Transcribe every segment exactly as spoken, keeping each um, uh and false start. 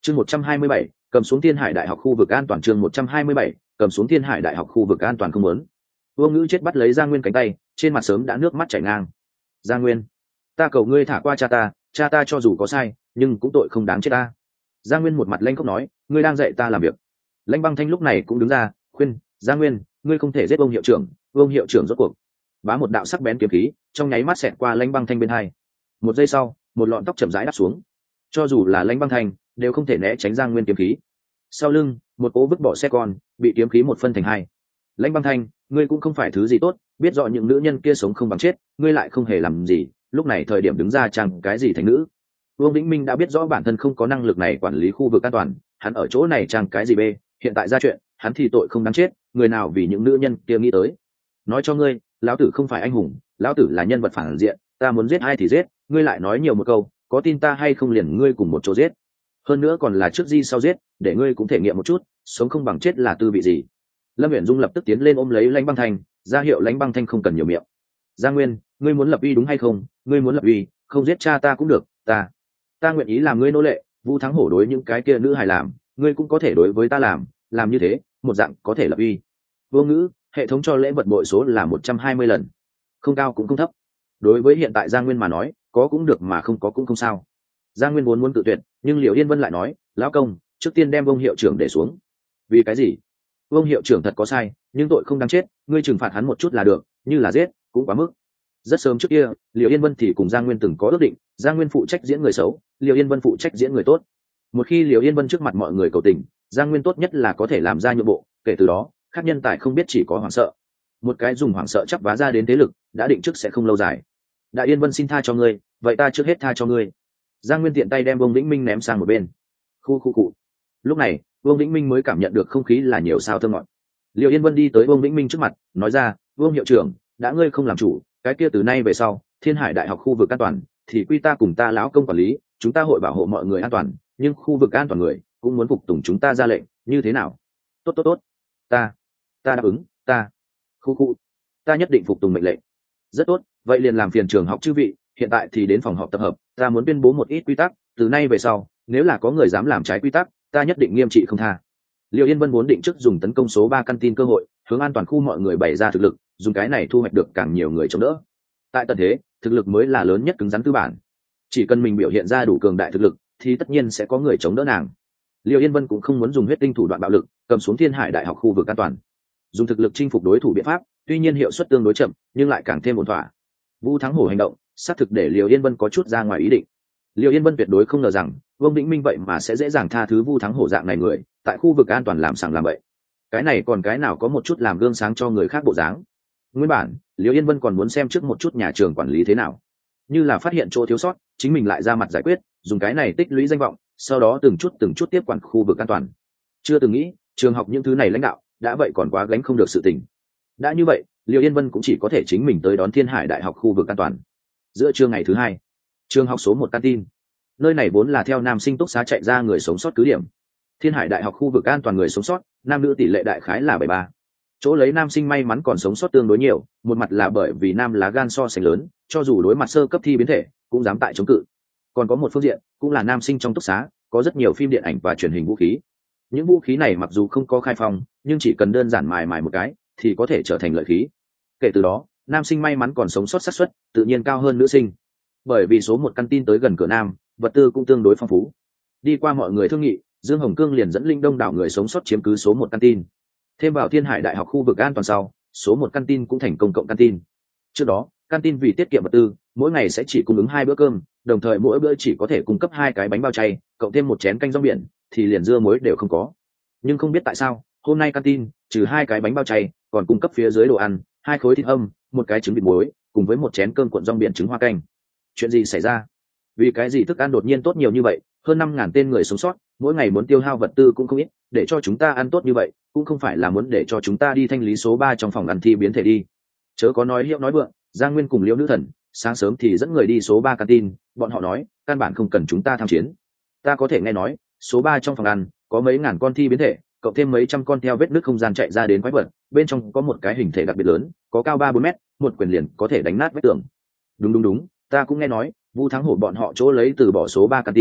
chương một trăm hai mươi bảy cầm xuống thiên hải đại học khu vực an toàn. chương một trăm hai mươi bảy cầm xuống thiên hải đại học khu vực an toàn. Không muốn. Vương Ngữ chết bắt lấy Giang Nguyên cánh tay, trên mặt sớm đã nước mắt chảy ngang. Giang Nguyên, ta cầu ngươi thả qua cha ta, cha ta cho dù có sai nhưng cũng tội không đáng chết ta. Giang Nguyên một mặt lanh khóc nói, ngươi đang dạy ta làm việc. Lãnh Băng Thanh lúc này cũng đứng ra khuyên, Giang Nguyên, ngươi không thể giết ông hiệu trưởng. Vương hiệu trưởng rốt cuộc bá một đạo sắc bén kiếm khí trong nháy mắt xẹt qua Lãnh Băng Thanh bên hai. Một giây sau, một lọn tóc chậm rãi đáp xuống. Cho dù là Lãnh Băng Thanh đều không thể né tránh Giang Nguyên kiếm khí. Sau lưng, một cỗ vứt bỏ xe con bị kiếm khí một phân thành hai. Lãnh Băng Thanh, ngươi cũng không phải thứ gì tốt, biết rõ những nữ nhân kia sống không bằng chết, ngươi lại không hề làm gì, lúc này thời điểm đứng ra chẳng cái gì thành nữ. Vương Vĩnh Minh đã biết rõ bản thân không có năng lực này quản lý khu vực an toàn, hắn ở chỗ này chẳng cái gì bê, hiện tại ra chuyện, hắn thì tội không đáng chết, người nào vì những nữ nhân kia nghĩ tới. Nói cho ngươi, lão tử không phải anh hùng, lão tử là nhân vật phản diện, ta muốn giết ai thì giết, ngươi lại nói nhiều một câu, có tin ta hay không liền ngươi cùng một chỗ giết. Hơn nữa còn là trước di sau giết, để ngươi cũng thể nghiệm một chút, sống không bằng chết là tư vị gì. Lâm Uyển Dung lập tức tiến lên ôm lấy Lãnh Băng Thanh, ra hiệu Lãnh Băng Thanh không cần nhiều miệng. Giang Nguyên, ngươi muốn lập uy đúng hay không? Ngươi muốn lập uy, không giết cha ta cũng được, ta, ta nguyện ý làm ngươi nô lệ. Vu Thắng Hổ đối những cái kia nữ hài làm, ngươi cũng có thể đối với ta làm, làm như thế, một dạng có thể lập uy. Vô Ngữ, hệ thống cho lễ vật bội số là một trăm hai mươi lần, không cao cũng không thấp. Đối với hiện tại Giang Nguyên mà nói, có cũng được mà không có cũng không sao. Giang Nguyên muốn muốn tự tuyệt, nhưng Liễu Yên Vân lại nói, lão công, trước tiên đem Vương hiệu trưởng để xuống. Vì cái gì? Vương hiệu trưởng thật có sai, nhưng tội không đáng chết, ngươi trừng phạt hắn một chút là được, như là giết cũng quá mức. Rất sớm trước kia, Liễu Yên Vân thì cùng Giang Nguyên từng có ước định, Giang Nguyên phụ trách diễn người xấu, Liễu Yên Vân phụ trách diễn người tốt. Một khi Liễu Yên Vân trước mặt mọi người cầu tình, Giang Nguyên tốt nhất là có thể làm ra nhượng bộ, kể từ đó, các nhân tài không biết chỉ có hoảng sợ. Một cái dùng hoảng sợ chắp vá ra đến thế lực, đã định trước sẽ không lâu dài. Đại Yên Vân xin tha cho ngươi, vậy ta trước hết tha cho ngươi. Giang Nguyên tiện tay đem Vương Vĩnh Minh ném sang một bên. Khu khu cụ. Lúc này, Vương Vĩnh Minh mới cảm nhận được không khí là nhiều sao thơm ngọt. Liễu Yên Vân đi tới Vương Vĩnh Minh trước mặt, nói ra, Vương hiệu trưởng, đã ngươi không làm chủ, cái kia từ nay về sau, Thiên Hải Đại học khu vực an toàn thì quy ta cùng ta lão công quản lý, chúng ta hội bảo hộ mọi người an toàn, nhưng khu vực an toàn người cũng muốn phục tùng chúng ta ra lệnh, như thế nào? Tốt tốt tốt, ta, ta đáp ứng, ta, khu khu, ta nhất định phục tùng mệnh lệnh. Rất tốt, vậy liền làm phiền trường học chư vị, hiện tại thì đến phòng họp tập hợp, ta muốn tuyên bố một ít quy tắc, từ nay về sau, nếu là có người dám làm trái quy tắc, ta nhất định nghiêm trị không tha. Liễu Yên Vân muốn định trước dùng tấn công số ba căn tin cơ hội, hướng an toàn khu mọi người bày ra thực lực, dùng cái này thu hoạch được càng nhiều người chống đỡ. Tại tận thế, thực lực mới là lớn nhất cứng rắn tư bản. Chỉ cần mình biểu hiện ra đủ cường đại thực lực, thì tất nhiên sẽ có người chống đỡ nàng. Liễu Yên Vân cũng không muốn dùng huyết tinh thủ đoạn bạo lực, cầm xuống Thiên Hải Đại học khu vực an toàn. Dùng thực lực chinh phục đối thủ biện pháp, tuy nhiên hiệu suất tương đối chậm, nhưng lại càng thêm ổn thỏa. Vu Thắng Hổ hành động, xác thực để Liễu Yên Vân có chút ra ngoài ý định. Liễu Yên Vân tuyệt đối không ngờ rằng, Vương Vĩnh Minh vậy mà sẽ dễ dàng tha thứ Vu Thắng Hổ dạng này người, tại khu vực an toàn làm sàng làm bậy. Cái này còn cái nào có một chút làm gương sáng cho người khác bộ dáng. Nguyên bản, Liễu Yên Vân còn muốn xem trước một chút nhà trường quản lý thế nào, như là phát hiện chỗ thiếu sót, chính mình lại ra mặt giải quyết, dùng cái này tích lũy danh vọng, sau đó từng chút từng chút tiếp quản khu vực an toàn. Chưa từng nghĩ, trường học những thứ này lãnh đạo, đã vậy còn quá gánh không được sự tình. Đã như vậy, Liễu Yên Vân cũng chỉ có thể chính mình tới đón Thiên Hải Đại học khu vực an toàn. Giữa trưa ngày thứ hai, trường học số một canteen. Nơi này vốn là theo nam sinh túc xá chạy ra người sống sót cứ điểm. Thiên Hải Đại học khu vực an toàn người sống sót, nam nữ tỷ lệ đại khái là bảy ba. Chỗ lấy nam sinh may mắn còn sống sót tương đối nhiều, một mặt là bởi vì nam lá gan so sánh lớn, cho dù đối mặt sơ cấp thi biến thể, cũng dám tại chống cự. Còn có một phương diện, cũng là nam sinh trong túc xá, có rất nhiều phim điện ảnh và truyền hình vũ khí. Những vũ khí này mặc dù không có khai phong, nhưng chỉ cần đơn giản mài mài một cái, thì có thể trở thành lợi khí. Kể từ đó, nam sinh may mắn còn sống sót xác suất tự nhiên cao hơn nữ sinh. Bởi vì số một căn tin tới gần cửa nam, vật tư cũng tương đối phong phú. Đi qua mọi người thương nghị, Dương Hồng Cương liền dẫn linh đông đảo người sống sót chiếm cứ số một căn tin. Thêm vào Thiên Hải Đại học khu vực an toàn sau, số một căn tin cũng thành công cộng căn tin. Trước đó, căn tin vì tiết kiệm vật tư, mỗi ngày sẽ chỉ cung ứng hai bữa cơm, đồng thời mỗi bữa chỉ có thể cung cấp hai cái bánh bao chay, cộng thêm một chén canh rong biển, thì liền dưa muối đều không có. Nhưng không biết tại sao, hôm nay căn tin trừ hai cái bánh bao chay, còn cung cấp phía dưới đồ ăn, hai khối thịt hâm, một cái trứng vịt muối, cùng với một chén cơm cuộn rong biển trứng hoa canh. Chuyện gì xảy ra? Vì cái gì thức ăn đột nhiên tốt nhiều như vậy? Hơn năm ngàn tên người sống sót, mỗi ngày muốn tiêu hao vật tư cũng không ít, để cho chúng ta ăn tốt như vậy, cũng không phải là muốn để cho chúng ta đi thanh lý số ba trong phòng ăn thi biến thể đi. Chớ có nói hiệu nói vượng, Giang Nguyên cùng Liễu Nữ Thần, sáng sớm thì dẫn người đi số ba canteen, bọn họ nói, căn bản không cần chúng ta tham chiến. Ta có thể nghe nói, số ba trong phòng ăn có mấy ngàn con thi biến thể, cộng thêm mấy trăm con theo vết nứt không gian chạy ra đến quái vật, bên trong có một cái hình thể đặc biệt lớn, có cao ba bốn mét, một quyền liền có thể đánh nát vách tường. Đúng đúng đúng, ta cũng nghe nói, Vu Thắng Hổ bọn họ chỗ lấy từ bỏ số ba canteen,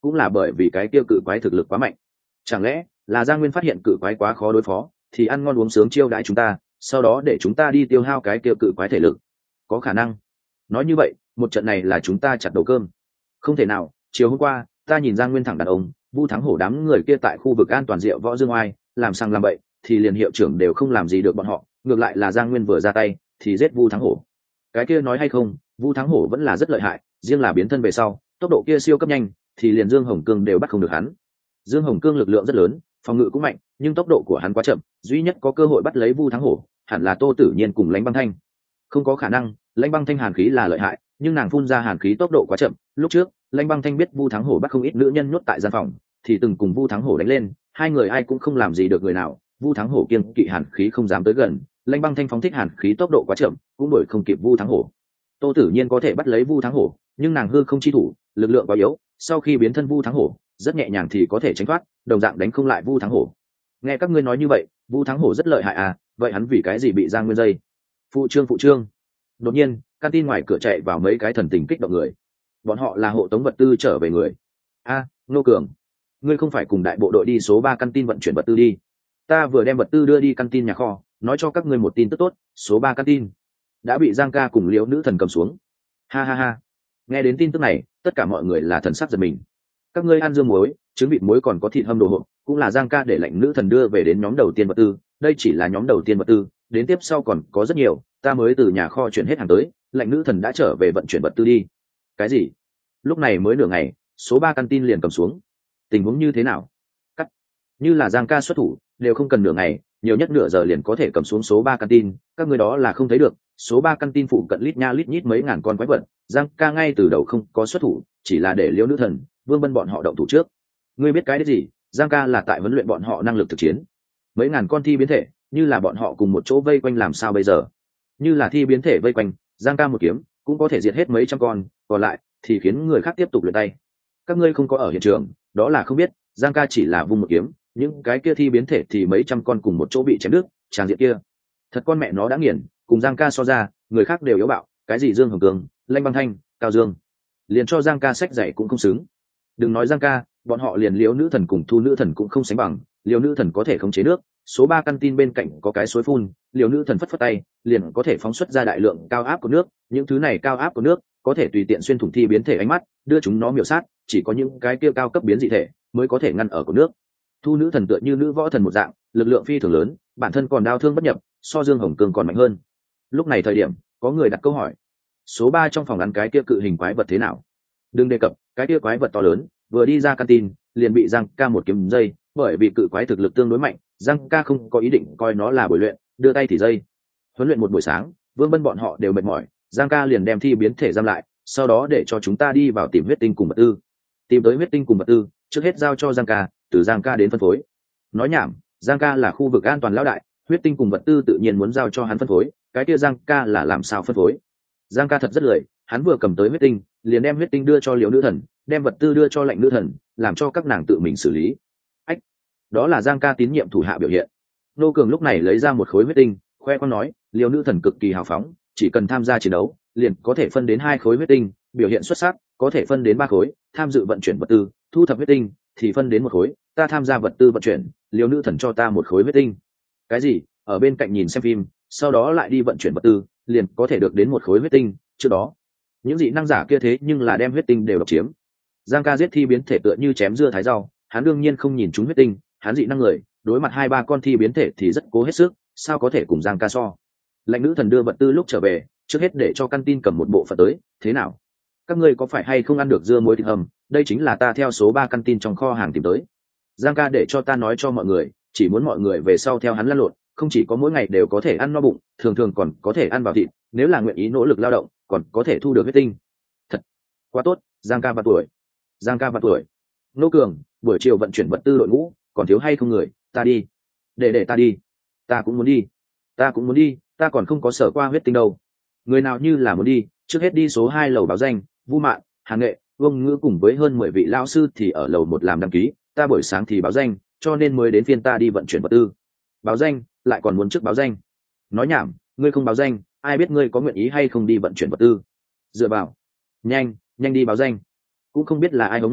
cũng là bởi vì cái kia cự quái thực lực quá mạnh. Chẳng lẽ là Giang Nguyên phát hiện cự quái quá khó đối phó, thì ăn ngon uống sướng chiêu đãi chúng ta, sau đó để chúng ta đi tiêu hao cái kia cự quái thể lực? Có khả năng. Nói như vậy, một trận này là chúng ta chặt đầu cơm. Không thể nào, chiều hôm qua, ta nhìn Giang Nguyên thẳng đàn ông, Vu Thắng Hổ đám người kia tại khu vực an toàn Diệu Võ Dương Oai, làm sang làm bậy, thì liền hiệu trưởng đều không làm gì được bọn họ, ngược lại là Giang Nguyên vừa ra tay, thì giết Vu Thắng Hổ. Cái kia nói hay không, Vu Thắng Hổ vẫn là rất lợi hại, riêng là biến thân về sau, tốc độ kia siêu cấp nhanh, thì liền Dương Hồng Cương đều bắt không được hắn. Dương Hồng Cương lực lượng rất lớn, phòng ngự cũng mạnh, nhưng tốc độ của hắn quá chậm, duy nhất có cơ hội bắt lấy Vu Thắng Hổ, hẳn là Tô Tử Nhiên cùng Lãnh Băng Thanh. Không có khả năng, Lãnh Băng Thanh hàn khí là lợi hại, nhưng nàng phun ra hàn khí tốc độ quá chậm. Lúc trước, Lãnh Băng Thanh biết Vu Thắng Hổ bắt không ít nữ nhân nhốt tại gian phòng, thì từng cùng Vu Thắng Hổ đánh lên, hai người ai cũng không làm gì được người nào. Vu Thắng Hổ kiêng kỵ hàn khí không dám tới gần, Lãnh Băng Thanh phóng thích hàn khí tốc độ quá chậm, cũng đuổi không kịp Vu Thắng Hổ. Tô Tử Nhiên có thể bắt lấy Vu Thắng Hổ, nhưng nàng hư không chi thủ, lực lượng quá yếu, sau khi biến thân Vu Thắng Hổ, rất nhẹ nhàng thì có thể tránh thoát, đồng dạng đánh không lại Vu Thắng Hổ. Nghe các ngươi nói như vậy, Vu Thắng Hổ rất lợi hại à, vậy hắn vì cái gì bị Giang Nguyên dây? Phụ trương phụ trương. Đột nhiên, căn tin ngoài cửa chạy vào mấy cái thần tình kích động người. Bọn họ là hộ tống vật tư trở về người. A, à, Ngô Cường, ngươi không phải cùng đại bộ đội đi số ba căn tin vận chuyển vật tư đi? Ta vừa đem vật tư đưa đi căn tin nhà kho, nói cho các ngươi một tin tức tốt, số ba căn tin đã bị Giang ca cùng Liễu Nữ Thần cầm xuống. Ha ha ha. Nghe đến tin tức này, tất cả mọi người là thần sắc giật mình. Các ngươi ăn dương muối, trứng vịt muối còn có thịt hâm đồ hộp, cũng là Giang ca để lệnh Nữ Thần đưa về đến nhóm đầu tiên vật tư, đây chỉ là nhóm đầu tiên vật tư, đến tiếp sau còn có rất nhiều, ta mới từ nhà kho chuyển hết hàng tới, lệnh Nữ Thần đã trở về vận chuyển vật tư đi. Cái gì? Lúc này mới nửa ngày, số ba căn tin liền cầm xuống. Tình huống như thế nào? Cắt. Như là Giang ca xuất thủ, đều không cần nửa ngày, nhiều nhất nửa giờ liền có thể cầm xuống số ba căn tin, các ngươi đó là không thấy được, số ba căn tin phụ cận lít nha lít nhít mấy ngàn con quái vật, Giang ca ngay từ đầu không có xuất thủ, chỉ là để Liễu Nữ Thần, Vương Bân bọn họ động thủ trước. Ngươi biết cái đấy gì? Giang ca là tại huấn luyện bọn họ năng lực thực chiến. Mấy ngàn con thi biến thể, như là bọn họ cùng một chỗ vây quanh làm sao bây giờ? Như là thi biến thể vây quanh, Giang ca một kiếm cũng có thể diệt hết mấy trăm con, còn lại thì khiến người khác tiếp tục luyện tay. Các ngươi không có ở hiện trường, đó là không biết, Giang ca chỉ là vung một kiếm, những cái kia thi biến thể thì mấy trăm con cùng một chỗ bị chém đứt, tràng diện kia thật con mẹ nó đã nghiền, cùng Giang ca so ra, người khác đều yếu bạo, cái gì Dương Hồng Cường, Lãnh Băng Thanh, Cao Dương, liền cho Giang ca sách dạy cũng không xứng. Đừng nói Giang ca, bọn họ liền Liễu Nữ Thần cùng Thu Nữ Thần cũng không sánh bằng. Liễu Nữ Thần có thể khống chế nước, số ba căn tin bên cạnh có cái suối phun, Liễu Nữ Thần phất phất tay, liền có thể phóng xuất ra đại lượng cao áp của nước, những thứ này cao áp của nước có thể tùy tiện xuyên thủng thi biến thể ánh mắt, đưa chúng nó miểu sát, chỉ có những cái kia cao cấp biến dị thể mới có thể ngăn ở của nước. Thu Nữ Thần tựa như nữ võ thần một dạng, lực lượng phi thường lớn, bản thân còn đao thương bất nhập, so Dương Hồng Cường còn mạnh hơn. Lúc này thời điểm, có người đặt câu hỏi, số ba trong phòng ăn cái kia cự hình quái vật thế nào? Đừng đề cập, cái kia quái vật to lớn, vừa đi ra căn tin, liền bị Giang ca một kiếm dây, bởi vì cự quái thực lực tương đối mạnh, Giang ca không có ý định coi nó là buổi luyện, đưa tay thì dây. Huấn luyện một buổi sáng, Vương Bân bọn họ đều mệt mỏi, Giang ca liền đem thi biến thể giam lại, sau đó để cho chúng ta đi vào tìm huyết tinh cùng vật tư. Tìm tới huyết tinh cùng vật tư, trước hết giao cho Giang ca, từ Giang ca đến phân phối. Nói nhảm, Giang ca là khu vực an toàn lão đại, huyết tinh cùng vật tư tự nhiên muốn giao cho hắn phân phối, cái kia Giang ca là làm sao phân phối? Giang ca thật rất lười, hắn vừa cầm tới huyết tinh, liền đem huyết tinh đưa cho Liễu Nữ Thần, đem vật tư đưa cho lệnh Nữ Thần, làm cho các nàng tự mình xử lý. Ách, đó là Giang ca tín nhiệm thủ hạ biểu hiện. Nô Cường lúc này lấy ra một khối huyết tinh, khoe khoang nói, Liễu Nữ Thần cực kỳ hào phóng, chỉ cần tham gia chiến đấu, liền có thể phân đến hai khối huyết tinh, biểu hiện xuất sắc, có thể phân đến ba khối, tham dự vận chuyển vật tư, thu thập huyết tinh, thì phân đến một khối, ta tham gia vật tư vận chuyển, Liễu Nữ Thần cho ta một khối huyết tinh. Cái gì? Ở bên cạnh nhìn xem phim, sau đó lại đi vận chuyển vật tư, liền có thể được đến một khối huyết tinh, trước đó những dị năng giả kia thế nhưng là đem huyết tinh đều độc chiếm. Giang ca giết thi biến thể tựa như chém dưa thái rau, hắn đương nhiên không nhìn chúng huyết tinh, hắn dị năng người, đối mặt hai ba con thi biến thể thì rất cố hết sức, sao có thể cùng Giang ca so. Lệnh Nữ Thần đưa vật tư lúc trở về, trước hết để cho căn tin cầm một bộ phận tới, thế nào? Các ngươi có phải hay không ăn được dưa muối thịt hầm, đây chính là ta theo số ba căn tin trong kho hàng tìm tới. Giang ca để cho ta nói cho mọi người, chỉ muốn mọi người về sau theo hắn lăn lộn, không chỉ có mỗi ngày đều có thể ăn no bụng, thường thường còn có thể ăn vào thịt, nếu là nguyện ý nỗ lực lao động, còn có thể thu được huyết tinh. Thật quá tốt. Giang ca vạn tuổi. Giang ca vạn tuổi. Nô Cường, buổi chiều vận chuyển vật tư đội ngũ, còn thiếu hay không người? Ta đi. Để để ta đi. Ta cũng muốn đi. Ta cũng muốn đi, ta còn không có sở qua huyết tinh đâu. Người nào như là muốn đi, trước hết đi số hai lầu báo danh, Vu Mạn, Hàn Nghệ, Vương Ngữ cùng với hơn mười vị lão sư thì ở lầu một làm đăng ký, ta buổi sáng thì báo danh, cho nên mới đến phiên ta đi vận chuyển vật tư. Báo danh, lại còn muốn trước báo danh? Nói nhảm, ngươi không báo danh, ai biết ngươi có nguyện ý hay không đi vận chuyển vật tư? Dựa vào. Nhanh, nhanh đi báo danh. Cũng không biết là ai hống một câu,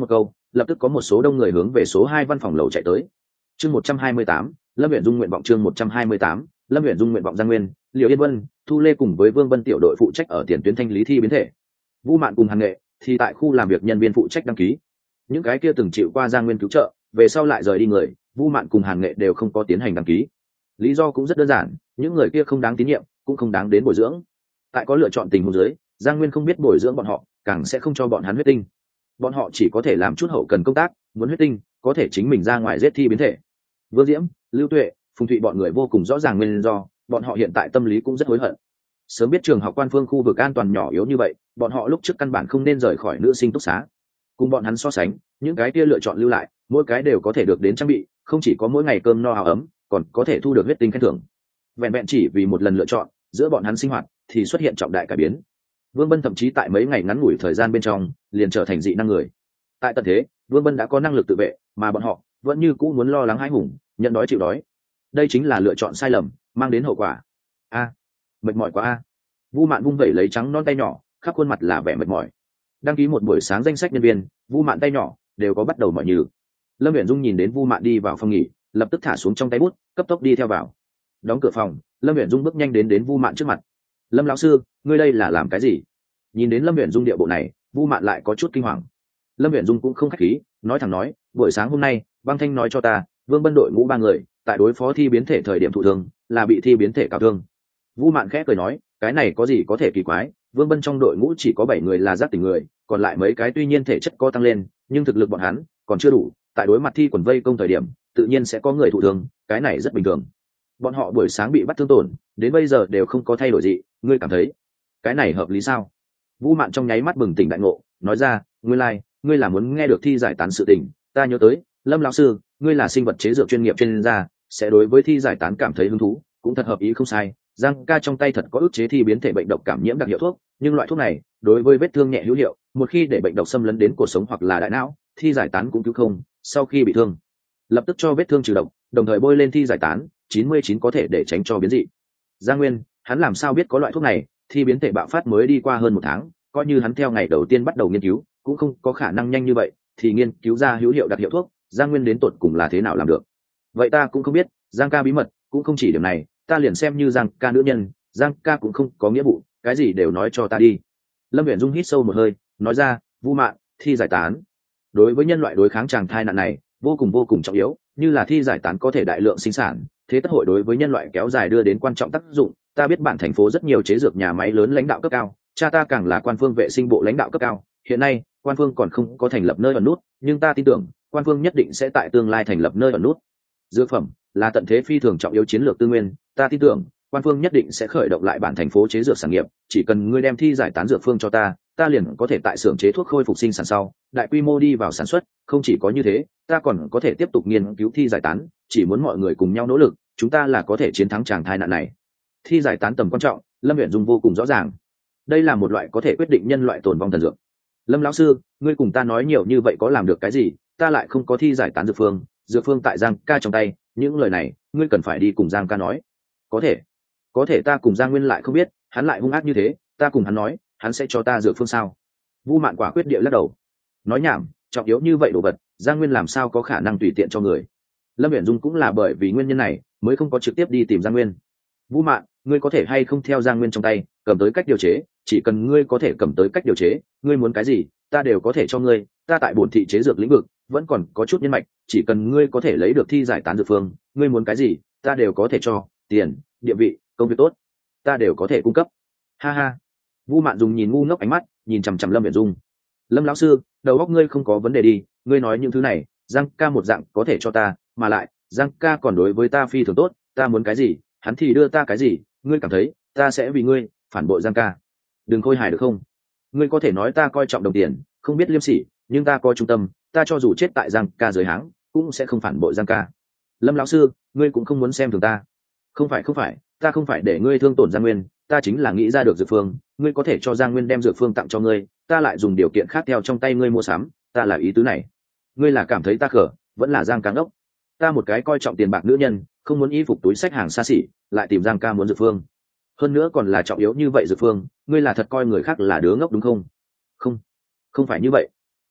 lập tức có một số đông người hướng về số hai văn phòng lầu chạy tới. Chương một trăm hai mươi tám, Lâm Uyển Dung nguyện vọng chương một trăm hai mươi tám, Lâm Uyển Dung nguyện vọng. Giang Nguyên, Liệu Yên Vân, Thu Lê cùng với Vương Bân tiểu đội phụ trách ở tiền tuyến thanh lý thi biến thể. Vu Mạn cùng Hàn Nghệ thì tại khu làm việc nhân viên phụ trách đăng ký. Những cái kia từng chịu qua Giang Nguyên cứu trợ, về sau lại rời đi người, Vu Mạn cùng Hàn Nghệ đều không có tiến hành đăng ký. Lý do cũng rất đơn giản, những người kia không đáng tín nhiệm, cũng không đáng đến bồi dưỡng. Tại có lựa chọn tình huống dưới, Giang Nguyên không biết bồi dưỡng bọn họ, càng sẽ không cho bọn hắn huyết tinh. Bọn họ chỉ có thể làm chút hậu cần công tác, muốn huyết tinh, có thể chính mình ra ngoài giết thi biến thể. Vương Diễm, Lưu Tuệ, Phùng Thụy bọn người vô cùng rõ ràng nguyên do, bọn họ hiện tại tâm lý cũng rất hối hận. Sớm biết trường học quan phương khu vực an toàn nhỏ yếu như vậy, bọn họ lúc trước căn bản không nên rời khỏi nữ sinh túc xá. Cùng bọn hắn so sánh, những cái kia lựa chọn lưu lại, mỗi cái đều có thể được đến trang bị, không chỉ có mỗi ngày cơm no áo ấm, còn có thể thu được huyết tinh khen thưởng. Vẹn vẹn chỉ vì một lần lựa chọn, giữa bọn hắn sinh hoạt thì xuất hiện trọng đại cải biến. Vương Bân thậm chí tại mấy ngày ngắn ngủi thời gian bên trong, liền trở thành dị năng người. Tại tận thế, Vương Bân đã có năng lực tự vệ, mà bọn họ vẫn như cũ muốn lo lắng hãi hùng, nhận đói chịu đói. Đây chính là lựa chọn sai lầm, mang đến hậu quả. A, mệt mỏi quá a. Vu Mạn vung vẩy lấy trắng non tay nhỏ, khắp khuôn mặt là vẻ mệt mỏi. Đăng ký một buổi sáng danh sách nhân viên, Vu Mạn tay nhỏ đều có bắt đầu mỏi nhừ. Lâm Uyển Dung nhìn đến Vu Mạn đi vào phòng nghỉ, lập tức thả xuống trong tay bút, cấp tốc đi theo vào. Đóng cửa phòng, Lâm Uyển Dung bước nhanh đến đến Vu Mạn trước mặt. Lâm lão sư, ngươi đây là làm cái gì? Nhìn đến Lâm Uyển Dung địa bộ này, Vu Mạn lại có chút kinh hoàng. Lâm Uyển Dung cũng không khách khí, nói thẳng nói, buổi sáng hôm nay, Băng Thanh nói cho ta, Vương Bân đội ngũ ba người, tại đối phó thi biến thể thời điểm thụ thương, là bị thi biến thể cào thương. Vu Mạn khẽ cười nói, cái này có gì có thể kỳ quái, Vương Bân trong đội ngũ chỉ có bảy người là giác tỉnh người, còn lại mấy cái tuy nhiên thể chất có tăng lên, nhưng thực lực bọn hắn còn chưa đủ, tại đối mặt thi quần vây công thời điểm, tự nhiên sẽ có người thụ thương, cái này rất bình thường. Bọn họ buổi sáng bị bắt thương tổn, đến bây giờ đều không có thay đổi gì, ngươi cảm thấy cái này hợp lý sao? Vu Mạn trong nháy mắt bừng tỉnh đại ngộ, nói ra, nguyên lai, like, ngươi là muốn nghe được thi giải tán sự tình, ta nhớ tới, Lâm lão sư, ngươi là sinh vật chế dược chuyên nghiệp chuyên gia, sẽ đối với thi giải tán cảm thấy hứng thú, cũng thật hợp ý không sai. Giang ca trong tay thật có ức chế thi biến thể bệnh độc cảm nhiễm đặc hiệu thuốc, nhưng loại thuốc này đối với vết thương nhẹ hữu hiệu, một khi để bệnh độc xâm lấn đến cuộc sống hoặc là đại não, thi giải tán cũng cứu không. Sau khi bị thương, lập tức cho vết thương trừ độc, đồng thời bôi lên thi giải tán, chín mươi chín có thể để tránh cho biến dị. Giang Nguyên, hắn làm sao biết có loại thuốc này? Thi biến thể bạo phát mới đi qua hơn một tháng, coi như hắn theo ngày đầu tiên bắt đầu nghiên cứu, cũng không có khả năng nhanh như vậy thì nghiên cứu ra hữu hiệu đặc hiệu thuốc. Giang Nguyên đến tột cùng là thế nào làm được? Vậy ta cũng không biết, Giang ca bí mật cũng không chỉ điểm này, ta liền xem như Giang ca nữ nhân, Giang ca cũng không có nghĩa vụ, cái gì đều nói cho ta đi. Lâm Uyển Dung hít sâu một hơi, nói ra, Vu Mạn, thi giải tán đối với nhân loại đối kháng tràng thai nạn này vô cùng vô cùng trọng yếu, như là thi giải tán có thể đại lượng sinh sản, thế tất hội đối với nhân loại kéo dài đưa đến quan trọng tác dụng. Ta biết bản thành phố rất nhiều chế dược nhà máy lớn lãnh đạo cấp cao, cha ta càng là quan phương vệ sinh bộ lãnh đạo cấp cao, hiện nay quan phương còn không có thành lập nơi ẩn nút, nhưng ta tin tưởng quan phương nhất định sẽ tại tương lai thành lập nơi ẩn nút. Dược phẩm là tận thế phi thường trọng yếu chiến lược tư nguyên, ta tin tưởng quan phương nhất định sẽ khởi động lại bản thành phố chế dược sản nghiệp, chỉ cần ngươi đem thi giải tán dược phương cho ta, ta liền có thể tại xưởng chế thuốc khôi phục sinh sản sau đại quy mô đi vào sản xuất. Không chỉ có như thế, ta còn có thể tiếp tục nghiên cứu thi giải tán, chỉ muốn mọi người cùng nhau nỗ lực, chúng ta là có thể chiến thắng tràng thai nạn này. Thi giải tán tầm quan trọng, Lâm Uyển Dung vô cùng rõ ràng, đây là một loại có thể quyết định nhân loại tồn vong thần dược. Lâm lão sư, ngươi cùng ta nói nhiều như vậy có làm được cái gì? Ta lại không có thi giải tán dược phương, dược phương tại Giang ca trong tay, những lời này ngươi cần phải đi cùng Giang ca nói. Có thể có thể ta cùng Giang Nguyên lại không biết, hắn lại hung ác như thế, ta cùng hắn nói, hắn sẽ cho ta dược phương sao? Vu Mạn quả quyết địa lắc đầu, nói nhảm, trọng yếu như vậy đồ vật, Giang Nguyên làm sao có khả năng tùy tiện cho người. Lâm Uyển Dung cũng là bởi vì nguyên nhân này mới không có trực tiếp đi tìm Giang Nguyên. Vu Mạn, ngươi có thể hay không theo Giang Nguyên trong tay cầm tới cách điều chế, chỉ cần ngươi có thể cầm tới cách điều chế, ngươi muốn cái gì ta đều có thể cho ngươi. Ta tại bổn thị chế dược lĩnh vực vẫn còn có chút nhân mạch, chỉ cần ngươi có thể lấy được thi giải tán dược phương, ngươi muốn cái gì ta đều có thể cho, tiền, địa vị, công việc tốt, ta đều có thể cung cấp. Ha ha. Vu Mạn dùng nhìn ngu ngốc ánh mắt nhìn chằm chằm Lâm Uyển Dung. Lâm lão sư, đầu óc ngươi không có vấn đề đi, ngươi nói những thứ này Giang ca một dạng có thể cho ta, mà lại Giang ca còn đối với ta phi thường tốt, ta muốn cái gì hắn thì đưa ta cái gì, ngươi cảm thấy ta sẽ vì ngươi phản bội Giang ca? Đừng khôi hài được không? Ngươi có thể nói ta coi trọng đồng tiền, không biết liêm sỉ, nhưng ta coi trung tâm, ta cho dù chết tại Giang ca dưới háng cũng sẽ không phản bội Giang ca. Lâm lão sư, ngươi cũng không muốn xem thường ta. Không phải không phải, ta không phải để ngươi thương tổn Giang Nguyên, ta chính là nghĩ ra được dược phương, ngươi có thể cho Giang Nguyên đem dược phương tặng cho ngươi, ta lại dùng điều kiện khác theo trong tay ngươi mua sắm, ta là ý tứ này. Ngươi là cảm thấy ta khở, vẫn là Giang ca ngốc? Ta một cái coi trọng tiền bạc nữ nhân, không muốn y phục túi xách hàng xa xỉ, lại tìm Giang ca muốn dược phương, hơn nữa còn là trọng yếu như vậy dược phương, ngươi là thật coi người khác là đứa ngốc đúng không? Không, không phải như vậy.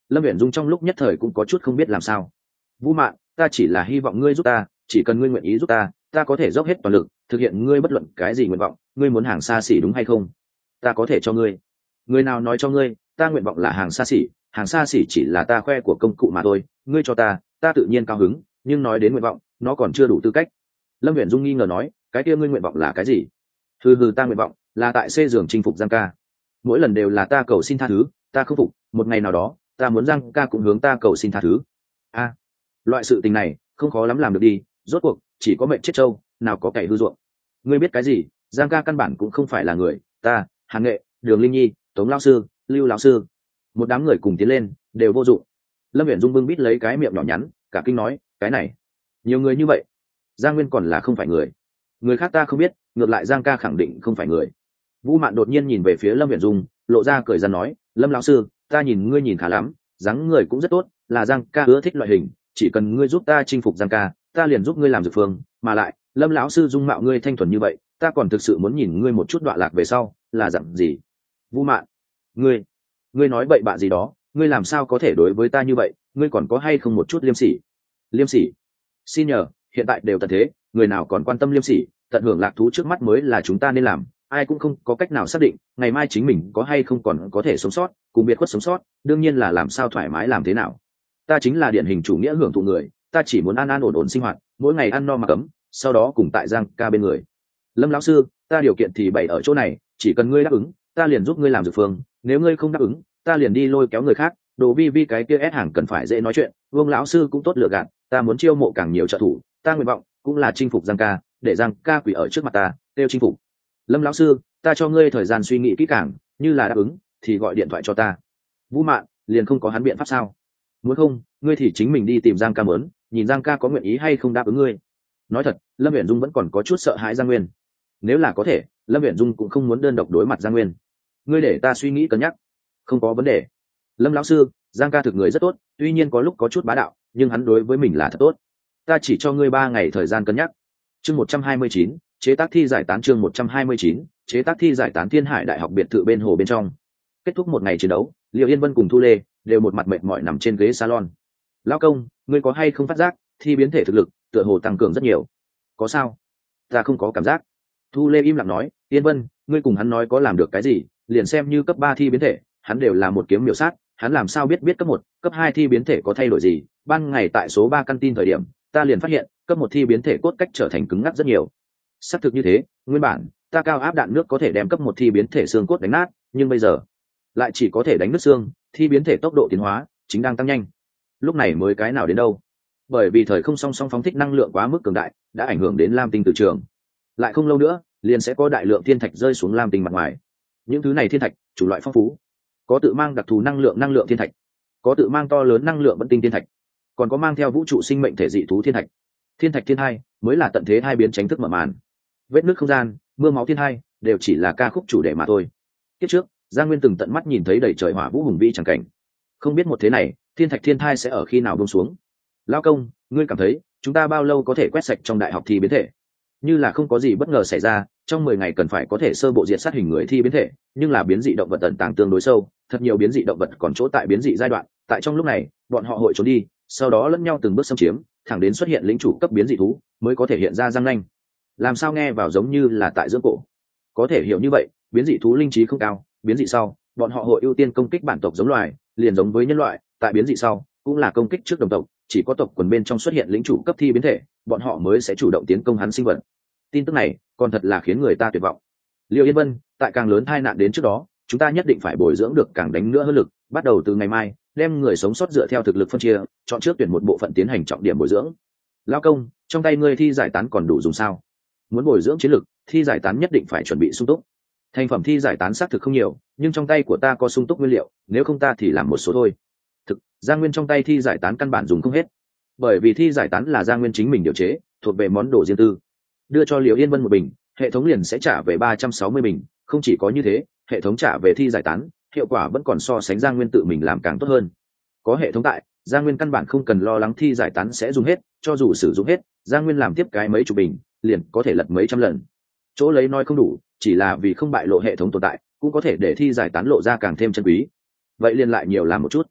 Lâm Viễn Dung trong lúc nhất thời cũng có chút không biết làm sao. Vũ Mạn, ta chỉ là hy vọng ngươi giúp ta, chỉ cần ngươi nguyện ý giúp ta, ta có thể dốc hết toàn lực thực hiện ngươi bất luận cái gì nguyện vọng. Ngươi muốn hàng xa xỉ đúng hay không? Ta có thể cho ngươi. Người nào nói cho ngươi ta nguyện vọng là hàng xa xỉ? Hàng xa xỉ chỉ là ta khoe của công cụ mà thôi. Ngươi cho ta, ta tự nhiên cao hứng, nhưng nói đến nguyện vọng, nó còn chưa đủ tư cách. Lâm Viễn Dung nghi ngờ nói, cái kia ngươi nguyện vọng là cái gì? Hừ hừ, ta nguyện vọng là tại xê giường chinh phục Giang ca. Mỗi lần đều là ta cầu xin tha thứ, ta không phục, một ngày nào đó ta muốn Giang ca cũng hướng ta cầu xin tha thứ. A, loại sự tình này không khó lắm làm được đi, rốt cuộc chỉ có mệnh chết trâu, nào có cày hư ruộng. Ngươi biết cái gì? Giang ca căn bản cũng không phải là người, ta, Hàn Nghệ, Đường Linh Nhi, Tống lão sư, Lưu lão sư, một đám người cùng tiến lên, đều vô dụng. Lâm Viễn Dung bưng bít lấy cái miệng nhỏ nhắn, cả kinh nói, cái này, nhiều người như vậy, Giang Nguyên còn là không phải người. Người khác ta không biết, ngược lại Giang ca khẳng định không phải người. Vũ Mạn đột nhiên nhìn về phía Lâm Viễn Dung, lộ ra cười răn nói, Lâm lão sư, ta nhìn ngươi nhìn khá lắm, dáng người cũng rất tốt, là Giang ca ưa thích loại hình, chỉ cần ngươi giúp ta chinh phục Giang ca, ta liền giúp ngươi làm dược phương, mà lại Lâm lão sư dung mạo ngươi thanh thuần như vậy, ta còn thực sự muốn nhìn ngươi một chút đọa lạc về sau là dạng gì. Vũ Mạn, ngươi ngươi nói bậy bạ gì đó, ngươi làm sao có thể đối với ta như vậy, ngươi còn có hay không một chút liêm sỉ? Liêm sỉ? Xin nhờ, hiện tại đều tận thế, người nào còn quan tâm liêm sỉ, tận hưởng lạc thú trước mắt mới là chúng ta nên làm. Ai cũng không có cách nào xác định ngày mai chính mình có hay không còn có thể sống sót, cùng biệt khuất sống sót, đương nhiên là làm sao thoải mái làm thế nào. Ta chính là điển hình chủ nghĩa hưởng thụ người, ta chỉ muốn an an ổn ổn sinh hoạt, mỗi ngày ăn no mặc ấm, sau đó cùng tại Giang ca bên người. Lâm lão sư, ta điều kiện thì bày ở chỗ này, chỉ cần ngươi đáp ứng, ta liền giúp ngươi làm dược phương, nếu ngươi không đáp ứng, ta liền đi lôi kéo người khác. Đồ vi vi cái kia ép hàng cần phải dễ nói chuyện, Vương lão sư cũng tốt lựa gạt, ta muốn chiêu mộ càng nhiều trợ thủ, ta nguyện vọng cũng là chinh phục Giang ca, để Giang ca quỳ ở trước mặt ta, tiêu chinh phục. Lâm lão sư, ta cho ngươi thời gian suy nghĩ kỹ càng, như là đáp ứng thì gọi điện thoại cho ta. Vũ Mạn, liền không có hắn biện pháp sao? Muốn không, ngươi thì chính mình đi tìm Giang ca mớn, nhìn Giang ca có nguyện ý hay không đáp ứng ngươi. Nói thật, Lâm Viễn Dung vẫn còn có chút sợ hãi Giang Nguyên. Nếu là có thể, Lâm Viễn Dung cũng không muốn đơn độc đối mặt Giang Nguyên. Ngươi để ta suy nghĩ cân nhắc. Không có vấn đề. Lâm lão sư, Giang ca thực người rất tốt, tuy nhiên có lúc có chút bá đạo, nhưng hắn đối với mình là thật tốt. Ta chỉ cho ngươi ba ngày thời gian cân nhắc. Chương một trăm hai mươi chín, chế tác thi giải tán chương một trăm hai mươi chín, chế tác thi giải tán Thiên Hải Đại học biệt thự bên hồ bên trong. Kết thúc một ngày chiến đấu, Liệu Yên Vân cùng Thu Lê đều một mặt mệt mỏi nằm trên ghế salon. Lão công, ngươi có hay không phát giác thi biến thể thực lực tựa hồ tăng cường rất nhiều? Có sao? Ta không có cảm giác. Thu Lê im lặng nói, Yên Vân, ngươi cùng hắn nói có làm được cái gì, liền xem như cấp ba thi biến thể, hắn đều là một kiếm miểu sát, hắn làm sao biết biết cấp một, cấp hai thi biến thể có thay đổi gì? Ban ngày tại số ba căn tin thời điểm, ta liền phát hiện, cấp một thi biến thể cốt cách trở thành cứng ngắc rất nhiều. Xác thực như thế, nguyên bản, ta cao áp đạn nước có thể đem cấp một thi biến thể xương cốt đánh nát, nhưng bây giờ lại chỉ có thể đánh nứt xương, thi biến thể tốc độ tiến hóa chính đang tăng nhanh. Lúc này mới cái nào đến đâu? Bởi vì thời không song song phóng thích năng lượng quá mức cường đại, đã ảnh hưởng đến Lam Tinh từ trường. Lại không lâu nữa, liền sẽ có đại lượng thiên thạch rơi xuống Lam Tinh mặt ngoài. Những thứ này thiên thạch, chủ loại phong phú, có tự mang đặc thù năng lượng năng lượng thiên thạch, có tự mang to lớn năng lượng vẫn tinh thiên thạch, còn có mang theo vũ trụ sinh mệnh thể dị thú thiên thạch. Thiên thạch thiên hai mới là tận thế hai biến tránh thức mở màn. Vết nứt không gian, mưa máu thiên hai đều chỉ là ca khúc chủ đề mà thôi. Kiếp trước, Giang Nguyên từng tận mắt nhìn thấy đầy trời hỏa vũ hùng vĩ chẳng cảnh. Không biết một thế này, thiên thạch thiên thai sẽ ở khi nào buông xuống. Lão công, ngươi cảm thấy chúng ta bao lâu có thể quét sạch trong đại học thi biến thể? Như là không có gì bất ngờ xảy ra, trong mười ngày cần phải có thể sơ bộ diệt sát hình người thi biến thể, nhưng là biến dị động vật ẩn tàng tương đối sâu, thật nhiều biến dị động vật còn chỗ tại biến dị giai đoạn, tại trong lúc này, bọn họ hội trốn đi, sau đó lẫn nhau từng bước xâm chiếm, thẳng đến xuất hiện lĩnh chủ cấp biến dị thú, mới có thể hiện ra răng nanh. Làm sao nghe vào giống như là tại dưỡng cổ? Có thể hiểu như vậy, biến dị thú linh trí không cao, biến dị sau, bọn họ hội ưu tiên công kích bản tộc giống loài, liền giống với nhân loại, tại biến dị sau, cũng là công kích trước đồng tộc, chỉ có tộc quần bên trong xuất hiện lĩnh chủ cấp thi biến thể, bọn họ mới sẽ chủ động tiến công hắn sinh vật. Tin tức này, còn thật là khiến người ta tuyệt vọng. Liêu Yên Vân, tại càng lớn tai nạn đến trước đó, chúng ta nhất định phải bồi dưỡng được càng đánh nữa hơn lực, bắt đầu từ ngày mai, đem người sống sót dựa theo thực lực phân chia, chọn trước tuyển một bộ phận tiến hành trọng điểm bồi dưỡng. Lao công, trong tay ngươi thi giải tán còn đủ dùng sao? Muốn bồi dưỡng chiến lực, thi giải tán nhất định phải chuẩn bị sung túc. Thành phẩm thi giải tán xác thực không nhiều, nhưng trong tay của ta có sung túc nguyên liệu, nếu không ta thì làm một số thôi. Thực, Giang Nguyên trong tay thi giải tán căn bản dùng không hết, bởi vì thi giải tán là Giang Nguyên chính mình điều chế, thuộc về món đồ riêng tư. Đưa cho Liễu Yên Vân một bình, hệ thống liền sẽ trả về ba trăm sáu mươi bình, không chỉ có như thế, hệ thống trả về thi giải tán, hiệu quả vẫn còn so sánh Giang Nguyên tự mình làm càng tốt hơn. Có hệ thống tại, Giang Nguyên căn bản không cần lo lắng thi giải tán sẽ dùng hết, cho dù sử dụng hết, Giang Nguyên làm tiếp cái mấy chục bình, liền có thể lật mấy trăm lần. Chỗ lấy nói không đủ, chỉ là vì không bại lộ hệ thống tồn tại, cũng có thể để thi giải tán lộ ra càng thêm chân quý. Vậy liền lại nhiều làm một chút.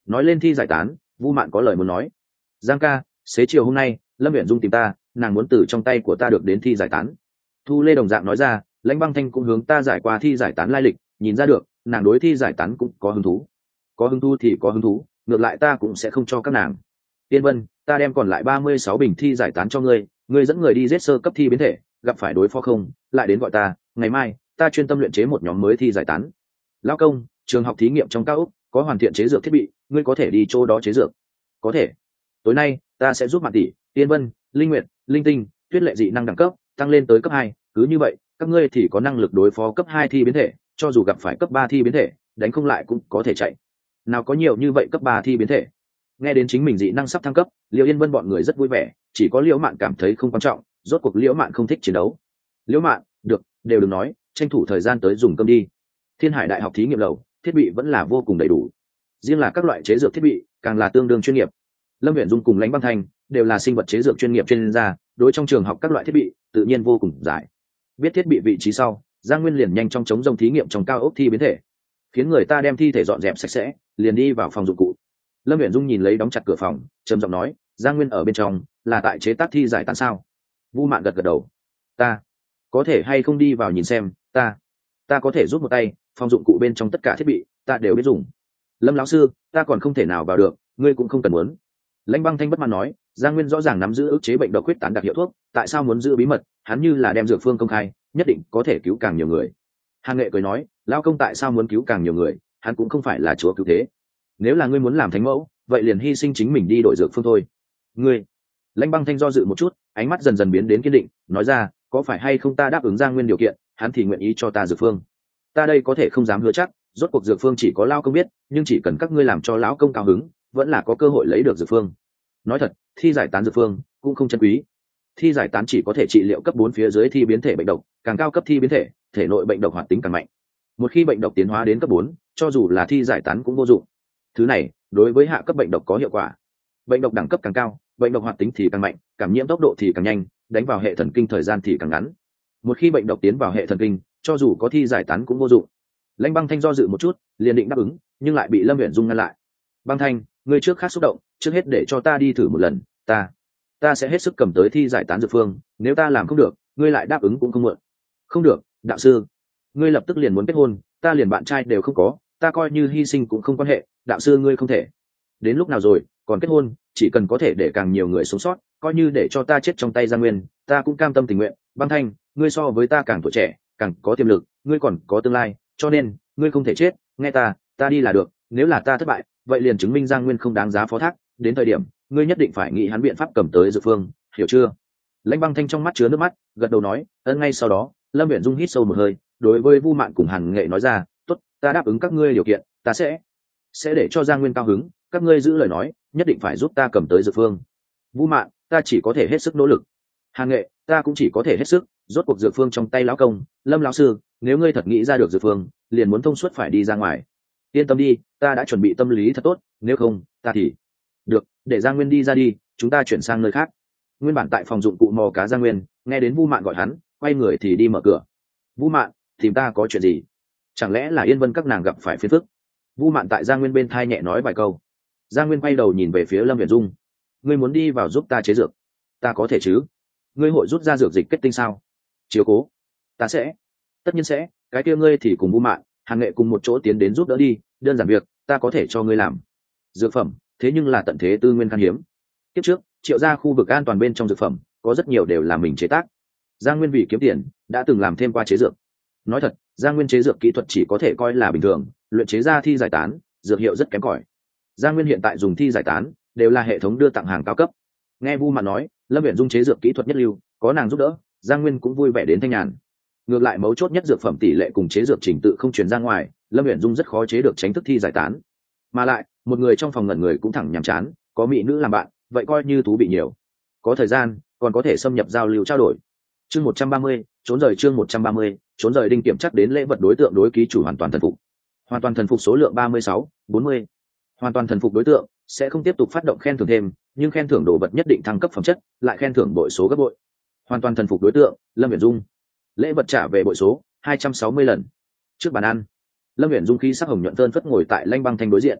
nói lên thi giải tán, Vu Mạn có lời muốn nói. Giang ca, xế chiều hôm nay Lâm Uyển Dung tìm ta, nàng muốn từ trong tay của ta được đến thi giải tán. Thu Lê đồng dạng nói ra, Lãnh Băng Thanh cũng hướng ta giải qua thi giải tán lai lịch, nhìn ra được nàng đối thi giải tán cũng có hứng thú. Có hứng thú thì có hứng thú, ngược lại ta cũng sẽ không cho các nàng. Tiên Vân, ta đem còn lại ba mươi sáu bình thi giải tán cho ngươi, ngươi dẫn người đi giết sơ cấp thi biến thể, gặp phải đối phó không, lại đến gọi ta, ngày mai ta chuyên tâm luyện chế một nhóm mới thi giải tán. Lão công, trường học thí nghiệm trong cao ốc có hoàn thiện chế dược thiết bị, ngươi có thể đi chỗ đó chế dược. Có thể. Tối nay ta sẽ giúp Mạn tỷ, Tiên Vân, Linh Nguyệt, Linh Tinh, Tuyết Lệ dị năng đẳng cấp tăng lên tới cấp hai, cứ như vậy các ngươi thì có năng lực đối phó cấp hai thi biến thể, cho dù gặp phải cấp ba thi biến thể, đánh không lại cũng có thể chạy. Nào có nhiều như vậy cấp ba thi biến thể. Nghe đến chính mình dị năng sắp thăng cấp, Liễu Yên Vân bọn người rất vui vẻ, chỉ có Liễu Mạn cảm thấy không quan trọng, rốt cuộc Liễu Mạn không thích chiến đấu. Liễu Mạn, được, đều đừng nói, tranh thủ thời gian tới dùng cơm đi. Thiên Hải Đại học thí nghiệm lầu, thiết bị vẫn là vô cùng đầy đủ. Riêng là các loại chế dược thiết bị, càng là tương đương chuyên nghiệp. Lâm Uyển Dung cùng Lãnh Băng Thanh đều là sinh vật chế dược chuyên nghiệp chuyên gia, đối trong trường học các loại thiết bị tự nhiên vô cùng giải. Biết thiết bị vị trí sau, Giang Nguyên liền nhanh trong chống rông thí nghiệm trong cao ốc thi biến thể, khiến người ta đem thi thể dọn dẹp sạch sẽ, liền đi vào phòng dụng cụ. Lâm Uyển Dung nhìn lấy đóng chặt cửa phòng, trầm giọng nói, Giang Nguyên ở bên trong là tại chế tác thi giải tán sao? Vu Mạn gật gật đầu. Ta có thể hay không đi vào nhìn xem, ta ta có thể giúp một tay, phòng dụng cụ bên trong tất cả thiết bị ta đều biết dùng. Lâm lão sư, ta còn không thể nào vào được, ngươi cũng không cần muốn. Lãnh Băng Thanh bất mãn nói, Giang Nguyên rõ ràng nắm giữ ức chế bệnh độc huyết tán đặc hiệu thuốc, tại sao muốn giữ bí mật? Hắn như là đem dược phương công khai, nhất định có thể cứu càng nhiều người. Hàn Nghệ cười nói, lão công tại sao muốn cứu càng nhiều người? Hắn cũng không phải là chúa cứu thế. Nếu là ngươi muốn làm thánh mẫu, vậy liền hy sinh chính mình đi đổi dược phương thôi. Ngươi. Lãnh Băng Thanh do dự một chút, ánh mắt dần dần biến đến kiên định, nói ra, có phải hay không ta đáp ứng Giang Nguyên điều kiện, hắn thì nguyện ý cho ta dược phương. Ta đây có thể không dám hứa chắc, rốt cuộc dược phương chỉ có lão công biết, nhưng chỉ cần các ngươi làm cho lão công cao hứng, vẫn là có cơ hội lấy được dược phương. Nói thật, thi giải tán dược phương cũng không chân quý. Thi giải tán chỉ có thể trị liệu cấp bốn phía dưới thi biến thể bệnh độc, càng cao cấp thi biến thể, thể nội bệnh độc hoạt tính càng mạnh. Một khi bệnh độc tiến hóa đến cấp bốn, cho dù là thi giải tán cũng vô dụng. Thứ này, đối với hạ cấp bệnh độc có hiệu quả. Bệnh độc đẳng cấp càng cao, bệnh độc hoạt tính thì càng mạnh, cảm nhiễm tốc độ thì càng nhanh, đánh vào hệ thần kinh thời gian thì càng ngắn. Một khi bệnh độc tiến vào hệ thần kinh, cho dù có thi giải tán cũng vô dụng. Lãnh Băng Thanh do dự một chút, liền định đáp ứng, nhưng lại bị Lâm Uyển Dung ngăn lại. Băng Thanh, ngươi trước khác xúc động, trước hết để cho ta đi thử một lần, ta ta sẽ hết sức cầm tới thi giải tán dược phương, nếu ta làm không được, ngươi lại đáp ứng cũng không muộn. Không được, đạo sư, ngươi lập tức liền muốn kết hôn, ta liền bạn trai đều không có, ta coi như hy sinh cũng không quan hệ, đạo sư ngươi không thể. Đến lúc nào rồi, còn kết hôn, chỉ cần có thể để càng nhiều người sống sót, coi như để cho ta chết trong tay Giang Nguyên, ta cũng cam tâm tình nguyện. Băng Thanh, ngươi so với ta càng tuổi trẻ, càng có tiềm lực, ngươi còn có tương lai, cho nên ngươi không thể chết, nghe ta, ta đi là được, nếu là ta thất bại, vậy liền chứng minh Giang Nguyên không đáng giá phó thác, đến thời điểm ngươi nhất định phải nghĩ hắn biện pháp cầm tới dược phương, hiểu chưa? Lãnh Băng Thanh trong mắt chứa nước mắt, gật đầu nói, ân. Ngay sau đó, Lâm Uyển Dung hít sâu một hơi, đối với Vu Mạn cùng Hàn Nghệ nói ra, tốt, ta đáp ứng các ngươi điều kiện, ta sẽ sẽ để cho Giang Nguyên cao hứng, các ngươi giữ lời nói, nhất định phải giúp ta cầm tới dược phương. Vu Mạn, ta chỉ có thể hết sức nỗ lực. Hàn Nghệ, ta cũng chỉ có thể hết sức, rốt cuộc dược phương trong tay lão công. Lâm lão sư, nếu ngươi thật nghĩ ra được dược phương, liền muốn thông suốt phải đi ra ngoài. Yên tâm đi, ta đã chuẩn bị tâm lý thật tốt, nếu không, ta thì được, để Giang Nguyên đi ra đi, chúng ta chuyển sang nơi khác. Nguyên bản tại phòng dụng cụ mò cá Giang Nguyên, nghe đến Vu Mạn gọi hắn, quay người thì đi mở cửa. Vu Mạn, tìm ta có chuyện gì? Chẳng lẽ là Yên Vân các nàng gặp phải phiền phức? Vu Mạn tại Giang Nguyên bên thai nhẹ nói vài câu. Giang Nguyên quay đầu nhìn về phía Lâm Uyển Dung. Ngươi muốn đi vào giúp ta chế dược? Ta có thể chứ? Ngươi hội rút ra dược dịch kết tinh sao? Chiếu cố, ta sẽ. Tất nhiên sẽ, cái kia ngươi thì cùng Vu Mạn, Hàn Nghệ cùng một chỗ tiến đến giúp đỡ đi, đơn giản việc, ta có thể cho ngươi làm. Dược phẩm, thế nhưng là tận thế tư nguyên khan hiếm. Tiếp trước, Triệu gia khu vực an toàn bên trong dược phẩm, có rất nhiều đều là mình chế tác. Giang Nguyên vì kiếm tiền, đã từng làm thêm qua chế dược. Nói thật, Giang Nguyên chế dược kỹ thuật chỉ có thể coi là bình thường, luyện chế ra thi giải tán, dược hiệu rất kém cỏi. Giang Nguyên hiện tại dùng thi giải tán, đều là hệ thống đưa tặng hàng cao cấp. Nghe Vu Mạn nói, Lâm Uyển Dung chế dược kỹ thuật nhất lưu, có nàng giúp đỡ, Giang Nguyên cũng vui vẻ đến thanh nhàn. Ngược lại mấu chốt nhất dược phẩm tỷ lệ cùng chế dược trình tự không truyền ra ngoài, Lâm Uyển Dung rất khó chế được tránh thức thi giải tán. Mà lại, một người trong phòng ngẩn người cũng thẳng nhàm chán, có mỹ nữ làm bạn, vậy coi như thú bị nhiều. Có thời gian, còn có thể xâm nhập giao lưu trao đổi. Chương một trăm ba mươi, trốn rời chương một trăm ba mươi, trốn rời đinh kiểm chắc đến lễ vật đối tượng đối ký chủ hoàn toàn thần phục. Hoàn toàn thần phục số lượng ba mươi sáu, bốn mươi. Hoàn toàn thần phục đối tượng sẽ không tiếp tục phát động khen thưởng thêm, nhưng khen thưởng đồ vật nhất định thăng cấp phẩm chất, lại khen thưởng bội số gấp bội. Hoàn toàn thần phục đối tượng, Lâm Uyển Dung. Lễ vật trả về bội số hai trăm sáu mươi lần. Trước bàn ăn, Lâm Uyển Dung khí sắc hồng nhuận tơn phất ngồi tại Lãnh Băng Thanh đối diện.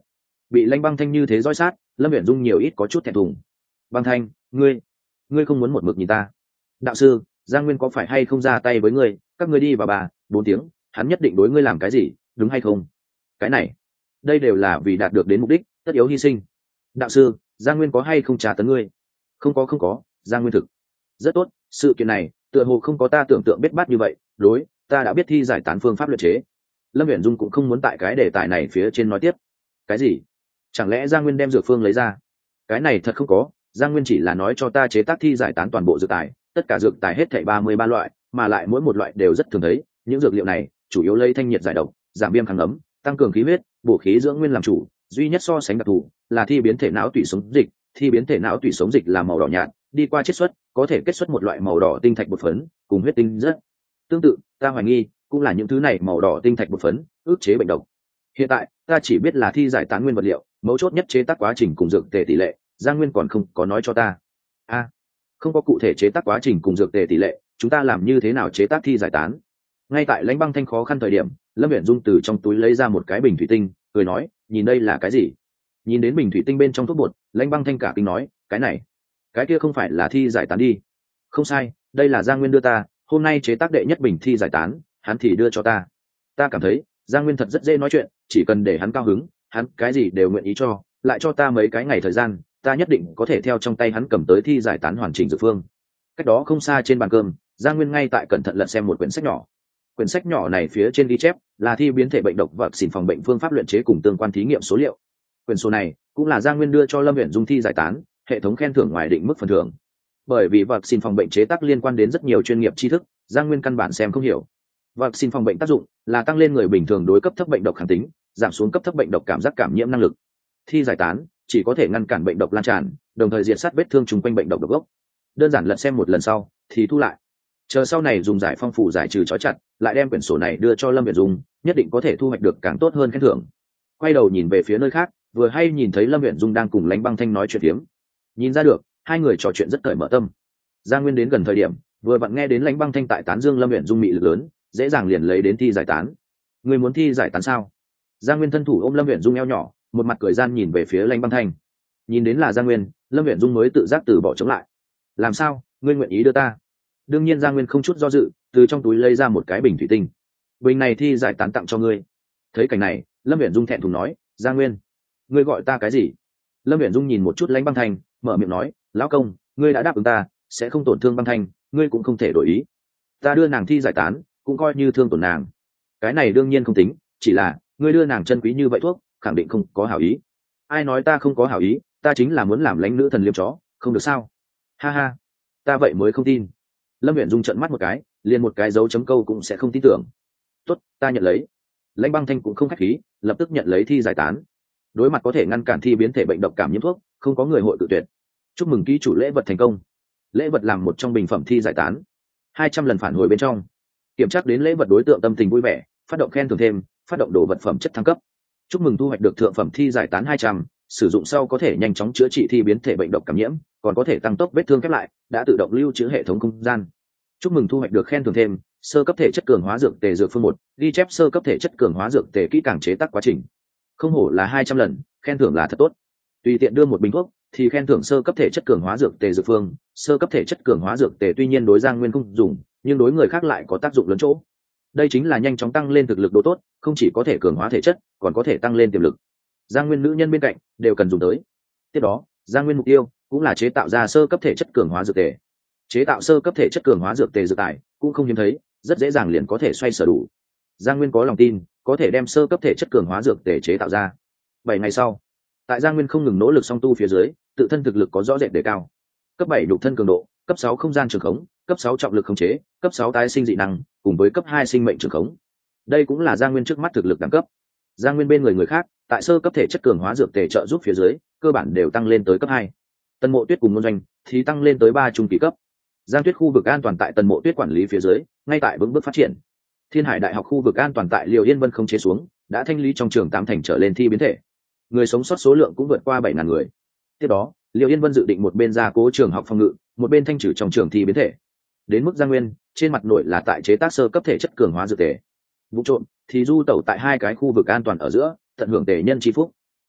bị Lãnh Băng Thanh như thế dõi sát, Lâm Uyển Dung nhiều ít có chút thẹn thùng. Băng Thanh, ngươi ngươi không muốn một mực nhìn ta? Đạo sư, Giang Nguyên có phải hay không ra tay với ngươi? Các ngươi đi vào bà bốn tiếng, hắn nhất định đối ngươi làm cái gì, đúng hay không? Cái này, đây đều là vì đạt được đến mục đích, tất yếu hy sinh. Đạo sư, Giang Nguyên có hay không trả tấn ngươi? Không có không có, Giang Nguyên thực rất tốt. Sự kiện này tựa hồ không có ta tưởng tượng biết bát như vậy. Đối, ta đã biết thi giải tán phương pháp luyện chế. Lâm Uyển Dung cũng không muốn tại cái đề tài này phía trên nói tiếp. Cái gì? Chẳng lẽ Giang Nguyên đem dược phương lấy ra? Cái này thật không có, Giang Nguyên chỉ là nói cho ta chế tác thi giải tán toàn bộ dược tài, tất cả dược tài hết thảy ba mươi ba loại, mà lại mỗi một loại đều rất thường thấy. Những dược liệu này chủ yếu lấy thanh nhiệt giải độc, giảm viêm kháng ấm, tăng cường khí huyết, bổ khí dưỡng nguyên làm chủ. Duy nhất so sánh đặc thù là thi biến thể não tủy sống dịch. Thi biến thể não tủy sống dịch là màu đỏ nhạt, đi qua chiết xuất có thể kết xuất một loại màu đỏ tinh thạch bột phấn, cùng huyết tinh rất tương tự. Ta hoài nghi cũng là những thứ này màu đỏ tinh thạch bột phấn ức chế bệnh độc. Hiện tại ta chỉ biết là thi giải tán nguyên vật liệu, mấu chốt nhất chế tác quá trình cùng dược tề tỷ lệ, Giang Nguyên còn không có nói cho ta. A, à, không có cụ thể chế tác quá trình cùng dược tề tỷ lệ, chúng ta làm như thế nào chế tác thi giải tán? Ngay tại Lãnh Băng Thanh khó khăn thời điểm, Lâm Uyển Dung từ trong túi lấy ra một cái bình thủy tinh, cười nói, nhìn đây là cái gì? Nhìn đến bình thủy tinh bên trong thuốc bột, Lãnh Băng Thanh cả kinh nói, cái này, cái kia không phải là thi giải tán đi? Không sai, đây là Giang Nguyên đưa ta, hôm nay chế tác đệ nhất bình thi giải tán, hắn thì đưa cho ta. Ta cảm thấy Giang Nguyên thật rất dễ nói chuyện, chỉ cần để hắn cao hứng, hắn cái gì đều nguyện ý cho, lại cho ta mấy cái ngày thời gian, ta nhất định có thể theo trong tay hắn cầm tới thi giải tán hoàn chỉnh dược phương. Cách đó không xa trên bàn cơm, Giang Nguyên ngay tại cẩn thận lật xem một quyển sách nhỏ. Quyển sách nhỏ này phía trên ghi chép là thi biến thể bệnh độc và xỉn phòng bệnh phương pháp luyện chế cùng tương quan thí nghiệm số liệu. Quyển số này cũng là Giang Nguyên đưa cho Lâm Uyển Dung thi giải tán, hệ thống khen thưởng ngoài định mức phần thưởng. Bởi vì vật xin phòng bệnh chế tác liên quan đến rất nhiều chuyên nghiệp tri thức, Giang Nguyên căn bản xem không hiểu. Vật xin phòng bệnh tác dụng là tăng lên người bình thường đối cấp thấp bệnh độc kháng tính, giảm xuống cấp thấp bệnh độc cảm giác cảm nhiễm năng lực. Thi giải tán chỉ có thể ngăn cản bệnh độc lan tràn, đồng thời diệt sát vết thương chung quanh bệnh độc độc gốc. Đơn giản lật xem một lần sau thì thu lại, chờ sau này dùng giải phong phủ giải trừ trói chặt, lại đem quyển sổ này đưa cho Lâm Uyển Dung, nhất định có thể thu hoạch được càng tốt hơn khen thưởng. Quay đầu nhìn về phía nơi khác, vừa hay nhìn thấy Lâm Uyển Dung đang cùng Lãnh Băng Thanh nói chuyện phiếm. Nhìn ra được hai người trò chuyện rất cởi mở tâm. Giang Nguyên đến gần thời điểm, vừa vặn nghe đến Lãnh Băng Thanh tại tán dương Lâm Uyển Dung mị lực lớn, dễ dàng liền lấy đến thi giải tán. Người muốn thi giải tán sao? Giang Nguyên thân thủ ôm Lâm Uyển Dung eo nhỏ, một mặt cười gian nhìn về phía Lãnh Băng Thanh. Nhìn đến là Giang Nguyên, Lâm Uyển Dung mới tự giác từ bỏ chống lại. Làm sao, ngươi nguyện ý đưa ta? Đương nhiên Giang Nguyên không chút do dự, từ trong túi lấy ra một cái bình thủy tinh. Bình này thi giải tán tặng cho ngươi. Thấy cảnh này, Lâm Uyển Dung thẹn thùng nói, Giang Nguyên, ngươi gọi ta cái gì? Lâm Uyển Dung nhìn một chút Lãnh Băng Thanh, mở miệng nói, lão công, ngươi đã đáp ứng ta, sẽ không tổn thương Băng Thanh, ngươi cũng không thể đổi ý. Ta đưa nàng thi giải tán, cũng coi như thương tổn nàng. Cái này đương nhiên không tính, chỉ là ngươi đưa nàng chân quý như vậy thuốc, khẳng định không có hảo ý. Ai nói ta không có hảo ý, ta chính là muốn làm lãnh nữ thần liếm chó, không được sao? Ha ha, ta vậy mới không tin. Lâm Uyển Dung trợn mắt một cái, liền một cái dấu chấm câu cũng sẽ không tin tưởng. Tốt, ta nhận lấy. Lãnh Băng Thanh cũng không khách khí, lập tức nhận lấy thi giải tán. Đối mặt có thể ngăn cản thi biến thể bệnh độc cảm nhiễm thuốc, không có người hội tự tuyệt. Chúc mừng ký chủ lễ vật thành công. Lễ vật làm một trong bình phẩm thi giải tán, hai trăm lần phản hồi bên trong. Kiểm tra đến lễ vật đối tượng tâm tình vui vẻ, phát động khen thưởng thêm, phát động đồ vật phẩm chất thăng cấp. Chúc mừng thu hoạch được thượng phẩm thi giải tán hai trăm, sử dụng sau có thể nhanh chóng chữa trị thi biến thể bệnh độc cảm nhiễm, còn có thể tăng tốc vết thương khép lại, đã tự động lưu trữ hệ thống không gian. Chúc mừng thu hoạch được khen thưởng thêm, sơ cấp thể chất cường hóa dược tề dược phương một, ghi chép sơ cấp thể chất cường hóa dược tề kỹ càng chế tác quá trình. Không hổ là hai trăm lần, khen thưởng là thật tốt. Tùy tiện đưa một bình thuốc thì khen thưởng sơ cấp thể chất cường hóa dược tề dược phương, sơ cấp thể chất cường hóa dược tề tuy nhiên đối Giang Nguyên không dùng, nhưng đối người khác lại có tác dụng lớn chỗ. Đây chính là nhanh chóng tăng lên thực lực độ tốt, không chỉ có thể cường hóa thể chất, còn có thể tăng lên tiềm lực. Giang Nguyên nữ nhân bên cạnh đều cần dùng tới. Tiếp đó, Giang Nguyên mục tiêu cũng là chế tạo ra sơ cấp thể chất cường hóa dược tề. Chế tạo sơ cấp thể chất cường hóa dược tề dược tài cũng không hiếm thấy, rất dễ dàng liền có thể xoay sở đủ. Giang Nguyên có lòng tin có thể đem sơ cấp thể chất cường hóa dược tề chế tạo ra. Bảy ngày sau, tại Giang Nguyên không ngừng nỗ lực song tu phía dưới, tự thân thực lực có rõ rệt đề cao. Cấp bảy đục thân cường độ, cấp sáu không gian trường khống, cấp sáu trọng lực khống chế, cấp sáu tái sinh dị năng, cùng với cấp hai sinh mệnh trường khống. Đây cũng là Giang Nguyên trước mắt thực lực đẳng cấp. Giang Nguyên bên người người khác, tại sơ cấp thể chất cường hóa dược tề trợ giúp phía dưới, cơ bản đều tăng lên tới cấp hai. Tần Mộ Tuyết cùng Ngôn Doanh thì tăng lên tới ba trung kỳ cấp. Giang Tuyết khu vực an toàn tại Tần Mộ Tuyết quản lý phía dưới, ngay tại vững bước phát triển. Thiên Hải Đại học khu vực an toàn tại Liều Yên Vân không chế xuống, đã thanh lý trong trường tám thành trở lên thi biến thể. Người sống sót số lượng cũng vượt qua bảy ngàn người. Tiếp đó, Liều Yên Vân dự định một bên gia cố trường học phòng ngự, một bên thanh trừ trong trường thi biến thể. Đến mức Giang Nguyên, trên mặt nội là tại chế tác sơ cấp thể chất cường hóa dược tề. Vụ trộm thì du tẩu tại hai cái khu vực an toàn ở giữa, tận hưởng tề nhân chi phúc.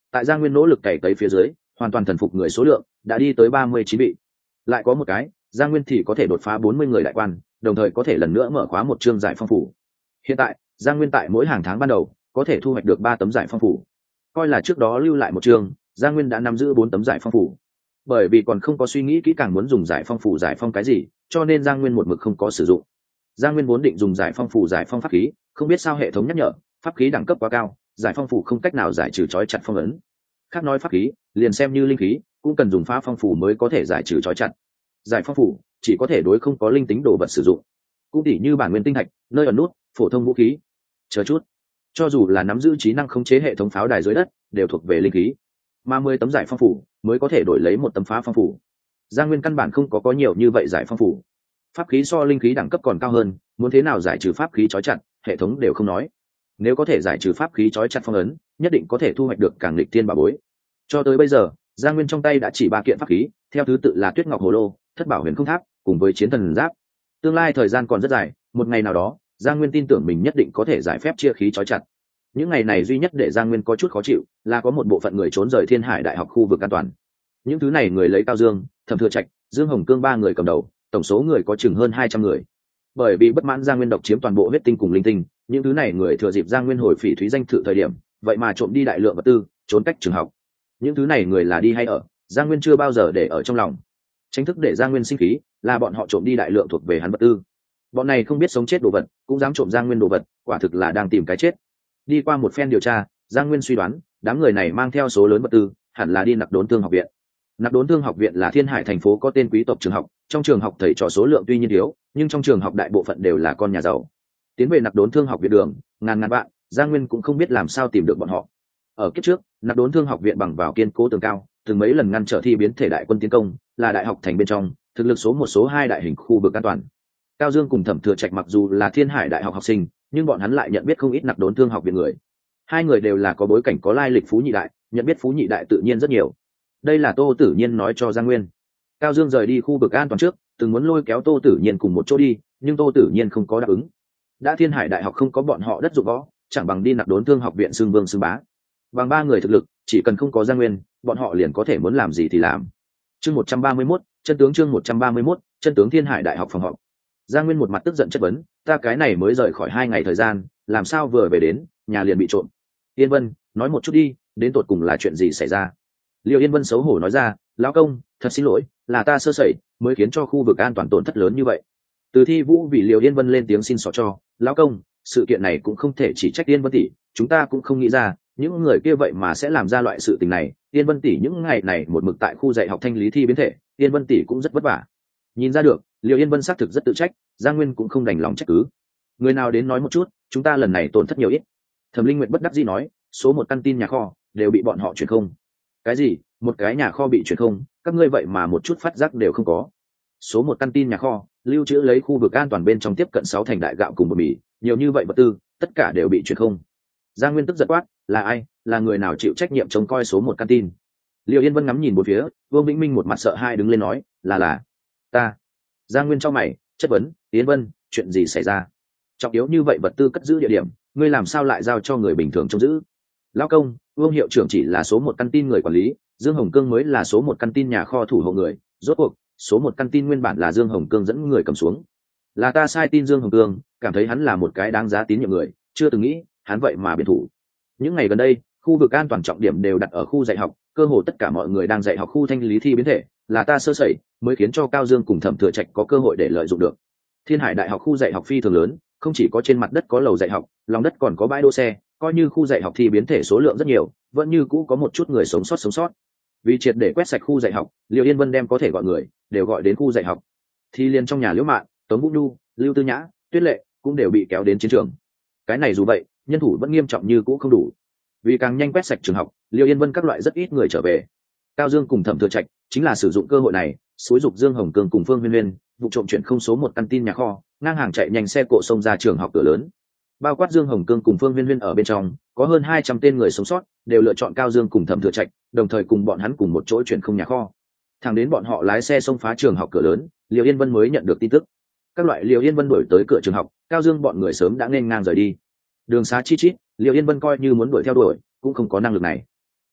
tại Giang Nguyên nỗ lực cày tới phía dưới, hoàn toàn thần phục người số lượng đã đi tới ba mươi chín vị. Lại có một cái, Giang Nguyên thì có thể đột phá bốn mươi người đại quan, đồng thời có thể lần nữa mở khóa một chương giải phong phủ. Hiện tại, Giang Nguyên tại mỗi hàng tháng ban đầu có thể thu hoạch được ba tấm giải phong phủ. Coi là trước đó lưu lại một chương, Giang Nguyên đã nắm giữ bốn tấm giải phong phủ. Bởi vì còn không có suy nghĩ kỹ càng muốn dùng giải phong phủ giải phong cái gì, cho nên Giang Nguyên một mực không có sử dụng. Giang Nguyên vốn định dùng giải phong phủ giải phong pháp khí, không biết sao hệ thống nhắc nhở, pháp khí đẳng cấp quá cao, giải phong phủ không cách nào giải trừ trói chặt phong ấn. Khác nói pháp khí, liền xem như linh khí, cũng cần dùng phá phong phủ mới có thể giải trừ trói chặt. Giải phong phủ chỉ có thể đối không có linh tính đồ vật sử dụng, cũng tỉ như bản nguyên tinh thạch, nơi ẩn nút, phổ thông vũ khí, chờ chút. Cho dù là nắm giữ trí năng khống chế hệ thống pháo đài dưới đất, đều thuộc về linh khí. Mà mười tấm giải phong phủ mới có thể đổi lấy một tấm phá phong phủ. Giang Nguyên căn bản không có có nhiều như vậy giải phong phủ. Pháp khí so linh khí đẳng cấp còn cao hơn, muốn thế nào giải trừ pháp khí trói chặt, hệ thống đều không nói. Nếu có thể giải trừ pháp khí trói chặt phong ấn, nhất định có thể thu hoạch được càng nghịch tiên bảo bối. Cho tới bây giờ, Giang Nguyên trong tay đã chỉ ba kiện pháp khí, theo thứ tự là Tuyết Ngọc Hồ Lô, Thất Bảo Huyền Không Tháp, cùng với Chiến Thần Giáp. Tương lai thời gian còn rất dài, một ngày nào đó, Giang Nguyên tin tưởng mình nhất định có thể giải phép chia khí trói chặt. Những ngày này duy nhất để Giang Nguyên có chút khó chịu là có một bộ phận người trốn rời Thiên Hải Đại học khu vực an toàn. Những thứ này người lấy Cao Dương, Thẩm Thừa Trạch, Dương Hồng Cương ba người cầm đầu, tổng số người có chừng hơn hai trăm người. Bởi vì bất mãn Giang Nguyên độc chiếm toàn bộ huyết tinh cùng linh tinh, những thứ này người thừa dịp Giang Nguyên hồi phỉ thúy danh thự thời điểm, vậy mà trộm đi đại lượng vật tư, trốn cách trường học. Những thứ này người là đi hay ở, Giang Nguyên chưa bao giờ để ở trong lòng. Tránh thức để Giang Nguyên sinh khí, là bọn họ trộm đi đại lượng thuộc về hắn vật tư. Bọn này không biết sống chết đồ vật, cũng dám trộm Giang Nguyên đồ vật, quả thực là đang tìm cái chết. Đi qua một phen điều tra, Giang Nguyên suy đoán, đám người này mang theo số lớn vật tư, hẳn là đi Nặc Đốn Thương học viện. Nặc Đốn Thương học viện là Thiên Hải thành phố có tên quý tộc trường học, trong trường học thầy trò số lượng tuy nhiên thiếu, nhưng trong trường học đại bộ phận đều là con nhà giàu. Tiến về Nặc Đốn Thương học viện đường, ngàn ngàn bạn, Giang Nguyên cũng không biết làm sao tìm được bọn họ. Ở kiếp trước, Nặc Đốn Thương học viện bằng vào kiên cố tường cao, từng mấy lần ngăn trở thi biến thể đại quân tiến công, là đại học thành bên trong, thực lực số một số hai đại hình khu vực an toàn. Cao Dương cùng Thẩm Thừa Trạch mặc dù là Thiên Hải đại học học sinh, nhưng bọn hắn lại nhận biết không ít Nặc Đốn Thương học viện người. Hai người đều là có bối cảnh có lai lịch phú nhị đại, nhận biết phú nhị đại tự nhiên rất nhiều. Đây là Tô Tử Nhiên nói cho Giang Nguyên. Cao Dương rời đi khu vực an toàn trước, từng muốn lôi kéo Tô Tử Nhiên cùng một chỗ đi, nhưng Tô Tử Nhiên không có đáp ứng. Đã Thiên Hải đại học không có bọn họ đất dụng võ, chẳng bằng đi Nặc Đốn Thương học viện xưng vương xưng bá. Bằng ba người thực lực, chỉ cần không có Giang Nguyên, bọn họ liền có thể muốn làm gì thì làm. Chương một trăm ba mươi mốt, chân tướng chương một trăm ba mươi mốt, chân tướng Thiên Hải đại học phòng họp. Giang Nguyên một mặt tức giận chất vấn, ta cái này mới rời khỏi hai ngày thời gian, làm sao vừa về đến, nhà liền bị trộm. Yên Vân, nói một chút đi, đến tột cùng là chuyện gì xảy ra? Liệu Yên Vân xấu hổ nói ra, lão công, thật xin lỗi, là ta sơ sẩy, mới khiến cho khu vực an toàn tổn thất lớn như vậy. Từ Thi Vũ vì Liệu Yên Vân lên tiếng xin xỏ cho, lão công, sự kiện này cũng không thể chỉ trách Yên Vân tỷ, chúng ta cũng không nghĩ ra, những người kia vậy mà sẽ làm ra loại sự tình này. Yên Vân tỷ những ngày này một mực tại khu dạy học thanh lý thi biến thể, Yên Vân tỷ cũng rất vất vả. Nhìn ra được, Liệu Yên Vân xác thực rất tự trách, Giang Nguyên cũng không đành lòng trách cứ. Người nào đến nói một chút, chúng ta lần này tổn thất nhiều ít. Thẩm Linh Nguyệt bất đắc dĩ nói, số một căn tin nhà kho đều bị bọn họ chuyển không. Cái gì? Một cái nhà kho bị chuyển không? Các ngươi vậy mà một chút phát giác đều không có. Số một căn tin nhà kho lưu trữ lấy khu vực an toàn bên trong tiếp cận sáu thành đại gạo cùng bột mì, nhiều như vậy vật tư, tất cả đều bị chuyển không. Giang Nguyên tức giận quát, là ai? Là người nào chịu trách nhiệm trông coi số một căn tin? Liệu Yên Vân ngắm nhìn bốn phía, Vương Vĩnh Minh một mặt sợ hai đứng lên nói, là là ta. Giang Nguyên trong mày chất vấn, Yên Vân, chuyện gì xảy ra? Trọng yếu như vậy vật tư cất giữ địa điểm, ngươi làm sao lại giao cho người bình thường trông giữ? Lão công, Vương hiệu trưởng chỉ là số một căn tin người quản lý, Dương Hồng Cương mới là số một căn tin nhà kho thủ hộ người. Rốt cuộc, số một căn tin nguyên bản là Dương Hồng Cương dẫn người cầm xuống. Là ta sai tin Dương Hồng Cương, cảm thấy hắn là một cái đáng giá tín nhiệm người, chưa từng nghĩ hắn vậy mà biệt thủ. Những ngày gần đây, khu vực an toàn trọng điểm đều đặt ở khu dạy học, cơ hồ tất cả mọi người đang dạy học khu thanh lý thi biến thể, là ta sơ sẩy, mới khiến cho Cao Dương cùng Thẩm Thừa Trạch có cơ hội để lợi dụng được. Thiên Hải đại học khu dạy học phi thường lớn, không chỉ có trên mặt đất có lầu dạy học, lòng đất còn có bãi đỗ xe, coi như khu dạy học thi biến thể số lượng rất nhiều, vẫn như cũ có một chút người sống sót sống sót. Vì triệt để quét sạch khu dạy học, Liệu Yên Vân đem có thể gọi người đều gọi đến khu dạy học. Thi liên trong nhà Liễu Mạn, Tống Vũ Nhu, Lưu Tư Nhã, Tuyết Lệ cũng đều bị kéo đến chiến trường. Cái này dù vậy, nhân thủ vẫn nghiêm trọng như cũ không đủ. Vì càng nhanh quét sạch trường học, Liệu Yên Vân các loại rất ít người trở về. Cao Dương cùng Thẩm Thừa Trạch chính là sử dụng cơ hội này, xúi dục Dương Hồng Cường cùng Phương Huyên Huyên vụ trộm chuyển không số một căn tin nhà kho, ngang hàng chạy nhanh xe cộ xông ra trường học cửa lớn. Bao quát Dương Hồng Cương cùng Phương Huyên Huyên ở bên trong, có hơn hai trăm tên người sống sót, đều lựa chọn Cao Dương cùng Thẩm Thừa Trạch, đồng thời cùng bọn hắn cùng một chỗ chuyển không nhà kho. Thẳng đến bọn họ lái xe xông phá trường học cửa lớn, Liệu Yên Vân mới nhận được tin tức. Các loại Liệu Yên Vân đuổi tới cửa trường học, Cao Dương bọn người sớm đã nên ngang rời đi. Đường xá chi chít, Liệu Yên Vân coi như muốn đuổi theo đuổi, cũng không có năng lực này.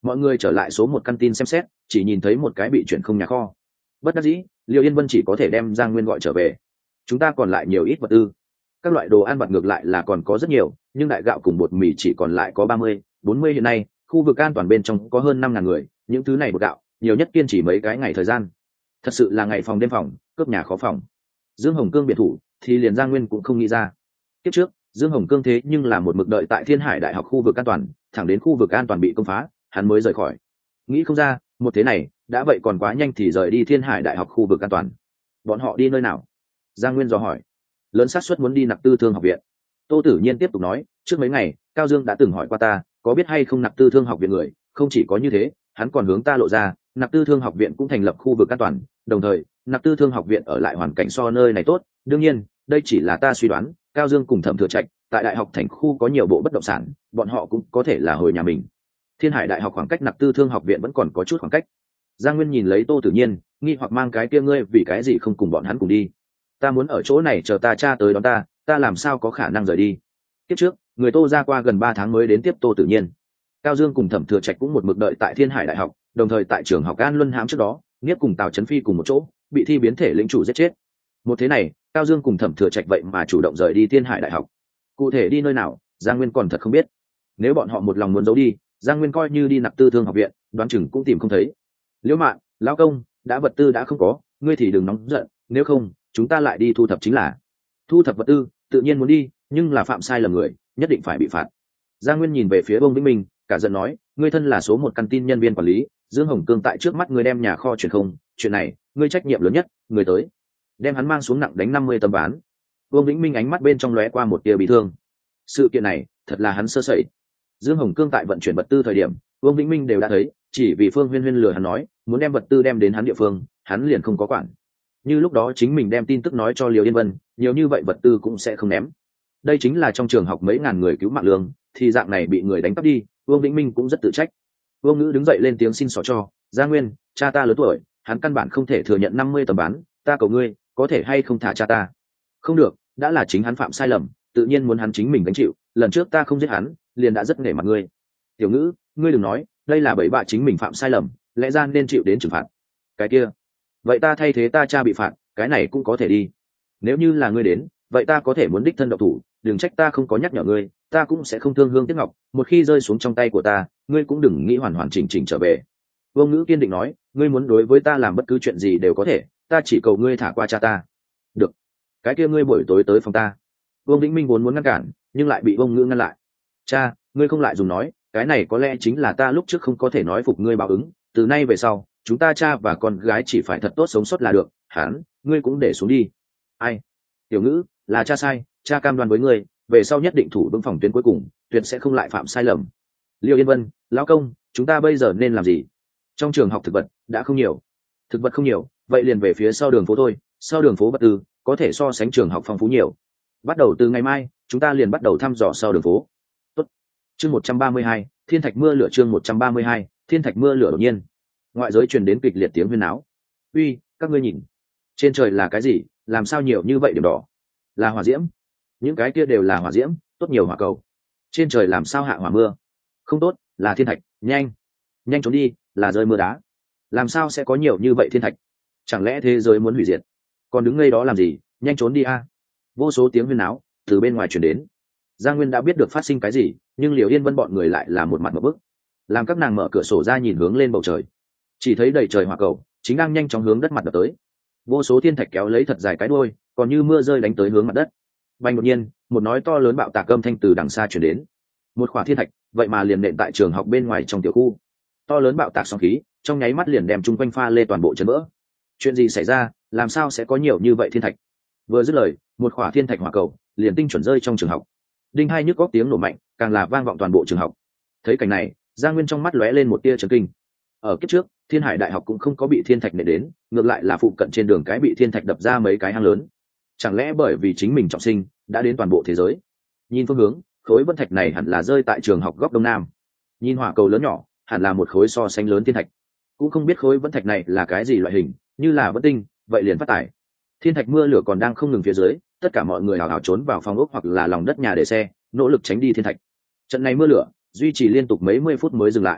mọi người trở lại số một căn tin xem xét, chỉ nhìn thấy một cái bị chuyển không nhà kho. Bất đắc dĩ, Liêu Yên Vân chỉ có thể đem Giang Nguyên gọi trở về. Chúng ta còn lại nhiều ít vật tư, các loại đồ ăn vặt ngược lại là còn có rất nhiều, nhưng đại gạo cùng bột mì chỉ còn lại có ba mươi, bốn mươi hiện nay. Khu vực an toàn bên trong có hơn năm ngàn người, những thứ này bột gạo nhiều nhất kiên trì mấy cái ngày thời gian, thật sự là ngày phòng đêm phòng, cướp nhà khó phòng. Dương Hồng Cương biệt thủ thì liền Giang Nguyên cũng không nghĩ ra. Kiếp trước Dương Hồng Cương thế nhưng là một mực đợi tại Thiên Hải Đại học khu vực an toàn, thẳng đến khu vực an toàn bị công phá hắn mới rời khỏi. Nghĩ không ra một thế này đã vậy còn quá nhanh thì rời đi Thiên Hải Đại học khu vực an toàn. Bọn họ đi nơi nào? Giang Nguyên dò hỏi. Lớn xác suất muốn đi Nặc Tư Thương học viện. Tô Tử Nhiên tiếp tục nói, trước mấy ngày Cao Dương đã từng hỏi qua ta có biết hay không Nặc Tư Thương học viện người, không chỉ có như thế hắn còn hướng ta lộ ra Nặc Tư Thương học viện cũng thành lập khu vực an toàn, đồng thời Nặc Tư Thương học viện ở lại hoàn cảnh so nơi này tốt. Đương nhiên đây chỉ là ta suy đoán, Cao Dương cùng Thẩm Thừa Trạch tại đại học thành khu có nhiều bộ bất động sản, bọn họ cũng có thể là hồi nhà mình. Thiên Hải Đại học khoảng cách Nặc Tư Thương học viện vẫn còn có chút khoảng cách. Giang Nguyên nhìn lấy Tô Tử Nhiên, nghi hoặc mang cái kia ngươi vì cái gì không cùng bọn hắn cùng đi? Ta muốn ở chỗ này chờ ta cha tới đón ta, ta làm sao có khả năng rời đi? Kiếp trước người Tô ra qua gần ba tháng mới đến tiếp Tô Tử Nhiên. Cao Dương cùng Thẩm Thừa Trạch cũng một mực đợi tại Thiên Hải Đại học, đồng thời tại trường học An Luân hãm trước đó, Niếp cùng Tào Chấn Phi cùng một chỗ, bị thi biến thể lĩnh chủ giết chết. Một thế này, Cao Dương cùng Thẩm Thừa Trạch vậy mà chủ động rời đi Thiên Hải Đại học. Cụ thể đi nơi nào, Giang Nguyên còn thật không biết. Nếu bọn họ một lòng muốn giấu đi, Giang Nguyên coi như đi Nặc Tư Thương học viện, đoán chừng cũng tìm không thấy. Liễu Mạn, lão công, đã vật tư đã không có, ngươi thì đừng nóng giận, nếu không, chúng ta lại đi thu thập chính là. Thu thập vật tư, tự nhiên muốn đi, nhưng là phạm sai lầm người, nhất định phải bị phạt. Giang Nguyên nhìn về phía Vương Vĩnh Minh, cả giận nói, ngươi thân là số một căn tin nhân viên quản lý, Dương Hồng Cương tại trước mắt ngươi đem nhà kho chuyển không, chuyện này, ngươi trách nhiệm lớn nhất, người tới, đem hắn mang xuống nặng đánh năm mươi tấm ván. Vương Vĩnh Minh ánh mắt bên trong lóe qua một tia bị thương. Sự kiện này, thật là hắn sơ sẩy. Dương Hồng Cương tại vận chuyển vật tư thời điểm, Vương Vĩnh Minh đều đã thấy, chỉ vì Phương Huyên Huyên lừa hắn nói, muốn đem vật tư đem đến hắn địa phương, hắn liền không có quản. Như lúc đó chính mình đem tin tức nói cho Liêu Yên Vân, nhiều như vậy vật tư cũng sẽ không ném. Đây chính là trong trường học mấy ngàn người cứu mạng lương, thì dạng này bị người đánh cắp đi, Vương Vĩnh Minh cũng rất tự trách. Vương Ngữ đứng dậy lên tiếng xin xỏ cho, Gia Nguyên, cha ta lớn tuổi, hắn căn bản không thể thừa nhận năm mươi tấm bán, ta cầu ngươi, có thể hay không thả cha ta? Không được, đã là chính hắn phạm sai lầm, tự nhiên muốn hắn chính mình gánh chịu, lần trước ta không giết hắn, liền đã rất nể mặt ngươi. Tiểu Ngữ, ngươi đừng nói, đây là bảy bạ chính mình phạm sai lầm, lẽ ra nên chịu đến trừng phạt. Cái kia, vậy ta thay thế ta cha bị phạt, cái này cũng có thể đi. Nếu như là ngươi đến, vậy ta có thể muốn đích thân độc thủ, đừng trách ta không có nhắc nhở ngươi, ta cũng sẽ không thương hương tiếc ngọc, một khi rơi xuống trong tay của ta, ngươi cũng đừng nghĩ hoàn hoàn chỉnh chỉnh trở về. Vương Ngữ kiên định nói, ngươi muốn đối với ta làm bất cứ chuyện gì đều có thể, ta chỉ cầu ngươi thả qua cha ta. Được, cái kia ngươi buổi tối tới phòng ta. Vương Vĩnh Minh vốn muốn ngăn cản, nhưng lại bị Vương Ngữ ngăn lại. Cha, ngươi không lại dùng nói, cái này có lẽ chính là ta lúc trước không có thể nói phục ngươi báo ứng, từ nay về sau, chúng ta cha và con gái chỉ phải thật tốt sống sót là được, hắn, ngươi cũng để xuống đi. Ai? Tiểu Ngữ, là cha sai, cha cam đoan với ngươi, về sau nhất định thủ vững phòng tuyến cuối cùng, tuyệt sẽ không lại phạm sai lầm. Liêu Yên Vân, lão công, chúng ta bây giờ nên làm gì? Trong trường học thực vật đã không nhiều, thực vật không nhiều, vậy liền về phía sau đường phố thôi, sau đường phố vật tư có thể so sánh trường học phong phú nhiều. Bắt đầu từ ngày mai, chúng ta liền bắt đầu thăm dò sau đường phố. Tốt. Chương một trăm ba mươi hai, Thiên Thạch mưa lửa chương một trăm ba mươi hai, Thiên Thạch mưa lửa đột nhiên. Ngoại giới truyền đến kịch liệt tiếng huyên náo. Uy, các ngươi nhìn, trên trời là cái gì, làm sao nhiều như vậy điểm đỏ? Là hỏa diễm. Những cái kia đều là hỏa diễm, tốt nhiều hỏa cầu. Trên trời làm sao hạ hỏa mưa? Không tốt, là thiên thạch, nhanh, nhanh trốn đi, là rơi mưa đá. Làm sao sẽ có nhiều như vậy thiên thạch? Chẳng lẽ thế giới muốn hủy diệt? Còn đứng ngay đó làm gì, nhanh trốn đi a. Vô số tiếng huyên náo từ bên ngoài truyền đến. Giang Nguyên đã biết được phát sinh cái gì, nhưng Liễu Yên Vân bọn người lại là một mặt một bức. Làm các nàng mở cửa sổ ra nhìn hướng lên bầu trời, chỉ thấy đầy trời hỏa cầu chính đang nhanh chóng hướng đất mặt đập tới. Vô số thiên thạch kéo lấy thật dài cái đuôi, còn như mưa rơi đánh tới hướng mặt đất. Bành đột nhiên, một nói to lớn bạo tạc âm thanh từ đằng xa truyền đến. Một khỏa thiên thạch, vậy mà liền nện tại trường học bên ngoài trong tiểu khu. To lớn bạo tạc sóng khí, trong nháy mắt liền đem chung quanh pha lê toàn bộ chấn vỡ. Chuyện gì xảy ra, làm sao sẽ có nhiều như vậy thiên thạch? Vừa dứt lời, một khỏa thiên thạch hỏa cầu liền tinh chuẩn rơi trong trường học. Đinh hai nhức góc tiếng nổ mạnh, càng là vang vọng toàn bộ trường học. Thấy cảnh này, Giang Nguyên trong mắt lóe lên một tia chấn kinh. Ở kiếp trước, Thiên Hải Đại học cũng không có bị thiên thạch nện đến, ngược lại là phụ cận trên đường cái bị thiên thạch đập ra mấy cái hang lớn. Chẳng lẽ bởi vì chính mình trọng sinh đã đến toàn bộ thế giới? Nhìn phương hướng, khối vân thạch này hẳn là rơi tại trường học góc đông nam. Nhìn hỏa cầu lớn nhỏ, hẳn là một khối so sánh lớn thiên thạch. Cũng không biết khối vân thạch này là cái gì loại hình, như là vân tinh, vậy liền phát tải. Thiên thạch mưa lửa còn đang không ngừng phía dưới, tất cả mọi người hào hào trốn vào phòng ốc hoặc là lòng đất nhà để xe, nỗ lực tránh đi thiên thạch. Trận này mưa lửa duy trì liên tục mấy mươi phút mới dừng lại.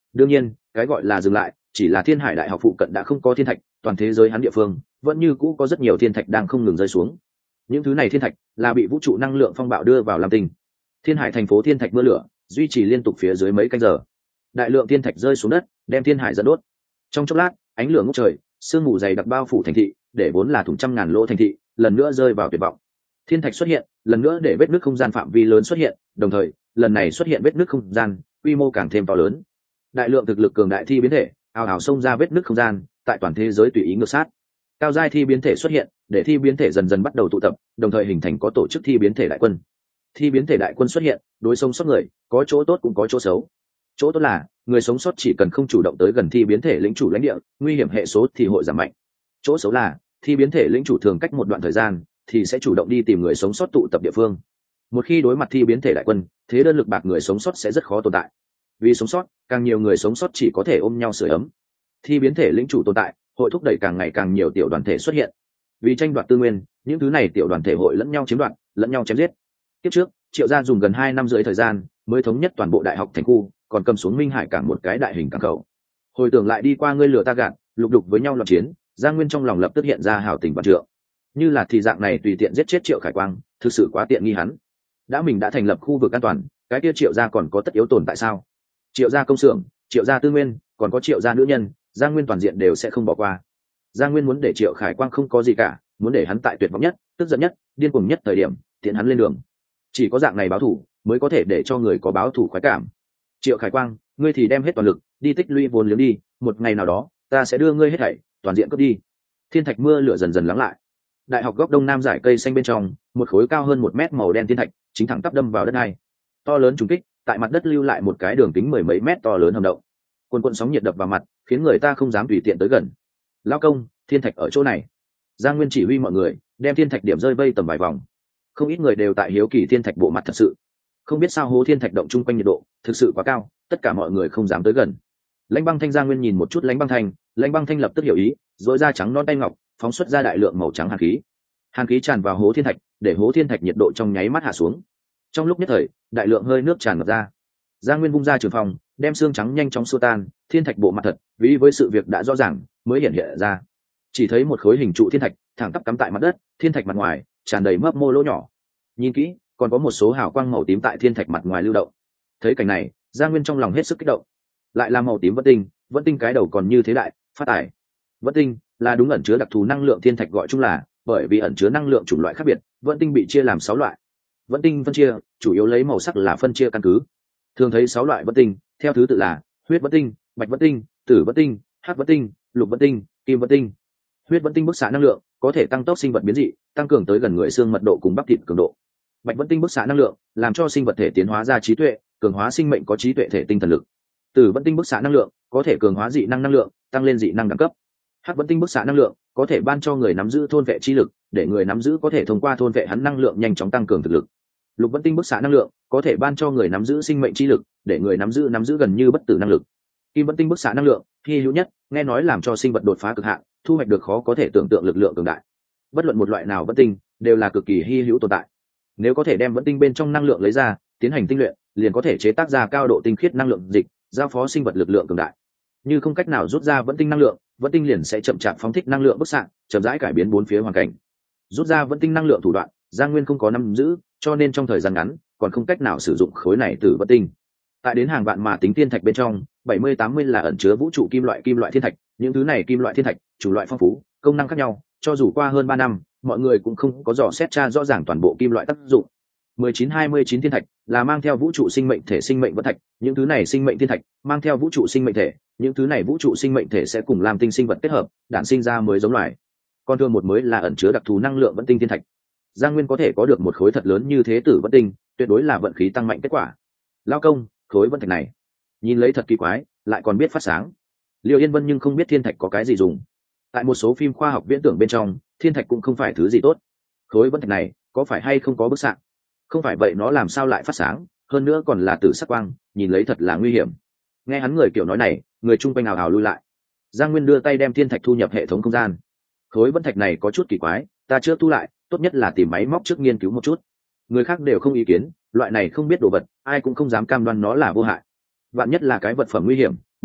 đương nhiên cái gọi là dừng lại chỉ là thiên hải đại học phụ cận đã không có thiên thạch, toàn thế giới hắn địa phương vẫn như cũ có rất nhiều thiên thạch đang không ngừng rơi xuống. Những thứ này thiên thạch là bị vũ trụ năng lượng phong bạo đưa vào lam tinh. Thiên hải thành phố thiên thạch mưa lửa duy trì liên tục phía dưới mấy canh giờ, đại lượng thiên thạch rơi xuống đất đem thiên hải dẫn đốt. Trong chốc lát ánh lửa ngút trời, sương mù dày đặc bao phủ thành thị, để vốn là thủng trăm ngàn lỗ thành thị lần nữa rơi vào tuyệt vọng. Thiên thạch xuất hiện lần nữa để vết nứt không gian phạm vi lớn xuất hiện, đồng thời lần này xuất hiện vết nứt không gian quy mô càng thêm to lớn. Đại lượng thực lực cường đại thi biến thể ào ào xông ra vết nứt không gian, tại toàn thế giới tùy ý ngược sát. Cao giai thi biến thể xuất hiện để thi biến thể dần dần bắt đầu tụ tập, đồng thời hình thành có tổ chức thi biến thể đại quân. Thi biến thể đại quân xuất hiện đối sống sót người có chỗ tốt cũng có chỗ xấu. Chỗ tốt là người sống sót chỉ cần không chủ động tới gần thi biến thể lĩnh chủ lãnh địa, nguy hiểm hệ số thì hội giảm mạnh. Chỗ xấu là thi biến thể lĩnh chủ thường cách một đoạn thời gian thì sẽ chủ động đi tìm người sống sót tụ tập địa phương. Một khi đối mặt thi biến thể đại quân, thế đơn lực bạc người sống sót sẽ rất khó tồn tại. Vì sống sót, càng nhiều người sống sót chỉ có thể ôm nhau sưởi ấm. Thi biến thể lĩnh chủ tồn tại hội thúc đẩy càng ngày càng nhiều tiểu đoàn thể xuất hiện. Vì tranh đoạt tư nguyên, những thứ này tiểu đoàn thể hội lẫn nhau chiếm đoạt, lẫn nhau chém giết. Tiếp trước, Triệu gia dùng gần hai năm rưỡi thời gian mới thống nhất toàn bộ đại học thành khu, còn cầm xuống Minh Hải cảng một cái đại hình cảng khẩu. Hồi tưởng lại đi qua ngươi lừa ta gạt, lục đục với nhau loạn chiến, Giang Nguyên trong lòng lập tức hiện ra hảo tình vạn trượng. Như là thì dạng này tùy tiện giết chết Triệu Khải Quang, thực sự quá tiện nghi hắn. Đã mình đã thành lập khu vực an toàn, cái kia Triệu gia còn có tất yếu tồn tại sao? Triệu gia công xưởng, Triệu gia tư nguyên, còn có Triệu gia nữ nhân, Giang Nguyên toàn diện đều sẽ không bỏ qua. Giang Nguyên muốn để Triệu Khải Quang không có gì cả, muốn để hắn tại tuyệt vọng nhất, tức giận nhất, điên cuồng nhất thời điểm, tiện hắn lên đường. Chỉ có dạng này báo thù mới có thể để cho người có báo thù khoái cảm. Triệu Khải Quang, ngươi thì đem hết toàn lực đi tích lũy vốn liếng đi, một ngày nào đó ta sẽ đưa ngươi hết thảy toàn diện cướp đi. Thiên thạch mưa lửa dần dần lắng lại. Đại học góc đông nam dải cây xanh bên trong, một khối cao hơn một mét màu đen thiên thạch chính thẳng tắp đâm vào đất này. To lớn trùng kích tại mặt đất lưu lại một cái đường kính mười mấy mét to lớn hầm động. Cuồn cuộn sóng nhiệt đập vào mặt, khiến người ta không dám tùy tiện tới gần. Lao công, thiên thạch ở chỗ này. Giang Nguyên chỉ huy mọi người đem thiên thạch điểm rơi vây tầm vài vòng. Không ít người đều tại hiếu kỳ thiên thạch bộ mặt thật sự. Không biết sao hố thiên thạch động chung quanh nhiệt độ thực sự quá cao, tất cả mọi người không dám tới gần. Lãnh Băng Thanh Giang Nguyên nhìn một chút Lãnh Băng Thanh, Lãnh Băng Thanh lập tức hiểu ý, rỗi ra trắng non tay ngọc, phóng xuất ra đại lượng màu trắng hàn khí. Hàn khí tràn vào hố thiên thạch, để hố thiên thạch nhiệt độ trong nháy mắt hạ xuống. Trong lúc nhất thời, đại lượng hơi nước tràn ngập ra. Giang Nguyên vung ra trường phòng, đem xương trắng nhanh chóng xua tan, thiên thạch bộ mặt thật, vì với sự việc đã rõ ràng, mới hiện hiện ra. Chỉ thấy một khối hình trụ thiên thạch, thẳng tắp cắm tại mặt đất, thiên thạch mặt ngoài tràn đầy mấp mô lỗ nhỏ. Nhìn kỹ, còn có một số hào quang màu tím tại thiên thạch mặt ngoài lưu động. Thấy cảnh này, Giang Nguyên trong lòng hết sức kích động. Lại là màu tím vân tinh, vân tinh cái đầu còn như thế đại, phát tài. Vân tinh là đúng ẩn chứa đặc thù năng lượng thiên thạch gọi chung là, bởi vì ẩn chứa năng lượng chủng loại khác biệt, vân tinh bị chia làm sáu loại. Vân tinh phân chia chủ yếu lấy màu sắc là phân chia căn cứ. Thường thấy sáu loại vân tinh, theo thứ tự là huyết vân tinh, bạch vân tinh, tử vân tinh, hắc vân tinh, lục vân tinh, kim vân tinh. Huyết vân tinh bức xạ năng lượng có thể tăng tốc sinh vật biến dị, tăng cường tới gần người xương mật độ cùng bắp thịt cường độ. Bạch vân tinh bức xạ năng lượng làm cho sinh vật thể tiến hóa ra trí tuệ, cường hóa sinh mệnh có trí tuệ thể tinh thần lực. Tử vân tinh bức xạ năng lượng có thể cường hóa dị năng năng lượng, tăng lên dị năng đẳng cấp. Hắc vân tinh bức xạ năng lượng có thể ban cho người nắm giữ thôn vệ chi lực, để người nắm giữ có thể thông qua thôn vệ hắn năng lượng nhanh chóng tăng cường thực lực. Lục vân tinh bức xạ năng lượng có thể ban cho người nắm giữ sinh mệnh chi lực, để người nắm giữ nắm giữ gần như bất tử năng lực. Kim vân tinh bức xạ năng lượng hy hữu nhất, nghe nói làm cho sinh vật đột phá cực hạn, thu hoạch được khó có thể tưởng tượng lực lượng cường đại. Bất luận một loại nào vân tinh đều là cực kỳ hy hữu tồn tại. Nếu có thể đem vân tinh bên trong năng lượng lấy ra, tiến hành tinh luyện, liền có thể chế tác ra cao độ tinh khiết năng lượng dịch, giao phó sinh vật lực lượng cường đại. Như không cách nào rút ra vân tinh năng lượng, vân tinh liền sẽ chậm chạp phóng thích năng lượng bức xạ, chậm rãi cải biến bốn phía hoàn cảnh. Rút ra vân tinh năng lượng thủ đoạn, Giang Nguyên không có nắm giữ, cho nên trong thời gian ngắn còn không cách nào sử dụng khối này từ vân tinh. Tại đến hàng vạn mà tính thiên thạch bên trong, bảy mươi tám mươi là ẩn chứa vũ trụ kim loại kim loại thiên thạch, những thứ này kim loại thiên thạch, chủng loại phong phú, công năng khác nhau, cho dù qua hơn ba năm, mọi người cũng không có dò xét tra rõ ràng toàn bộ kim loại tác dụng. mười chín hai mươi chín thiên thạch là mang theo vũ trụ sinh mệnh thể sinh mệnh vật thạch, những thứ này sinh mệnh thiên thạch mang theo vũ trụ sinh mệnh thể, những thứ này vũ trụ sinh mệnh thể sẽ cùng làm tinh sinh vật kết hợp, đản sinh ra mới giống loài. Còn thường một mới là ẩn chứa đặc thù năng lượng vẫn tinh thiên thạch. Giang Nguyên có thể có được một khối thật lớn như thế tử vẫn tinh, tuyệt đối là vận khí tăng mạnh kết quả. Lao công, khối vân thạch này nhìn lấy thật kỳ quái, lại còn biết phát sáng. Liệu Yên Vân nhưng không biết thiên thạch có cái gì dùng. Tại một số phim khoa học viễn tưởng bên trong, thiên thạch cũng không phải thứ gì tốt. Khối vân thạch này có phải hay không có bức xạ? Không phải vậy nó làm sao lại phát sáng, hơn nữa còn là tử sắc quang, nhìn lấy thật là nguy hiểm. Nghe hắn người kiểu nói này, người chung quanh ào ào lui lại. Giang Nguyên đưa tay đem thiên thạch thu nhập hệ thống không gian. Khối vân thạch này có chút kỳ quái, ta chưa thu lại, tốt nhất là tìm máy móc trước nghiên cứu một chút. Người khác đều không ý kiến, loại này không biết đồ vật, ai cũng không dám cam đoan nó là vô hại. Vạn nhất là cái vật phẩm nguy hiểm,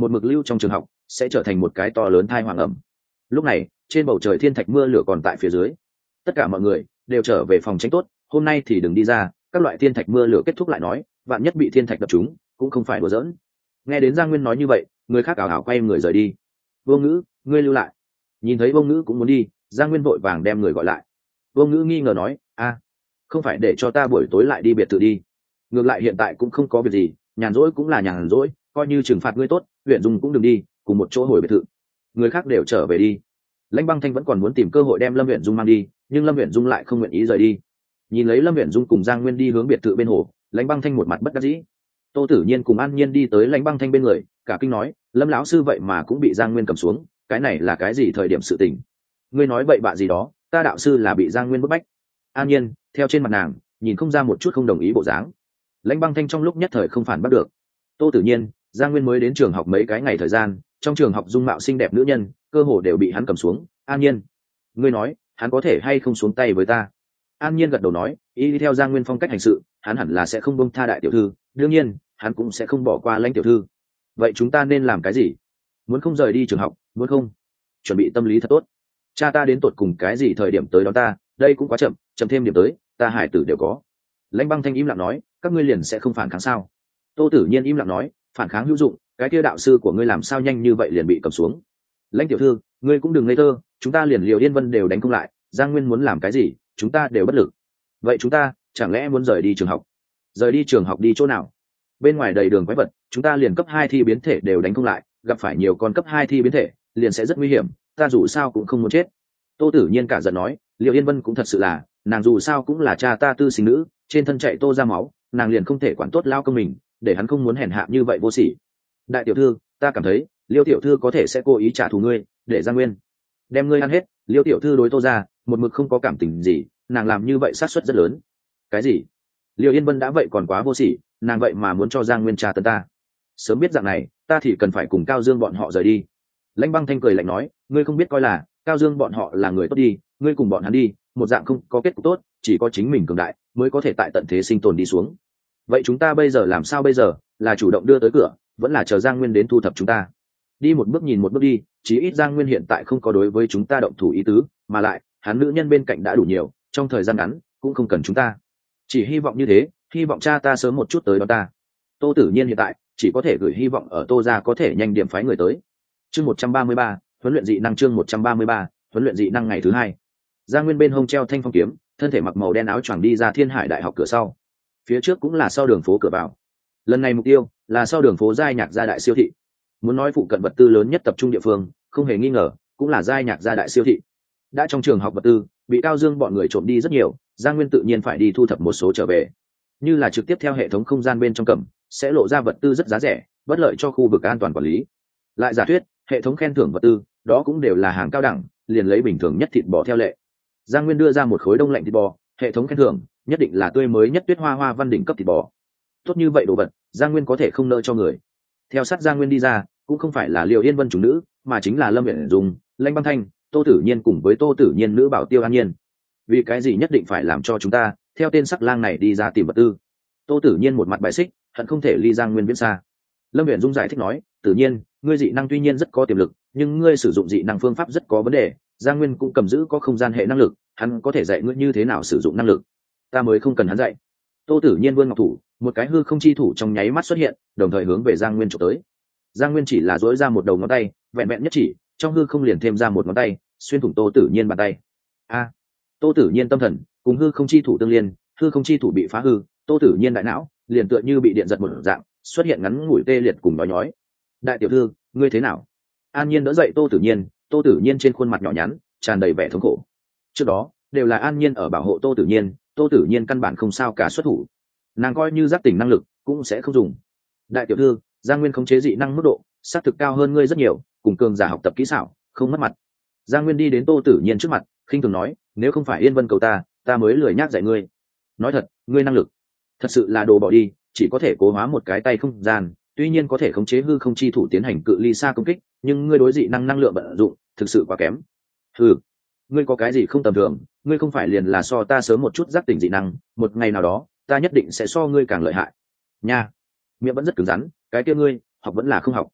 một mực lưu trong trường học sẽ trở thành một cái to lớn thai hoàng ẩm. Lúc này trên bầu trời thiên thạch mưa lửa còn tại phía dưới, tất cả mọi người đều trở về phòng tránh tốt, hôm nay thì đừng đi ra, các loại thiên thạch mưa lửa kết thúc lại nói, vạn nhất bị thiên thạch đập chúng cũng không phải đùa giỡn. Nghe đến Giang Nguyên nói như vậy, người khác ảo ảo quay người rời đi. Vô Ngữ, ngươi lưu lại. Nhìn thấy Vô Ngữ cũng muốn đi, Giang Nguyên vội vàng đem người gọi lại. Vô Ngữ nghi ngờ nói, a, không phải để cho ta buổi tối lại đi biệt thự đi? Ngược lại hiện tại cũng không có việc gì, nhàn rỗi cũng là nhàn rỗi, coi như trừng phạt ngươi tốt, huyện Dung cũng đừng đi, cùng một chỗ hồi biệt thự. Người khác đều trở về đi. Lãnh Băng Thanh vẫn còn muốn tìm cơ hội đem Lâm Uyển Dung mang đi, nhưng Lâm Uyển Dung lại không nguyện ý rời đi. Nhìn lấy Lâm Uyển Dung cùng Giang Nguyên đi hướng biệt thự bên hồ, Lãnh Băng Thanh một mặt bất đắc dĩ. Tô Tử Nhiên cùng An Nhiên đi tới Lãnh Băng Thanh bên người, cả kinh nói, Lâm lão sư vậy mà cũng bị Giang Nguyên cầm xuống, cái này là cái gì thời điểm sự tình? Ngươi nói bậy bạ gì đó, ta đạo sư là bị Giang Nguyên bức bách. An Nhiên theo trên mặt nàng nhìn không ra một chút không đồng ý bộ dáng. Lãnh Băng Thanh trong lúc nhất thời không phản bắt được. Tô Tử Nhiên, Giang Nguyên mới đến trường học mấy cái ngày thời gian, trong trường học dung mạo xinh đẹp nữ nhân cơ hồ đều bị hắn cầm xuống. An Nhiên, ngươi nói hắn có thể hay không xuống tay với ta? An Nhiên gật đầu nói, y theo Giang Nguyên phong cách hành sự, hắn hẳn là sẽ không buông tha đại tiểu thư, đương nhiên hắn cũng sẽ không bỏ qua Lãnh tiểu thư. Vậy chúng ta nên làm cái gì? Muốn không rời đi trường học, muốn không chuẩn bị tâm lý thật tốt. Cha ta đến tột cùng cái gì thời điểm tới đón ta, đây cũng quá chậm, chậm thêm điểm tới ta hải tử đều có. Lãnh Băng Thanh im lặng nói, các ngươi liền sẽ không phản kháng sao? Tô Tử Nhiên im lặng nói, phản kháng hữu dụng, cái kia đạo sư của ngươi làm sao nhanh như vậy liền bị cầm xuống? Lãnh tiểu thư, ngươi cũng đừng ngây thơ, chúng ta liền Liều Yên Vân đều đánh không lại, Giang Nguyên muốn làm cái gì chúng ta đều bất lực. Vậy chúng ta chẳng lẽ muốn rời đi trường học? Rời đi trường học đi chỗ nào? Bên ngoài đầy đường quái vật, chúng ta liền cấp hai thi biến thể đều đánh không lại, gặp phải nhiều con cấp hai thi biến thể liền sẽ rất nguy hiểm, ta dù sao cũng không muốn chết. Tô Tử Nhiên cả giận nói, Liêu Yên Vân cũng thật sự là, nàng dù sao cũng là cha ta tư sinh nữ, trên thân chạy tô ra máu, nàng liền không thể quản tốt lao công mình, để hắn không muốn hèn hạ như vậy vô sỉ. Đại tiểu thư, ta cảm thấy Liêu tiểu thư có thể sẽ cố ý trả thù ngươi, để Giang Nguyên đem ngươi ăn hết. Liêu tiểu thư đối tô ra một mực không có cảm tình gì, nàng làm như vậy sát suất rất lớn. Cái gì? Liêu Yên Vân đã vậy còn quá vô sỉ, nàng vậy mà muốn cho Giang Nguyên tra tấn ta. Sớm biết dạng này, ta thì cần phải cùng Cao Dương bọn họ rời đi. Lãnh Băng Thanh cười lạnh nói, ngươi không biết coi là Cao Dương bọn họ là người tốt đi, ngươi cùng bọn hắn đi, một dạng không có kết cục tốt, chỉ có chính mình cường đại mới có thể tại tận thế sinh tồn đi xuống. Vậy chúng ta bây giờ làm sao bây giờ, là chủ động đưa tới cửa, vẫn là chờ Giang Nguyên đến thu thập chúng ta? Đi một bước nhìn một bước đi, chí ít Giang Nguyên hiện tại không có đối với chúng ta động thủ ý tứ, mà lại hắn nữ nhân bên cạnh đã đủ nhiều, trong thời gian ngắn cũng không cần chúng ta. Chỉ hy vọng như thế, hy vọng cha ta sớm một chút tới đón ta. Tô Tử Nhiên hiện tại chỉ có thể gửi hy vọng ở Tô gia có thể nhanh điểm phái người tới. Chương một trăm ba mươi ba, huấn luyện dị năng. Chương một trăm ba mươi ba, huấn luyện dị năng ngày thứ hai. Giang Nguyên bên hông treo thanh phong kiếm, thân thể mặc màu đen áo choàng đi ra Thiên Hải Đại học cửa sau. Phía trước cũng là sau đường phố cửa vào. Lần này mục tiêu là sau đường phố Giai Nhạc gia đại siêu thị. Muốn nói phụ cận vật tư lớn nhất tập trung địa phương, không hề nghi ngờ, cũng là Giai Nhạc gia đại siêu thị. Đã trong trường học vật tư bị Cao Dương bọn người trộm đi rất nhiều, Giang Nguyên tự nhiên phải đi thu thập một số trở về. Như là trực tiếp theo hệ thống không gian bên trong cầm, sẽ lộ ra vật tư rất giá rẻ, bất lợi cho khu vực an toàn quản lý. Lại giả thuyết, hệ thống khen thưởng vật tư, đó cũng đều là hàng cao đẳng, liền lấy bình thường nhất thịt bò theo lệ. Giang Nguyên đưa ra một khối đông lạnh thịt bò, hệ thống khen thưởng nhất định là tươi mới nhất Tuyết Hoa Hoa Văn đỉnh cấp thịt bò. Tốt như vậy đồ vật, Giang Nguyên có thể không nợ cho người. Theo sát Giang Nguyên đi ra, cũng không phải là Liêu Yên Vân chủ nữ, mà chính là Lâm Uyển Dung, Lãnh Băng Thanh, Tô Tử Nhiên cùng với Tô Tử Nhiên nữ bảo tiêu An Nhiên. Vì cái gì nhất định phải làm cho chúng ta theo tên sắc lang này đi ra tìm vật tư? Tô Tử Nhiên một mặt bài xích, hận không thể ly Giang Nguyên viễn xa. Lâm Uyển Dung giải thích nói, Tử Nhiên, ngươi dị năng tuy nhiên rất có tiềm lực, nhưng ngươi sử dụng dị năng phương pháp rất có vấn đề. Giang Nguyên cũng cầm giữ có không gian hệ năng lực, hắn có thể dạy ngươi như thế nào sử dụng năng lực, ta mới không cần hắn dạy. Tô Tử Nhiên vươn ngọc thủ, một cái hư không chi thủ trong nháy mắt xuất hiện, đồng thời hướng về Giang Nguyên chụp tới. Giang Nguyên chỉ là duỗi ra một đầu ngón tay, vẹn vẹn nhất chỉ, trong hư không liền thêm ra một ngón tay, xuyên thủng Tô Tử Nhiên bàn tay. A! Tô Tử Nhiên tâm thần cùng hư không chi thủ tương liên, hư không chi thủ bị phá hư, Tô Tử Nhiên đại não liền tựa như bị điện giật một dạng, xuất hiện ngắn ngủi tê liệt cùng nói nhói. Đại tiểu thư, ngươi thế nào? An Nhiên đỡ dậy Tô Tử Nhiên, Tô Tử Nhiên trên khuôn mặt nhỏ nhắn tràn đầy vẻ thống khổ. Trước đó đều là An Nhiên ở bảo hộ Tô Tử Nhiên, Tô Tử Nhiên căn bản không sao cả xuất thủ, nàng coi như giác tỉnh năng lực cũng sẽ không dùng. Đại tiểu thư, Giang Nguyên khống chế dị năng mức độ xác thực cao hơn ngươi rất nhiều, cùng cường giả học tập kỹ xảo, không mất mặt. Giang Nguyên đi đến Tô Tử Nhiên trước mặt, khinh thường nói, nếu không phải Yên Vân cầu ta, ta mới lười nhác dạy ngươi. Nói thật, ngươi năng lực thật sự là đồ bỏ đi, chỉ có thể cố hóa một cái tay không gian, tuy nhiên có thể khống chế hư không chi thủ tiến hành cự ly xa công kích, nhưng ngươi đối dị năng năng lượng vận dụng thực sự quá kém. Ừ, ngươi có cái gì không tầm thường? Ngươi không phải liền là so ta sớm một chút giác tỉnh dị năng, một ngày nào đó ta nhất định sẽ so ngươi càng lợi hại nha. Miệng vẫn rất cứng rắn, cái kia ngươi học vẫn là không học.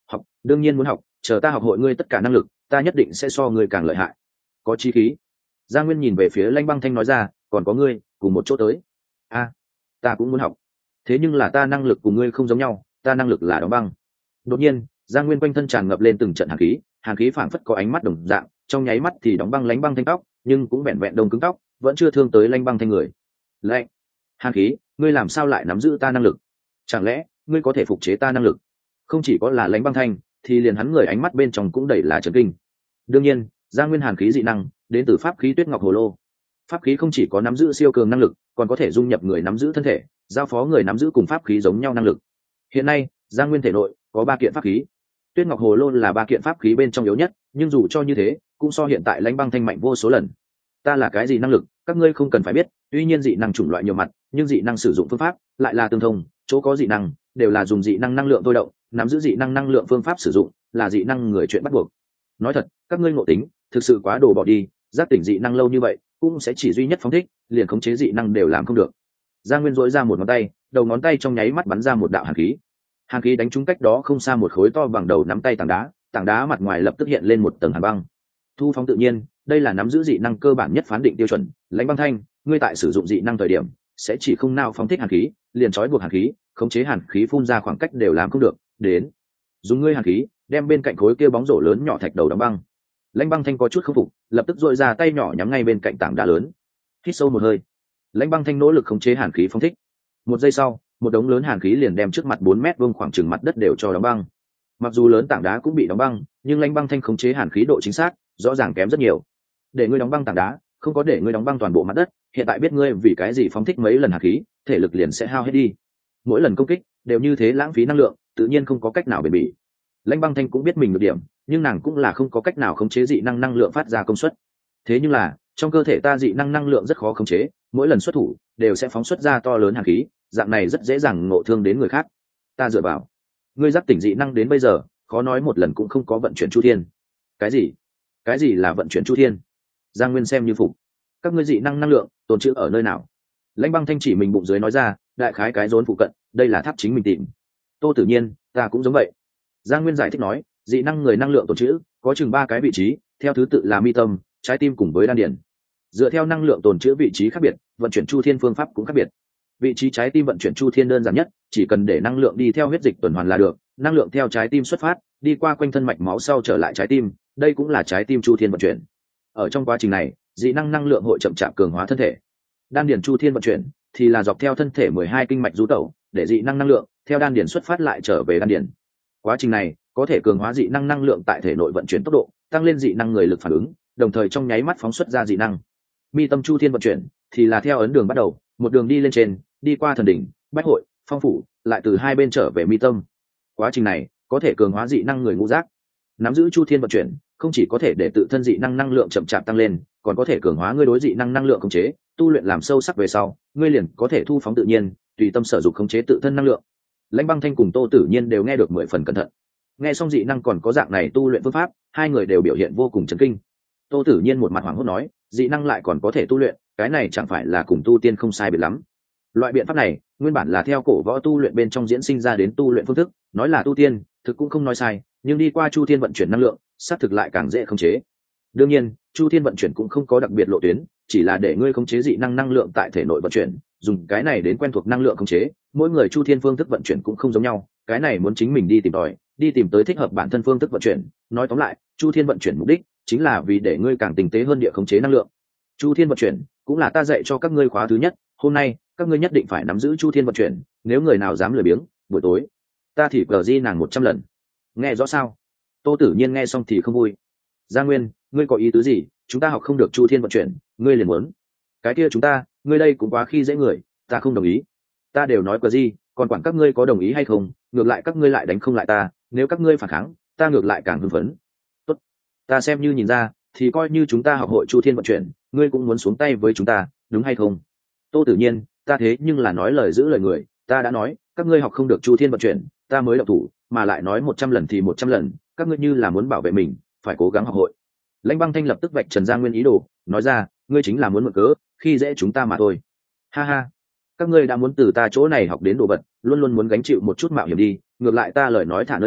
Học, đương nhiên muốn học, chờ ta học hội ngươi tất cả năng lực, ta nhất định sẽ so ngươi càng lợi hại. Có chí khí. Gia Nguyên nhìn về phía Lãnh Băng Thanh nói ra, còn có ngươi, cùng một chỗ tới. A, ta cũng muốn học. Thế nhưng là ta năng lực cùng ngươi không giống nhau, ta năng lực là đóng băng. Đột nhiên, Gia Nguyên quanh thân tràn ngập lên từng trận hàn khí, hàn khí phảng phất có ánh mắt đồng dạng, trong nháy mắt thì đóng băng Lãnh Băng Thanh tóc, nhưng cũng vẹn vẹn đông cứng tóc, vẫn chưa thương tới Lãnh Băng Thanh người. Lạnh, hàn khí, ngươi làm sao lại nắm giữ ta năng lực? Chẳng lẽ ngươi có thể phục chế ta năng lực? Không chỉ có là Lãnh Băng Thanh, thì liền hắn người ánh mắt bên trong cũng đầy là chấn kinh. Đương nhiên, Gia Nguyên hàn khí dị năng đến từ pháp khí Tuyết Ngọc Hồ Lô. Pháp khí không chỉ có nắm giữ siêu cường năng lực, còn có thể dung nhập người nắm giữ thân thể, giao phó người nắm giữ cùng pháp khí giống nhau năng lực. Hiện nay, Gia Nguyên thể nội có ba kiện pháp khí. Tuyết Ngọc Hồ Lô là ba kiện pháp khí bên trong yếu nhất, nhưng dù cho như thế, cũng so hiện tại Lãnh Băng Thanh mạnh vô số lần. Ta là cái gì năng lực, các ngươi không cần phải biết, tuy nhiên dị năng chủng loại nhiều mặt, nhưng dị năng sử dụng phương pháp lại là tương thông, chỗ có dị năng đều là dùng dị năng năng lượng thôi động, nắm giữ dị năng năng lượng phương pháp sử dụng là dị năng người chuyện bắt buộc. Nói thật, các ngươi ngộ tính thực sự quá đồ bỏ đi, giác tỉnh dị năng lâu như vậy cũng sẽ chỉ duy nhất phóng thích, liền khống chế dị năng đều làm không được. Gia Nguyên dỗi ra một ngón tay, đầu ngón tay trong nháy mắt bắn ra một đạo hàn khí. Hàn khí đánh trúng cách đó không xa một khối to bằng đầu nắm tay tảng đá, tảng đá mặt ngoài lập tức hiện lên một tầng hàn băng. Thu phóng tự nhiên, đây là nắm giữ dị năng cơ bản nhất phán định tiêu chuẩn. Lãnh Băng Thanh, ngươi tại sử dụng dị năng thời điểm sẽ chỉ không nào phóng thích hàn khí, liền trói buộc hàn khí, khống chế hàn khí phun ra khoảng cách đều làm không được. Đến, dùng ngươi hàn khí đem bên cạnh khối kia bóng rổ lớn nhỏ thạch đầu đóng băng. Lãnh Băng Thanh có chút không phục, lập tức dội ra tay nhỏ nhắm ngay bên cạnh tảng đá lớn. Hít sâu một hơi, Lãnh Băng Thanh nỗ lực khống chế hàn khí phóng thích. Một giây sau, một đống lớn hàn khí liền đem trước mặt bốn mét vuông khoảng chừng mặt đất đều cho đóng băng. Mặc dù lớn tảng đá cũng bị đóng băng, nhưng Lãnh Băng Thanh khống chế hàn khí độ chính xác rõ ràng kém rất nhiều. Để ngươi đóng băng tảng đá, không có để ngươi đóng băng toàn bộ mặt đất, hiện tại biết ngươi vì cái gì phóng thích mấy lần hàn khí, thể lực liền sẽ hao hết đi. Mỗi lần công kích đều như thế lãng phí năng lượng, tự nhiên không có cách nào bền bỉ. Lãnh Băng Thanh cũng biết mình được điểm, nhưng nàng cũng là không có cách nào khống chế dị năng năng lượng phát ra công suất. Thế nhưng là, trong cơ thể ta dị năng năng lượng rất khó khống chế, mỗi lần xuất thủ đều sẽ phóng xuất ra to lớn hàn khí, dạng này rất dễ dàng ngộ thương đến người khác. Ta dựa vào, ngươi giác tỉnh dị năng đến bây giờ, khó nói một lần cũng không có vận chuyển chu thiên. Cái gì? Cái gì là vận chuyển chu thiên? Giang Nguyên xem như phục. Các ngươi dị năng năng lượng tồn trữ ở nơi nào? Lãnh Băng Thanh chỉ mình bụng dưới nói ra, đại khái cái rốn phụ cận, đây là tháp chính mình tìm. Tô Tử Nhiên, ta cũng giống vậy. Giang Nguyên giải thích nói, dị năng người năng lượng tồn trữ có chừng ba cái vị trí, theo thứ tự là mi tâm, trái tim cùng với đan điền. Dựa theo năng lượng tồn trữ vị trí khác biệt, vận chuyển chu thiên phương pháp cũng khác biệt. Vị trí trái tim vận chuyển chu thiên đơn giản nhất, chỉ cần để năng lượng đi theo huyết dịch tuần hoàn là được, năng lượng theo trái tim xuất phát, đi qua quanh thân mạch máu sau trở lại trái tim, đây cũng là trái tim chu thiên vận chuyển. Ở trong quá trình này, dị năng năng lượng hội chậm chạp cường hóa thân thể. Đan điền chu thiên vận chuyển thì là dọc theo thân thể mười hai kinh mạch du tẩu, để dị năng năng lượng theo đan điền xuất phát lại trở về đan điền. Quá trình này có thể cường hóa dị năng năng lượng tại thể nội vận chuyển tốc độ, tăng lên dị năng người lực phản ứng, đồng thời trong nháy mắt phóng xuất ra dị năng. Mi tâm chu thiên vận chuyển thì là theo ấn đường bắt đầu, một đường đi lên trên, đi qua thần đỉnh, bách hội, phong phủ, lại từ hai bên trở về mi tâm. Quá trình này có thể cường hóa dị năng người ngũ giác. Nắm giữ chu thiên vận chuyển không chỉ có thể để tự thân dị năng năng lượng chậm chạp tăng lên, còn có thể cường hóa ngươi đối dị năng năng lượng khống chế, tu luyện làm sâu sắc về sau, ngươi liền có thể thu phóng tự nhiên, tùy tâm sở dụng khống chế tự thân năng lượng. Lãnh Băng Thanh cùng Tô Tử Nhiên đều nghe được mười phần cẩn thận. Nghe xong dị năng còn có dạng này tu luyện phương pháp, hai người đều biểu hiện vô cùng chấn kinh. Tô Tử Nhiên một mặt hoảng hốt nói, dị năng lại còn có thể tu luyện, cái này chẳng phải là cùng tu tiên không sai biệt lắm. Loại biện pháp này nguyên bản là theo cổ võ tu luyện bên trong diễn sinh ra đến tu luyện phương thức, nói là tu tiên thực cũng không nói sai, nhưng đi qua chu thiên vận chuyển năng lượng xác thực lại càng dễ khống chế. Đương nhiên chu thiên vận chuyển cũng không có đặc biệt lộ tuyến, chỉ là để ngươi khống chế dị năng năng lượng tại thể nội vận chuyển, dùng cái này đến quen thuộc năng lượng khống chế. Mỗi người chu thiên phương thức vận chuyển cũng không giống nhau, cái này muốn chính mình đi tìm tòi, đi tìm tới thích hợp bản thân phương thức vận chuyển. Nói tóm lại, chu thiên vận chuyển mục đích chính là vì để ngươi càng tinh tế hơn địa khống chế năng lượng. Chu thiên vận chuyển cũng là ta dạy cho các ngươi khóa thứ nhất, hôm nay các ngươi nhất định phải nắm giữ chu thiên vận chuyển, nếu người nào dám lười biếng, buổi tối ta thì cờ di nàng một trăm lần. Nghe rõ sao? Tô Tử Nhiên nghe xong thì không vui. Gia Nguyên, ngươi có ý tứ gì? Chúng ta học không được chu thiên vận chuyển, ngươi liền muốn cái kia chúng ta, ngươi đây cũng quá khi dễ người, ta không đồng ý. Ta đều nói cờ gì, còn quản các ngươi có đồng ý hay không, ngược lại các ngươi lại đánh không lại ta, nếu các ngươi phản kháng, ta ngược lại càng hưng phấn. Tốt, ta xem như nhìn ra, thì coi như chúng ta học hội chu thiên vận chuyển, ngươi cũng muốn xuống tay với chúng ta, đúng hay không? Tô Tử Nhiên, ta thế nhưng là nói lời giữ lời người, ta đã nói, các ngươi học không được chu thiên vận chuyển, ta mới động thủ, mà lại nói một trăm lần thì một trăm lần, các ngươi như là muốn bảo vệ mình, phải cố gắng học hội. Lãnh Băng Thanh lập tức vạch trần Gia Nguyên ý đồ, nói ra, ngươi chính là muốn mượn cớ khi dễ chúng ta mà thôi. Ha ha, các ngươi đã muốn từ ta chỗ này học đến đồ vật, luôn luôn muốn gánh chịu một chút mạo hiểm đi, ngược lại ta lời nói thả nơi này,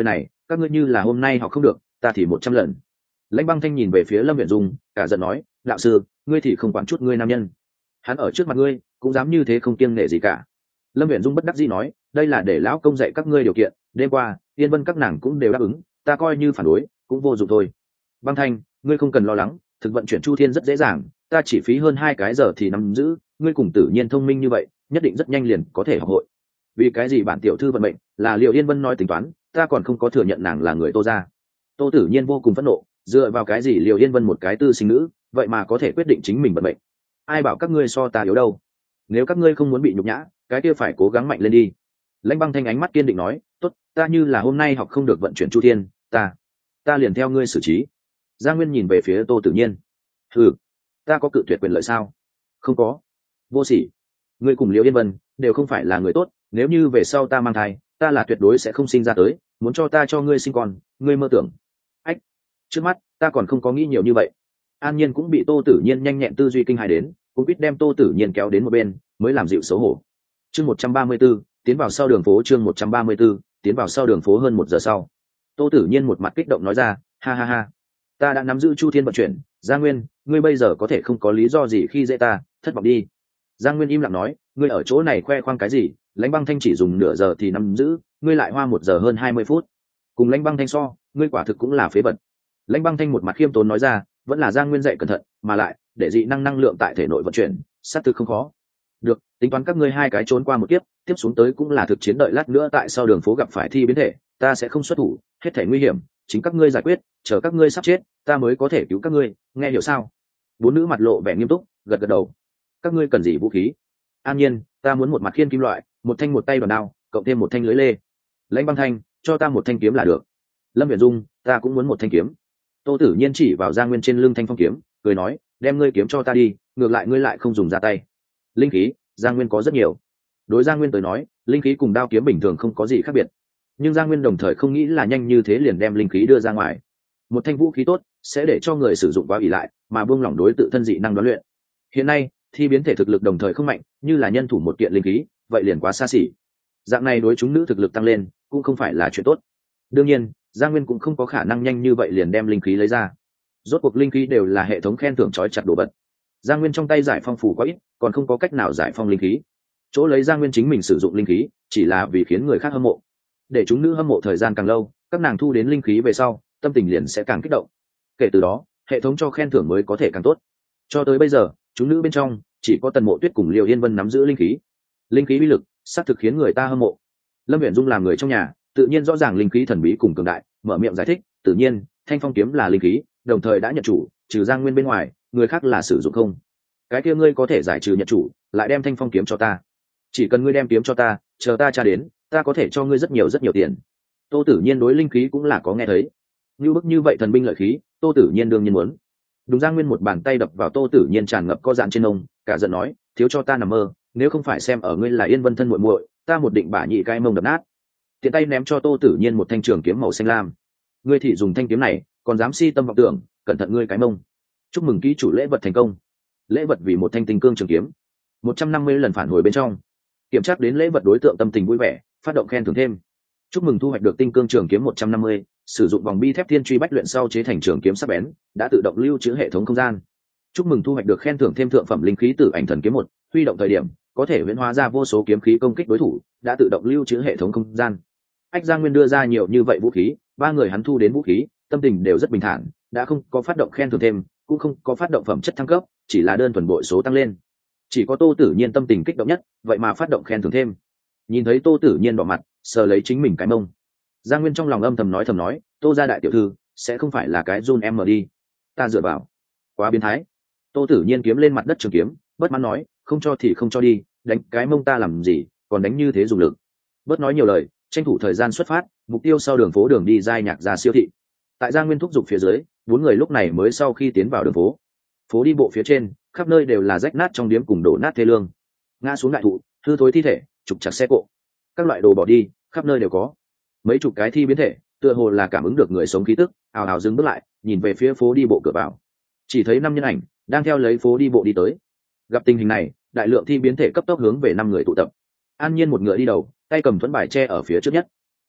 các ngươi như là hôm nay học không được ta thì một trăm lần. Lãnh Băng Thanh nhìn về phía Lâm Viễn Dung, cả giận nói, đạo sư, ngươi thì không quản chút ngươi nam nhân, hắn ở trước mặt ngươi cũng dám như thế không kiêng nể gì cả. Lâm Viễn Dung bất đắc dĩ nói, đây là để lão công dạy các ngươi điều kiện, đêm qua Yên Vân các nàng cũng đều đáp ứng, ta coi như phản đối cũng vô dụng thôi. Băng Thanh, ngươi không cần lo lắng, thực vận chuyển Chu Thiên rất dễ dàng, ta chỉ phí hơn hai cái giờ thì nắm giữ, ngươi cùng Tử Nhiên thông minh như vậy, nhất định rất nhanh liền có thể học hội. Vì cái gì bản tiểu thư vận mệnh là Liệu Yên Vân nói tính toán, ta còn không có thừa nhận nàng là người Tô gia. Tô Tử Nhiên vô cùng phẫn nộ, dựa vào cái gì Liệu Yên Vân một cái tư sinh nữ, vậy mà có thể quyết định chính mình vận mệnh? Ai bảo các ngươi so ta yếu đâu? Nếu các ngươi không muốn bị nhục nhã, cái kia phải cố gắng mạnh lên đi. Lãnh Băng Thanh ánh mắt kiên định nói, tốt, ta như là hôm nay học không được vận chuyển Chu Thiên, ta ta liền theo ngươi xử trí. Giang Nguyên nhìn về phía Tô Tử Nhiên, ừ, ta có cự tuyệt quyền lợi sao? Không có. Vô sỉ, ngươi cùng Liễu Yên Vân đều không phải là người tốt, nếu như về sau ta mang thai, ta là tuyệt đối sẽ không sinh ra tới, muốn cho ta cho ngươi sinh con, ngươi mơ tưởng. Ách, trước mắt ta còn không có nghĩ nhiều như vậy. An Nhiên cũng bị Tô Tử Nhiên nhanh nhẹn tư duy kinh hãi đến, cũng biết đem Tô Tử Nhiên kéo đến một bên, mới làm dịu xấu hổ. Chương một trăm ba mươi 134, tiến vào sau đường phố. Chương một trăm ba mươi 134, tiến vào sau đường phố. Hơn một giờ sau, Tô Tử Nhiên một mặt kích động nói ra, ha ha ha, ta đã nắm giữ Chu Thiên vận chuyển, Giang Nguyên, ngươi bây giờ có thể không có lý do gì khi dễ ta, thất vọng đi. Giang Nguyên im lặng nói, ngươi ở chỗ này khoe khoang cái gì? Lãnh Băng Thanh chỉ dùng nửa giờ thì nắm giữ, ngươi lại hoa một giờ hơn hai mươi phút. Cùng Lãnh Băng Thanh so, ngươi quả thực cũng là phế vật. Lãnh Băng Thanh một mặt khiêm tốn nói ra, vẫn là Giang Nguyên dạy cẩn thận, mà lại để dị năng năng lượng tại thể nội vận chuyển, sát thực không khó. Được, tính toán các ngươi hai cái trốn qua một kiếp, tiếp xuống tới cũng là thực chiến, đợi lát nữa tại sau đường phố gặp phải thi biến thể, ta sẽ không xuất thủ, hết thể nguy hiểm chính các ngươi giải quyết, chờ các ngươi sắp chết, ta mới có thể cứu các ngươi, nghe hiểu sao? Bốn nữ mặt lộ vẻ nghiêm túc, gật gật đầu. Các ngươi cần gì vũ khí? An Nhiên, ta muốn một mặt khiên kim loại, một thanh một tay đòn đao, cộng thêm một thanh lưới lê. Lãnh Băng Thanh, cho ta một thanh kiếm là được. Lâm Viễn Dung, ta cũng muốn một thanh kiếm. Tô Tử Nhiên chỉ vào Giang Nguyên trên lưng thanh phong kiếm, cười nói, đem ngươi kiếm cho ta đi, ngược lại ngươi lại không dùng ra tay. Linh khí, Giang Nguyên có rất nhiều. Đối Giang Nguyên tới nói, linh khí cùng đao kiếm bình thường không có gì khác biệt, nhưng Giang Nguyên đồng thời không nghĩ là nhanh như thế liền đem linh khí đưa ra ngoài. Một thanh vũ khí tốt sẽ để cho người sử dụng quá ỷ lại, mà buông lỏng đối tự thân dị năng đoán luyện. Hiện nay thi biến thể thực lực đồng thời không mạnh, như là nhân thủ một kiện linh khí, vậy liền quá xa xỉ. Dạng này đối chúng nữ thực lực tăng lên cũng không phải là chuyện tốt. Đương nhiên, Giang Nguyên cũng không có khả năng nhanh như vậy liền đem linh khí lấy ra. Rốt cuộc linh khí đều là hệ thống khen thưởng trói chặt đồ vật. Giang Nguyên trong tay giải phong phủ quá ít, còn không có cách nào giải phong linh khí. Chỗ lấy Giang Nguyên chính mình sử dụng linh khí, chỉ là vì khiến người khác hâm mộ. Để chúng nữ hâm mộ thời gian càng lâu, các nàng thu đến linh khí về sau, tâm tình liền sẽ càng kích động. Kể từ đó, hệ thống cho khen thưởng mới có thể càng tốt. Cho tới bây giờ, chúng nữ bên trong chỉ có Tần Mộ Tuyết cùng Liêu Yên Vân nắm giữ linh khí. Linh khí uy lực xác thực khiến người ta hâm mộ. Lâm Viễn Dung làm người trong nhà, tự nhiên rõ ràng linh khí thần bí cùng cường đại, mở miệng giải thích, tự nhiên, thanh phong kiếm là linh khí, đồng thời đã nhận chủ, trừ Giang Nguyên bên ngoài, người khác là sử dụng không. Cái kia ngươi có thể giải trừ nhận chủ, lại đem thanh phong kiếm cho ta. Chỉ cần ngươi đem kiếm cho ta, chờ ta tra đến, ta có thể cho ngươi rất nhiều rất nhiều tiền. Tô Tử Nhiên đối linh khí cũng là có nghe thấy. Như bức như vậy thần binh lợi khí, Tô Tử Nhiên đương nhiên muốn. Đúng, Giang Nguyên một bàn tay đập vào Tô Tử Nhiên tràn ngập co dạn trên ông, cả giận nói, thiếu cho ta nằm mơ, nếu không phải xem ở ngươi là Yên Vân thân muội muội, ta một định bả nhị cái mông đập nát. Tiện tay ném cho Tô Tử Nhiên một thanh trường kiếm màu xanh lam. Ngươi thì dùng thanh kiếm này, còn dám si tâm vọng tưởng, cẩn thận ngươi cái mông. Chúc mừng ký chủ lễ vật thành công. Lễ vật vì một thanh tinh cương trường kiếm. một trăm năm mươi lần phản hồi bên trong. Kiểm tra đến lễ vật đối tượng tâm tình vui vẻ, phát động khen thưởng thêm. Chúc mừng thu hoạch được tinh cương trường kiếm một trăm năm mươi, sử dụng vòng bi thép thiên truy bách luyện sau chế thành trường kiếm sắc bén, đã tự động lưu trữ hệ thống không gian. Chúc mừng thu hoạch được khen thưởng thêm thượng phẩm linh khí tử ảnh thần kiếm một, huy động thời điểm có thể huyễn hóa ra vô số kiếm khí công kích đối thủ, đã tự động lưu trữ hệ thống không gian. Ách Giang Nguyên đưa ra nhiều như vậy vũ khí, ba người hắn thu đến vũ khí, tâm tình đều rất bình thản, đã không có phát động khen thưởng thêm, cũng không có phát động phẩm chất thăng cấp, chỉ là đơn thuần bội số tăng lên. Chỉ có Tô Tử Nhiên tâm tình kích động nhất, vậy mà phát động khen thưởng thêm. Nhìn thấy Tô Tử Nhiên đỏ mặt, sờ lấy chính mình cái mông, Giang Nguyên trong lòng âm thầm nói thầm nói, Tô gia đại tiểu thư sẽ không phải là cái Jun em mở đi, ta dựa vào, quá biến thái. Tô Tử Nhiên kiếm lên mặt đất trường kiếm, bất mãn nói, không cho thì không cho đi, đánh cái mông ta làm gì, còn đánh như thế dùng lực. Bớt nói nhiều lời, tranh thủ thời gian xuất phát, mục tiêu sau đường phố đường đi giai nhạc ra siêu thị. Tại Giang Nguyên thúc giục phía dưới, bốn người lúc này mới sau khi tiến vào đường phố. Phố đi bộ phía trên, khắp nơi đều là rách nát trong điếm cùng đổ nát thê lương, ngã xuống đại thụ, hư thối thi thể, trục chặt xe cộ, các loại đồ bỏ đi, khắp nơi đều có. Mấy chục cái thi biến thể, tựa hồ là cảm ứng được người sống khí tức, ào ào dừng bước lại, nhìn về phía phố đi bộ cửa vào. Chỉ thấy năm nhân ảnh đang theo lấy phố đi bộ đi tới. Gặp tình hình này, đại lượng thi biến thể cấp tốc hướng về năm người tụ tập. An Nhiên một ngựa đi đầu, tay cầm thuẫn bài che ở phía trước nhất.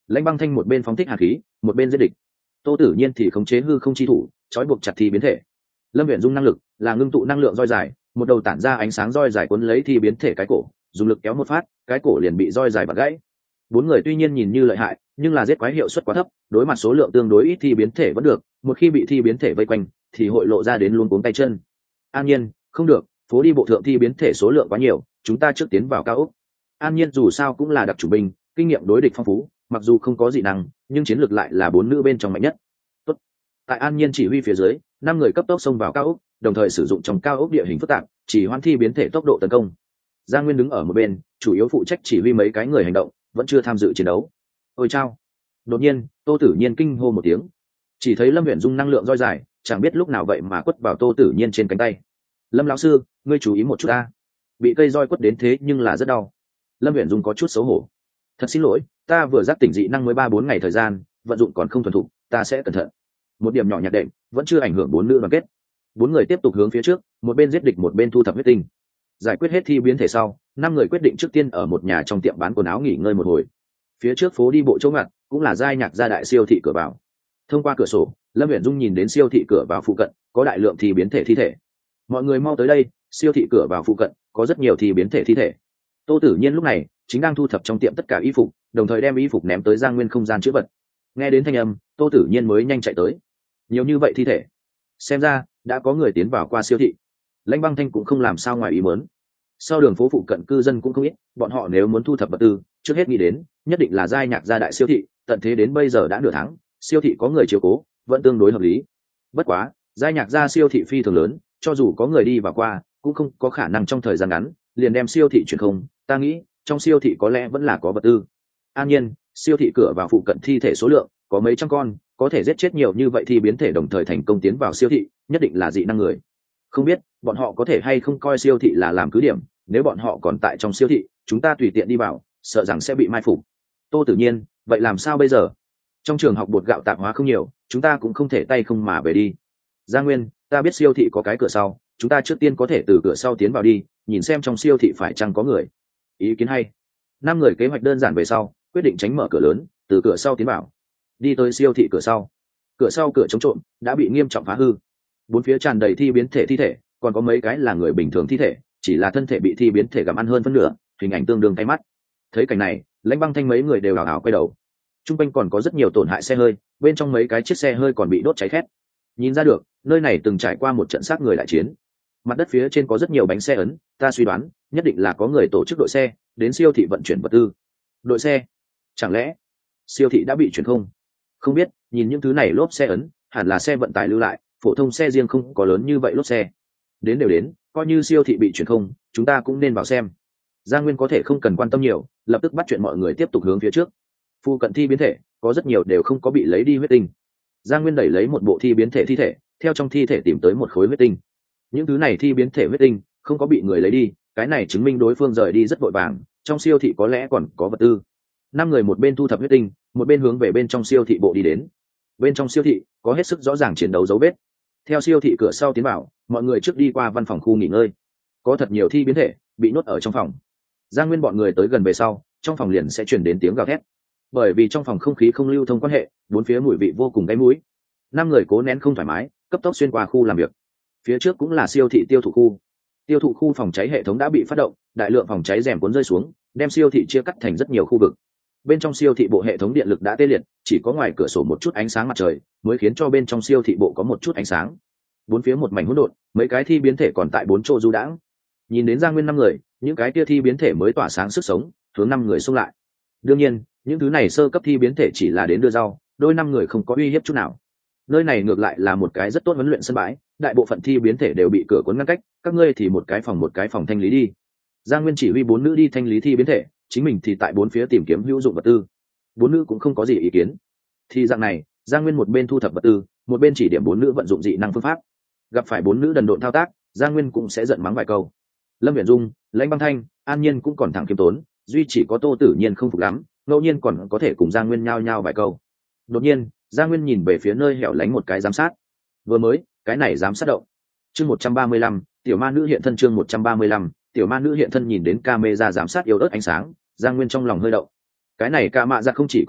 Lãnh Băng Thanh một bên phóng thích hàn khí, một bên giết địch. Tô Tử Nhiên thì khống chế hư không chi thủ, trói buộc chặt thi biến thể. Lâm Viễn Dung năng lực là ngưng tụ năng lượng roi dài, một đầu tản ra ánh sáng roi dài cuốn lấy thi biến thể cái cổ, dùng lực kéo một phát, cái cổ liền bị roi dài bật gãy. Bốn người tuy nhiên nhìn như lợi hại, nhưng là giết quái hiệu suất quá thấp, đối mặt số lượng tương đối ít thi biến thể vẫn được, một khi bị thi biến thể vây quanh, thì hội lộ ra đến luống cuống tay chân. An Nhiên, không được, phố đi bộ thượng thi biến thể số lượng quá nhiều, chúng ta trước tiến vào cao ốc. An Nhiên dù sao cũng là đặc chủ binh, kinh nghiệm đối địch phong phú, mặc dù không có dị năng, nhưng chiến lược lại là bốn nữ bên trong mạnh nhất. Tốt. Tại An Nhiên chỉ huy phía dưới, năm người cấp tốc xông vào cao ốc, đồng thời sử dụng trong cao ốc địa hình phức tạp, chỉ hoãn thi biến thể tốc độ tấn công. Giang Nguyên đứng ở một bên, chủ yếu phụ trách chỉ huy mấy cái người hành động, vẫn chưa tham dự chiến đấu. Ôi chao! Đột nhiên, Tô Tử Nhiên kinh hô một tiếng. Chỉ thấy Lâm Viễn Dung năng lượng roi dài, chẳng biết lúc nào vậy mà quất vào Tô Tử Nhiên trên cánh tay. Lâm lão sư, ngươi chú ý một chút ta. Bị cây roi quất đến thế nhưng là rất đau. Lâm Viễn Dung có chút xấu hổ. Thật xin lỗi, ta vừa giác tỉnh dị năng mới ba bốn ngày thời gian, vận dụng còn không thuần thục, ta sẽ cẩn thận. Một điểm nhỏ nhặt đệm, vẫn chưa ảnh hưởng bốn nữ đoàn kết. Bốn người tiếp tục hướng phía trước, một bên giết địch một bên thu thập huyết tinh. Giải quyết hết thi biến thể sau, năm người quyết định trước tiên ở một nhà trong tiệm bán quần áo nghỉ ngơi một hồi. Phía trước phố đi bộ chỗ ngặt cũng là giai nhạc gia đại siêu thị cửa vào. Thông qua cửa sổ, Lâm Viễn Dung nhìn đến siêu thị cửa vào phụ cận có đại lượng thi biến thể thi thể. Mọi người mau tới đây, siêu thị cửa vào phụ cận có rất nhiều thi biến thể thi thể. Tô Tử Nhiên lúc này chính đang thu thập trong tiệm tất cả y phục, đồng thời đem y phục ném tới Giang Nguyên không gian chứa vật. Nghe đến thanh âm, Tô Tử Nhiên mới nhanh chạy tới. Nhiều như vậy thi thể, xem ra đã có người tiến vào qua siêu thị. Lãnh Băng Thanh cũng không làm sao ngoài ý muốn. Sau đường phố phụ cận cư dân cũng không ít, bọn họ nếu muốn thu thập vật tư, trước hết nghĩ đến nhất định là giai nhạc gia đại siêu thị, tận thế đến bây giờ đã nửa tháng, siêu thị có người chiếu cố, vẫn tương đối hợp lý. Bất quá, giai nhạc gia siêu thị phi thường lớn, cho dù có người đi vào qua, cũng không có khả năng trong thời gian ngắn liền đem siêu thị chuyển không. Ta nghĩ, trong siêu thị có lẽ vẫn là có vật tư. An Nhiên, siêu thị cửa vào phụ cận thi thể số lượng có mấy trăm con, có thể giết chết nhiều như vậy thì biến thể đồng thời thành công tiến vào siêu thị, nhất định là dị năng người. Không biết bọn họ có thể hay không coi siêu thị là làm cứ điểm, nếu bọn họ còn tại trong siêu thị, chúng ta tùy tiện đi vào, sợ rằng sẽ bị mai phục. Tô Tử Nhiên, vậy làm sao bây giờ? Trong trường học bột gạo tạp hóa không nhiều, chúng ta cũng không thể tay không mà về đi. Gia Nguyên, ta biết siêu thị có cái cửa sau, chúng ta trước tiên có thể từ cửa sau tiến vào đi, nhìn xem trong siêu thị phải chăng có người. Ý kiến hay. Năm người kế hoạch đơn giản về sau, quyết định tránh mở cửa lớn, từ cửa sau tiến vào. Đi tới siêu thị cửa sau. Cửa sau cửa chống trộm đã bị nghiêm trọng phá hư. Bốn phía tràn đầy thi biến thể thi thể, còn có mấy cái là người bình thường thi thể, chỉ là thân thể bị thi biến thể gặm ăn hơn phân nửa, hình ảnh tương đương cay mắt. Thấy cảnh này, Lãnh Băng Thanh mấy người đều hào hào quay đầu. Trung quanh còn có rất nhiều tổn hại xe hơi, bên trong mấy cái chiếc xe hơi còn bị đốt cháy khét. Nhìn ra được, nơi này từng trải qua một trận sát người đại chiến. Mặt đất phía trên có rất nhiều bánh xe ấn, ta suy đoán, nhất định là có người tổ chức đội xe đến siêu thị vận chuyển vật tư. Đội xe? Chẳng lẽ siêu thị đã bị chuyển không? Không biết, nhìn những thứ này lốp xe ấn, hẳn là xe vận tải lưu lại, phổ thông xe riêng không có lớn như vậy lốp xe. Đến đều đến, coi như siêu thị bị chuyển không, chúng ta cũng nên vào xem. Giang Nguyên có thể không cần quan tâm nhiều, lập tức bắt chuyện mọi người tiếp tục hướng phía trước. Phu cận thi biến thể có rất nhiều đều không có bị lấy đi huyết tinh. Giang Nguyên đẩy lấy một bộ thi biến thể thi thể, theo trong thi thể tìm tới một khối huyết tinh. Những thứ này thi biến thể huyết tinh không có bị người lấy đi, cái này chứng minh đối phương rời đi rất vội vàng, trong siêu thị có lẽ còn có vật tư. Năm người một bên thu thập huyết tinh, một bên hướng về bên trong siêu thị bộ đi đến. Bên trong siêu thị có hết sức rõ ràng chiến đấu dấu vết. Theo siêu thị cửa sau tiến vào, mọi người trước đi qua văn phòng khu nghỉ ngơi. Có thật nhiều thi biến thể bị nhốt ở trong phòng. Giang Nguyên bọn người tới gần về sau, trong phòng liền sẽ chuyển đến tiếng gào thét. Bởi vì trong phòng không khí không lưu thông quan hệ, bốn phía mùi vị vô cùng gáy mũi. Năm người cố nén không thoải mái, cấp tốc xuyên qua khu làm việc. Phía trước cũng là siêu thị tiêu thụ khu. Tiêu thụ khu phòng cháy hệ thống đã bị phát động, đại lượng phòng cháy rèm cuốn rơi xuống, đem siêu thị chia cắt thành rất nhiều khu vực. Bên trong siêu thị bộ hệ thống điện lực đã tê liệt, chỉ có ngoài cửa sổ một chút ánh sáng mặt trời mới khiến cho bên trong siêu thị bộ có một chút ánh sáng. Bốn phía một mảnh hỗn độn, mấy cái thi biến thể còn tại bốn chỗ du đãng. Nhìn đến Giang Nguyên năm người, những cái kia thi biến thể mới tỏa sáng sức sống, hướng năm người xung lại. Đương nhiên, những thứ này sơ cấp thi biến thể chỉ là đến đưa rau, đôi năm người không có uy hiếp chút nào. Nơi này ngược lại là một cái rất tốt huấn luyện sân bãi, đại bộ phận thi biến thể đều bị cửa cuốn ngăn cách, các ngươi thì một cái phòng một cái phòng thanh lý đi. Giang Nguyên chỉ huy bốn nữ đi thanh lý thi biến thể, chính mình thì tại bốn phía tìm kiếm hữu dụng vật tư. Bốn nữ cũng không có gì ý kiến. Thì dạng này, Giang Nguyên một bên thu thập vật tư, một bên chỉ điểm bốn nữ vận dụng dị năng phương pháp. Gặp phải bốn nữ đần độn thao tác, Giang Nguyên cũng sẽ giận mắng vài câu. Lâm Viễn Dung, Lãnh Băng Thanh, An Nhiên cũng còn thẳng khiêm tốn, duy chỉ có Tô Tử Nhiên không phục lắm, ngẫu nhiên còn có thể cùng Giang Nguyên nhao nhao vài câu. Đột nhiên, Giang Nguyên nhìn về phía nơi hẻo lánh một cái giám sát. Vừa mới, cái này giám sát động. Chương một trăm ba mươi lăm, tiểu ma nữ hiện thân. Chương một trăm ba mươi lăm, tiểu ma nữ hiện thân. Nhìn đến camera giám sát yếu ớt ánh sáng, Giang Nguyên trong lòng hơi động. Cái này ca mạ ra không chỉ có điện,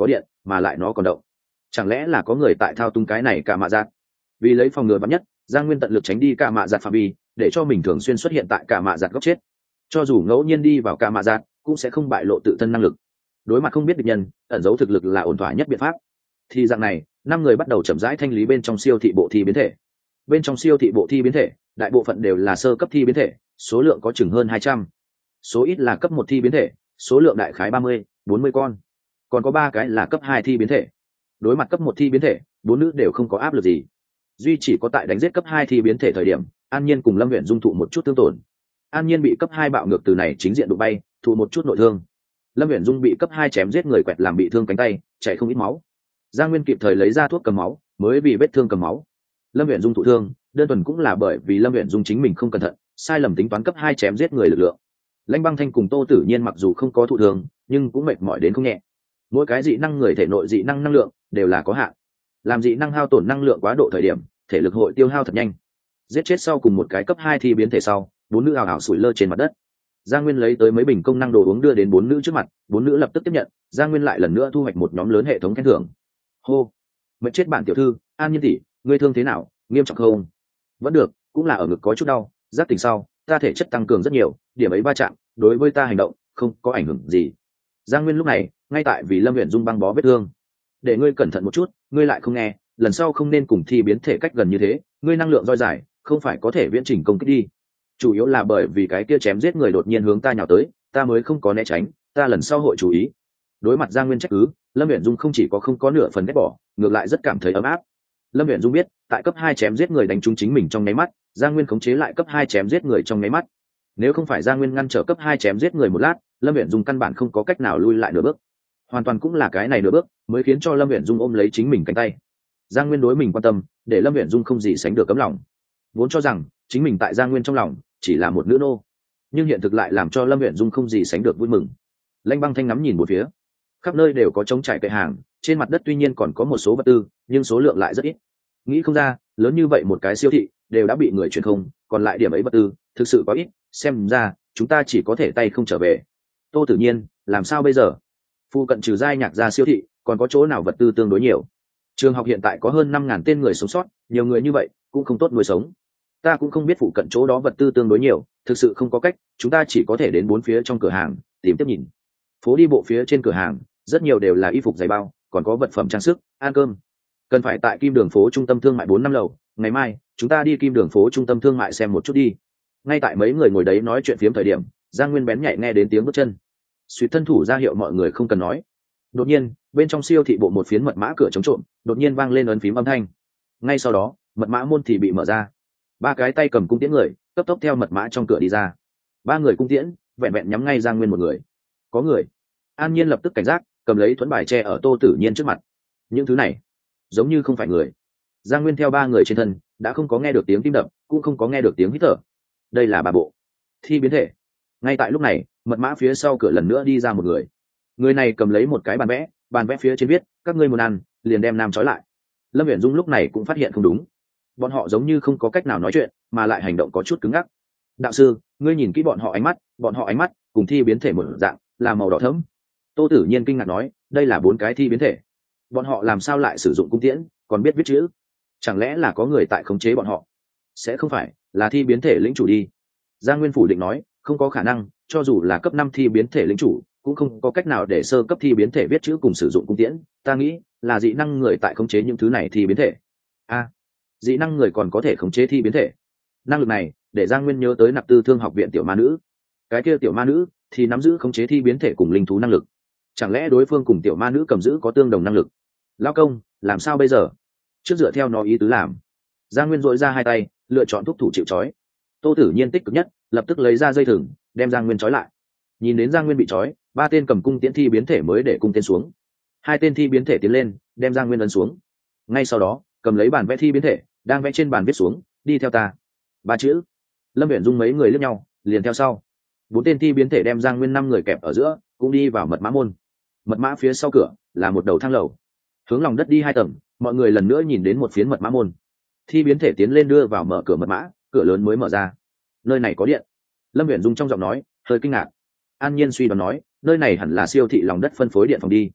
mà lại nó còn động. Chẳng lẽ là có người tại thao túng cái này cả mạ giặt? Vì lấy phòng ngừa vắn nhất, Giang Nguyên tận lực tránh đi cả mạ giặt phạm vi, để cho mình thường xuyên xuất hiện tại cả mạ giặt góc chết. Cho dù ngẫu nhiên đi vào cả mạ giặt, cũng sẽ không bại lộ tự thân năng lực. Đối mặt không biết địch nhân, ẩn giấu thực lực là ổn thỏa nhất biện pháp. Thì dạng này, năm người bắt đầu chậm rãi thanh lý bên trong siêu thị bộ thi biến thể. Bên trong siêu thị bộ thi biến thể, đại bộ phận đều là sơ cấp thi biến thể, số lượng có chừng hơn hai trăm. Số ít là cấp một thi biến thể, số lượng đại khái ba mươi, bốn mươi con. Còn có ba cái là cấp hai thi biến thể. Đối mặt cấp một thi biến thể, bốn nữ đều không có áp lực gì. Duy chỉ có tại đánh giết cấp hai thi biến thể thời điểm, An Nhiên cùng Lâm Uyển Dung thụ một chút thương tổn. An Nhiên bị cấp hai bạo ngược từ này chính diện đụng bay, thụ một chút nội thương. Lâm Uyển Dung bị cấp hai chém giết người quẹt làm bị thương cánh tay, chảy không ít máu. Giang Nguyên kịp thời lấy ra thuốc cầm máu, mới vì vết thương cầm máu. Lâm Uyển Dung thụ thương, đơn thuần cũng là bởi vì Lâm Uyển Dung chính mình không cẩn thận, sai lầm tính toán cấp hai chém giết người lực lượng. Lãnh Băng Thanh cùng Tô Tử Nhiên mặc dù không có thụ thương, nhưng cũng mệt mỏi đến không nhẹ. Mỗi cái dị năng người thể nội dị năng năng lượng đều là có hạn. Làm dị năng hao tổn năng lượng quá độ thời điểm, thể lực hội tiêu hao thật nhanh. Giết chết sau cùng một cái cấp hai thi biến thể sau, bốn nữ ảo ảo sủi lơ trên mặt đất. Giang Nguyên lấy tới mấy bình công năng đồ uống đưa đến bốn nữ trước mặt, bốn nữ lập tức tiếp nhận. Giang Nguyên lại lần nữa thu hoạch một nhóm lớn hệ thống khen thưởng. Hô, mệt chết bạn tiểu thư, An Nhiên tỷ, ngươi thương thế nào, nghiêm trọng không? Vẫn được, cũng là ở ngực có chút đau, giác tỉnh sau, ta thể chất tăng cường rất nhiều, điểm ấy va chạm, đối với ta hành động không có ảnh hưởng gì. Giang Nguyên lúc này ngay tại vì Lâm Uyển Dung băng bó vết thương. Để ngươi cẩn thận một chút, ngươi lại không nghe, lần sau không nên cùng thi biến thể cách gần như thế, ngươi năng lượng roi dài, không phải có thể viễn trình công kích đi. Chủ yếu là bởi vì cái kia chém giết người đột nhiên hướng ta nhào tới, ta mới không có né tránh, ta lần sau hội chú ý. Đối mặt Giang Nguyên trách cứ, Lâm Uyển Dung không chỉ có không có nửa phần ghét bỏ, ngược lại rất cảm thấy ấm áp. Lâm Uyển Dung biết, tại cấp hai chém giết người đánh trúng chính mình trong nháy mắt, Giang Nguyên khống chế lại cấp hai chém giết người trong nháy mắt. Nếu không phải Giang Nguyên ngăn trở cấp hai chém giết người một lát, Lâm Uyển Dung căn bản không có cách nào lui lại nửa bước. Hoàn toàn cũng là cái này nửa bước mới khiến cho Lâm Uyển Dung ôm lấy chính mình cánh tay. Giang Nguyên đối mình quan tâm, để Lâm Uyển Dung không gì sánh được cấm lòng. Vốn cho rằng chính mình tại Giang Nguyên trong lòng chỉ là một nữ nô, nhưng hiện thực lại làm cho Lâm Uyển Dung không gì sánh được vui mừng. Lãnh Băng Thanh ngắm nhìn một phía, khắp nơi đều có trống trải kệ hàng, trên mặt đất tuy nhiên còn có một số vật tư, nhưng số lượng lại rất ít. Nghĩ không ra, lớn như vậy một cái siêu thị đều đã bị người chuyển không, còn lại điểm ấy vật tư, thực sự quá ít, xem ra chúng ta chỉ có thể tay không trở về. Tô Tử Nhiên, làm sao bây giờ? Phu cận trừ giai nhạc ra siêu thị, còn có chỗ nào vật tư tương đối nhiều? Trường học hiện tại có hơn năm ngàn tên người sống sót, nhiều người như vậy cũng không tốt nuôi sống. Ta cũng không biết phụ cận chỗ đó vật tư tương đối nhiều, thực sự không có cách, chúng ta chỉ có thể đến bốn phía trong cửa hàng tìm tiếp nhìn. Phố đi bộ phía trên cửa hàng, rất nhiều đều là y phục giày bao, còn có vật phẩm trang sức, ăn cơm. Cần phải tại Kim Đường phố trung tâm thương mại bốn năm lầu, ngày mai chúng ta đi Kim Đường phố trung tâm thương mại xem một chút đi. Ngay tại mấy người ngồi đấy nói chuyện phiếm thời điểm, Giang Nguyên bén nhạy nghe đến tiếng bước chân. Suýt thân thủ ra hiệu mọi người không cần nói. Đột nhiên, bên trong siêu thị bộ một phiến mật mã cửa chống trộm, đột nhiên vang lên ấn phím âm thanh. Ngay sau đó, mật mã môn thì bị mở ra. Ba cái tay cầm cung tiễn người, cấp tốc theo mật mã trong cửa đi ra. Ba người cung tiễn, vẹn vẹn nhắm ngay Giang Nguyên một người. Có người. An Nhiên lập tức cảnh giác, cầm lấy thuẫn bài che ở Tô Tử Nhiên trước mặt. Những thứ này, giống như không phải người. Giang Nguyên theo ba người trên thân, đã không có nghe được tiếng tim đập, cũng không có nghe được tiếng hít thở. Đây là bà bộ thi biến thể. Ngay tại lúc này, mật mã phía sau cửa lần nữa đi ra một người. Người này cầm lấy một cái bàn vẽ, bàn vẽ phía trên viết các ngươi muốn ăn liền đem nam trói lại. Lâm Uyển Dung lúc này cũng phát hiện không đúng, bọn họ giống như không có cách nào nói chuyện, mà lại hành động có chút cứng ngắc. Đạo sư, ngươi nhìn kỹ bọn họ ánh mắt, bọn họ ánh mắt cùng thi biến thể một dạng, là màu đỏ thẫm. Tô Tử Nhiên kinh ngạc nói, đây là bốn cái thi biến thể, bọn họ làm sao lại sử dụng cung tiễn, còn biết viết chữ? Chẳng lẽ là có người tại khống chế bọn họ? Sẽ không phải là thi biến thể lĩnh chủ đi? Giang Nguyên phủ định nói, không có khả năng, cho dù là cấp năm thi biến thể lĩnh chủ, cũng không có cách nào để sơ cấp thi biến thể viết chữ cùng sử dụng cung tiễn. Ta nghĩ là dị năng người tại khống chế những thứ này thi biến thể. A, à, dị năng người còn có thể khống chế thi biến thể. Năng lực này để Giang Nguyên nhớ tới Nạp Tư Thương học viện tiểu ma nữ. Cái kia tiểu ma nữ thì nắm giữ khống chế thi biến thể cùng linh thú năng lực. Chẳng lẽ đối phương cùng tiểu ma nữ cầm giữ có tương đồng năng lực? Lao công, làm sao bây giờ? Trước dựa theo nó ý tứ làm. Giang Nguyên dội ra hai tay, lựa chọn thúc thủ chịu trói. Tô Tử Nhiên tích cực nhất, lập tức lấy ra dây thừng, đem Giang Nguyên trói lại. Nhìn đến Giang Nguyên bị trói, ba tên cầm cung tiễn thi biến thể mới để cung tên xuống. Hai tên thi biến thể tiến lên, đem Giang Nguyên ấn xuống. Ngay sau đó, cầm lấy bản vẽ thi biến thể, đang vẽ trên bàn viết xuống, đi theo ta. Ba chữ. Lâm Uyển Dung mấy người liếc nhau, liền theo sau. Bốn tên thi biến thể đem Giang Nguyên năm người kẹp ở giữa, cũng đi vào mật mã môn. Mật mã phía sau cửa là một đầu thang lầu, hướng lòng đất đi hai tầng. Mọi người lần nữa nhìn đến một phiến mật mã môn. Thi biến thể tiến lên đưa vào mở cửa mật mã, cửa lớn mới mở ra. Nơi này có điện. Lâm Uyển Dung trong giọng nói hơi kinh ngạc. An Nhiên suy đoán nói, nơi này hẳn là siêu thị lòng đất phân phối điện phòng đi.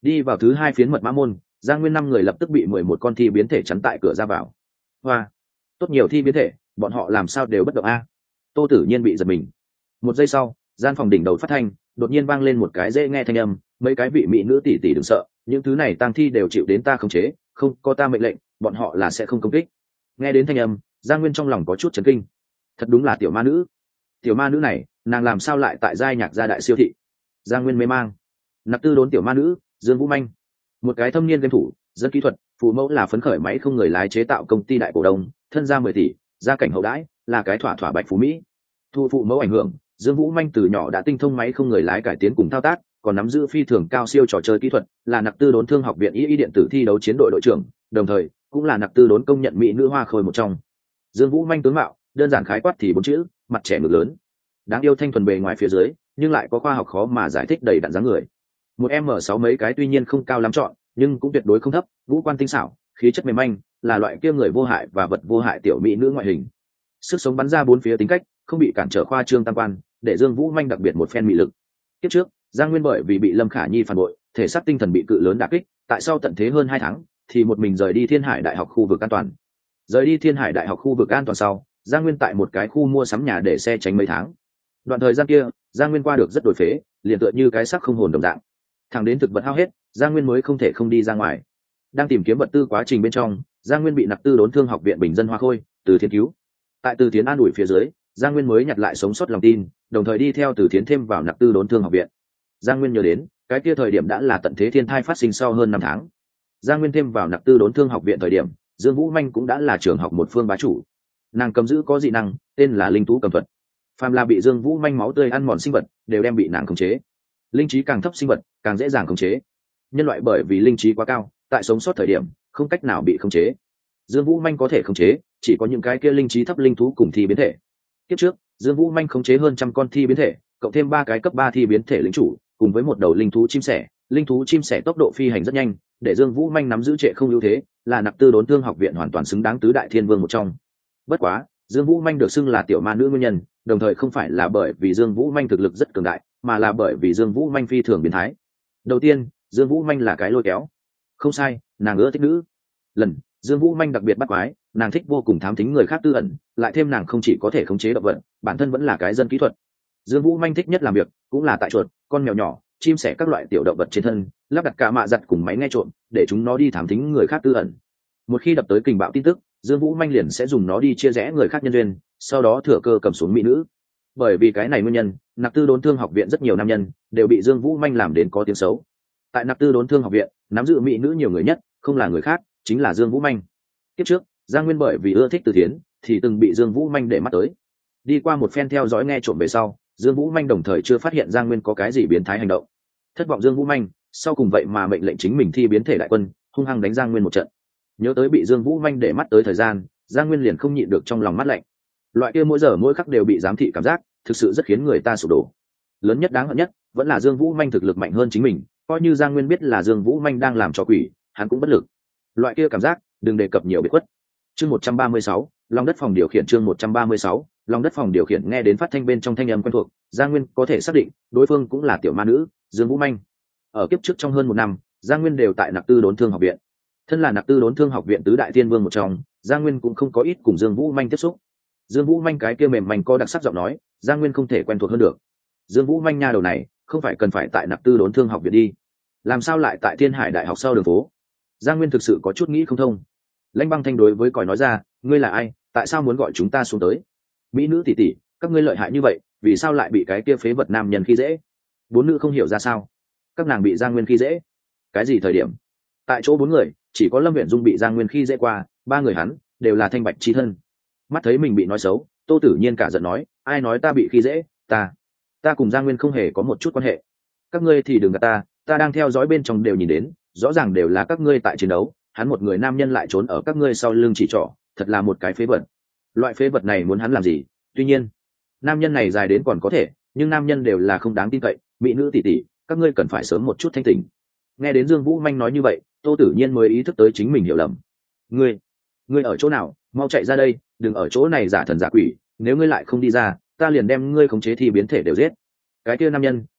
Đi vào thứ hai phiến mật mã môn, Giang Nguyên năm người lập tức bị mười một con thi biến thể chắn tại cửa ra vào. Hoa, tốt nhiều thi biến thể, bọn họ làm sao đều bất động a? Tô Tử Nhiên bị giật mình. Một giây sau, gian phòng đỉnh đầu phát thanh, đột nhiên vang lên một cái dễ nghe thanh âm, mấy cái vị mỹ nữ tỷ tỷ đừng sợ, những thứ này tang thi đều chịu đến ta khống chế, không có ta mệnh lệnh, bọn họ là sẽ không công kích. Nghe đến thanh âm, Giang Nguyên trong lòng có chút chấn kinh. Thật đúng là tiểu ma nữ. Tiểu ma nữ này, nàng làm sao lại tại giai nhạc gia đại siêu thị? Giang Nguyên mê mang. Nạp tư đốn tiểu ma nữ, Dương Vũ Manh, một cái thâm niên game thủ, dân kỹ thuật, phụ mẫu là phấn khởi máy không người lái chế tạo công ty đại cổ đông, thân gia mười tỷ, gia cảnh hậu đãi, là cái thỏa thỏa bạch phú mỹ. Thu phụ mẫu ảnh hưởng, Dương Vũ Manh từ nhỏ đã tinh thông máy không người lái cải tiến cùng thao tác, còn nắm giữ phi thường cao siêu trò chơi kỹ thuật, là nặc tư đốn thương học viện y y điện tử thi đấu chiến đội đội trưởng, đồng thời cũng là nặc tư đốn công nhận mỹ nữ hoa khôi một trong. Dương Vũ Manh tướng mạo, đơn giản khái quát thì bốn chữ, mặt trẻ ngực lớn, đáng yêu thanh thuần bề ngoài phía dưới, nhưng lại có khoa học khó mà giải thích đầy đặn dáng người. Một em sáu mấy cái tuy nhiên không cao lắm chọn, nhưng cũng tuyệt đối không thấp, ngũ quan tinh xảo, khí chất mềm manh, là loại kia người vô hại và vật vô hại tiểu mỹ nữ ngoại hình. Sức sống bắn ra bốn phía tính cách, không bị cản trở khoa trương tam quan, để Dương Vũ Manh đặc biệt một phen mị lực. Tiếp trước, Giang Nguyên bởi vì bị Lâm Khả Nhi phản bội, thể xác tinh thần bị cự lớn đả kích, tại sau tận thế hơn hai tháng, thì một mình rời đi Thiên Hải Đại học khu vực an toàn. Rời đi Thiên Hải Đại học khu vực an toàn sau, Giang Nguyên tại một cái khu mua sắm nhà để xe tránh mấy tháng. Đoạn thời gian kia, Giang Nguyên qua được rất đổi phế, liền tựa như cái xác không hồn đồng dạng. Thẳng đến thực vật hao hết, Giang Nguyên mới không thể không đi ra ngoài. Đang tìm kiếm vật tư quá trình bên trong, Giang Nguyên bị nặc tư đốn thương học viện bình dân hoa khôi Từ Thiến cứu. Tại Từ Thiến an ủi phía dưới, Giang Nguyên mới nhặt lại sống sót lòng tin, đồng thời đi theo Từ Thiến thêm vào nặc tư đốn thương học viện. Giang Nguyên nhớ đến, cái kia thời điểm đã là tận thế thiên thai phát sinh sau hơn năm tháng. Giang Nguyên thêm vào nặc tư đốn thương học viện thời điểm, Dương Vũ Manh cũng đã là trường học một phương bá chủ. Nàng cầm giữ có dị năng, tên là linh tú cầm thuật. Phàm là bị Dương Vũ Manh máu tươi ăn mòn sinh vật, đều đem bị nàng khống chế. Linh trí càng thấp sinh vật, càng dễ dàng khống chế. Nhân loại bởi vì linh trí quá cao, tại sống sót thời điểm, không cách nào bị khống chế. Dương Vũ Manh có thể khống chế, chỉ có những cái kia linh trí thấp linh thú cùng thi biến thể. Tiếp trước, Dương Vũ Manh khống chế hơn trăm con thi biến thể, cộng thêm ba cái cấp ba thi biến thể lĩnh chủ, cùng với một đầu linh thú chim sẻ, linh thú chim sẻ tốc độ phi hành rất nhanh, để Dương Vũ Manh nắm giữ trệ không ưu thế, là nặc tư đốn thương học viện hoàn toàn xứng đáng tứ đại thiên vương một trong. Bất quá, Dương Vũ Manh được xưng là tiểu ma nữ nguyên nhân, đồng thời không phải là bởi vì Dương Vũ Manh thực lực rất cường đại, mà là bởi vì Dương Vũ Manh phi thường biến thái. Đầu tiên, Dương Vũ Manh là cái lôi kéo. Không sai, nàng ưa thích nữ. Lần, Dương Vũ Manh đặc biệt bắt quái, nàng thích vô cùng thám thính người khác tư ẩn, lại thêm nàng không chỉ có thể khống chế động vật, bản thân vẫn là cái dân kỹ thuật. Dương Vũ Manh thích nhất làm việc, cũng là tại chuột, con mèo nhỏ, chim sẻ các loại tiểu động vật trên thân, lắp đặt cả mạ giặt cùng máy nghe trộm, để chúng nó đi thám thính người khác tư ẩn. Một khi đập tới kình bạo tin tức, Dương Vũ Manh liền sẽ dùng nó đi chia rẽ người khác nhân duyên, sau đó thừa cơ cầm xuống mỹ nữ. Bởi vì cái này nguyên nhân, nặc tư đốn thương học viện rất nhiều nam nhân đều bị Dương Vũ Manh làm đến có tiếng xấu. Tại nặc tư đốn thương học viện, nắm giữ mỹ nữ nhiều người nhất, không là người khác, chính là Dương Vũ Manh. Tiếp trước, Giang Nguyên bởi vì ưa thích Từ Thiến, thì từng bị Dương Vũ Manh để mắt tới. Đi qua một phen theo dõi nghe trộm về sau, Dương Vũ Manh đồng thời chưa phát hiện Giang Nguyên có cái gì biến thái hành động. Thất vọng Dương Vũ Manh, sau cùng vậy mà mệnh lệnh chính mình thi biến thể đại quân, hung hăng đánh Giang Nguyên một trận. Nhớ tới bị Dương Vũ Manh để mắt tới thời gian, Giang Nguyên liền không nhịn được trong lòng mắt lạnh. Loại kia mỗi giờ mỗi khắc đều bị giám thị cảm giác, thực sự rất khiến người ta sụp đổ. Lớn nhất đáng hận nhất, vẫn là Dương Vũ Manh thực lực mạnh hơn chính mình, coi như Giang Nguyên biết là Dương Vũ Manh đang làm trò quỷ, hắn cũng bất lực. Loại kia cảm giác, đừng đề cập nhiều biệt khuất. Chương một trăm ba mươi sáu, Long đất phòng điều khiển chương một trăm ba mươi sáu, Long đất phòng điều khiển nghe đến phát thanh bên trong thanh âm quen thuộc, Giang Nguyên có thể xác định, đối phương cũng là tiểu ma nữ, Dương Vũ Manh. Ở kiếp trước trong hơn một năm, Giang Nguyên đều tại nặc tư đốn thương học viện. Thân là nặc tư đốn thương học viện tứ đại tiên vương một trong, Giang Nguyên cũng không có ít cùng Dương Vũ Manh tiếp xúc. Dương Vũ Manh cái kia mềm manh có đặc sắc giọng nói, Giang Nguyên không thể quen thuộc hơn được. Dương Vũ Manh nha đầu này, không phải cần phải tại nặc tư đốn thương học viện đi, làm sao lại tại Thiên Hải Đại học sau đường phố? Giang Nguyên thực sự có chút nghĩ không thông. Lãnh Băng Thanh đối với còi nói ra, ngươi là ai, tại sao muốn gọi chúng ta xuống tới? Mỹ nữ tỷ tỷ, các ngươi lợi hại như vậy, vì sao lại bị cái kia phế vật nam nhân khi dễ? Bốn nữ không hiểu ra sao, các nàng bị Giang Nguyên khi dễ. Cái gì thời điểm? Tại chỗ bốn người, chỉ có Lâm Viễn Dung bị Giang Nguyên khi dễ qua, ba người hắn đều là thanh bạch chi thân. Mắt thấy mình bị nói xấu, Tô Tử Nhiên cả giận nói, ai nói ta bị khi dễ? Ta, ta cùng Giang Nguyên không hề có một chút quan hệ. Các ngươi thì đừng gạt ta, ta đang theo dõi bên trong đều nhìn đến, rõ ràng đều là các ngươi tại chiến đấu, hắn một người nam nhân lại trốn ở các ngươi sau lưng chỉ trỏ, thật là một cái phế vật. Loại phế vật này muốn hắn làm gì? Tuy nhiên, nam nhân này dài đến còn có thể, nhưng nam nhân đều là không đáng tin cậy, mỹ nữ tỷ tỷ, các ngươi cần phải sớm một chút thanh tỉnh. Nghe đến Dương Vũ Manh nói như vậy, Tô Tử Nhiên mới ý thức tới chính mình hiểu lầm. Ngươi, ngươi ở chỗ nào? Mau chạy ra đây, đừng ở chỗ này giả thần giả quỷ, nếu ngươi lại không đi ra, ta liền đem ngươi khống chế thi biến thể đều giết. Cái kia nam nhân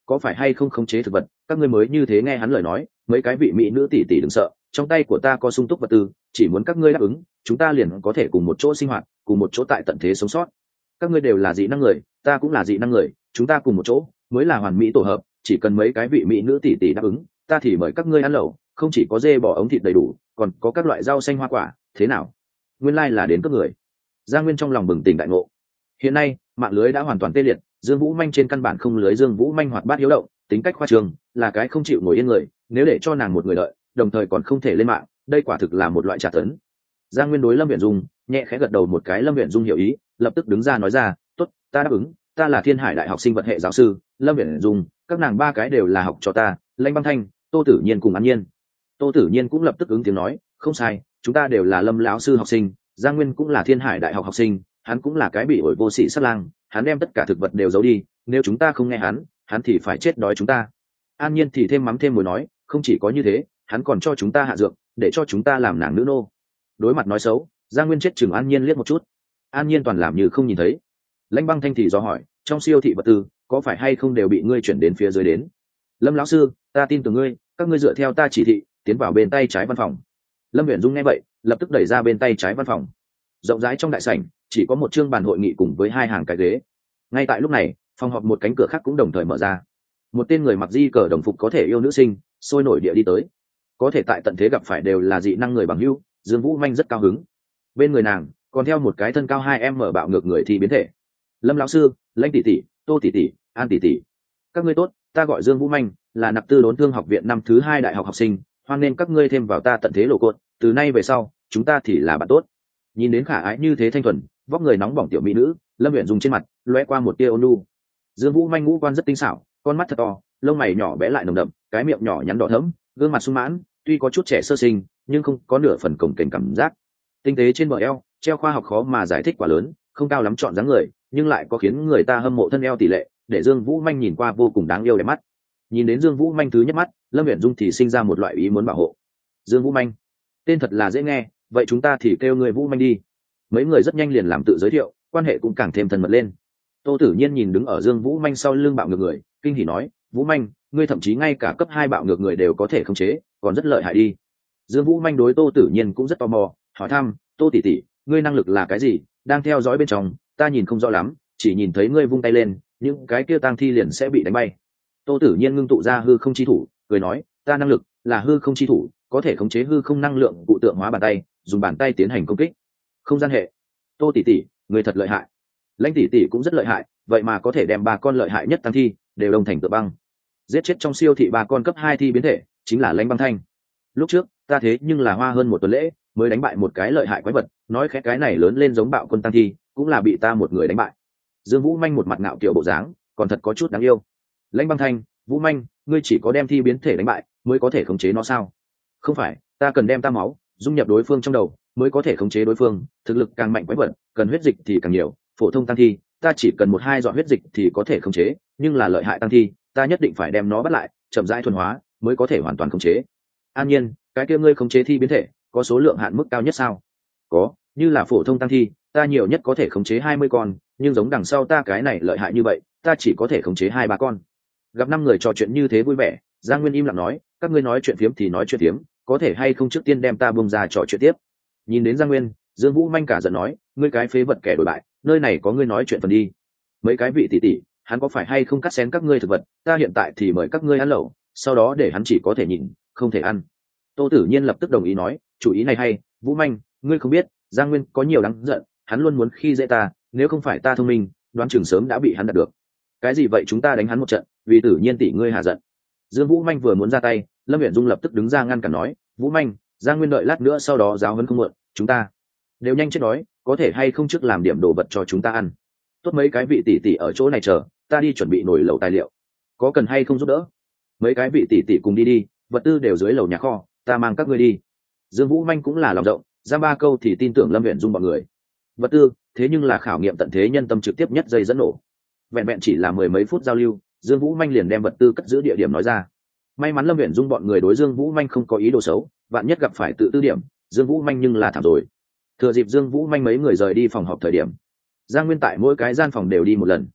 có phải hay không khống chế thực vật các ngươi mới như thế nghe hắn lời nói. Mấy cái vị mỹ nữ tỷ tỷ đừng sợ, trong tay của ta có sung túc vật tư, chỉ muốn các ngươi đáp ứng, chúng ta liền có thể cùng một chỗ sinh hoạt, cùng một chỗ tại tận thế sống sót. Các ngươi đều là dị năng người, ta cũng là dị năng người, chúng ta cùng một chỗ mới là hoàn mỹ tổ hợp. Chỉ cần mấy cái vị mỹ nữ tỷ tỷ đáp ứng, ta thì mời các ngươi ăn lẩu, không chỉ có dê bò ống thịt đầy đủ, còn có các loại rau xanh hoa quả. Thế nào? Nguyên lai là đến các người. Giang Nguyên trong lòng bừng tỉnh đại ngộ. Hiện nay mạng lưới đã hoàn toàn tê liệt, Dương Vũ Manh trên căn bản không lưới. Dương Vũ Manh hoạt bát hiếu động, tính cách khoa trương, là cái không chịu ngồi yên người. Nếu để cho nàng một người đợi, đồng thời còn không thể lên mạng, đây quả thực là một loại trả tấn. Giang Nguyên đối Lâm Viễn Dung nhẹ khẽ gật đầu một cái. Lâm Viễn Dung hiểu ý, lập tức đứng ra nói ra, tốt, ta đáp ứng, ta là Thiên Hải Đại học sinh vật hệ giáo sư Lâm Viễn Dung, các nàng ba cái đều là học cho ta, Lãnh Băng Thanh, Tô Tử Nhiên cùng An Nhiên. Tô Tử Nhiên cũng lập tức ứng tiếng nói, không sai, chúng ta đều là Lâm lão sư học sinh. Giang Nguyên cũng là Thiên Hải Đại học học sinh, hắn cũng là cái bị ổi vô sĩ sát lang, hắn đem tất cả thực vật đều giấu đi, nếu chúng ta không nghe hắn, hắn thì phải chết đói chúng ta. An Nhiên thì thêm mắm thêm muối nói, không chỉ có như thế, hắn còn cho chúng ta hạ dược, để cho chúng ta làm nàng nữ nô. Đối mặt nói xấu, Giang Nguyên chết chừng An Nhiên liếc một chút. An Nhiên toàn làm như không nhìn thấy. Lãnh Băng Thanh thì do hỏi, trong siêu thị vật tư có phải hay không đều bị ngươi chuyển đến phía dưới đến? Lâm lão sư, ta tin tưởng ngươi, các ngươi dựa theo ta chỉ thị tiến vào bên tay trái văn phòng. Lâm Viễn Dung nghe vậy, lập tức đẩy ra bên tay trái văn phòng. Rộng rãi trong đại sảnh chỉ có một chương bàn hội nghị cùng với hai hàng cái ghế. Ngay tại lúc này, phòng họp một cánh cửa khác cũng đồng thời mở ra. Một tên người mặc di cờ đồng phục có thể yêu nữ sinh sôi nổi địa đi tới. Có thể tại tận thế gặp phải đều là dị năng người bằng hữu, Dương Vũ Manh rất cao hứng. Bên người nàng còn theo một cái thân cao hai em mở bạo ngược người thì biến thể. Lâm lão sư, Lãnh tỷ tỷ, Tô tỷ tỷ, An tỷ tỷ, các ngươi tốt, ta gọi Dương Vũ Manh, là nạp tư đốn thương học viện năm thứ hai đại học học sinh, hoan nên các ngươi thêm vào ta tận thế lộ cột, từ nay về sau chúng ta thì là bạn tốt. Nhìn đến khả ái như thế thanh thuần, vóc người nóng bỏng tiểu mỹ nữ, Lâm Viễn Dung trên mặt lóe qua một tia ôn nhu. Dương Vũ Manh ngũ quan rất tinh xảo, con mắt thật to, lông mày nhỏ bé lại nồng đậm, cái miệng nhỏ nhắn đỏ thẫm, gương mặt sung mãn, tuy có chút trẻ sơ sinh nhưng không có nửa phần cổng kềnh cảm giác. Tinh tế trên bờ eo treo khoa học khó mà giải thích quả lớn, không cao lắm chọn dáng người, nhưng lại có khiến người ta hâm mộ thân eo tỷ lệ, để Dương Vũ Manh nhìn qua vô cùng đáng yêu đẹp mắt. Nhìn đến Dương Vũ Manh thứ nhất mắt, Lâm Viễn Dung thì sinh ra một loại ý muốn bảo hộ. Dương Vũ Manh, tên thật là dễ nghe, vậy chúng ta thì kêu người Vũ Manh đi. Mấy người rất nhanh liền làm tự giới thiệu, quan hệ cũng càng thêm thân mật lên. Tô Tử Nhiên nhìn đứng ở Dương Vũ Manh sau lưng bạo ngược người, kinh hỉ nói, Vũ Manh, ngươi thậm chí ngay cả cấp hai bạo ngược người đều có thể khống chế, còn rất lợi hại đi. Dương Vũ Manh đối Tô Tử Nhiên cũng rất tò mò, hỏi thăm, Tô tỷ tỷ, ngươi năng lực là cái gì? Đang theo dõi bên trong, ta nhìn không rõ lắm, chỉ nhìn thấy ngươi vung tay lên, những cái kia tang thi liền sẽ bị đánh bay. Tô Tử Nhiên ngưng tụ ra hư không chi thủ, cười nói, ta năng lực là hư không chi thủ, có thể khống chế hư không năng lượng cụ tượng hóa bàn tay, dùng bàn tay tiến hành công kích. Không gian hệ. Tô tỷ tỷ, người thật lợi hại. Lãnh tỷ tỷ cũng rất lợi hại, vậy mà có thể đem ba con lợi hại nhất tăng thi đều đồng thành tựa băng, giết chết trong siêu thị ba con cấp hai thi biến thể, chính là Lãnh Băng Thanh. Lúc trước ta thế nhưng là hoa hơn một tuần lễ mới đánh bại một cái lợi hại quái vật, nói khẽ cái này lớn lên giống bạo quân tăng thi, cũng là bị ta một người đánh bại. Dương Vũ Manh một mặt ngạo kiểu bộ dáng, còn thật có chút đáng yêu. Lãnh Băng Thanh, Vũ Manh, ngươi chỉ có đem thi biến thể đánh bại mới có thể khống chế nó sao? Không phải, ta cần đem ta máu dung nhập đối phương trong đầu mới có thể khống chế đối phương, thực lực càng mạnh quái vật cần huyết dịch thì càng nhiều, phổ thông tăng thi ta chỉ cần một hai giọt huyết dịch thì có thể khống chế, nhưng là lợi hại tăng thi ta nhất định phải đem nó bắt lại, chậm rãi thuần hóa mới có thể hoàn toàn khống chế. An Nhiên, cái kia ngươi khống chế thi biến thể có số lượng hạn mức cao nhất sao? Có, như là phổ thông tăng thi ta nhiều nhất có thể khống chế hai mươi con, nhưng giống đằng sau ta cái này lợi hại như vậy ta chỉ có thể khống chế hai ba con. Gặp năm người trò chuyện như thế vui vẻ, Giang Nguyên im lặng nói, các ngươi nói chuyện phiếm thì nói chuyện phiếm, có thể hay không trước tiên đem ta bông ra trò chuyện tiếp. Nhìn đến Giang Nguyên, Dương Vũ Manh cả giận nói, ngươi cái phế vật kẻ đổi bại, nơi này có ngươi nói chuyện phần đi. Mấy cái vị tỷ tỷ, hắn có phải hay không cắt xén các ngươi thực vật, ta hiện tại thì mời các ngươi ăn lẩu, sau đó để hắn chỉ có thể nhìn không thể ăn. Tô Tử Nhiên lập tức đồng ý nói, chủ ý này hay, Vũ Manh, ngươi không biết Giang Nguyên có nhiều đáng giận, hắn luôn muốn khi dễ ta, nếu không phải ta thông minh đoán chừng sớm đã bị hắn đạt được. Cái gì vậy, chúng ta đánh hắn một trận, vì Tử Nhiên tỷ ngươi hạ giận. Dương Vũ Manh vừa muốn ra tay, Lâm Viễn Dung lập tức đứng ra ngăn cản nói, Vũ Manh, Giang Nguyên đợi lát nữa sau đó giáo huấn không muộn, chúng ta đều nhanh chết đói, có thể hay không trước làm điểm đồ vật cho chúng ta ăn. Tốt, mấy cái vị tỷ tỷ ở chỗ này chờ, ta đi chuẩn bị nồi lẩu tài liệu, có cần hay không giúp đỡ? Mấy cái vị tỷ tỷ cùng đi đi, vật tư đều dưới lầu nhà kho, ta mang các ngươi đi. Dương Vũ Manh cũng là lòng rộng, ra ba câu thì tin tưởng Lâm Viễn Dung bọn người. Vật tư, thế nhưng là khảo nghiệm tận thế nhân tâm trực tiếp nhất dây dẫn nổ. Vẹn vẹn chỉ là mười mấy phút giao lưu, Dương Vũ Manh liền đem vật tư cất giữ địa điểm nói ra. May mắn Lâm Viễn Dung bọn người đối Dương Vũ Manh không có ý đồ xấu, vạn nhất gặp phải tự tư điểm, Dương Vũ Manh nhưng là thảm rồi. Thừa dịp Dương Vũ Manh mấy người rời đi phòng họp thời điểm, Giang Nguyên tại mỗi cái gian phòng đều đi một lần.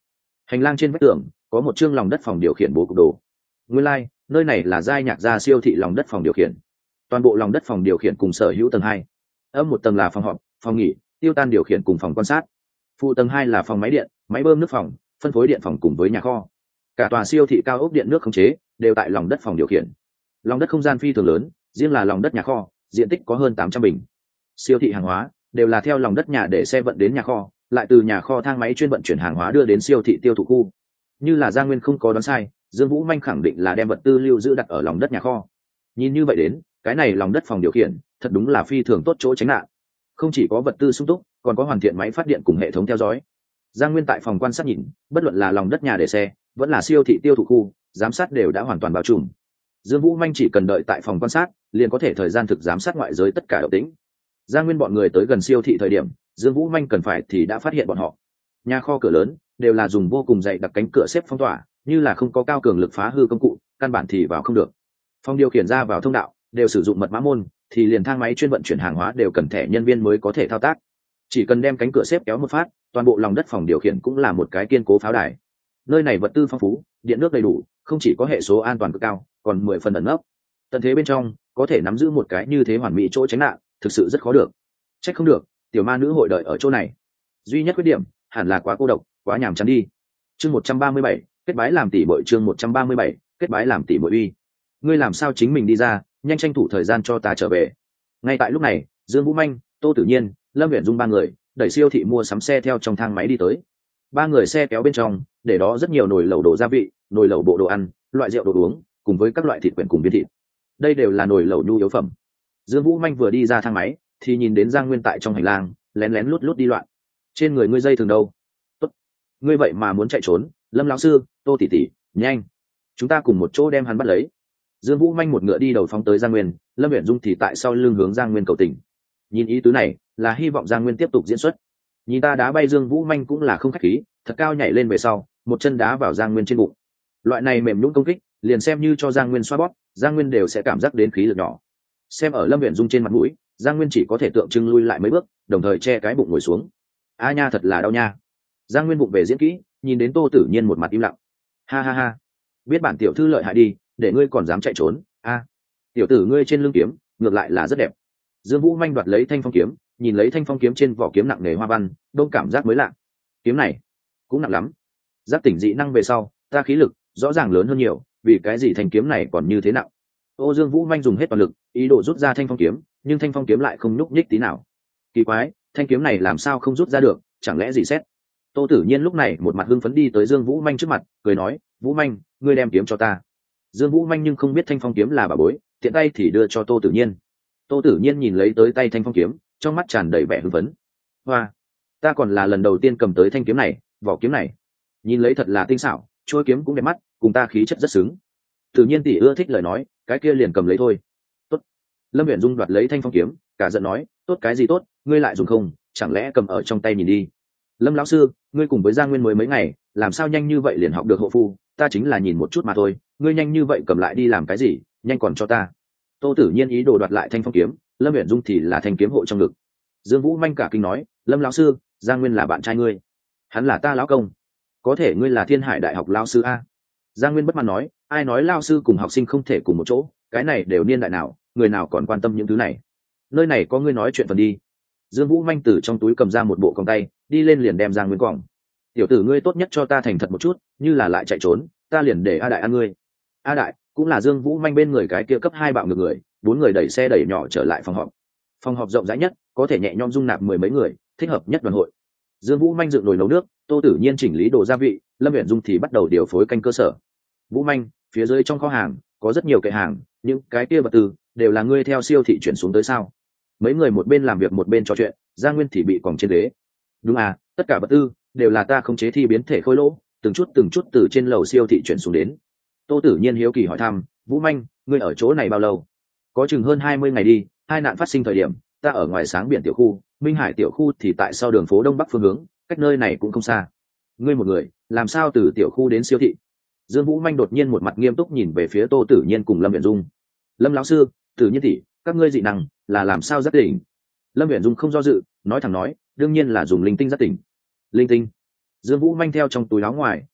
Hành lang trên vách tường có một chương lòng đất phòng điều khiển bố cục đồ. Nguyên lai, like, nơi này là giai nhạc gia siêu thị lòng đất phòng điều khiển. Toàn bộ lòng đất phòng điều khiển cùng sở hữu tầng hai. Âm một tầng là phòng họp, phòng nghỉ, tiêu tan điều khiển cùng phòng quan sát. Phụ tầng hai là phòng máy điện, máy bơm nước phòng, phân phối điện phòng cùng với nhà kho. Cả tòa siêu thị cao ốc điện nước khống chế đều tại lòng đất phòng điều khiển. Lòng đất không gian phi thường lớn, riêng là lòng đất nhà kho, diện tích có hơn tám trăm bình. Siêu thị hàng hóa đều là theo lòng đất nhà để xe vận đến nhà kho, lại từ nhà kho thang máy chuyên vận chuyển hàng hóa đưa đến siêu thị tiêu thụ khu. Như là Giang Nguyên không có đoán sai, Dương Vũ Manh khẳng định là đem vật tư lưu giữ đặt ở lòng đất nhà kho. Nhìn như vậy đến, cái này lòng đất phòng điều khiển thật đúng là phi thường tốt chỗ tránh nạn. Không chỉ có vật tư sung túc, còn có hoàn thiện máy phát điện cùng hệ thống theo dõi. Giang Nguyên tại phòng quan sát nhìn, bất luận là lòng đất nhà để xe, vẫn là siêu thị tiêu thụ khu, giám sát đều đã hoàn toàn bao trùm. Dương Vũ Manh chỉ cần đợi tại phòng quan sát, liền có thể thời gian thực giám sát ngoại giới tất cả động tĩnh. Giang Nguyên bọn người tới gần siêu thị thời điểm, Dương Vũ Manh cần phải thì đã phát hiện bọn họ. Nhà kho cửa lớn đều là dùng vô cùng dày đặc cánh cửa xếp phong tỏa, như là không có cao cường lực phá hư công cụ, căn bản thì vào không được. Phòng điều khiển ra vào thông đạo đều sử dụng mật mã môn, thì liền thang máy chuyên vận chuyển hàng hóa đều cần thẻ nhân viên mới có thể thao tác. Chỉ cần đem cánh cửa xếp kéo một phát, toàn bộ lòng đất phòng điều khiển cũng là một cái kiên cố pháo đài. Nơi này vật tư phong phú, điện nước đầy đủ, không chỉ có hệ số an toàn cực cao, còn mười phần ẩn nấp. Tận thế bên trong có thể nắm giữ một cái như thế hoàn mỹ chỗ tránh nạn, thực sự rất khó được. Trách không được, tiểu ma nữ hội đợi ở chỗ này. Duy nhất khuyết điểm hẳn là quá cô độc, quá nhàm chán đi. Chương một trăm ba mươi bảy, kết bái làm tỷ muội. Chương một trăm ba mươi bảy, kết bái làm tỷ muội uy. Ngươi làm sao chính mình đi ra, nhanh tranh thủ thời gian cho ta trở về. Ngay tại lúc này, Dương Vũ Manh, Tô Tử Nhiên, Lâm Uyển Dung ba người đẩy siêu thị mua sắm xe theo trong thang máy đi tới. Ba người xe kéo bên trong, để đó rất nhiều nồi lẩu đồ gia vị, nồi lẩu bộ đồ ăn, loại rượu đồ uống, cùng với các loại thịt quyển cùng viên thịt. Đây đều là nồi lẩu nhu yếu phẩm. Dương Vũ Manh vừa đi ra thang máy, thì nhìn đến Giang Nguyên tại trong hành lang, lén lén lút lút đi loạn. Trên người ngươi dây thường đâu? Tốt, ngươi vậy mà muốn chạy trốn? Lâm lão sư, Tô tỷ tỷ, nhanh, chúng ta cùng một chỗ đem hắn bắt lấy. Dương Vũ Manh một ngựa đi đầu phóng tới Giang Nguyên, Lâm Uyển Dung thì tại sau lưng hướng Giang Nguyên cầu tình. Nhìn ý tứ này, là hy vọng Giang Nguyên tiếp tục diễn xuất. Nhìn ta đá bay Dương Vũ Manh cũng là không khách khí, thật cao nhảy lên về sau, một chân đá vào Giang Nguyên trên bụng. Loại này mềm nhũn công kích, liền xem như cho Giang Nguyên xoa bóp, Giang Nguyên đều sẽ cảm giác đến khí lực nhỏ. Xem ở Lâm Uyển Dung trên mặt mũi, Giang Nguyên chỉ có thể tượng trưng lui lại mấy bước, đồng thời che cái bụng ngồi xuống. A nha, thật là đau nha. Giang Nguyên bụng về diễn kỹ, nhìn đến Tô Tử Nhiên một mặt im lặng. Ha ha ha, biết bản tiểu thư lợi hại đi, để ngươi còn dám chạy trốn. A, tiểu tử ngươi trên lưng kiếm, ngược lại là rất đẹp. Dương Vũ Manh đoạt lấy thanh phong kiếm, nhìn lấy thanh phong kiếm trên vỏ kiếm nặng nề hoa văn, đông cảm giác mới lạ. Kiếm này cũng nặng lắm. Giác tỉnh dị năng về sau, ta khí lực rõ ràng lớn hơn nhiều, vì cái gì thanh kiếm này còn như thế nặng? Ô Dương Vũ Manh dùng hết toàn lực, ý đồ rút ra thanh phong kiếm, nhưng thanh phong kiếm lại không nhúc nhích tí nào. Kỳ quái, thanh kiếm này làm sao không rút ra được, chẳng lẽ gì xét? Tô Tử Nhiên lúc này một mặt hưng phấn đi tới Dương Vũ Manh trước mặt, cười nói, Vũ Manh, ngươi đem kiếm cho ta. Dương Vũ Manh nhưng không biết thanh phong kiếm là bà bối, tiện tay thì đưa cho Tô Tử Nhiên. Tô Tử Nhiên nhìn lấy tới tay thanh phong kiếm, trong mắt tràn đầy vẻ hưng phấn. Hoa, ta còn là lần đầu tiên cầm tới thanh kiếm này, vỏ kiếm này, nhìn lấy thật là tinh xảo, chuôi kiếm cũng đẹp mắt, cùng ta khí chất rất xứng. Tự nhiên tỷ ưa thích lời nói, cái kia liền cầm lấy thôi. Tốt. Lâm Uyển Dung đoạt lấy thanh phong kiếm, cả giận nói, tốt cái gì tốt, ngươi lại dùng không, chẳng lẽ cầm ở trong tay nhìn đi. Lâm lão sư, ngươi cùng với Giang Nguyên mới mấy ngày, làm sao nhanh như vậy liền học được hộ phu, ta chính là nhìn một chút mà thôi, ngươi nhanh như vậy cầm lại đi làm cái gì, nhanh còn cho ta. Tô Tử Nhiên ý đồ đoạt lại thanh phong kiếm, Lâm Uyển Dung thì là thanh kiếm hộ trong ngực. Dương Vũ Manh cả kinh nói, Lâm lão sư, Giang Nguyên là bạn trai ngươi, hắn là ta lão công, có thể ngươi là Thiên Hải Đại học lão sư a? Giang Nguyên bất mãn nói, ai nói lão sư cùng học sinh không thể cùng một chỗ, cái này đều niên đại nào, người nào còn quan tâm những thứ này. Nơi này có ngươi nói chuyện phần đi. Dương Vũ Manh từ trong túi cầm ra một bộ còng tay, đi lên liền đem Giang Nguyên quòng. Tiểu tử ngươi tốt nhất cho ta thành thật một chút, như là lại chạy trốn, ta liền để A Đại ăn ngươi. A Đại cũng là Dương Vũ Manh bên người cái kia cấp hai bạo ngược người, bốn người đẩy xe đẩy nhỏ trở lại phòng họp. Phòng họp rộng rãi nhất, có thể nhẹ nhõm dung nạp mười mấy người, thích hợp nhất đoàn hội. Dương Vũ Manh dựng nồi nấu nước, Tô Tử Nhiên chỉnh lý đồ gia vị, Lâm Uyển Dung thì bắt đầu điều phối canh cơ sở. Vũ Manh, phía dưới trong kho hàng có rất nhiều kệ hàng, những cái kia vật tư đều là ngươi theo siêu thị chuyển xuống tới sao? Mấy người một bên làm việc một bên trò chuyện, Giang Nguyên thì bị còng trên ghế. Đúng à, tất cả vật tư đều là ta khống chế thi biến thể khôi lỗ, từng chút từng chút từ trên lầu siêu thị chuyển xuống đến. Tô Tử Nhiên hiếu kỳ hỏi thăm, Vũ Manh, ngươi ở chỗ này bao lâu? Có chừng hơn hai mươi ngày đi, hai nạn phát sinh thời điểm, ta ở ngoài sáng biển tiểu khu, Minh Hải tiểu khu thì tại sau đường phố đông bắc phương hướng, cách nơi này cũng không xa. Ngươi một người, làm sao từ tiểu khu đến siêu thị? Dương Vũ Manh đột nhiên một mặt nghiêm túc nhìn về phía Tô Tử Nhiên cùng Lâm Uyển Dung. Lâm lão sư, Tử Nhiên tỷ, các ngươi dị năng là làm sao giác tỉnh? Lâm Uyển Dung không do dự, nói thẳng nói, đương nhiên là dùng linh tinh giác tỉnh. Linh tinh? Dương Vũ Manh theo trong túi áo ngoài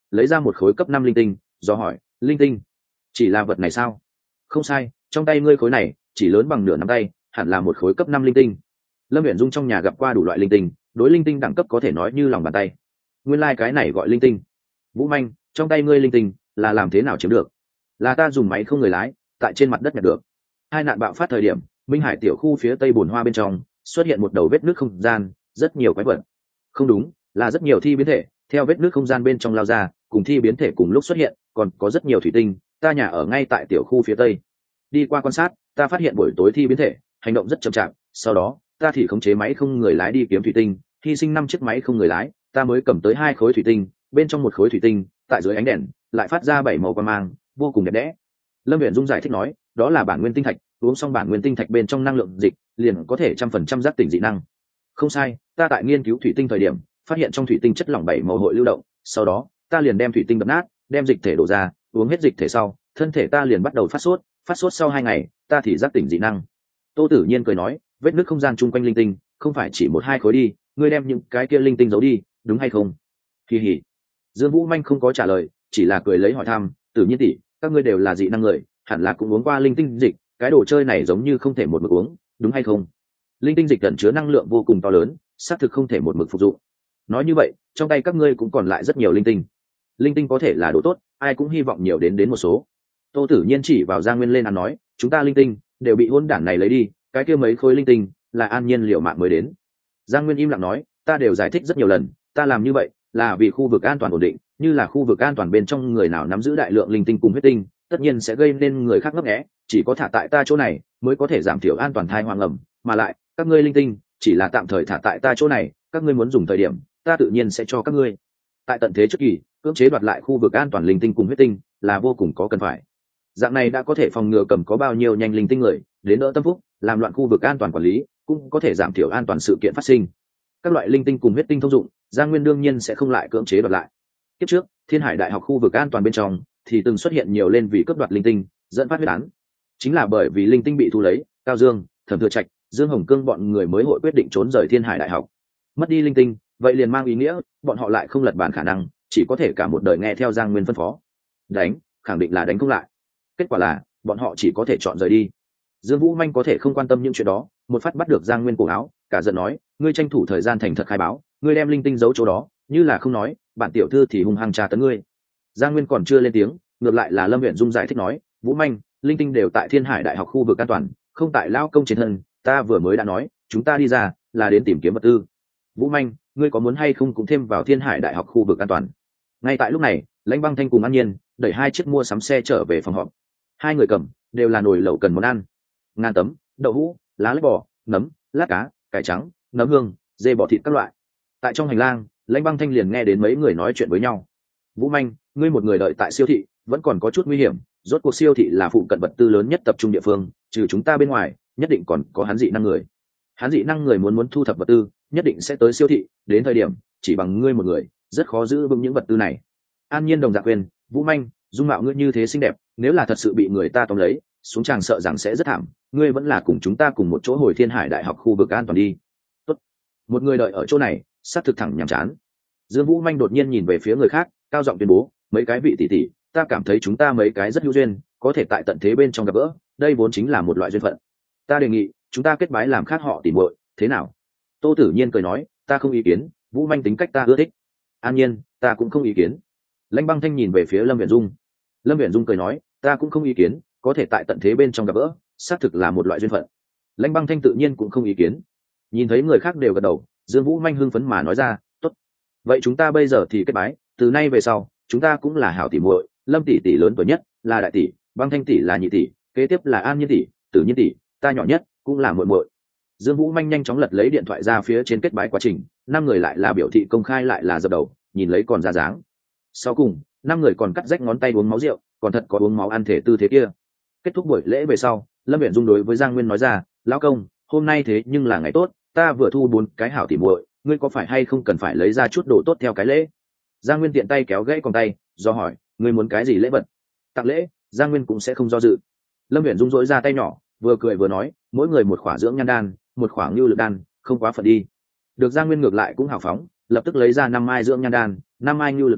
lấy ra một khối cấp năm linh tinh, do hỏi, linh tinh chỉ là vật này sao? Không sai, trong tay ngươi khối này chỉ lớn bằng nửa nắm tay, hẳn là một khối cấp năm linh tinh. Lâm Viễn Dung trong nhà gặp qua đủ loại linh tinh, đối linh tinh đẳng cấp có thể nói như lòng bàn tay. Nguyên lai like cái này gọi linh tinh. Vũ Manh, trong tay ngươi linh tinh là làm thế nào chiếm được? Là ta dùng máy không người lái tại trên mặt đất nhặt được. Hai nạn bạo phát thời điểm, Minh Hải tiểu khu phía tây bồn hoa bên trong xuất hiện một đầu vết nước không gian, rất nhiều quái vật. Không đúng, là rất nhiều thi biến thể theo vết nước không gian bên trong lao ra, cùng thi biến thể cùng lúc xuất hiện, còn có rất nhiều thủy tinh. Ta nhà ở ngay tại tiểu khu phía tây, đi qua quan sát, ta phát hiện buổi tối thi biến thể hành động rất chậm chạp. Sau đó ta thì khống chế máy không người lái đi kiếm thủy tinh, hy sinh năm chiếc máy không người lái, ta mới cầm tới hai khối thủy tinh, bên trong một khối thủy tinh tại dưới ánh đèn lại phát ra bảy màu quang mang, vô cùng đẹp đẽ. Lâm Viễn Dung giải thích nói, đó là bản nguyên tinh thạch, uống xong bản nguyên tinh thạch bên trong năng lượng dịch liền có thể trăm phần trăm giác tỉnh dị năng. Không sai, ta tại nghiên cứu thủy tinh thời điểm phát hiện trong thủy tinh chất lỏng bảy màu hội lưu động, sau đó ta liền đem thủy tinh đập nát, đem dịch thể đổ ra, uống hết dịch thể sau thân thể ta liền bắt đầu phát sốt, phát sốt sau hai ngày ta thì giác tỉnh dị năng. Tô Tử Nhiên cười nói, vết nứt không gian chung quanh linh tinh không phải chỉ một hai khối đi, ngươi đem những cái kia linh tinh giấu đi, đúng hay không? Kỳ hỉ. Dương Vũ Manh không có trả lời, chỉ là cười lấy hỏi thăm, Tử Nhiên tỷ, các ngươi đều là dị năng người, hẳn là cũng uống qua linh tinh dịch, cái đồ chơi này giống như không thể một mực uống, đúng hay không? Linh tinh dịch ẩn chứa năng lượng vô cùng to lớn, xác thực không thể một mực phục dụng. Nói như vậy, trong tay các ngươi cũng còn lại rất nhiều linh tinh. Linh tinh có thể là đồ tốt, ai cũng hy vọng nhiều đến đến một số. Tô Tử Nhiên chỉ vào Giang Nguyên lên ăn nói, chúng ta linh tinh đều bị hỗn đản này lấy đi, cái kia mấy khối linh tinh là An Nhiên liệu mạng mới đến. Giang Nguyên im lặng nói, ta đều giải thích rất nhiều lần, ta làm như vậy là vì khu vực an toàn ổn định, như là khu vực an toàn bên trong người nào nắm giữ đại lượng linh tinh cùng huyết tinh, tất nhiên sẽ gây nên người khác ngấp nghé, chỉ có thả tại ta chỗ này mới có thể giảm thiểu an toàn thai hoang ẩm, mà lại các ngươi linh tinh chỉ là tạm thời thả tại ta chỗ này, các ngươi muốn dùng thời điểm ta tự nhiên sẽ cho các ngươi. Tại tận thế trước kỳ, cưỡng chế đoạt lại khu vực an toàn linh tinh cùng huyết tinh là vô cùng có cần phải. Dạng này đã có thể phòng ngừa cầm có bao nhiêu nhanh linh tinh người đến đỡ tâm phúc, làm loạn khu vực an toàn quản lý, cũng có thể giảm thiểu an toàn sự kiện phát sinh. Các loại linh tinh cùng huyết tinh thông dụng, Giang Nguyên đương nhiên sẽ không lại cưỡng chế đoạt lại. Kiếp trước, Thiên Hải Đại học khu vực an toàn bên trong thì từng xuất hiện nhiều lên vì cướp đoạt linh tinh, dẫn phát huyết án. Chính là bởi vì linh tinh bị thu lấy, Cao Dương, Thẩm Thừa Trạch, Dương Hồng Cương bọn người mới hội quyết định trốn rời Thiên Hải Đại học. Mất đi linh tinh, vậy liền mang ý nghĩa bọn họ lại không lật bàn khả năng, chỉ có thể cả một đời nghe theo Giang Nguyên phân phó. Đánh, khẳng định là đánh không lại. Kết quả là bọn họ chỉ có thể chọn rời đi. Dương Vũ Manh có thể không quan tâm những chuyện đó, một phát bắt được Giang Nguyên cổ áo, cả giận nói, ngươi tranh thủ thời gian thành thật khai báo, ngươi đem linh tinh giấu chỗ đó, như là không nói, bản tiểu thư thì hung hăng tra tấn ngươi. Giang Nguyên còn chưa lên tiếng, ngược lại là Lâm Uyển Dung giải thích nói, Vũ Manh, linh tinh đều tại Thiên Hải Đại học khu vực an toàn, không tại lao công trên thân, ta vừa mới đã nói, chúng ta đi ra là đến tìm kiếm vật tư. Vũ Manh, ngươi có muốn hay không cũng thêm vào Thiên Hải Đại học khu vực an toàn? Ngay tại lúc này, Lãnh Băng Thanh cùng An Nhiên đẩy hai chiếc mua sắm xe trở về phòng họp. Hai người cầm đều là nồi lẩu cần món ăn, ngàn tấm, đậu hũ, lá lách bò, nấm, lát cá, cải trắng, nấm hương, dê bò thịt các loại. Tại trong hành lang, Lãnh Băng Thanh liền nghe đến mấy người nói chuyện với nhau. Vũ Manh, ngươi một người đợi tại siêu thị vẫn còn có chút nguy hiểm, rốt cuộc siêu thị là phụ cận vật tư lớn nhất tập trung địa phương, trừ chúng ta bên ngoài nhất định còn có hắn dị năng người. Hắn dị năng người muốn muốn thu thập vật tư nhất định sẽ tới siêu thị, đến thời điểm chỉ bằng ngươi một người rất khó giữ vững những vật tư này. An Nhiên đồng dạng khuyên, Vũ Manh, dung mạo ngươi như thế xinh đẹp, nếu là thật sự bị người ta tóm lấy xuống tràng sợ rằng sẽ rất thảm, ngươi vẫn là cùng chúng ta cùng một chỗ hồi Thiên Hải Đại học khu vực an toàn đi. Tốt. Một người đợi ở chỗ này sắp thực thẳng nhàm chán. Dương Vũ Manh đột nhiên nhìn về phía người khác, cao giọng tuyên bố, mấy cái vị tỷ tỷ, ta cảm thấy chúng ta mấy cái rất hữu duyên, có thể tại tận thế bên trong gặp gỡ, đây vốn chính là một loại duyên phận. Ta đề nghị chúng ta kết bái làm khác họ tỉ muội, thế nào? Tô Tử Nhiên cười nói, ta không ý kiến, Vũ Manh tính cách ta ưa thích. An Nhiên, ta cũng không ý kiến. Lãnh Băng Thanh nhìn về phía Lâm Viễn Dung. Lâm Viễn Dung cười nói, ta cũng không ý kiến, có thể tại tận thế bên trong gặp gỡ, xác thực là một loại duyên phận. Lãnh Băng Thanh tự nhiên cũng không ý kiến. Nhìn thấy người khác đều gật đầu, Dương Vũ Manh hưng phấn mà nói ra, tốt. Vậy chúng ta bây giờ thì kết bái, từ nay về sau, chúng ta cũng là hảo tỷ muội, Lâm tỷ tỷ lớn tuổi nhất, là đại tỷ, Băng Thanh tỷ là nhị tỷ, kế tiếp là An Nhiên tỷ, Tử Nhiên tỷ, ta nhỏ nhất, cũng là muội muội. Dương Vũ Manh nhanh chóng lật lấy điện thoại ra phía trên kết bái quá trình, năm người lại là biểu thị công khai lại là dập đầu, nhìn lấy còn ra dáng. Sau cùng, năm người còn cắt rách ngón tay uống máu rượu, còn thật có uống máu ăn thể tư thế kia. Kết thúc buổi lễ về sau, Lâm Uyển Dung đối với Giang Nguyên nói ra, lão công, hôm nay thế nhưng là ngày tốt, ta vừa thu bốn cái hảo tỷ muội, ngươi có phải hay không cần phải lấy ra chút đồ tốt theo cái lễ? Giang Nguyên tiện tay kéo gãy còng tay, do hỏi, ngươi muốn cái gì lễ vật? Tặng lễ, Giang Nguyên cũng sẽ không do dự. Lâm Uyển Dung dỗi ra tay nhỏ, vừa cười vừa nói, mỗi người một khỏa dưỡng nhan đan, một khỏa lưu lực đan, không quá phận đi. Được Giang Nguyên ngược lại cũng hào phóng, lập tức lấy ra năm mai dưỡng nhan đan, năm mai lưu lực đan,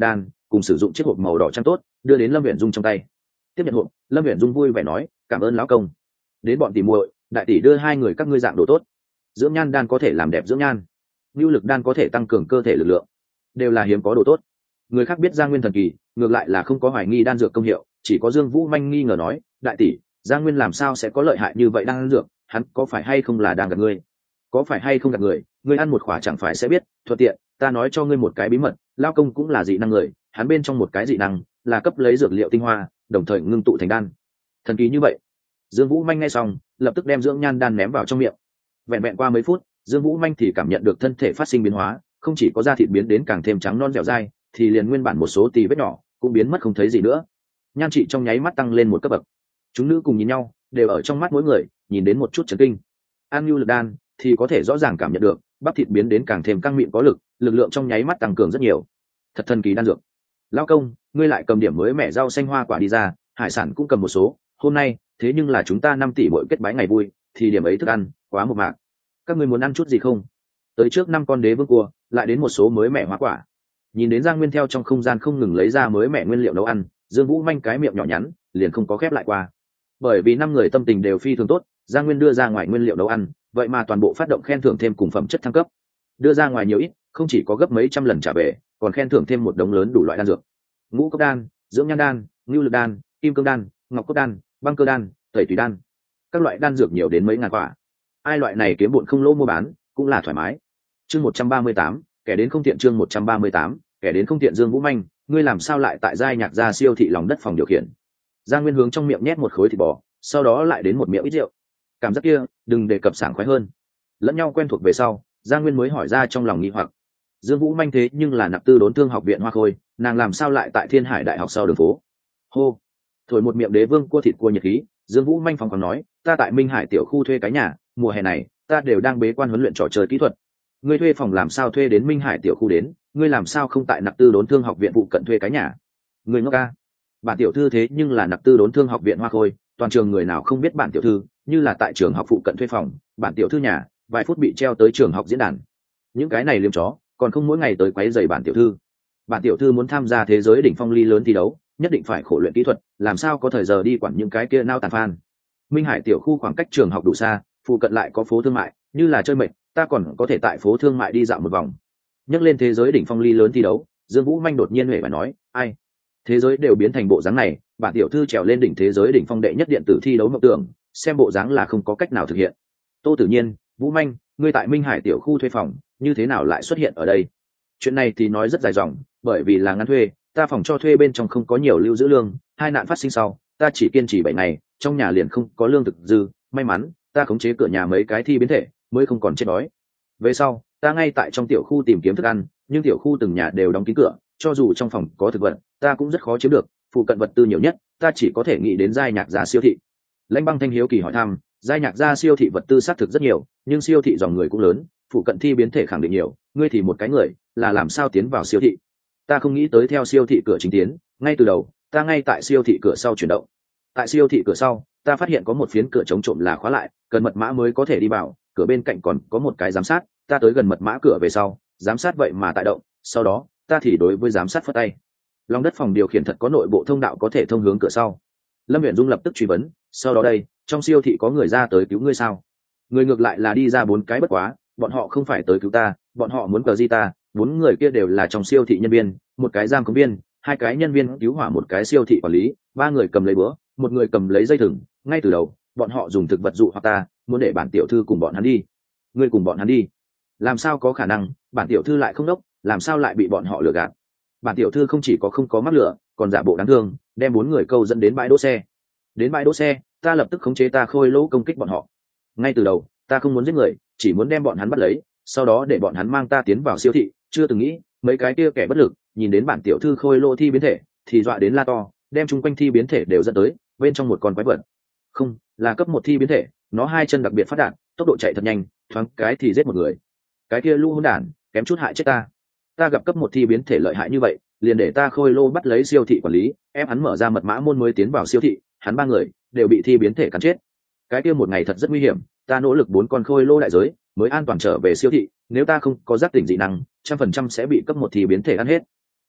cùng sử dụng chiếc hộp màu đỏ trắng tốt đưa đến Lâm Uyển Dung trong tay. Tiếp nhận hộp, Lâm Uyển Dung vui vẻ nói cảm ơn lão công. Đến bọn tỷ muội, đại tỷ đưa hai người các ngươi dạng đồ tốt. Dưỡng nhan đan có thể làm đẹp dưỡng nhan, nhu lực đan có thể tăng cường cơ thể lực lượng, đều là hiếm có đồ tốt. Người khác biết Giang Nguyên thần kỳ, ngược lại là không có hoài nghi đan dược công hiệu, chỉ có Dương Vũ Manh nghi ngờ nói đại tỷ, Giang Nguyên làm sao sẽ có lợi hại như vậy đan dược, hắn có phải hay không là đang gạt ngươi? Có phải hay không gạt người, ngươi ăn một khỏa chẳng phải sẽ biết. Thuận tiện ta nói cho ngươi một cái bí mật, lao công cũng là dị năng người, hắn bên trong một cái dị năng là cấp lấy dược liệu tinh hoa đồng thời ngưng tụ thành đan. Thần kỳ như vậy. Dương Vũ Manh nghe xong lập tức đem dưỡng nhan đan ném vào trong miệng. Vẹn vẹn qua mấy phút, Dương Vũ Manh thì cảm nhận được thân thể phát sinh biến hóa, không chỉ có da thịt biến đến càng thêm trắng non dẻo dai, thì liền nguyên bản một số tì vết nhỏ cũng biến mất không thấy gì nữa. Nhan trị trong nháy mắt tăng lên một cấp bậc. Chúng nữ cùng nhìn nhau, đều ở trong mắt mỗi người nhìn đến một chút chấn kinh. An nhu lực đan thì có thể rõ ràng cảm nhận được bắp thịt biến đến càng thêm căng mịn có lực, lực lượng trong nháy mắt tăng cường rất nhiều. Thật thần kỳ đan dược. Lão công, ngươi lại cầm điểm mới mẻ rau xanh hoa quả đi ra, hải sản cũng cầm một số, hôm nay thế nhưng là chúng ta năm tỷ mỗi kết bái ngày vui, thì điểm ấy thức ăn quá một mạc. Các ngươi muốn ăn chút gì không? Tới trước năm con đế vương cua, lại đến một số mới mẻ hoa quả. Nhìn đến Giang Nguyên theo trong không gian không ngừng lấy ra mới mẻ nguyên liệu nấu ăn, Dương Vũ Manh cái miệng nhỏ nhắn liền không có khép lại qua. Bởi vì năm người tâm tình đều phi thường tốt, Giang Nguyên đưa ra ngoài nguyên liệu nấu ăn, vậy mà toàn bộ phát động khen thưởng thêm cùng phẩm chất thăng cấp. Đưa ra ngoài nhiều ít, không chỉ có gấp mấy trăm lần trả về, còn khen thưởng thêm một đống lớn đủ loại đan dược. Ngũ cốc đan, dưỡng nhan đan, ngưu lực đan, kim cương đan, ngọc cốt đan, băng cơ đan, tẩy tùy đan. Các loại đan dược nhiều đến mấy ngàn quả. Ai loại này kiếm bộn không lỗ mua bán, cũng là thoải mái. Chương một trăm ba mươi tám, kẻ đến không tiện chương một trăm ba mươi tám, kẻ đến không tiện Dương Vũ Manh, ngươi làm sao lại tại giai nhạc gia siêu thị lòng đất phòng điều khiển? Giang Nguyên hướng trong miệng nhét một khối thịt bò, sau đó lại đến một miệng ít rượu. Cảm giác kia, đừng đề cập sảng khoái hơn. Lẫn nhau quen thuộc về sau, Giang Nguyên mới hỏi ra trong lòng nghi hoặc. Dương Vũ Manh thế nhưng là nạp tư đốn thương học viện Hoa Khôi, nàng làm sao lại tại Thiên Hải Đại học sau đường phố? Hô, thổi một miệng đế vương cua thịt cua nhiệt khí, Dương Vũ Manh phóng khoáng nói, ta tại Minh Hải tiểu khu thuê cái nhà, mùa hè này, ta đều đang bế quan huấn luyện trò chơi kỹ thuật. Ngươi thuê phòng làm sao thuê đến Minh Hải tiểu khu đến, ngươi làm sao không tại nạp tư đốn thương học viện phụ cận thuê cái nhà? Ngươi ngốc ca. Bản tiểu thư thế nhưng là nạp tư đốn thương học viện Hoa Khôi, toàn trường người nào không biết bản tiểu thư, như là tại trường học phụ cận thuê phòng, bản tiểu thư nhà, vài phút bị treo tới trường học diễn đàn. Những cái này liêm chó, còn không mỗi ngày tới quấy rầy bản tiểu thư. Bản tiểu thư muốn tham gia thế giới đỉnh phong ly lớn thi đấu, nhất định phải khổ luyện kỹ thuật, làm sao có thời giờ đi quản những cái kia nao tàn phan. Minh Hải tiểu khu khoảng cách trường học đủ xa, phụ cận lại có phố thương mại, như là chơi mệt, ta còn có thể tại phố thương mại đi dạo một vòng. Nhắc lên thế giới đỉnh phong ly lớn thi đấu, Dương Vũ Manh đột nhiên huệ và nói, ai? Thế giới đều biến thành bộ dáng này, bản tiểu thư trèo lên đỉnh thế giới đỉnh phong đệ nhất điện tử thi đấu mộng tưởng, xem bộ dáng là không có cách nào thực hiện. Tô Tử Nhiên, Vũ Manh, ngươi tại Minh Hải tiểu khu thuê phòng, như thế nào lại xuất hiện ở đây? Chuyện này thì nói rất dài dòng, bởi vì là ngắn thuê, ta phòng cho thuê bên trong không có nhiều lưu giữ lương, hai nạn phát sinh sau, ta chỉ kiên trì bảy ngày, trong nhà liền không có lương thực dư, may mắn, ta khống chế cửa nhà mấy cái thi biến thể, mới không còn chết đói. Về sau, ta ngay tại trong tiểu khu tìm kiếm thức ăn, nhưng tiểu khu từng nhà đều đóng kín cửa, cho dù trong phòng có thực vật, ta cũng rất khó chiếm được, phụ cận vật tư nhiều nhất, ta chỉ có thể nghĩ đến giai nhạc gia siêu thị. Lãnh Băng Thanh hiếu kỳ hỏi thăm, giai nhạc gia siêu thị vật tư xác thực rất nhiều, nhưng siêu thị dòng người cũng lớn, phụ cận thi biến thể khẳng định nhiều, ngươi thì một cái người, là làm sao tiến vào siêu thị? Ta không nghĩ tới theo siêu thị cửa chính tiến, ngay từ đầu, ta ngay tại siêu thị cửa sau chuyển động. Tại siêu thị cửa sau, ta phát hiện có một phiến cửa chống trộm là khóa lại, cần mật mã mới có thể đi vào, cửa bên cạnh còn có một cái giám sát, ta tới gần mật mã cửa về sau, giám sát vậy mà tại động, sau đó, ta thì đối với giám sát phất tay. Lòng đất phòng điều khiển thật có nội bộ thông đạo có thể thông hướng cửa sau. Lâm Uyển Dung lập tức truy vấn, sau đó đây, trong siêu thị có người ra tới cứu ngươi sao? Người ngược lại là đi ra bốn cái bất quá, bọn họ không phải tới cứu ta, bọn họ muốn cờ di ta, bốn người kia đều là trong siêu thị nhân viên, một cái giam công viên, hai cái nhân viên cứu hỏa, một cái siêu thị quản lý, ba người cầm lấy búa, một người cầm lấy dây thừng, ngay từ đầu, bọn họ dùng thực vật dụ hoặc ta, muốn để bản tiểu thư cùng bọn hắn đi. Ngươi cùng bọn hắn đi? Làm sao có khả năng, bản tiểu thư lại không đốc, làm sao lại bị bọn họ lừa gạt? Bản tiểu thư không chỉ có không có mắc lửa, còn giả bộ đáng thương, đem bốn người câu dẫn đến bãi đỗ xe. Đến bãi đỗ xe, ta lập tức khống chế ta khôi lỗ công kích bọn họ. Ngay từ đầu, ta không muốn giết người, chỉ muốn đem bọn hắn bắt lấy, sau đó để bọn hắn mang ta tiến vào siêu thị, chưa từng nghĩ, mấy cái kia kẻ bất lực, nhìn đến bản tiểu thư khôi lỗ thi biến thể, thì dọa đến la to, đem chung quanh thi biến thể đều dẫn tới, bên trong một con quái vật. Không, là cấp một thi biến thể, nó hai chân đặc biệt phát đạt, tốc độ chạy thật nhanh, thoáng cái thì giết một người. Cái kia lũ hỗn đản, kém chút hại chết ta. Ta gặp cấp một thi biến thể lợi hại như vậy, liền để ta khôi lô bắt lấy siêu thị quản lý, ép hắn mở ra mật mã môn mới tiến vào siêu thị, hắn ba người đều bị thi biến thể cắn chết. Cái kia một ngày thật rất nguy hiểm, ta nỗ lực bốn con khôi lô đại giới mới an toàn trở về siêu thị, nếu ta không có giác tỉnh dị năng, trăm phần trăm sẽ bị cấp một thi biến thể ăn hết.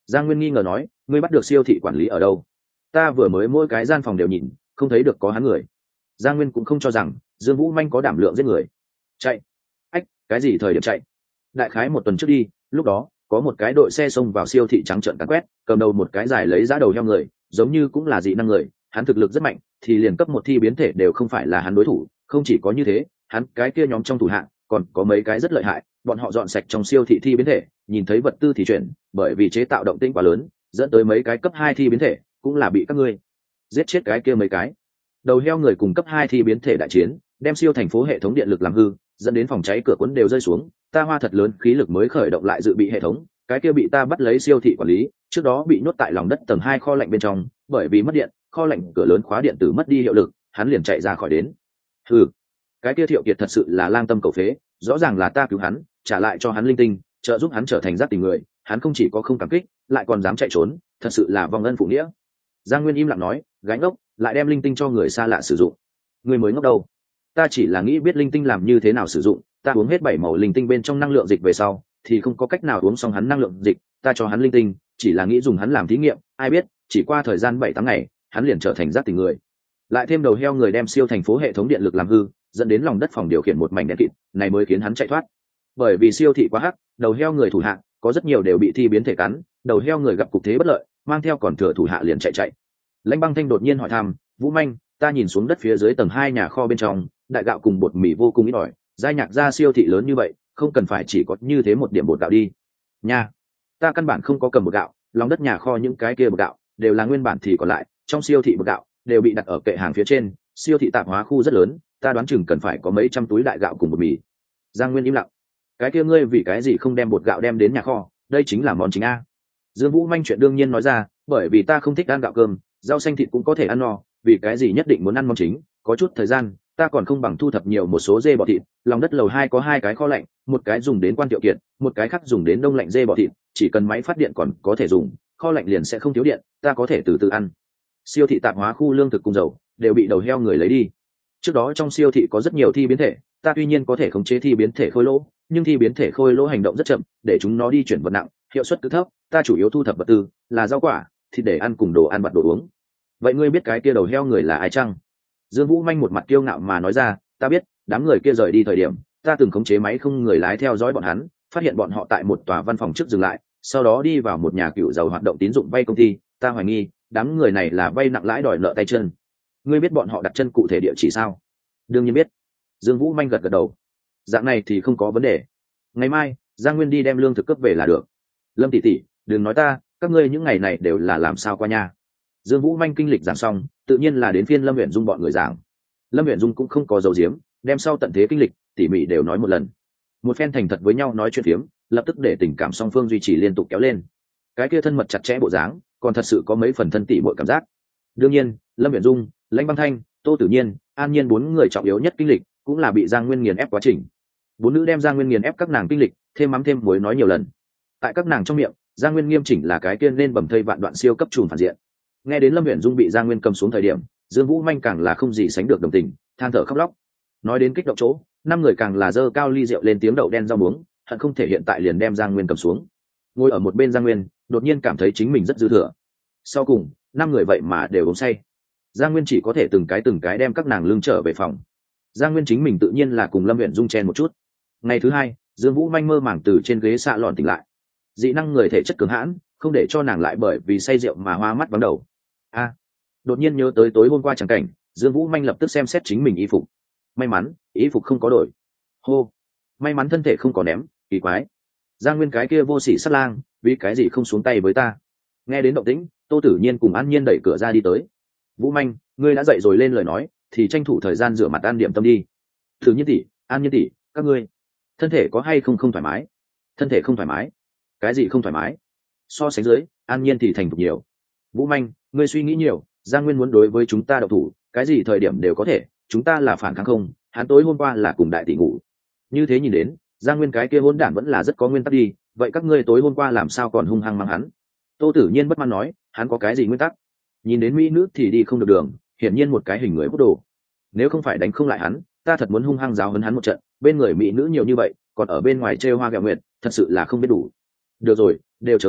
Giang Nguyên nghi ngờ nói, ngươi bắt được siêu thị quản lý ở đâu? Ta vừa mới mỗi cái gian phòng đều nhìn, không thấy được có hắn người. Giang Nguyên cũng không cho rằng Dương Vũ Manh có đảm lượng giết người. Chạy? Ách, cái gì thời điểm chạy? Đại khái một tuần trước đi, lúc đó có một cái đội xe xông vào siêu thị trắng trợn càn quét, cầm đầu một cái giải lấy giá đầu heo người, giống như cũng là dị năng người, hắn thực lực rất mạnh, thì liền cấp một thi biến thể đều không phải là hắn đối thủ. Không chỉ có như thế, hắn cái kia nhóm trong thủ hạng còn có mấy cái rất lợi hại, bọn họ dọn sạch trong siêu thị thi biến thể, nhìn thấy vật tư thì chuyển, bởi vì chế tạo động tĩnh quá lớn, dẫn tới mấy cái cấp hai thi biến thể, cũng là bị các ngươi giết chết cái kia mấy cái. Đầu heo người cùng cấp hai thi biến thể đại chiến, đem siêu thành phố hệ thống điện lực làm hư, dẫn đến phòng cháy cửa cuốn đều rơi xuống, ta hoa thật lớn khí lực mới khởi động lại dự bị hệ thống, cái kia bị ta bắt lấy siêu thị quản lý, trước đó bị nhốt tại lòng đất tầng hai kho lạnh bên trong, bởi vì mất điện, kho lạnh cửa lớn khóa điện tử mất đi hiệu lực, hắn liền chạy ra khỏi đến. Ừ, cái kia Thiệu Kiệt thật sự là lang tâm cầu phế, rõ ràng là ta cứu hắn, trả lại cho hắn linh tinh, trợ giúp hắn trở thành giác tình người, hắn không chỉ có không cảm kích, lại còn dám chạy trốn, thật sự là vong ân phụ nghĩa. Giang Nguyên im lặng nói, gánh ngốc, lại đem linh tinh cho người xa lạ sử dụng. Người mới ngốc đâu? Ta chỉ là nghĩ biết linh tinh làm như thế nào sử dụng, ta uống hết bảy màu linh tinh bên trong năng lượng dịch về sau, thì không có cách nào uống xong hắn năng lượng dịch, ta cho hắn linh tinh, chỉ là nghĩ dùng hắn làm thí nghiệm, ai biết, chỉ qua thời gian bảy tháng ngày, hắn liền trở thành giác tình người. Lại thêm đầu heo người đem siêu thành phố hệ thống điện lực làm hư, dẫn đến lòng đất phòng điều khiển một mảnh đen kịt, này mới khiến hắn chạy thoát. Bởi vì siêu thị quá hắc, đầu heo người thủ hạ có rất nhiều đều bị thi biến thể cắn, đầu heo người gặp cục thế bất lợi, mang theo còn thừa thủ hạ liền chạy chạy. Lãnh Băng Thanh đột nhiên hỏi thăm, Vũ Manh, ta nhìn xuống đất phía dưới tầng hai nhà kho bên trong, đại gạo cùng bột mì vô cùng ít ỏi, giai nhạc ra siêu thị lớn như vậy, không cần phải chỉ có như thế một điểm bột gạo đi. Nha, ta căn bản không có cầm bột gạo, lòng đất nhà kho những cái kia bột gạo đều là nguyên bản thì còn lại, trong siêu thị bột gạo đều bị đặt ở kệ hàng phía trên, siêu thị tạp hóa khu rất lớn, ta đoán chừng cần phải có mấy trăm túi đại gạo cùng bột mì. Giang Nguyên im lặng. Cái kia ngươi vì cái gì không đem bột gạo đem đến nhà kho, đây chính là món chính a. Dương Vũ Manh chuyện đương nhiên nói ra, bởi vì ta không thích ăn gạo cơm, rau xanh thịt cũng có thể ăn no, vì cái gì nhất định muốn ăn món chính, có chút thời gian, ta còn không bằng thu thập nhiều một số dê bò thịt, lòng đất lầu hai có hai cái kho lạnh, một cái dùng đến quan Thiệu Kiệt, một cái khác dùng đến đông lạnh dê bò thịt, chỉ cần máy phát điện còn có thể dùng, kho lạnh liền sẽ không thiếu điện, ta có thể từ từ ăn. Siêu thị tạp hóa khu lương thực cùng dầu đều bị đầu heo người lấy đi. Trước đó trong siêu thị có rất nhiều thi biến thể, ta tuy nhiên có thể khống chế thi biến thể khôi lỗ, nhưng thi biến thể khôi lỗ hành động rất chậm, để chúng nó đi chuyển vật nặng, hiệu suất cứ thấp, ta chủ yếu thu thập vật tư là rau quả, thịt để ăn cùng đồ ăn vặt đồ uống. Vậy ngươi biết cái kia đầu heo người là ai chăng? Dương Vũ Manh một mặt kiêu ngạo mà nói ra, ta biết, đám người kia rời đi thời điểm, ta từng khống chế máy không người lái theo dõi bọn hắn, phát hiện bọn họ tại một tòa văn phòng trước dừng lại, sau đó đi vào một nhà cựu giàu hoạt động tín dụng vay công ty, ta hoài nghi, đám người này là vay nặng lãi đòi nợ tay chân. Ngươi biết bọn họ đặt chân cụ thể địa chỉ sao? Đương nhiên biết. Dương Vũ Manh gật gật đầu. Dạng này thì không có vấn đề. Ngày mai, Giang Nguyên đi đem lương thực cấp về là được. Lâm tỷ tỷ, đừng nói ta, các ngươi những ngày này đều là làm sao qua nha. Dương Vũ Manh kinh lịch giảng xong, tự nhiên là đến phiên Lâm Uyển Dung bọn người giảng. Lâm Uyển Dung cũng không có dấu diếm, đem sau tận thế kinh lịch tỉ mỉ đều nói một lần. Một phen thành thật với nhau nói chuyện phiếm, lập tức để tình cảm song phương duy trì liên tục kéo lên. Cái kia thân mật chặt chẽ bộ dáng, còn thật sự có mấy phần thân tỉ muội cảm giác. Đương nhiên, Lâm Uyển Dung, Lãnh Băng Thanh, Tô Tử Nhiên, An Nhiên bốn người trọng yếu nhất kinh lịch, cũng là bị Giang Nguyên nghiền ép quá trình. Bốn nữ đem Giang Nguyên nghiền ép các nàng kinh lịch, thêm mắm thêm muối nói nhiều lần. Tại các nàng trong miệng, Giang Nguyên nghiêm chỉnh là cái kia nên bầm thây vạn đoạn siêu cấp trùm phản diện. Nghe đến Lâm Uyển Dung bị Giang Nguyên cầm xuống thời điểm, Dương Vũ Manh càng là không gì sánh được đồng tình, than thở khóc lóc. Nói đến kích động chỗ, năm người càng là giơ cao ly rượu lên tiếng đậu đen rau muống, hận không thể hiện tại liền đem Giang Nguyên cầm xuống. Ngồi ở một bên Giang Nguyên, đột nhiên cảm thấy chính mình rất dư thừa. Sau cùng, năm người vậy mà đều uống say. Giang Nguyên chỉ có thể từng cái từng cái đem các nàng lưng trở về phòng. Giang Nguyên chính mình tự nhiên là cùng Lâm Uyển Dung chen một chút. Ngày thứ hai, Dương Vũ Manh mơ màng từ trên ghế xạ lòn tỉnh lại. Dị năng người thể chất cường hãn, không để cho nàng lại bởi vì say rượu mà hoa mắt vắng đầu. A, à, đột nhiên nhớ tới tối hôm qua chẳng cảnh, Dương Vũ Manh lập tức xem xét chính mình y phục. May mắn, y phục không có đổi. Hô, may mắn thân thể không có ném, kỳ quái. Giang Nguyên cái kia vô sỉ sát lang, vì cái gì không xuống tay với ta? Nghe đến động tĩnh, Tô Tử Nhiên cùng An Nhiên đẩy cửa ra đi tới. Vũ Manh, ngươi đã dậy rồi lên lời nói, thì tranh thủ thời gian rửa mặt ăn điểm tâm đi. Tử Nhiên tỷ, An Nhiên tỷ, các ngươi thân thể có hay không không thoải mái? Thân thể không thoải mái? Cái gì không thoải mái? So sánh dưới, An Nhiên thì thành thục nhiều. Vũ Manh, ngươi suy nghĩ nhiều, Giang Nguyên muốn đối với chúng ta đậu thủ, cái gì thời điểm đều có thể, chúng ta là phản kháng không? Hắn tối hôm qua là cùng đại tỷ ngủ. Như thế nhìn đến, Giang Nguyên cái kia hỗn đản vẫn là rất có nguyên tắc đi, vậy các ngươi tối hôm qua làm sao còn hung hăng mang hắn? Tô Tử Nhiên bất mãn nói, hắn có cái gì nguyên tắc? Nhìn đến mỹ nữ thì đi không được đường, hiển nhiên một cái hình người hút đồ. Nếu không phải đánh không lại hắn, ta thật muốn hung hăng giáo huấn hắn một trận, bên người mỹ nữ nhiều như vậy, còn ở bên ngoài trêu hoa gẹo nguyệt, thật sự là không biết đủ. Được rồi, đều chớ mắng,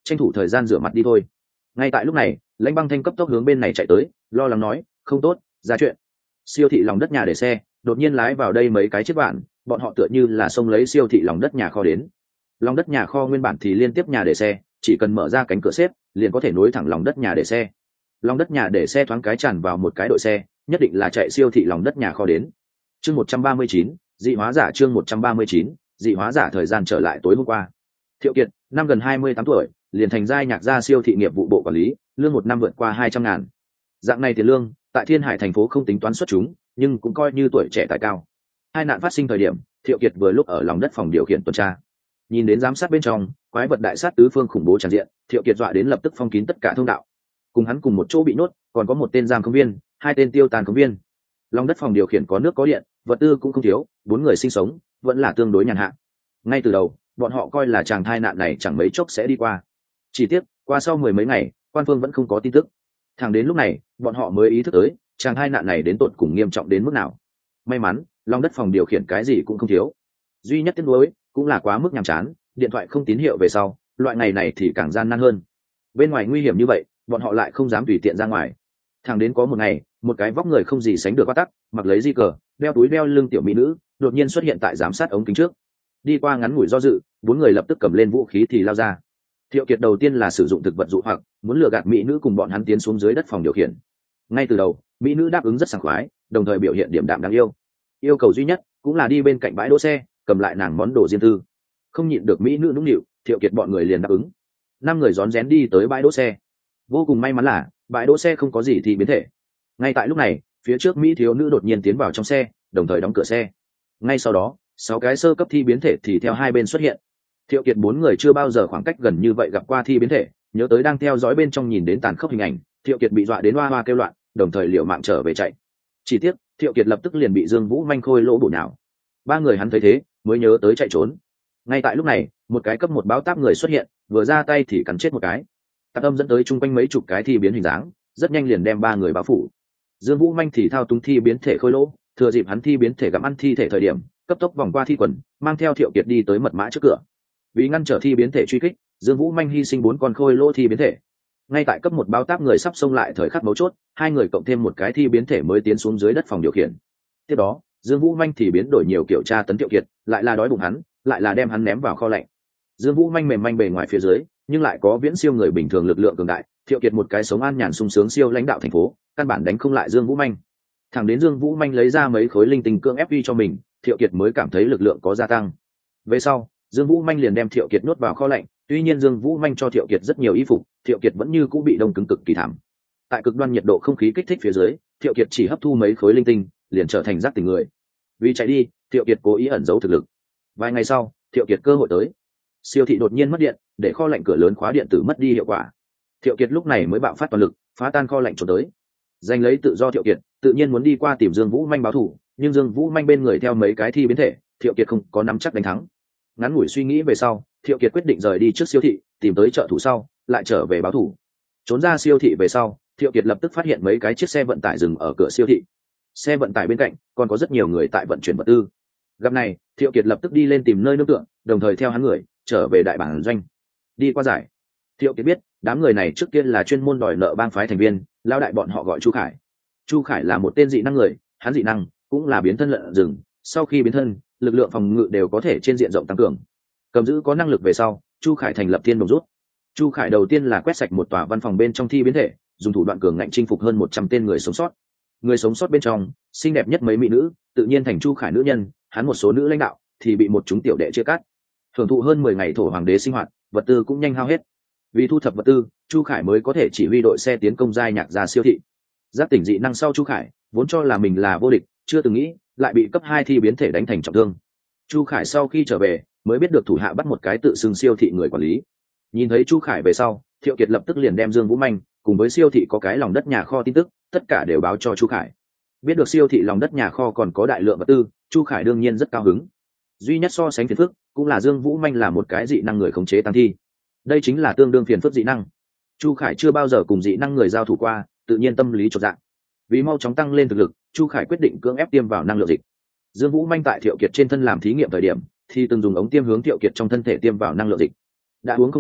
tranh thủ thời gian rửa mặt đi thôi. Ngay tại lúc này, Lãnh Băng Thanh cấp tốc hướng bên này chạy tới, lo lắng nói, không tốt, ra chuyện. Siêu thị lòng đất nhà để xe đột nhiên lái vào đây mấy cái chiếc vạn, bọn họ tựa như là xông lấy siêu thị lòng đất nhà kho đến. Lòng đất nhà kho nguyên bản thì liên tiếp nhà để xe, chỉ cần mở ra cánh cửa xếp liền có thể nối thẳng lòng đất nhà để xe. Lòng đất nhà để xe thoáng cái tràn vào một cái đội xe, nhất định là chạy siêu thị lòng đất nhà kho đến. Chương một trăm ba mươi chín, dị hóa giả chương một trăm ba mươi chín, dị hóa giả thời gian trở lại tối hôm qua. Thiệu Kiệt, năm gần hai mươi tám tuổi, liền thành giai nhạc gia siêu thị nghiệp vụ bộ quản lý, lương một năm vượt qua hai trăm ngàn. Dạng này tiền lương, tại Thiên Hải thành phố không tính toán xuất chúng, nhưng cũng coi như tuổi trẻ tài cao. Hai nạn phát sinh thời điểm, Thiệu Kiệt vừa lúc ở lòng đất phòng điều khiển tuần tra. Nhìn đến giám sát bên trong, quái vật đại sát tứ phương khủng bố tràn diện, Thiệu Kiệt dọa đến lập tức phong kín tất cả thông đạo. Cùng hắn cùng một chỗ bị nhốt, còn có một tên giam công viên, hai tên tiêu tàn công viên. Lòng đất phòng điều khiển có nước có điện, vật tư cũng không thiếu, bốn người sinh sống vẫn là tương đối nhàn hạ. Ngay từ đầu, bọn họ coi là chàng thai nạn này chẳng mấy chốc sẽ đi qua. Chỉ tiếc, qua sau mười mấy ngày, quan phương vẫn không có tin tức. Thẳng đến lúc này, bọn họ mới ý thức tới, chàng thai nạn này đến tột cùng nghiêm trọng đến mức nào. May mắn, lòng đất phòng điều khiển cái gì cũng không thiếu. Duy nhất tiếc nuối cũng là quá mức nhàm chán, điện thoại không tín hiệu về sau, loại ngày này thì càng gian nan hơn. Bên ngoài nguy hiểm như vậy, bọn họ lại không dám tùy tiện ra ngoài. Thẳng đến có một ngày, một cái vóc người không gì sánh được quá tắc, mặc lấy di cờ, đeo túi đeo lưng tiểu mỹ nữ, đột nhiên xuất hiện tại giám sát ống kính trước. Đi qua ngắn ngủi do dự, bốn người lập tức cầm lên vũ khí thì lao ra. Thiệu Kiệt đầu tiên là sử dụng thực vật dụ hoặc, muốn lừa gạt mỹ nữ cùng bọn hắn tiến xuống dưới đất phòng điều khiển. Ngay từ đầu, mỹ nữ đáp ứng rất sảng khoái, đồng thời biểu hiện điểm đạm đáng yêu. Yêu cầu duy nhất cũng là đi bên cạnh bãi đỗ xe, cầm lại nàng món đồ riêng tư. Không nhịn được mỹ nữ nũng nịu, Thiệu Kiệt bọn người liền đáp ứng. Năm người rón rén đi tới bãi đỗ xe. Vô cùng may mắn là bãi đỗ xe không có gì thì biến thể. Ngay tại lúc này, phía trước mỹ thiếu nữ đột nhiên tiến vào trong xe, đồng thời đóng cửa xe. Ngay sau đó, sáu cái sơ cấp thi biến thể thì theo hai bên xuất hiện. Thiệu Kiệt bốn người chưa bao giờ khoảng cách gần như vậy gặp qua thi biến thể, nhớ tới đang theo dõi bên trong nhìn đến tàn khốc hình ảnh, Thiệu Kiệt bị dọa đến hoa hoa kêu loạn, đồng thời liều mạng trở về chạy. Chỉ tiếc, Thiệu Kiệt lập tức liền bị Dương Vũ manh khôi lỗ bổ nhào. Ba người hắn thấy thế, mới nhớ tới chạy trốn. Ngay tại lúc này, một cái cấp một báo táp người xuất hiện, vừa ra tay thì cắn chết một cái. Tạp âm dẫn tới chung quanh mấy chục cái thi biến hình dáng, rất nhanh liền đem ba người bao phủ. Dương Vũ manh thì thao túng thi biến thể khôi lỗ, thừa dịp hắn thi biến thể gặm ăn thi thể thời điểm, cấp tốc vòng qua thi quần, mang theo Thiệu Kiệt đi tới mật mã trước cửa. Vì ngăn trở thi biến thể truy kích, Dương Vũ manh hy sinh bốn con khôi lỗ thi biến thể. Ngay tại cấp một báo táp người sắp xông lại thời khắc mấu chốt, hai người cộng thêm một cái thi biến thể mới tiến xuống dưới đất phòng điều khiển. Tiếp đó, Dương Vũ manh thì biến đổi nhiều kiểu tra tấn Thiệu Kiệt, lại là đói bụng hắn, lại là đem hắn ném vào kho lạnh. Dương Vũ manh mềm manh bề ngoài phía dưới, nhưng lại có viễn siêu người bình thường lực lượng cường đại. Thiệu Kiệt một cái sống an nhàn sung sướng siêu lãnh đạo thành phố, căn bản đánh không lại Dương Vũ manh. Thẳng đến Dương Vũ manh lấy ra mấy khối linh tinh cương ép uy cho mình, Thiệu Kiệt mới cảm thấy lực lượng có gia tăng. Về sau, Dương Vũ manh liền đem Thiệu Kiệt nuốt vào kho lạnh, tuy nhiên Dương Vũ manh cho Thiệu Kiệt rất nhiều y phục, Thiệu Kiệt vẫn như cũ bị đông cứng cực kỳ thảm. Tại cực đoan nhiệt độ không khí kích thích phía dưới, Thiệu Kiệt chỉ hấp thu mấy khối linh tinh, liền trở thành giác tỉnh người. Vì chạy đi, Thiệu Kiệt cố ý ẩn giấu thực lực. Vài ngày sau, Thiệu Kiệt cơ hội tới. Siêu thị đột nhiên mất điện, để kho lạnh cửa lớn khóa điện tử mất đi hiệu quả. Thiệu Kiệt lúc này mới bạo phát toàn lực, phá tan kho lạnh trốn tới. Giành lấy tự do Thiệu Kiệt, tự nhiên muốn đi qua tìm Dương Vũ manh báo thù, nhưng Dương Vũ manh bên người theo mấy cái thi biến thể, Thiệu Kiệt không có nắm chắc đánh thắng. Ngắn ngủi suy nghĩ về sau, Thiệu Kiệt quyết định rời đi trước siêu thị, tìm tới trợ thủ sau, lại trở về báo thù. Trốn ra siêu thị về sau, Thiệu Kiệt lập tức phát hiện mấy cái chiếc xe vận tải dừng ở cửa siêu thị. Xe vận tải bên cạnh còn có rất nhiều người tại vận chuyển vật tư. Gặp này, Thiệu Kiệt lập tức đi lên tìm nơi nương tựa, đồng thời theo hắn người trở về đại bản doanh. Đi qua giải, Thiệu Kiệt biết đám người này trước tiên là chuyên môn đòi nợ bang phái thành viên, lao đại bọn họ gọi Chu Khải. Chu Khải là một tên dị năng người, hắn dị năng cũng là biến thân lợn rừng, sau khi biến thân, lực lượng phòng ngự đều có thể trên diện rộng tăng cường. Cầm giữ có năng lực về sau, Chu Khải thành lập Thiên Đồng rút. Chu Khải đầu tiên là quét sạch một tòa văn phòng bên trong thi biến thể, dùng thủ đoạn cường ngạnh chinh phục hơn một trăm tên người sống sót. Người sống sót bên trong, xinh đẹp nhất mấy mỹ nữ, tự nhiên thành Chu Khải nữ nhân, hắn một số nữ lãnh đạo thì bị một chúng tiểu đệ chia cắt. Hưởng thụ hơn mười ngày thổ hoàng đế sinh hoạt, vật tư cũng nhanh hao hết. Vì thu thập vật tư, Chu Khải mới có thể chỉ huy đội xe tiến công giai nhạc ra siêu thị. Giác tỉnh dị năng sau Chu Khải, vốn cho là mình là vô địch, chưa từng nghĩ lại bị cấp hai thi biến thể đánh thành trọng thương. Chu Khải sau khi trở về, mới biết được thủ hạ bắt một cái tự xưng siêu thị người quản lý. Nhìn thấy Chu Khải về sau, Thiệu Kiệt lập tức liền đem Dương Vũ manh cùng với siêu thị có cái lòng đất nhà kho tin tức, tất cả đều báo cho Chu Khải. Biết được siêu thị lòng đất nhà kho còn có đại lượng vật tư, Chu Khải đương nhiên rất cao hứng. Duy nhất so sánh phiền phức cũng là Dương Vũ manh là một cái dị năng người khống chế tăng thi. Đây chính là tương đương phiền phức dị năng. Chu Khải chưa bao giờ cùng dị năng người giao thủ qua, tự nhiên tâm lý chột dạ. Vì mau chóng tăng lên thực lực, Chu Khải quyết định cưỡng ép tiêm vào năng lượng dịch. Dương Vũ manh tại Thiệu Kiệt trên thân làm thí nghiệm thời điểm, thì từng dùng ống tiêm hướng Thiệu Kiệt trong thân thể tiêm vào năng lượng dịch. Đã uống không dưới,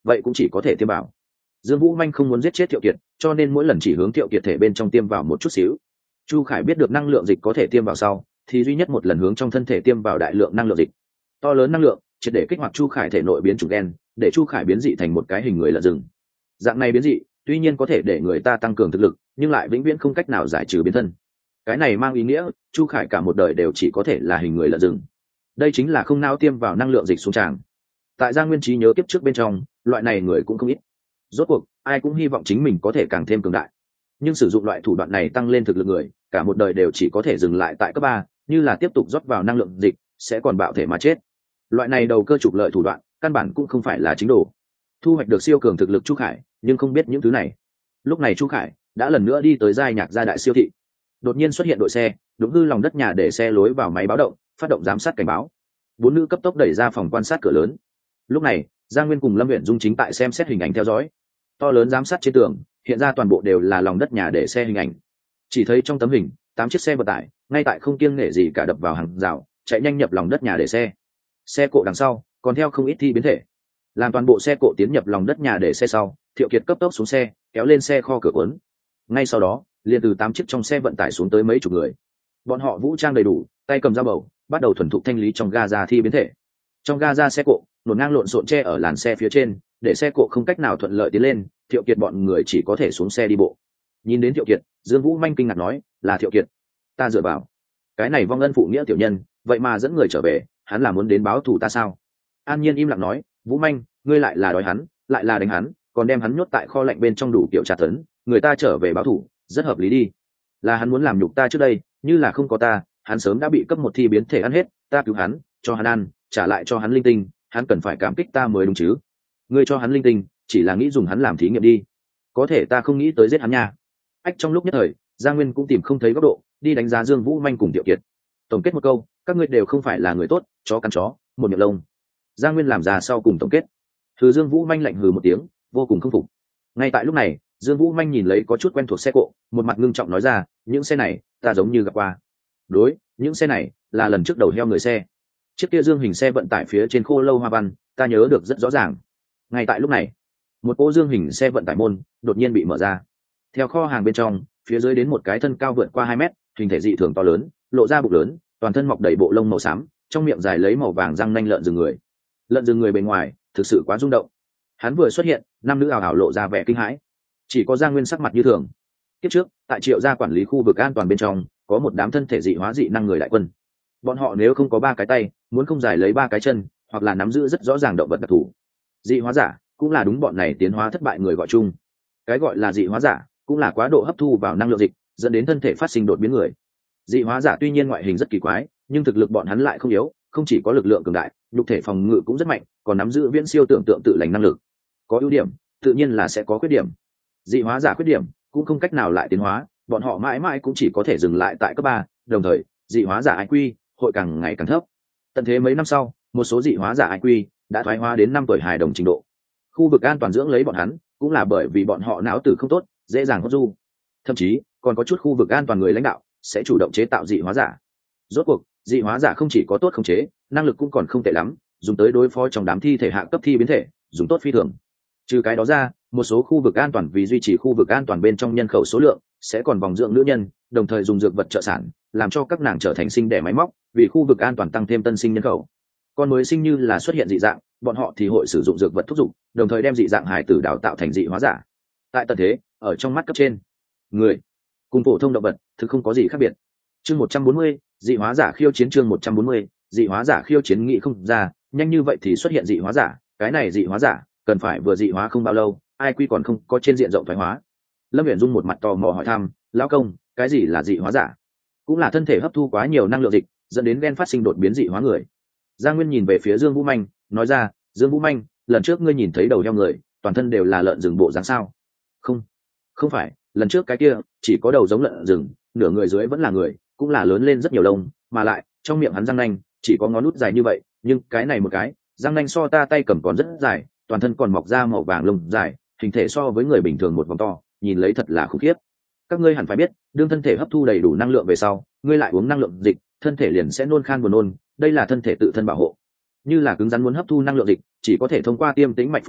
vậy cũng chỉ có thể tiêm vào. Dương Vũ Manh không muốn giết chết Thiệu Kiệt, cho nên mỗi lần chỉ hướng Thiệu Kiệt thể bên trong tiêm vào một chút xíu. Chu Khải biết được năng lượng dịch có thể tiêm vào sau, thì duy nhất một lần hướng trong thân thể tiêm vào đại lượng năng lượng dịch. To lớn năng lượng, triệt để kích hoạt Chu Khải thể nội biến chủng gen, để Chu Khải biến dị thành một cái hình người lợn rừng. Dạng này biến dị, tuy nhiên có thể để người ta tăng cường thực lực, nhưng lại vĩnh viễn không cách nào giải trừ biến thân. Cái này mang ý nghĩa, Chu Khải cả một đời đều chỉ có thể là hình người lợn rừng. Đây chính là không não tiêm vào năng lượng dịch xuống tràng. Tại Giang Nguyên trí nhớ kiếp trước bên trong, loại này người cũng không ít. Rốt cuộc, ai cũng hy vọng chính mình có thể càng thêm cường đại. Nhưng sử dụng loại thủ đoạn này tăng lên thực lực người, cả một đời đều chỉ có thể dừng lại tại cấp ba, như là tiếp tục rót vào năng lượng dịch, sẽ còn bạo thể mà chết. Loại này đầu cơ trục lợi thủ đoạn, căn bản cũng không phải là chính đồ. Thu hoạch được siêu cường thực lực Chu Khải, nhưng không biết những thứ này. Lúc này Chu Khải đã lần nữa đi tới giai nhạc gia đại siêu thị. Đột nhiên xuất hiện đội xe, đúng hư lòng đất nhà để xe lối vào máy báo động, phát động giám sát cảnh báo. Bốn nữ cấp tốc đẩy ra phòng quan sát cửa lớn. Lúc này, Giang Nguyên cùng Lâm Uyển Dung chính tại xem xét hình ảnh theo dõi. To lớn giám sát trên tường, hiện ra toàn bộ đều là lòng đất nhà để xe hình ảnh. Chỉ thấy trong tấm hình, tám chiếc xe vận tải, ngay tại không kiêng nể gì cả đập vào hàng rào, chạy nhanh nhập lòng đất nhà để xe. Xe cộ đằng sau, còn theo không ít thi biến thể. Làm toàn bộ xe cộ tiến nhập lòng đất nhà để xe sau, Thiệu Kiệt cấp tốc xuống xe, kéo lên xe kho cửa cuốn. Ngay sau đó, liền từ tám chiếc trong xe vận tải xuống tới mấy chục người. Bọn họ vũ trang đầy đủ, tay cầm dao bầu, bắt đầu thuần thục thanh lý trong ga-ra thi biến thể. Trong ga-ra xe cộ, nổ ngang lộn xộn tre ở làn xe phía trên, để xe cộ không cách nào thuận lợi tiến lên, Thiệu Kiệt bọn người chỉ có thể xuống xe đi bộ. Nhìn đến Thiệu Kiệt, Dương Vũ Manh kinh ngạc nói, là Thiệu Kiệt. Ta dựa vào, cái này vong ân phụ nghĩa tiểu nhân, vậy mà dẫn người trở về, hắn là muốn đến báo thù ta sao? An Nhiên im lặng nói, Vũ Manh, ngươi lại là đói hắn, lại là đánh hắn, còn đem hắn nhốt tại kho lạnh bên trong đủ kiểu tra tấn, người ta trở về báo thù, rất hợp lý đi. Là hắn muốn làm nhục ta trước đây, như là không có ta, hắn sớm đã bị cấp một thi biến thể ăn hết, ta cứu hắn, cho hắn ăn, trả lại cho hắn linh tinh, hắn cần phải cảm kích ta mới đúng chứ. Ngươi cho hắn linh tinh, chỉ là nghĩ dùng hắn làm thí nghiệm đi. Có thể ta không nghĩ tới giết hắn nha. Ách trong lúc nhất thời, Giang Nguyên cũng tìm không thấy góc độ, đi đánh giá Dương Vũ Manh cùng Thiệu Kiệt. Tổng kết một câu, các ngươi đều không phải là người tốt, chó cắn chó, một miệng lông. Giang Nguyên làm ra sau cùng tổng kết. Thứ Dương Vũ Manh lạnh hừ một tiếng, vô cùng không phục. Ngay tại lúc này, Dương Vũ Manh nhìn lấy có chút quen thuộc xe cộ, một mặt ngưng trọng nói ra, những xe này, ta giống như gặp qua. Đối, những xe này là lần trước đầu heo người xe. Chiếc kia dương hình xe vận tải phía trên khô lâu hoa văn, ta nhớ được rất rõ ràng. Ngay tại lúc này, một cỗ dương hình xe vận tải môn đột nhiên bị mở ra. Theo kho hàng bên trong, phía dưới đến một cái thân cao vượt qua hai mét, hình thể dị thường to lớn, lộ ra bụng lớn, toàn thân mọc đầy bộ lông màu xám, trong miệng dài lấy màu vàng răng nanh lợn rừng người. Lợn rừng người bề ngoài thực sự quá rung động. Hắn vừa xuất hiện, năm nữ ảo ảo lộ ra vẻ kinh hãi. Chỉ có Giang Nguyên sắc mặt như thường. Kiếp trước, tại Triệu gia quản lý khu vực an toàn bên trong, có một đám thân thể dị hóa dị năng người đại quân. Bọn họ nếu không có ba cái tay, muốn không dài lấy ba cái chân, hoặc là nắm giữ rất rõ ràng động vật đặc thù. Dị hóa giả cũng là đúng bọn này tiến hóa thất bại người gọi chung. Cái gọi là dị hóa giả cũng là quá độ hấp thu vào năng lượng dịch, dẫn đến thân thể phát sinh đột biến người. Dị hóa giả tuy nhiên ngoại hình rất kỳ quái, nhưng thực lực bọn hắn lại không yếu, không chỉ có lực lượng cường đại, nhục thể phòng ngự cũng rất mạnh, còn nắm giữ viễn siêu tưởng tượng tự lành năng lực. Có ưu điểm, tự nhiên là sẽ có khuyết điểm. Dị hóa giả khuyết điểm cũng không cách nào lại tiến hóa, bọn họ mãi mãi cũng chỉ có thể dừng lại tại cấp ba, đồng thời, dị hóa giả i quy hội càng ngày càng thấp. Tận thế mấy năm sau, một số dị hóa giả i quy đã thoái hóa đến năm tuổi hài đồng trình độ. Khu vực an toàn dưỡng lấy bọn hắn, cũng là bởi vì bọn họ não tử không tốt, dễ dàng hốt du. Thậm chí, còn có chút khu vực an toàn người lãnh đạo sẽ chủ động chế tạo dị hóa giả. Rốt cuộc, dị hóa giả không chỉ có tốt khống chế, năng lực cũng còn không tệ lắm, dùng tới đối phó trong đám thi thể hạ cấp thi biến thể, dùng tốt phi thường. Trừ cái đó ra, một số khu vực an toàn vì duy trì khu vực an toàn bên trong nhân khẩu số lượng, sẽ còn vòng dưỡng nữ nhân, đồng thời dùng dược vật trợ sản, làm cho các nàng trở thành sinh đẻ máy móc, vì khu vực an toàn tăng thêm tân sinh nhân khẩu. Con mới sinh như là xuất hiện dị dạng, bọn họ thì hội sử dụng dược vật thúc giục, đồng thời đem dị dạng hài tử đào tạo thành dị hóa giả. Tại tận thế, ở trong mắt cấp trên, người cùng phổ thông động vật thực không có gì khác biệt. Chương một trăm bốn mươi, dị hóa giả khiêu chiến chương một trăm bốn mươi, dị hóa giả khiêu chiến nghị không ra, nhanh như vậy thì xuất hiện dị hóa giả, cái này dị hóa giả cần phải vừa dị hóa không bao lâu, ai quy còn không có trên diện rộng thoái hóa. Lâm Uyển Dung một mặt tò mò hỏi thăm, lão công, cái gì là dị hóa giả? Cũng là thân thể hấp thu quá nhiều năng lượng dịch, dẫn đến gen phát sinh đột biến dị hóa người. Giang Nguyên nhìn về phía Dương Vũ Manh, nói ra, Dương Vũ Manh, lần trước ngươi nhìn thấy đầu heo người, toàn thân đều là lợn rừng bộ dáng sao? Không, không phải, lần trước cái kia chỉ có đầu giống lợn rừng, nửa người dưới vẫn là người, cũng là lớn lên rất nhiều lông, mà lại trong miệng hắn răng nanh chỉ có ngón út dài như vậy, nhưng cái này một cái răng nanh so ta tay cầm còn rất dài, toàn thân còn mọc ra màu vàng lông dài, hình thể so với người bình thường một vòng to, nhìn lấy thật là khủng khiếp. Các ngươi hẳn phải biết, đương thân thể hấp thu đầy đủ năng lượng về sau, ngươi lại uống năng lượng dịch, thân thể liền sẽ nôn khan buồn nôn, đây là thân thể tự thân bảo hộ. Như là cứng rắn muốn hấp thu năng lượng dịch, chỉ có thể thông qua tiêm tĩnh mạch phương pháp,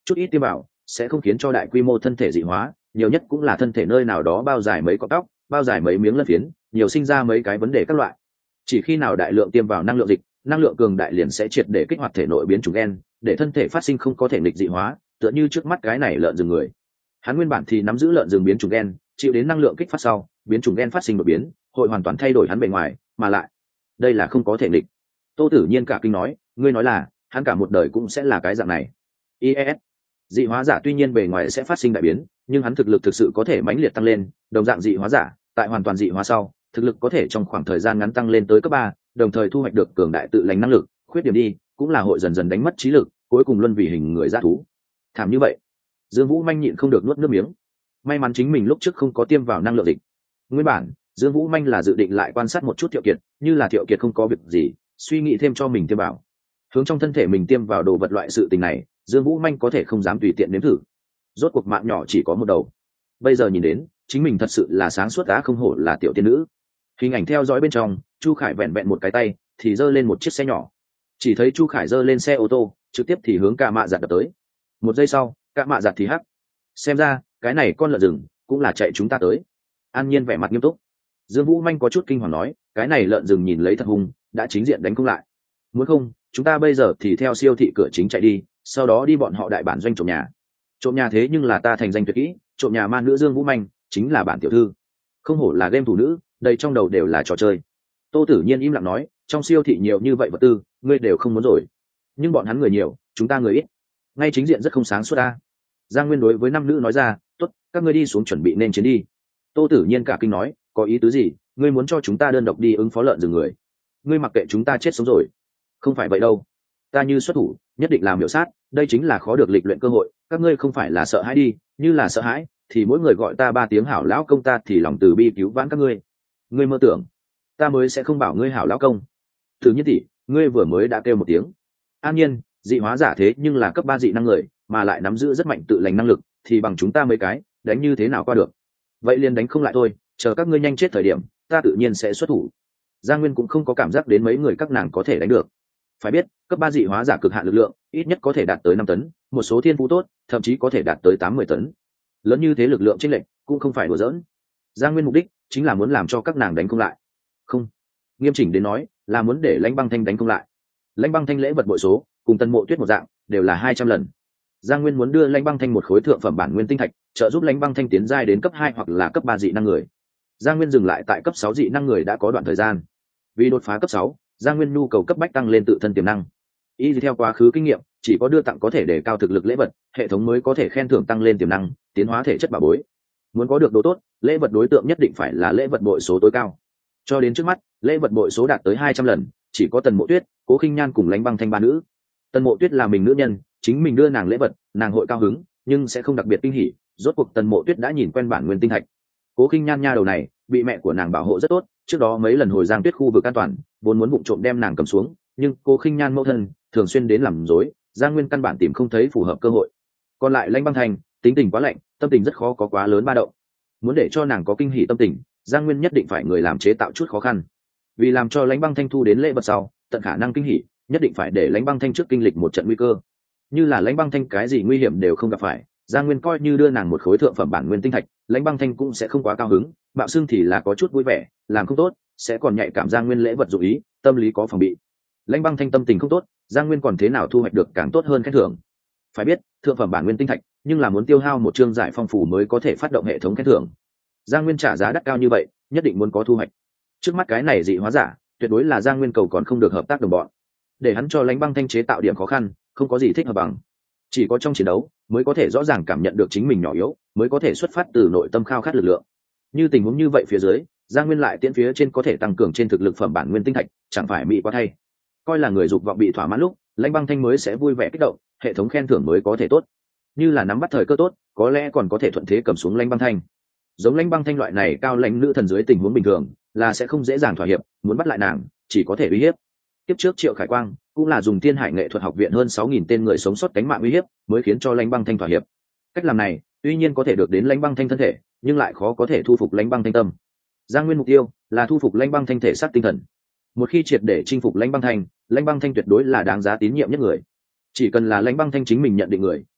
chút ít tiêm bảo sẽ không khiến cho đại quy mô thân thể dị hóa, nhiều nhất cũng là thân thể nơi nào đó bao dài mấy cọng tóc, bao dài mấy miếng lân phiến, nhiều sinh ra mấy cái vấn đề các loại. Chỉ khi nào đại lượng tiêm vào năng lượng dịch, năng lượng cường đại liền sẽ triệt để kích hoạt thể nội biến chủng gen, để thân thể phát sinh không có thể nghịch dị hóa, tựa như trước mắt cái này lợn rừng người. Hắn nguyên bản thì nắm giữ lợn rừng biến chủng gen, chịu đến năng lượng kích phát sau, biến chủng gen phát sinh đột biến, hội hoàn toàn thay đổi hắn bề ngoài, mà lại, đây là không có thể nghịch. Tô Tử Nhiên cả kinh nói, ngươi nói là, hắn cả một đời cũng sẽ là cái dạng này. i e ét dị hóa giả tuy nhiên bề ngoài sẽ phát sinh đại biến, nhưng hắn thực lực thực sự có thể mãnh liệt tăng lên, đồng dạng dị hóa giả, tại hoàn toàn dị hóa sau, thực lực có thể trong khoảng thời gian ngắn tăng lên tới cấp ba, đồng thời thu hoạch được cường đại tự lành năng lực, khuyết điểm đi, cũng là hội dần dần đánh mất trí lực, cuối cùng luân vì hình người dã thú. Thảm như vậy, Dương Vũ Manh nhịn không được nuốt nước miếng. May mắn chính mình lúc trước không có tiêm vào năng lượng dịch. Nguyên bản, Dương Vũ Manh là dự định lại quan sát một chút Thiệu Kiệt, như là Thiệu Kiệt không có việc gì, suy nghĩ thêm cho mình tiêm vào. Hướng trong thân thể mình tiêm vào đồ vật loại sự tình này, Dương Vũ Manh có thể không dám tùy tiện nếm thử. Rốt cuộc mạng nhỏ chỉ có một đầu. Bây giờ nhìn đến, chính mình thật sự là sáng suốt, đã không hổ là tiểu tiên nữ. Hình ảnh theo dõi bên trong, Chu Khải vẹn vẹn một cái tay thì giơ lên một chiếc xe nhỏ. Chỉ thấy Chu Khải giơ lên xe ô tô, trực tiếp thì hướng Cả Mạ Giặt đập tới. Một giây sau, Cả Mạ Giặt thì hắc. Xem ra, cái này con lợn rừng cũng là chạy chúng ta tới. An Nhiên vẻ mặt nghiêm túc. Dương Vũ Manh có chút kinh hoàng nói, cái này lợn rừng nhìn lấy thật hung, đã chính diện đánh công lại. Muốn không, chúng ta bây giờ thì theo siêu thị cửa chính chạy đi, sau đó đi bọn họ đại bản doanh trộm nhà. Trộm nhà thế nhưng là ta thành danh tuyệt kỹ, trộm nhà ma nữ Dương Vũ Manh chính là bản tiểu thư. Không hổ là game thủ nữ, đây trong đầu đều là trò chơi. Tô Tử Nhiên im lặng nói, trong siêu thị nhiều như vậy vật tư, ngươi đều không muốn rồi. Nhưng bọn hắn người nhiều, chúng ta người ít. Ngay chính diện rất không sáng suốt ta. Giang Nguyên đối với năm nữ nói ra, tốt, các ngươi đi xuống chuẩn bị nên chiến đi. Tô Tử Nhiên cả kinh nói, có ý tứ gì, ngươi muốn cho chúng ta đơn độc đi ứng phó lợn rừng người? Ngươi mặc kệ chúng ta chết sống rồi. Không phải vậy đâu. Ta như xuất thủ, nhất định làm miểu sát, đây chính là khó được lịch luyện cơ hội, các ngươi không phải là sợ hãi đi, như là sợ hãi, thì mỗi người gọi ta ba tiếng hảo lão công, ta thì lòng từ bi cứu vãn các ngươi. Ngươi mơ tưởng, ta mới sẽ không bảo ngươi hảo lão công. Thử Nhiên tỷ, ngươi vừa mới đã kêu một tiếng. An Nhiên, dị hóa giả thế nhưng là cấp ba dị năng người, mà lại nắm giữ rất mạnh tự lành năng lực, thì bằng chúng ta mấy cái, đánh như thế nào qua được? Vậy liền đánh không lại thôi, chờ các ngươi nhanh chết thời điểm, ta tự nhiên sẽ xuất thủ. Giang Nguyên cũng không có cảm giác đến mấy người các nàng có thể đánh được. Phải biết, cấp ba dị hóa giả cực hạn lực lượng, ít nhất có thể đạt tới năm tấn, một số thiên phú tốt, thậm chí có thể đạt tới tám mươi tấn. Lớn như thế lực lượng chênh lệch, cũng không phải đùa giỡn. Giang Nguyên mục đích chính là muốn làm cho các nàng đánh không lại. Không, nghiêm chỉnh đến nói, là muốn để Lãnh Băng Thanh đánh không lại. Lãnh Băng Thanh lễ vật bội số, cùng Tần Mộ Tuyết một dạng, đều là hai trăm lần. Giang Nguyên muốn đưa Lãnh Băng Thanh một khối thượng phẩm bản nguyên tinh thạch, trợ giúp Lãnh Băng Thanh tiến giai đến cấp hai hoặc là cấp ba dị năng người. Giang Nguyên dừng lại tại cấp sáu dị năng người đã có đoạn thời gian. Vì đột phá cấp sáu, Giang Nguyên nhu cầu cấp bách tăng lên tự thân tiềm năng. Y theo quá khứ kinh nghiệm, chỉ có đưa tặng có thể để cao thực lực lễ vật, hệ thống mới có thể khen thưởng tăng lên tiềm năng, tiến hóa thể chất bảo bối. Muốn có được đồ tốt, lễ vật đối tượng nhất định phải là lễ vật bội số tối cao. Cho đến trước mắt, lễ vật bội số đạt tới hai trăm lần, chỉ có Tần Mộ Tuyết, Cố Khinh Nhan cùng Lãnh Băng Thanh ba nữ. Tần Mộ Tuyết là mình nữ nhân, chính mình đưa nàng lễ vật, nàng hội cao hứng, nhưng sẽ không đặc biệt kinh hỉ, rốt cuộc Tần Mộ Tuyết đã nhìn quen bản nguyên tinh thạch. Cố Khinh Nhan nha đầu này, bị mẹ của nàng bảo hộ rất tốt, trước đó mấy lần hồi Giang Tuyết khu vực an toàn, vốn muốn vụng trộm đem nàng cầm xuống, nhưng Cố Khinh Nhan mẫu thân thường xuyên đến làm rối, Giang Nguyên căn bản tìm không thấy phù hợp cơ hội. Còn lại Lãnh Băng Thanh, tính tình quá lạnh, tâm tình rất khó có quá lớn ba động. Muốn để cho nàng có kinh hỉ tâm tình, Giang Nguyên nhất định phải người làm chế tạo chút khó khăn. Vì làm cho Lãnh Băng Thanh thu đến lễ vật sau, tận khả năng kinh hỉ, nhất định phải để Lãnh Băng Thanh trước kinh lịch một trận nguy cơ. Như là Lãnh Băng Thanh cái gì nguy hiểm đều không gặp phải, Giang Nguyên coi như đưa nàng một khối thượng phẩm bản nguyên tinh thạch, Lãnh Băng Thanh cũng sẽ không quá cao hứng, bạo xương thì là có chút vui vẻ, làm không tốt sẽ còn nhạy cảm Giang Nguyên lễ vật dụ ý, tâm lý có phòng bị. Lãnh Băng Thanh tâm tình không tốt, Giang Nguyên còn thế nào thu hoạch được càng tốt hơn khen thưởng. Phải biết, thượng phẩm bản nguyên tinh thạch, nhưng là muốn tiêu hao một chương giải phong phủ mới có thể phát động hệ thống khen thưởng. Giang Nguyên trả giá đắt cao như vậy, nhất định muốn có thu hoạch. Trước mắt cái này dị hóa giả, tuyệt đối là Giang Nguyên cầu còn không được hợp tác đồng bọn. Để hắn cho Lãnh Băng Thanh chế tạo điểm khó khăn, không có gì thích hợp bằng. Chỉ có trong chiến đấu, mới có thể rõ ràng cảm nhận được chính mình nhỏ yếu, mới có thể xuất phát từ nội tâm khao khát lực lượng. Như tình huống như vậy phía dưới, Giang Nguyên lại tiễn phía trên có thể tăng cường trên thực lực phẩm bản nguyên tinh thạch, chẳng phải mỹ quá thay. Coi là người dục vọng bị thỏa mãn lúc, Lãnh Băng Thanh mới sẽ vui vẻ kích động, hệ thống khen thưởng mới có thể tốt. Như là nắm bắt thời cơ tốt, có lẽ còn có thể thuận thế cầm xuống Lãnh Băng Thanh. Giống Lãnh Băng Thanh loại này cao lãnh nữ thần dưới tình huống bình thường, là sẽ không dễ dàng thỏa hiệp, muốn bắt lại nàng, chỉ có thể uy hiếp. Tiếp trước Triệu Khải Quang cũng là dùng Thiên Hải Nghệ thuật học viện hơn sáu nghìn tên người sống sót cánh mạng uy hiếp, mới khiến cho Lãnh Băng Thanh thỏa hiệp. Cách làm này, tuy nhiên có thể được đến Lãnh Băng Thanh thân thể, nhưng lại khó có thể thu phục Lãnh Băng Thanh tâm. Giang Nguyên mục tiêu là thu phục Lãnh Băng Thanh thể xác tinh thần. Một khi triệt để chinh phục Lãnh Băng Thanh, Lãnh Băng Thanh tuyệt đối là đáng giá tín nhiệm nhất người. Chỉ cần là Lãnh Băng Thanh chính mình nhận định người,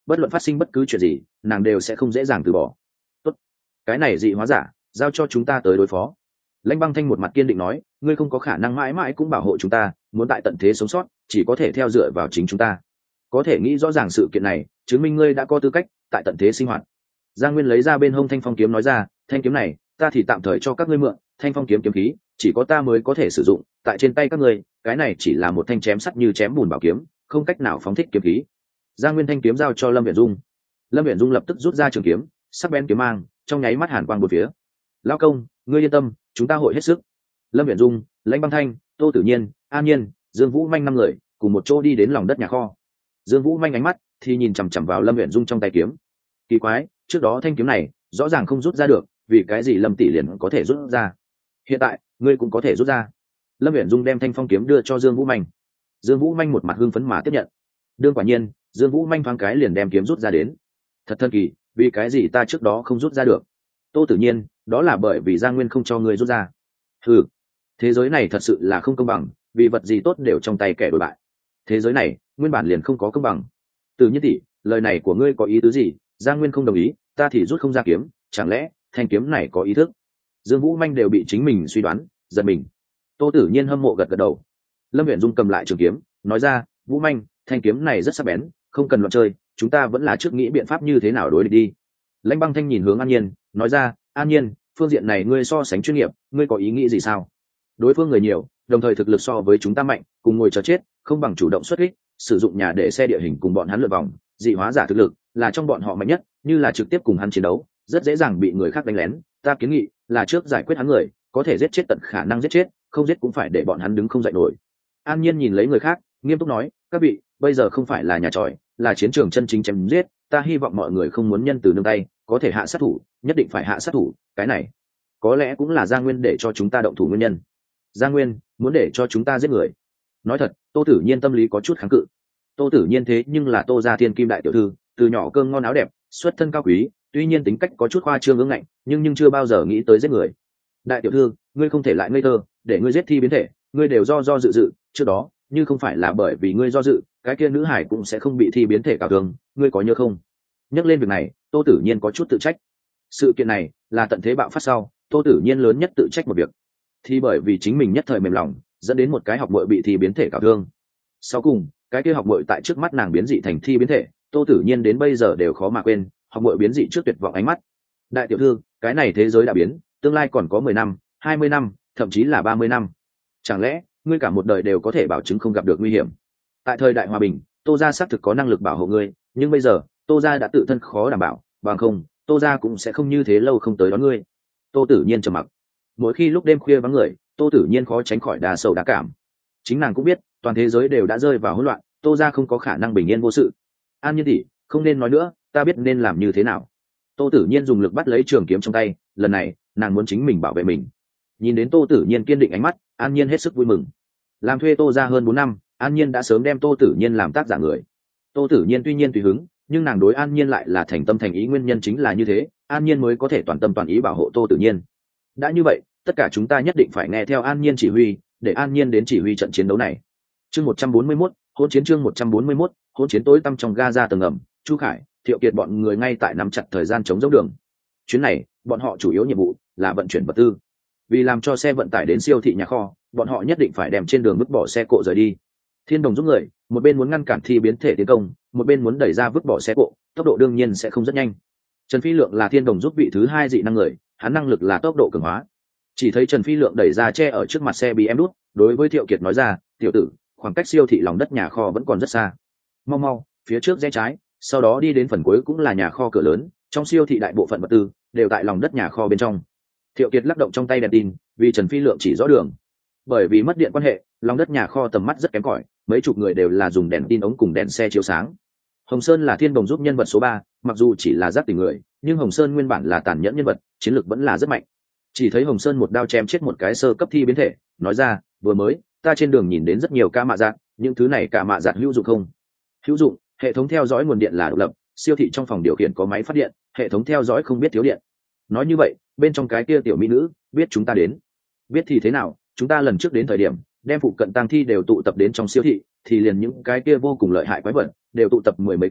bất luận phát sinh bất cứ chuyện gì nàng đều sẽ không dễ dàng từ bỏ. Tốt, cái này dị hóa giả giao cho chúng ta tới đối phó. Lãnh Băng Thanh một mặt kiên định nói, ngươi không có khả năng mãi mãi cũng bảo hộ chúng ta, muốn tại tận thế sống sót chỉ có thể theo dựa vào chính chúng ta. Có thể nghĩ rõ ràng sự kiện này chứng minh ngươi đã có tư cách tại tận thế sinh hoạt. Giang Nguyên lấy ra bên hông thanh phong kiếm nói ra, thanh kiếm này ta thì tạm thời cho các ngươi mượn, thanh phong kiếm kiếm khí chỉ có ta mới có thể sử dụng, tại trên tay các ngươi cái này chỉ là một thanh chém sắt như chém bùn bảo kiếm, không cách nào phóng thích kiếm khí. Giang Nguyên thanh kiếm giao cho Lâm Viễn Dung. Lâm Viễn Dung lập tức rút ra trường kiếm, sắc bén kiếm mang trong nháy mắt hàn quang bốn phía. Lão công, ngươi yên tâm, chúng ta hội hết sức. Lâm Viễn Dung, Lãnh Băng Thanh, Tô Tử Nhiên, An Nhiên, Dương Vũ Manh năm người cùng một chỗ đi đến lòng đất nhà kho. Dương Vũ Manh ánh mắt thì nhìn chằm chằm vào Lâm Viễn Dung trong tay kiếm. Kỳ quái, trước đó thanh kiếm này rõ ràng không rút ra được, vì cái gì Lâm tỷ liền có thể rút ra? Hiện tại, ngươi cũng có thể rút ra. Lâm Viễn Dung đem thanh phong kiếm đưa cho Dương Vũ Manh. Dương Vũ Manh một mặt hưng phấn mà tiếp nhận. Đương quả nhiên, Dương Vũ Manh thoáng cái liền đem kiếm rút ra đến. Thật thần kỳ, vì cái gì ta trước đó không rút ra được? Tô Tử Nhiên, đó là bởi vì Giang Nguyên không cho ngươi rút ra. Ừ, thế giới này thật sự là không công bằng, vì vật gì tốt đều trong tay kẻ đổi bại. Thế giới này nguyên bản liền không có công bằng. Từ Nhiên tỷ, lời này của ngươi có ý tứ gì? Giang Nguyên không đồng ý, ta thì rút không ra kiếm, chẳng lẽ thanh kiếm này có ý thức? Dương Vũ Manh đều bị chính mình suy đoán, giật mình. Tô Tử Nhiên hâm mộ gật gật đầu. Lâm Viễn Dung cầm lại trường kiếm, nói ra, Vũ Manh, thanh kiếm này rất sắc bén, không cần loạn chơi, chúng ta vẫn là trước nghĩ biện pháp như thế nào đối địch đi. Lãnh Băng Thanh nhìn hướng An Nhiên, nói ra, An Nhiên, phương diện này ngươi so sánh chuyên nghiệp, ngươi có ý nghĩ gì sao? Đối phương người nhiều, đồng thời thực lực so với chúng ta mạnh, cùng ngồi chờ chết, không bằng chủ động xuất kích, sử dụng nhà để xe địa hình cùng bọn hắn lượn vòng, dị hóa giả thực lực là trong bọn họ mạnh nhất, như là trực tiếp cùng hắn chiến đấu, rất dễ dàng bị người khác đánh lén. Ta kiến nghị là trước giải quyết hắn người, có thể giết chết tận khả năng giết chết, không giết cũng phải để bọn hắn đứng không dậy nổi. An Nhiên nhìn lấy người khác, nghiêm túc nói, các vị, bây giờ không phải là nhà tròi, là chiến trường chân chính chém giết, ta hy vọng mọi người không muốn nhân từ nương tay, có thể hạ sát thủ nhất định phải hạ sát thủ, cái này có lẽ cũng là Giang Nguyên để cho chúng ta động thủ nguyên nhân. Giang Nguyên muốn để cho chúng ta giết người? Nói thật, Tô Tử Nhiên tâm lý có chút kháng cự. Tô Tử Nhiên thế nhưng là Tô gia thiên kim đại tiểu thư, từ nhỏ cơm ngon áo đẹp, xuất thân cao quý, tuy nhiên tính cách có chút khoa trương ương ngạnh, nhưng nhưng chưa bao giờ nghĩ tới giết người. Đại tiểu thư, ngươi không thể lại ngây thơ, để ngươi giết thi biến thể, ngươi đều do do dự dự, trước đó, như không phải là bởi vì ngươi do dự, cái kia nữ hải cũng sẽ không bị thi biến thể cào thương, ngươi có nhớ không? Nhắc lên việc này, Tô Tử Nhiên có chút tự trách. Sự kiện này là tận thế bạo phát sau, Tô Tử Nhiên lớn nhất tự trách một việc, thì bởi vì chính mình nhất thời mềm lòng, dẫn đến một cái học muội bị thi biến thể cào thương. Sau cùng, cái kia học muội tại trước mắt nàng biến dị thành thi biến thể, Tô Tử Nhiên đến bây giờ đều khó mà quên, học muội biến dị trước tuyệt vọng ánh mắt. Đại tiểu thư, cái này thế giới đã biến, tương lai còn có mười năm, hai mươi năm, thậm chí là ba mươi năm. Chẳng lẽ, ngươi cả một đời đều có thể bảo chứng không gặp được nguy hiểm? Tại thời đại hòa bình, Tô gia xác thực có năng lực bảo hộ ngươi, nhưng bây giờ, Tô gia đã tự thân khó đảm bảo, bằng không, Tô gia cũng sẽ không như thế lâu không tới đón ngươi. Tô Tử Nhiên trầm mặc. Mỗi khi lúc đêm khuya vắng người, Tô Tử Nhiên khó tránh khỏi đa sầu đa cảm. Chính nàng cũng biết, toàn thế giới đều đã rơi vào hỗn loạn, Tô gia không có khả năng bình yên vô sự. An Nhiên tỷ, không nên nói nữa, ta biết nên làm như thế nào. Tô Tử Nhiên dùng lực bắt lấy trường kiếm trong tay, lần này, nàng muốn chính mình bảo vệ mình. Nhìn đến Tô Tử Nhiên kiên định ánh mắt, An Nhiên hết sức vui mừng. Làm thuê Tô gia hơn bốn năm, An Nhiên đã sớm đem Tô Tử Nhiên làm tác giả người. Tô Tử Nhiên tuy nhiên tùy hứng, nhưng nàng đối An Nhiên lại là thành tâm thành ý, nguyên nhân chính là như thế, An Nhiên mới có thể toàn tâm toàn ý bảo hộ Tô Tử Nhiên. Đã như vậy, tất cả chúng ta nhất định phải nghe theo An Nhiên chỉ huy, để An Nhiên đến chỉ huy trận chiến đấu này. Chương một trăm bốn mươi mốt, hỗn chiến chương một trăm bốn mươi mốt, hỗn chiến tối tăm trong Gaza tầng ngầm, Chu Khải, Thiệu Kiệt bọn người ngay tại nắm chặt thời gian chống dốc đường. Chuyến này, bọn họ chủ yếu nhiệm vụ là vận chuyển vật tư. Vì làm cho xe vận tải đến siêu thị nhà kho, bọn họ nhất định phải đem trên đường vứt bỏ xe cộ rời đi. Thiên Đồng giúp người, một bên muốn ngăn cản thi biến thể tiến công, một bên muốn đẩy ra vứt bỏ xe cộ, tốc độ đương nhiên sẽ không rất nhanh. Trần Phi Lượng là Thiên Đồng giúp vị thứ hai dị năng người, hắn năng lực là tốc độ cường hóa. Chỉ thấy Trần Phi Lượng đẩy ra che ở trước mặt xe bị em đút, đối với Thiệu Kiệt nói ra, tiểu tử, khoảng cách siêu thị lòng đất nhà kho vẫn còn rất xa. Mau mau, phía trước rẽ trái, sau đó đi đến phần cuối cũng là nhà kho cửa lớn, trong siêu thị đại bộ phận vật tư đều tại lòng đất nhà kho bên trong. Thiệu Kiệt lắc động trong tay đèn tin, vì Trần Phi Lượng chỉ rõ đường. Bởi vì mất điện quan hệ, lòng đất nhà kho tầm mắt rất kém cỏi, mấy chục người đều là dùng đèn tin ống cùng đèn xe chiếu sáng. Hồng Sơn là Thiên Đồng giúp nhân vật số ba, mặc dù chỉ là giác tình người, nhưng Hồng Sơn nguyên bản là tàn nhẫn nhân vật, chiến lược vẫn là rất mạnh. Chỉ thấy Hồng Sơn một đao chém chết một cái sơ cấp thi biến thể, nói ra, vừa mới, ta trên đường nhìn đến rất nhiều ca mạ giạt, những thứ này ca mạ giạt hữu dụng không? Hữu dụng, hệ thống theo dõi nguồn điện là độc lập, siêu thị trong phòng điều khiển có máy phát điện, hệ thống theo dõi không biết thiếu điện. Nói như vậy, bên trong cái kia tiểu mỹ nữ biết chúng ta đến. Biết thì thế nào, chúng ta lần trước đến thời điểm đem phụ cận tang thi đều tụ tập đến trong siêu thị, thì liền những cái kia vô cùng lợi hại quái vật đều tụ tập mười mấy cái,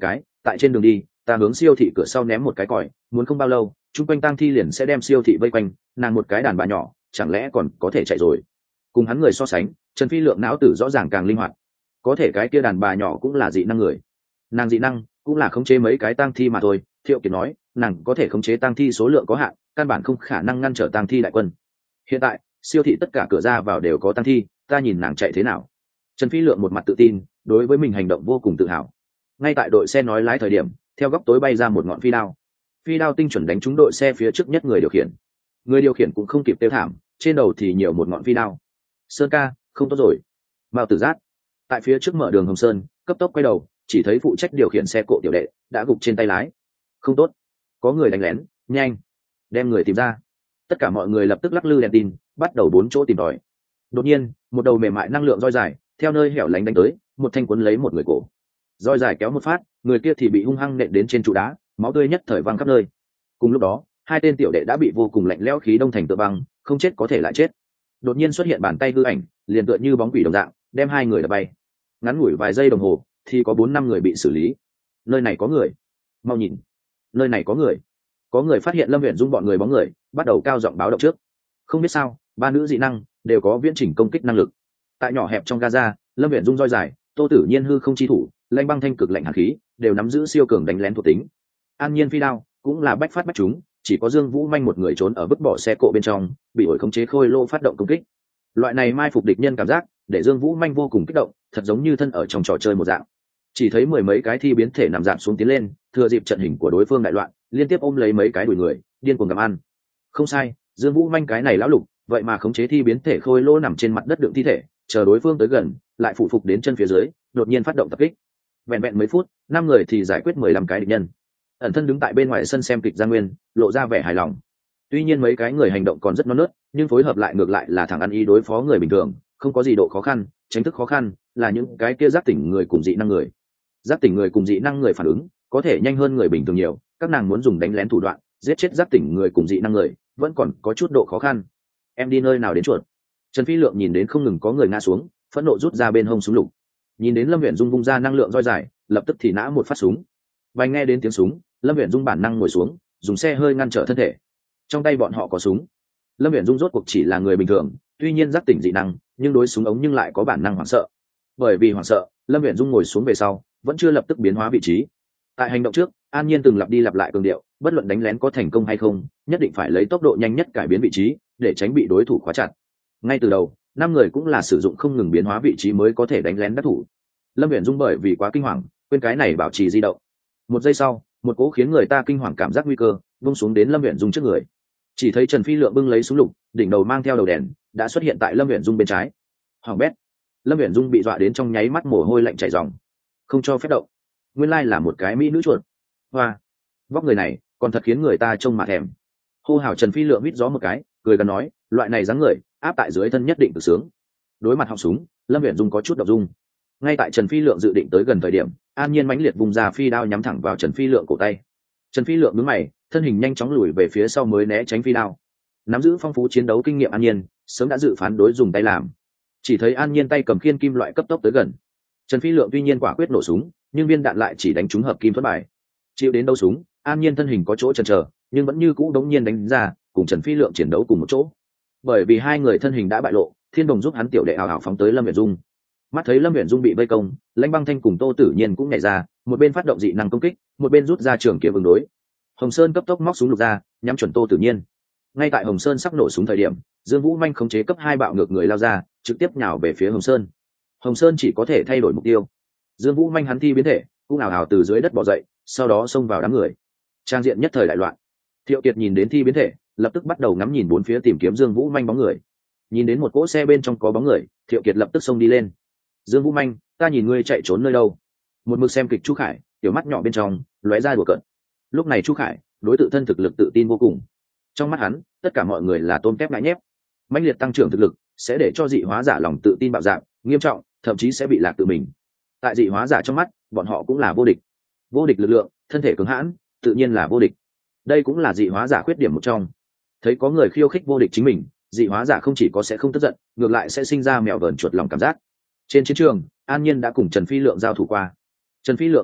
tại trên đường đi ta hướng siêu thị cửa sau ném một cái còi, muốn không bao lâu chung quanh tang thi liền sẽ đem siêu thị vây quanh, nàng một cái đàn bà nhỏ chẳng lẽ còn có thể chạy rồi. Cùng hắn người so sánh, Trần Phi Lượng não tử rõ ràng càng linh hoạt. Có thể cái kia đàn bà nhỏ cũng là dị năng người, nàng dị năng cũng là khống chế mấy cái tang thi mà thôi. Thiệu Kiệt nói nàng có thể khống chế tang thi số lượng có hạn, căn bản không khả năng ngăn trở tang thi đại quân. Hiện tại siêu thị tất cả cửa ra vào đều có tang thi, ta nhìn nàng chạy thế nào. Trần Phi Lượng một mặt tự tin, đối với mình hành động vô cùng tự hào. Ngay tại đội xe nói lái thời điểm, theo góc tối bay ra một ngọn phi đao, phi đao tinh chuẩn đánh trúng đội xe phía trước nhất người điều khiển. Người điều khiển cũng không kịp tiêu thảm, trên đầu thì nhiều một ngọn phi đao. Sơn ca, không tốt rồi. Mao Tử Giác tại phía trước mở đường Hồng Sơn cấp tốc quay đầu, chỉ thấy phụ trách điều khiển xe cộ tiểu đệ đã gục trên tay lái. Không tốt, có người đánh lén, nhanh đem người tìm ra. Tất cả mọi người lập tức lắc lư đèn tin, bắt đầu bốn chỗ tìm tòi. Đột nhiên một đầu mềm mại năng lượng roi dài theo nơi hẻo lánh đánh tới, một thanh cuốn lấy một người cổ. Roi dài kéo một phát, người kia thì bị hung hăng nện đến trên trụ đá, máu tươi nhất thời văng khắp nơi. Cùng lúc đó hai tên tiểu đệ đã bị vô cùng lạnh lẽo khí đông thành tựa băng, không chết có thể lại chết. Đột nhiên xuất hiện bàn tay hư ảnh, liền tựa như bóng quỷ đồng dạng đem hai người đập bay. Ngắn ngủi vài giây đồng hồ thì có bốn năm người bị xử lý. Nơi này có người, mau nhìn, nơi này có người. Có người phát hiện Lâm Viễn Dung bọn người bóng người, bắt đầu cao giọng báo động trước. Không biết sao ba nữ dị năng đều có viễn chỉnh công kích năng lực. Tại nhỏ hẹp trong Gaza, Lâm Viễn Dung roi dài, Tô Tử Nhiên hư không chi thủ, Lanh Băng Thanh cực lạnh hàn khí đều nắm giữ siêu cường đánh lén thuộc tính. An Nhiên phi đao cũng là bách phát bách trúng, chỉ có Dương Vũ Manh một người trốn ở vứt bỏ xe cộ bên trong, bị ổi khống chế khôi lô phát động công kích. Loại này mai phục địch nhân cảm giác để Dương Vũ Manh vô cùng kích động, thật giống như thân ở trong trò chơi một dạng. Chỉ thấy mười mấy cái thi biến thể nằm dạng xuống tiến lên, thừa dịp trận hình của đối phương đại loạn, liên tiếp ôm lấy mấy cái đùi người, điên cuồng gặm ăn. Không sai, Dương Vũ Manh cái này lão lục, vậy mà khống chế thi biến thể khôi lô nằm trên mặt đất đựng thi thể, chờ đối phương tới gần, lại phụ phục đến chân phía dưới, đột nhiên phát động tập kích. Vẹn vẹn mấy phút, năm người thì giải quyết mười lăm cái địch nhân. Ẩn thân đứng tại bên ngoài sân xem kịch Giang Nguyên, lộ ra vẻ hài lòng. Tuy nhiên mấy cái người hành động còn rất non nớt, nhưng phối hợp lại ngược lại là thẳng ăn ý đối phó người bình thường, không có gì độ khó khăn. Tránh thức khó khăn là những cái kia giác tỉnh người cùng dị năng người. Giác tỉnh người cùng dị năng người phản ứng có thể nhanh hơn người bình thường nhiều, các nàng muốn dùng đánh lén thủ đoạn giết chết giác tỉnh người cùng dị năng người vẫn còn có chút độ khó khăn. Em đi nơi nào đến chuột? Trần Phi Lượng nhìn đến không ngừng có người ngã xuống, phẫn nộ rút ra bên hông súng lục. Nhìn đến Lâm Viễn Dung vung ra năng lượng roi dài, lập tức thì nã một phát súng. Và nghe đến tiếng súng, Lâm Viễn Dung bản năng ngồi xuống, dùng xe hơi ngăn trở thân thể. Trong tay bọn họ có súng. Lâm Viễn Dung rốt cuộc chỉ là người bình thường, tuy nhiên giác tỉnh dị năng, nhưng đối súng ống nhưng lại có bản năng hoảng sợ. Bởi vì hoảng sợ, Lâm Viễn Dung ngồi xuống về sau, vẫn chưa lập tức biến hóa vị trí. Tại hành động trước, An Nhiên từng lặp đi lặp lại cường điệu, bất luận đánh lén có thành công hay không, nhất định phải lấy tốc độ nhanh nhất cải biến vị trí, để tránh bị đối thủ khóa chặt. Ngay từ đầu, năm người cũng là sử dụng không ngừng biến hóa vị trí mới có thể đánh lén đắc thủ. Lâm Viễn Dung bởi vì quá kinh hoàng, quên cái này bảo trì di động. Một giây sau, một cỗ khiến người ta kinh hoàng cảm giác nguy cơ vung xuống đến Lâm Viễn Dung trước người. Chỉ thấy Trần Phi Lượng bưng lấy súng lục, đỉnh đầu mang theo đầu đèn, đã xuất hiện tại Lâm Viễn Dung bên trái. Hoàng bét. Lâm Viễn Dung bị dọa đến trong nháy mắt mồ hôi lạnh chảy ròng. Không cho phép động. Nguyên lai là một cái mỹ nữ chuột. Hoa, vóc người này còn thật khiến người ta trông mà thèm. Hô hào Trần Phi Lượng hít gió một cái, cười gần nói, loại này dáng người áp tại dưới thân nhất định tự sướng. Đối mặt họng súng, Lâm Viễn Dung có chút động dung. Ngay tại Trần Phi Lượng dự định tới gần thời điểm, An Nhiên mãnh liệt vùng ra phi đao nhắm thẳng vào Trần Phi Lượng cổ tay. Trần Phi Lượng nhướng mày, thân hình nhanh chóng lùi về phía sau mới né tránh phi đao. Nắm giữ phong phú chiến đấu kinh nghiệm An Nhiên sớm đã dự phán đối dùng tay làm. Chỉ thấy An Nhiên tay cầm khiên kim loại cấp tốc tới gần. Trần Phi Lượng tuy nhiên quả quyết nổ súng, nhưng viên đạn lại chỉ đánh trúng hợp kim thất bài. Chịu đến đấu súng, An Nhiên thân hình có chỗ chần chờ, nhưng vẫn như cũ đống nhiên đánh ra, cùng Trần Phi Lượng chiến đấu cùng một chỗ. Bởi vì hai người thân hình đã bại lộ, Thiên Đồng giúp hắn tiểu đệ ảo ảo phóng tới Lâm Viễn Dung. Mắt thấy Lâm Viễn Dung bị vây công, Lãnh Băng Thanh cùng Tô Tử Nhiên cũng nhảy ra, một bên phát động dị năng công kích, một bên rút ra trường kiếm ứng đối. Hồng Sơn cấp tốc móc súng lục ra, nhắm chuẩn Tô Tử Nhiên. Ngay tại Hồng Sơn sắp nổ súng thời điểm, Dương Vũ Manh khống chế cấp hai bạo ngược người lao ra, trực tiếp nhào về phía Hồng Sơn. Hồng Sơn chỉ có thể thay đổi mục tiêu. Dương Vũ Manh hắn thi biến thể, cũng ảo ảo từ dưới đất bò dậy, sau đó xông vào đám người. Trang diện nhất thời đại loạn. Thiệu Kiệt nhìn đến thi biến thể, lập tức bắt đầu ngắm nhìn bốn phía tìm kiếm Dương Vũ Manh bóng người. Nhìn đến một cỗ xe bên trong có bóng người, Thiệu Kiệt lập tức xông đi lên. Dương Vũ Manh, ta nhìn ngươi chạy trốn nơi đâu? Một mực xem kịch Chu Khải, tiểu mắt nhỏ bên trong lóe ra đùa cợt. Lúc này Chu Khải đối tự thân thực lực tự tin vô cùng. Trong mắt hắn, tất cả mọi người là tôm tép ngại nhép. Mãnh liệt tăng trưởng thực lực sẽ để cho dị hóa giả lòng tự tin bạo dạng, nghiêm trọng, thậm chí sẽ bị lạc tự mình. Tại dị hóa giả trong mắt, bọn họ cũng là vô địch. Vô địch lực lượng, thân thể cứng hãn, tự nhiên là vô địch. Đây cũng là dị hóa giả khuyết điểm một trong. Thấy có người khiêu khích vô địch chính mình, dị hóa giả không chỉ có sẽ không tức giận, ngược lại sẽ sinh ra mèo vờn chuột lòng cảm giác. Trên chiến trường, An Nhiên đã cùng Trần Phi Lượng giao thủ qua. Trần Phi Lượng súng lục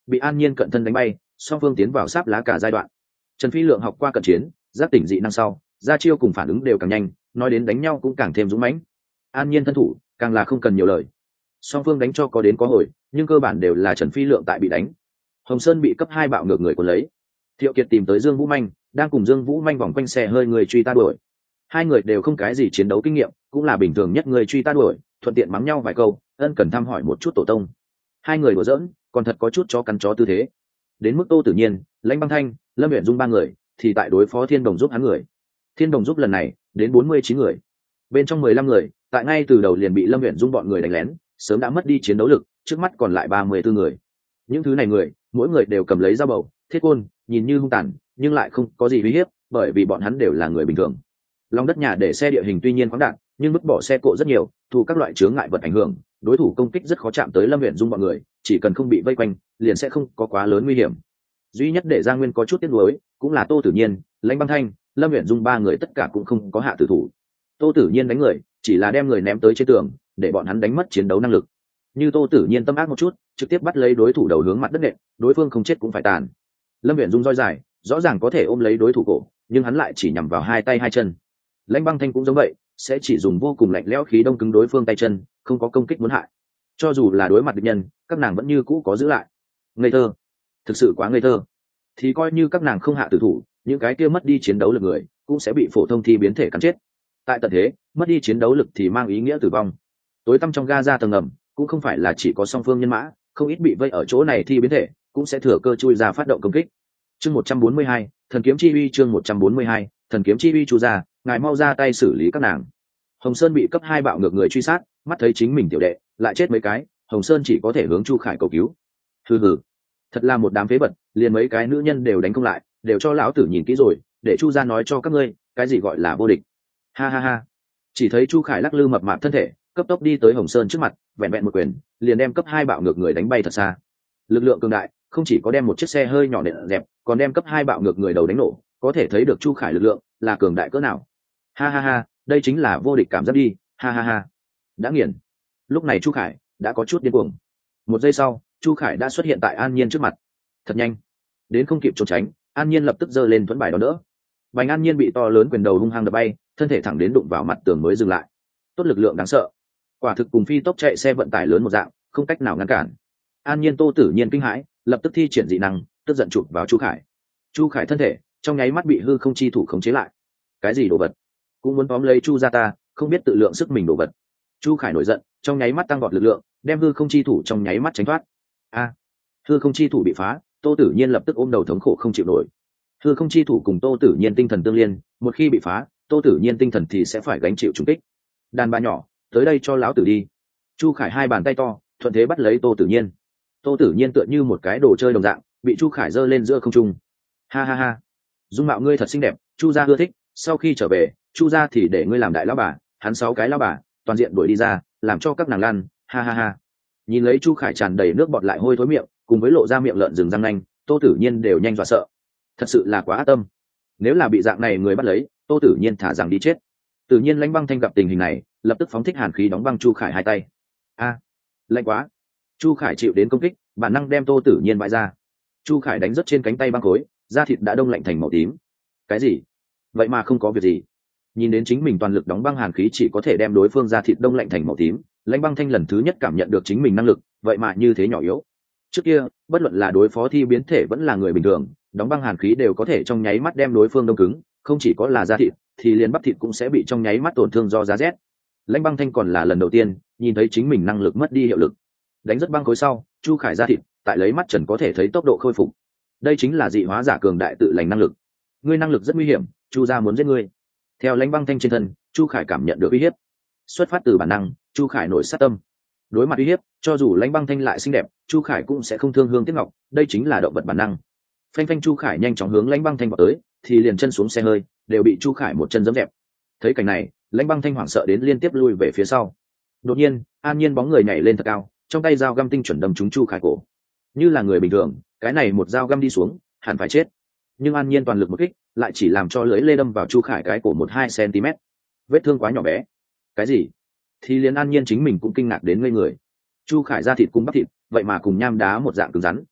bị An Nhiên cận thân đánh bay, song phương tiến vào sáp lá cả giai đoạn. Trần Phi Lượng học qua cận chiến, giác tỉnh dị năng sau, ra chiêu cùng phản ứng đều càng nhanh, nói đến đánh nhau cũng càng thêm dũng mãnh. An Nhiên thân thủ càng là không cần nhiều lời, song phương đánh cho có đến có hồi, nhưng cơ bản đều là Trần Phi Lượng tại bị đánh. Hồng Sơn bị cấp hai bạo ngược người cuốn lấy. Thiệu Kiệt tìm tới Dương Vũ Manh, đang cùng Dương Vũ Manh vòng quanh xe hơi người truy ta đuổi. Hai người đều không cái gì chiến đấu kinh nghiệm, cũng là bình thường nhất người truy ta đuổi, thuận tiện mắng nhau vài câu, ân cần thăm hỏi một chút tổ tông. Hai người đùa giỡn, còn thật có chút chó cắn chó tư thế. Đến mức Tô Tử Nhiên, Lãnh Băng Thanh, Lâm Uyển Dung ba người, thì tại đối phó Thiên Đồng giúp hắn người. Thiên Đồng giúp lần này đến bốn mươi chín người, bên trong mười lăm người, tại ngay từ đầu liền bị Lâm Uyển Dung bọn người đánh lén, sớm đã mất đi chiến đấu lực, trước mắt còn lại ba mươi tư người. Những thứ này người, mỗi người đều cầm lấy dao bầu, thiết côn, nhìn như hung tàn, nhưng lại không có gì uy hiếp, bởi vì bọn hắn đều là người bình thường. Lòng đất nhà để xe địa hình tuy nhiên khoáng đạt, nhưng vứt bỏ xe cộ rất nhiều, thu các loại chướng ngại vật ảnh hưởng, đối thủ công kích rất khó chạm tới Lâm Uyển Dung bọn người, chỉ cần không bị vây quanh, liền sẽ không có quá lớn nguy hiểm. Duy nhất để Gia Nguyên có chút tiếc nuối, cũng là Tô Tử Nhiên, Lãnh Băng Thanh, Lâm Uyển Dung ba người tất cả cũng không có hạ tử thủ. Tô Tử Nhiên đánh người, chỉ là đem người ném tới trên tường, để bọn hắn đánh mất chiến đấu năng lực. Như Tô Tử Nhiên tâm ác một chút, trực tiếp bắt lấy đối thủ đầu hướng mặt đất nện, đối phương không chết cũng phải tàn. Lâm Uyển Dung roi dài, rõ ràng có thể ôm lấy đối thủ cổ, nhưng hắn lại chỉ nhắm vào hai tay hai chân. Lãnh Băng Thanh cũng giống vậy, sẽ chỉ dùng vô cùng lạnh lẽo khí đông cứng đối phương tay chân, không có công kích muốn hại. Cho dù là đối mặt địch nhân, các nàng vẫn như cũ có giữ lại. Ngây thơ, thực sự quá ngây thơ. Thì coi như các nàng không hạ tử thủ, những cái kia mất đi chiến đấu lực người, cũng sẽ bị phổ thông thi biến thể cắn chết. Tại tận thế, mất đi chiến đấu lực thì mang ý nghĩa tử vong. Tối tăm trong Gaza tầng ngầm, cũng không phải là chỉ có song phương nhân mã, không ít bị vây ở chỗ này thi biến thể, cũng sẽ thừa cơ chui ra phát động công kích. Chương một trăm bốn mươi hai, thần kiếm chi uy. Chương một trăm bốn mươi hai, thần kiếm chi uy. Chu ra, ngài mau ra tay xử lý các nàng. Hồng Sơn bị cấp hai bạo ngược người truy sát, mắt thấy chính mình tiểu đệ lại chết mấy cái, Hồng Sơn chỉ có thể hướng Chu Khải cầu cứu. Hừ hừ, thật là một đám phế vật, liền mấy cái nữ nhân đều đánh không lại, đều cho lão tử nhìn kỹ rồi, để Chu gia nói cho các ngươi, cái gì gọi là vô địch. Ha ha ha. Chỉ thấy Chu Khải lắc lư mập mạp thân thể, cấp tốc đi tới Hồng Sơn trước mặt, vẹn vẹn một quyền, liền đem cấp hai bạo ngược người đánh bay thật xa. Lực lượng cường đại, không chỉ có đem một chiếc xe hơi nhỏ nện dẹp, còn đem cấp hai bạo ngược người đầu đánh nổ, có thể thấy được Chu Khải lực lượng là cường đại cỡ nào. Ha ha ha, đây chính là vô địch cảm giác đi, ha ha ha. Đã nghiền. Lúc này Chu Khải đã có chút điên cuồng. Một giây sau, Chu Khải đã xuất hiện tại An Nhiên trước mặt. Thật nhanh, đến không kịp trốn tránh, An Nhiên lập tức giơ lên thuẫn bài đón đỡ. Bành An Nhiên bị to lớn quyền đầu hung hăng đập bay, thân thể thẳng đến đụng vào mặt tường mới dừng lại. Tốt lực lượng đáng sợ, quả thực cùng phi tốc chạy xe vận tải lớn một dạng, không cách nào ngăn cản. An Nhiên Tô Tử Nhiên kinh hãi, lập tức thi triển dị năng, tức giận chụp vào Chu Khải. Chu Khải thân thể trong nháy mắt bị hư không chi thủ khống chế lại. Cái gì đồ vật, cũng muốn tóm lấy Chu gia ta, không biết tự lượng sức mình đồ vật. Chu Khải nổi giận, trong nháy mắt tăng vọt lực lượng, đem hư không chi thủ trong nháy mắt tránh thoát. A, hư không chi thủ bị phá, Tô Tử Nhiên lập tức ôm đầu thống khổ không chịu nổi. Hư không chi thủ cùng Tô Tử Nhiên tinh thần tương liên, một khi bị phá, Tô Tử Nhiên tinh thần thì sẽ phải gánh chịu trùng kích. Đàn bà nhỏ, tới đây cho lão tử đi. Chu Khải hai bàn tay to, thuận thế bắt lấy Tô Tử Nhiên. Tô Tử Nhiên tựa như một cái đồ chơi đồng dạng, bị Chu Khải giơ lên giữa không trung. Ha ha ha, dung mạo ngươi thật xinh đẹp, Chu gia ưa thích, sau khi trở về, Chu gia thì để ngươi làm đại lão bà, hắn sáu cái lão bà, toàn diện đuổi đi ra, làm cho các nàng lăn, ha ha ha. Nhìn lấy Chu Khải tràn đầy nước bọt lại hôi thối miệng, cùng với lộ ra miệng lợn rừng răng nanh, Tô Tử Nhiên đều nhanh dọa sợ. Thật sự là quá ác tâm. Nếu là bị dạng này người bắt lấy, Tô Tử Nhiên thả rằng đi chết. Tự nhiên Lãnh Băng Thanh gặp tình hình này, lập tức phóng thích hàn khí đóng băng Chu Khải hai tay. A, lạnh quá. Chu Khải chịu đến công kích, bản năng đem Tô Tử Nhiên bãi ra. Chu Khải đánh rất trên cánh tay băng khối, da thịt đã đông lạnh thành màu tím. Cái gì? Vậy mà không có việc gì. Nhìn đến chính mình toàn lực đóng băng hàn khí chỉ có thể đem đối phương da thịt đông lạnh thành màu tím, Lãnh Băng Thanh lần thứ nhất cảm nhận được chính mình năng lực, vậy mà như thế nhỏ yếu. Trước kia, bất luận là đối phó thi biến thể vẫn là người bình thường, đóng băng hàn khí đều có thể trong nháy mắt đem đối phương đông cứng, không chỉ có là da thịt, thì liền bắp thịt cũng sẽ bị trong nháy mắt tổn thương do giá rét. Lãnh Băng Thanh còn là lần đầu tiên nhìn thấy chính mình năng lực mất đi hiệu lực. Đánh rất băng khối sau, Chu Khải da thịt, tại lấy mắt trần có thể thấy tốc độ khôi phục. Đây chính là dị hóa giả cường đại tự lành năng lực. Ngươi năng lực rất nguy hiểm, Chu gia muốn giết ngươi. Theo Lãnh Băng Thanh trên thân, Chu Khải cảm nhận được uy hiếp. Xuất phát từ bản năng, Chu Khải nổi sát tâm. Đối mặt uy hiếp, cho dù Lãnh Băng Thanh lại xinh đẹp, Chu Khải cũng sẽ không thương hương tiếc ngọc, đây chính là động vật bản năng. Phanh phanh, Chu Khải nhanh chóng hướng Lãnh Băng Thanh vào tới, thì liền chân xuống xe hơi, đều bị Chu Khải một chân giẫm dẹp. Thấy cảnh này, Lãnh Băng Thanh hoảng sợ đến liên tiếp lui về phía sau. Đột nhiên, An Nhiên bóng người nhảy lên thật cao, trong tay dao găm tinh chuẩn đâm trúng Chu Khải cổ. Như là người bình thường, cái này một dao găm đi xuống, hẳn phải chết. Nhưng An Nhiên toàn lực một kích, lại chỉ làm cho lưỡi lê đâm vào Chu Khải cái cổ một hai cm. Vết thương quá nhỏ bé. Cái gì? Thì liền An Nhiên chính mình cũng kinh ngạc đến ngây người. Chu Khải da thịt cùng bắp thịt, vậy mà cùng nham đá một dạng cứng rắn.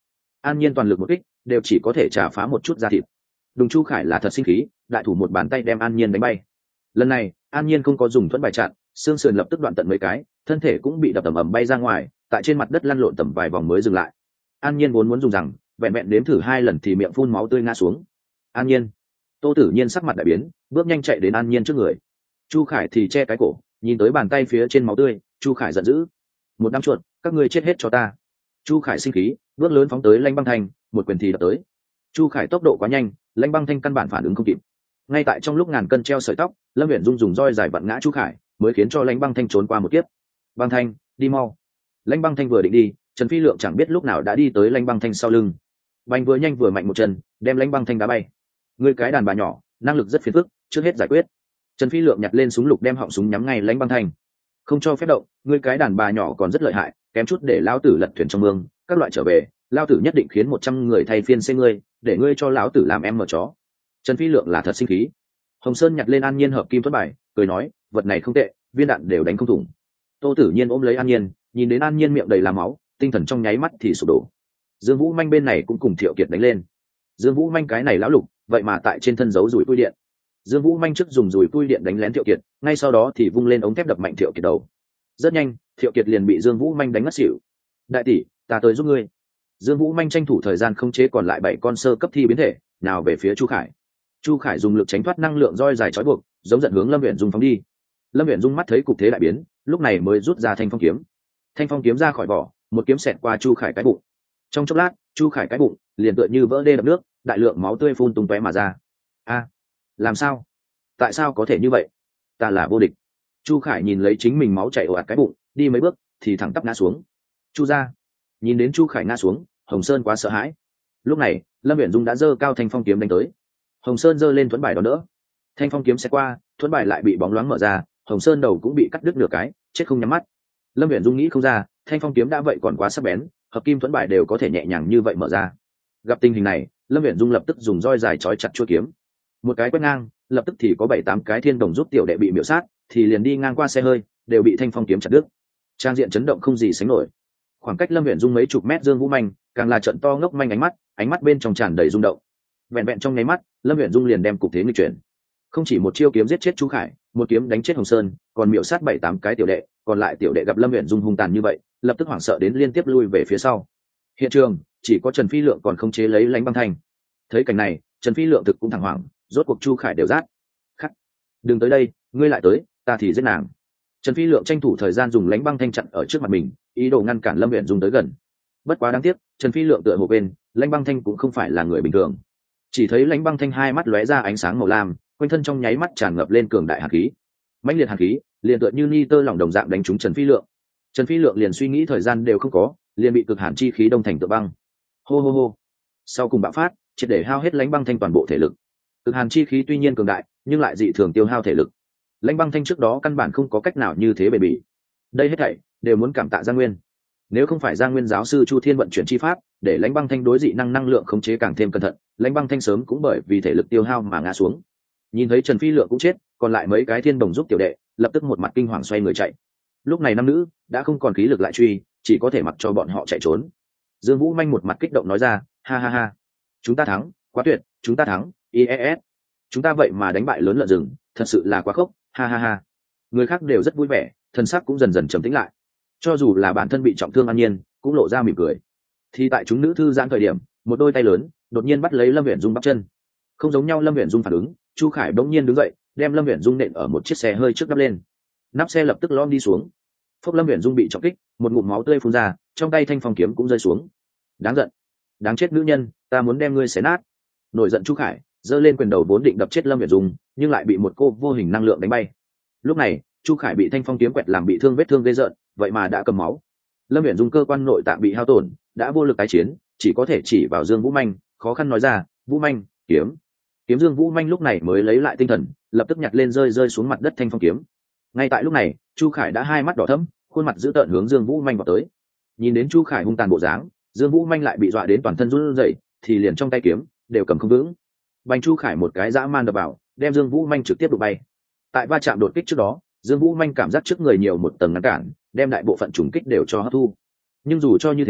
An Nhiên toàn lực một kích đều chỉ có thể trả phá một chút da thịt. Đùng Chu Khải là thật sinh khí, đại thủ một bàn tay đem An Nhiên đánh bay. Lần này An Nhiên không có dùng thuẫn bài chặn, xương sườn lập tức đoạn tận mấy cái, thân thể cũng bị đập ầm ầm bay ra ngoài, tại trên mặt đất lăn lộn tầm vài vòng mới dừng lại. An Nhiên vốn muốn dùng rằng vẹn vẹn đếm thử hai lần thì miệng phun máu tươi ngã xuống. An Nhiên. Tô Tử Nhiên sắc mặt đại biến, bước nhanh chạy đến An Nhiên trước người. Chu Khải thì che cái cổ, nhìn tới bàn tay phía trên máu tươi. Chu Khải giận dữ: một đám chuột, các ngươi chết hết cho ta. Chu Khải sinh khí, bước lớn phóng tới Lãnh Băng Thanh, một quyền thì đập tới. Chu Khải tốc độ quá nhanh, Lãnh Băng Thanh căn bản phản ứng không kịp. Ngay tại trong lúc ngàn cân treo sợi tóc, Lâm Uyển Dung dùng roi dài vặn ngã Chu Khải, mới khiến cho Lãnh Băng Thanh trốn qua một kiếp. Băng Thanh, đi mau. Lãnh Băng Thanh vừa định đi, Trần Phi Lượng chẳng biết lúc nào đã đi tới Lãnh Băng Thanh sau lưng. Bành vừa nhanh vừa mạnh một chân, đem Lãnh Băng Thanh đá bay. Ngươi cái đàn bà nhỏ, năng lực rất phiền phức, trước hết giải quyết. Trần Phi Lượng nhặt lên súng lục đem họng súng nhắm ngay Lãnh Băng Thanh. Không cho phép động, ngươi cái đàn bà nhỏ còn rất lợi hại, kém chút để lão tử lật thuyền trong mương, các loại trở về, lão tử nhất định khiến một trăm người thay phiên xem ngươi, để ngươi cho lão tử làm em mở chó. Trần Phi Lượng là thật sinh khí. Hồng Sơn nhặt lên An Nhiên hợp kim thuẫn bài, cười nói, vật này không tệ, viên đạn đều đánh không thủng. Tô Tử Nhiên ôm lấy An Nhiên, nhìn đến An Nhiên miệng đầy là máu, tinh thần trong nháy mắt thì sụp đổ. Dương Vũ Manh bên này cũng cùng Thiệu Kiệt đánh lên. Dương Vũ Manh cái này lão lục, vậy mà tại trên thân giấu rùi cui điện. Dương Vũ Manh trước dùng rùi cui điện đánh lén Thiệu Kiệt, ngay sau đó thì vung lên ống thép đập mạnh Thiệu Kiệt đầu. Rất nhanh, Thiệu Kiệt liền bị Dương Vũ Manh đánh ngất xỉu. Đại tỷ, ta tới giúp ngươi. Dương Vũ Manh tranh thủ thời gian không chế còn lại bảy con sơ cấp thi biến thể, nào về phía Chu Khải. Chu Khải dùng lực tránh thoát năng lượng roi dài trói buộc, giống giận hướng Lâm Uyển Dung phóng đi. Lâm Uyển Dung mắt thấy cục thế đại biến, lúc này mới rút ra thanh phong kiếm. Thanh phong kiếm ra khỏi vỏ, một kiếm xẹt qua Chu Khải cái bụng. Trong chốc lát, Chu Khải cái bụng liền tựa như vỡ đê đập nước, đại lượng máu tươi phun tung tóe mà ra. A, làm sao? Tại sao có thể như vậy? Ta là vô địch. Chu Khải nhìn lấy chính mình máu chảy ồ ạt cái bụng, đi mấy bước thì thẳng tắp ngã xuống. Chu gia. Nhìn đến Chu Khải ngã xuống, Hồng Sơn quá sợ hãi. Lúc này, Lâm Uyển Dung đã giơ cao thanh phong kiếm đánh tới. Hồng Sơn giơ lên thuẫn bài đó nữa. Thanh phong kiếm sẽ qua, thuẫn bài lại bị bóng loáng mở ra, Hồng Sơn đầu cũng bị cắt đứt nửa cái, chết không nhắm mắt. Lâm Uyển Dung nghĩ không ra, thanh phong kiếm đã vậy còn quá sắc bén, hợp kim thuẫn bài đều có thể nhẹ nhàng như vậy mở ra. Gặp tình hình này, Lâm Uyển Dung lập tức dùng roi dài chói chặt chuôi kiếm. Một cái quét ngang, lập tức thì có bảy tám cái thiên đồng giúp tiểu đệ bị miểu sát, thì liền đi ngang qua xe hơi, đều bị thanh phong kiếm chặt đứt. Trang diện chấn động không gì sánh nổi. Khoảng cách Lâm Uyển Dung mấy chục mét, Dương Vũ Manh càng là trận to ngốc manh ánh mắt, ánh mắt bên trong tràn đầy rung động. Vẹn vẹn trong nháy mắt, Lâm Uyển Dung liền đem cục thế nghịch chuyển. Không chỉ một chiêu kiếm giết chết Chu Khải, một kiếm đánh chết Hồng Sơn, còn miểu sát bảy tám cái tiểu đệ, còn lại tiểu đệ gặp Lâm Uyển Dung hung tàn như vậy, lập tức hoảng sợ đến liên tiếp lui về phía sau. Hiện trường chỉ có Trần Phi Lượng còn không chế lấy Lãnh Băng Thanh. Thấy cảnh này, Trần Phi Lượng thực cũng thẳng hoảng, rốt cuộc Chu Khải đều rát. Khắc, đừng tới đây, ngươi lại tới, ta thì giết nàng. Trần Phi Lượng tranh thủ thời gian dùng Lãnh Băng Thanh chặn ở trước mặt mình, ý đồ ngăn cản Lâm Uyển Dung tới gần. Bất quá đáng tiếc, Trần Phi Lượng tựa hồ bên, Lãnh Băng Thanh cũng không phải là người bình thường. Chỉ thấy Lãnh Băng Thanh hai mắt lóe ra ánh sáng màu lam, quanh thân trong nháy mắt tràn ngập lên cường đại hàn khí. Mãnh liệt hàn khí, liền tựa như ni tơ lỏng đồng dạng đánh trúng Trần Phi Lượng. Trần Phi Lượng liền suy nghĩ thời gian đều không có, liền bị cực hàn chi khí đông thành tựa băng. Hô hô hô. Sau cùng bạo phát, triệt để hao hết Lãnh Băng Thanh toàn bộ thể lực. Cực hàn chi khí tuy nhiên cường đại, nhưng lại dị thường tiêu hao thể lực. Lãnh Băng Thanh trước đó căn bản không có cách nào như thế bền bỉ. Đây hết thảy đều muốn cảm tạ Giang Nguyên. Nếu không phải Giang Nguyên giáo sư Chu Thiên vận chuyển chi pháp, để Lãnh Băng Thanh đối dị năng năng lượng khống chế càng thêm cẩn thận, Lãnh Băng Thanh sớm cũng bởi vì thể lực tiêu hao mà ngã xuống. Nhìn thấy Trần Phi Lượng cũng chết, còn lại mấy cái thiên đồng giúp tiểu đệ, lập tức một mặt kinh hoàng xoay người chạy. Lúc này nam nữ đã không còn khí lực lại truy, chỉ có thể mặc cho bọn họ chạy trốn. Dương Vũ Manh một mặt kích động nói ra, ha ha ha, chúng ta thắng, quá tuyệt, chúng ta thắng, i e ét, chúng ta vậy mà đánh bại lớn lợn rừng, thật sự là quá khốc, ha ha ha. Người khác đều rất vui vẻ, thân sắc cũng dần dần trầm tĩnh lại. Cho dù là bản thân bị trọng thương An Nhiên, cũng lộ ra mỉm cười. Thì tại chúng nữ thư giãn thời điểm, một đôi tay lớn đột nhiên bắt lấy Lâm Uyển Dung bắp chân. Không giống nhau Lâm Uyển Dung phản ứng, Chu Khải bỗng nhiên đứng dậy, đem Lâm Uyển Dung nện ở một chiếc xe hơi trước đắp lên. Nắp xe lập tức lom đi xuống. Phốc, Lâm Uyển Dung bị trọng kích, một ngụm máu tươi phun ra, trong tay thanh phong kiếm cũng rơi xuống. Đáng giận, đáng chết nữ nhân, ta muốn đem ngươi xé nát. Nổi giận Chu Khải giơ lên quyền đầu vốn định đập chết Lâm Uyển Dung, nhưng lại bị một cô vô hình năng lượng đánh bay. Lúc này, Chu Khải bị thanh phong kiếm quẹt làm bị thương, vết thương ghê rợn, vậy mà đã cầm máu. Lâm Uyển Dung cơ quan nội tạng bị hao tổn, đã vô lực tái chiến, chỉ có thể chỉ vào Dương Vũ Manh, khó khăn nói ra, "Vũ Manh, kiếm." Kiếm Dương Vũ Manh lúc này mới lấy lại tinh thần, lập tức nhặt lên rơi rơi xuống mặt đất thanh phong kiếm. Ngay tại lúc này, Chu Khải đã hai mắt đỏ thẫm, khuôn mặt dữ tợn hướng Dương Vũ Manh vào tới. Nhìn đến Chu Khải hung tàn bộ dáng, Dương Vũ Manh lại bị dọa đến toàn thân run rẩy, thì liền trong tay kiếm đều cầm không vững. Bành Chu Khải một cái dã man đập vào, đem Dương Vũ Manh trực tiếp đụng bay. Tại va chạm đột kích trước đó, Dương Vũ Manh cảm giác trước người nhiều một tầng ngăn cản, đem đại bộ phận trùng kích đều cho hấp thu. Nhưng dù cho như thế,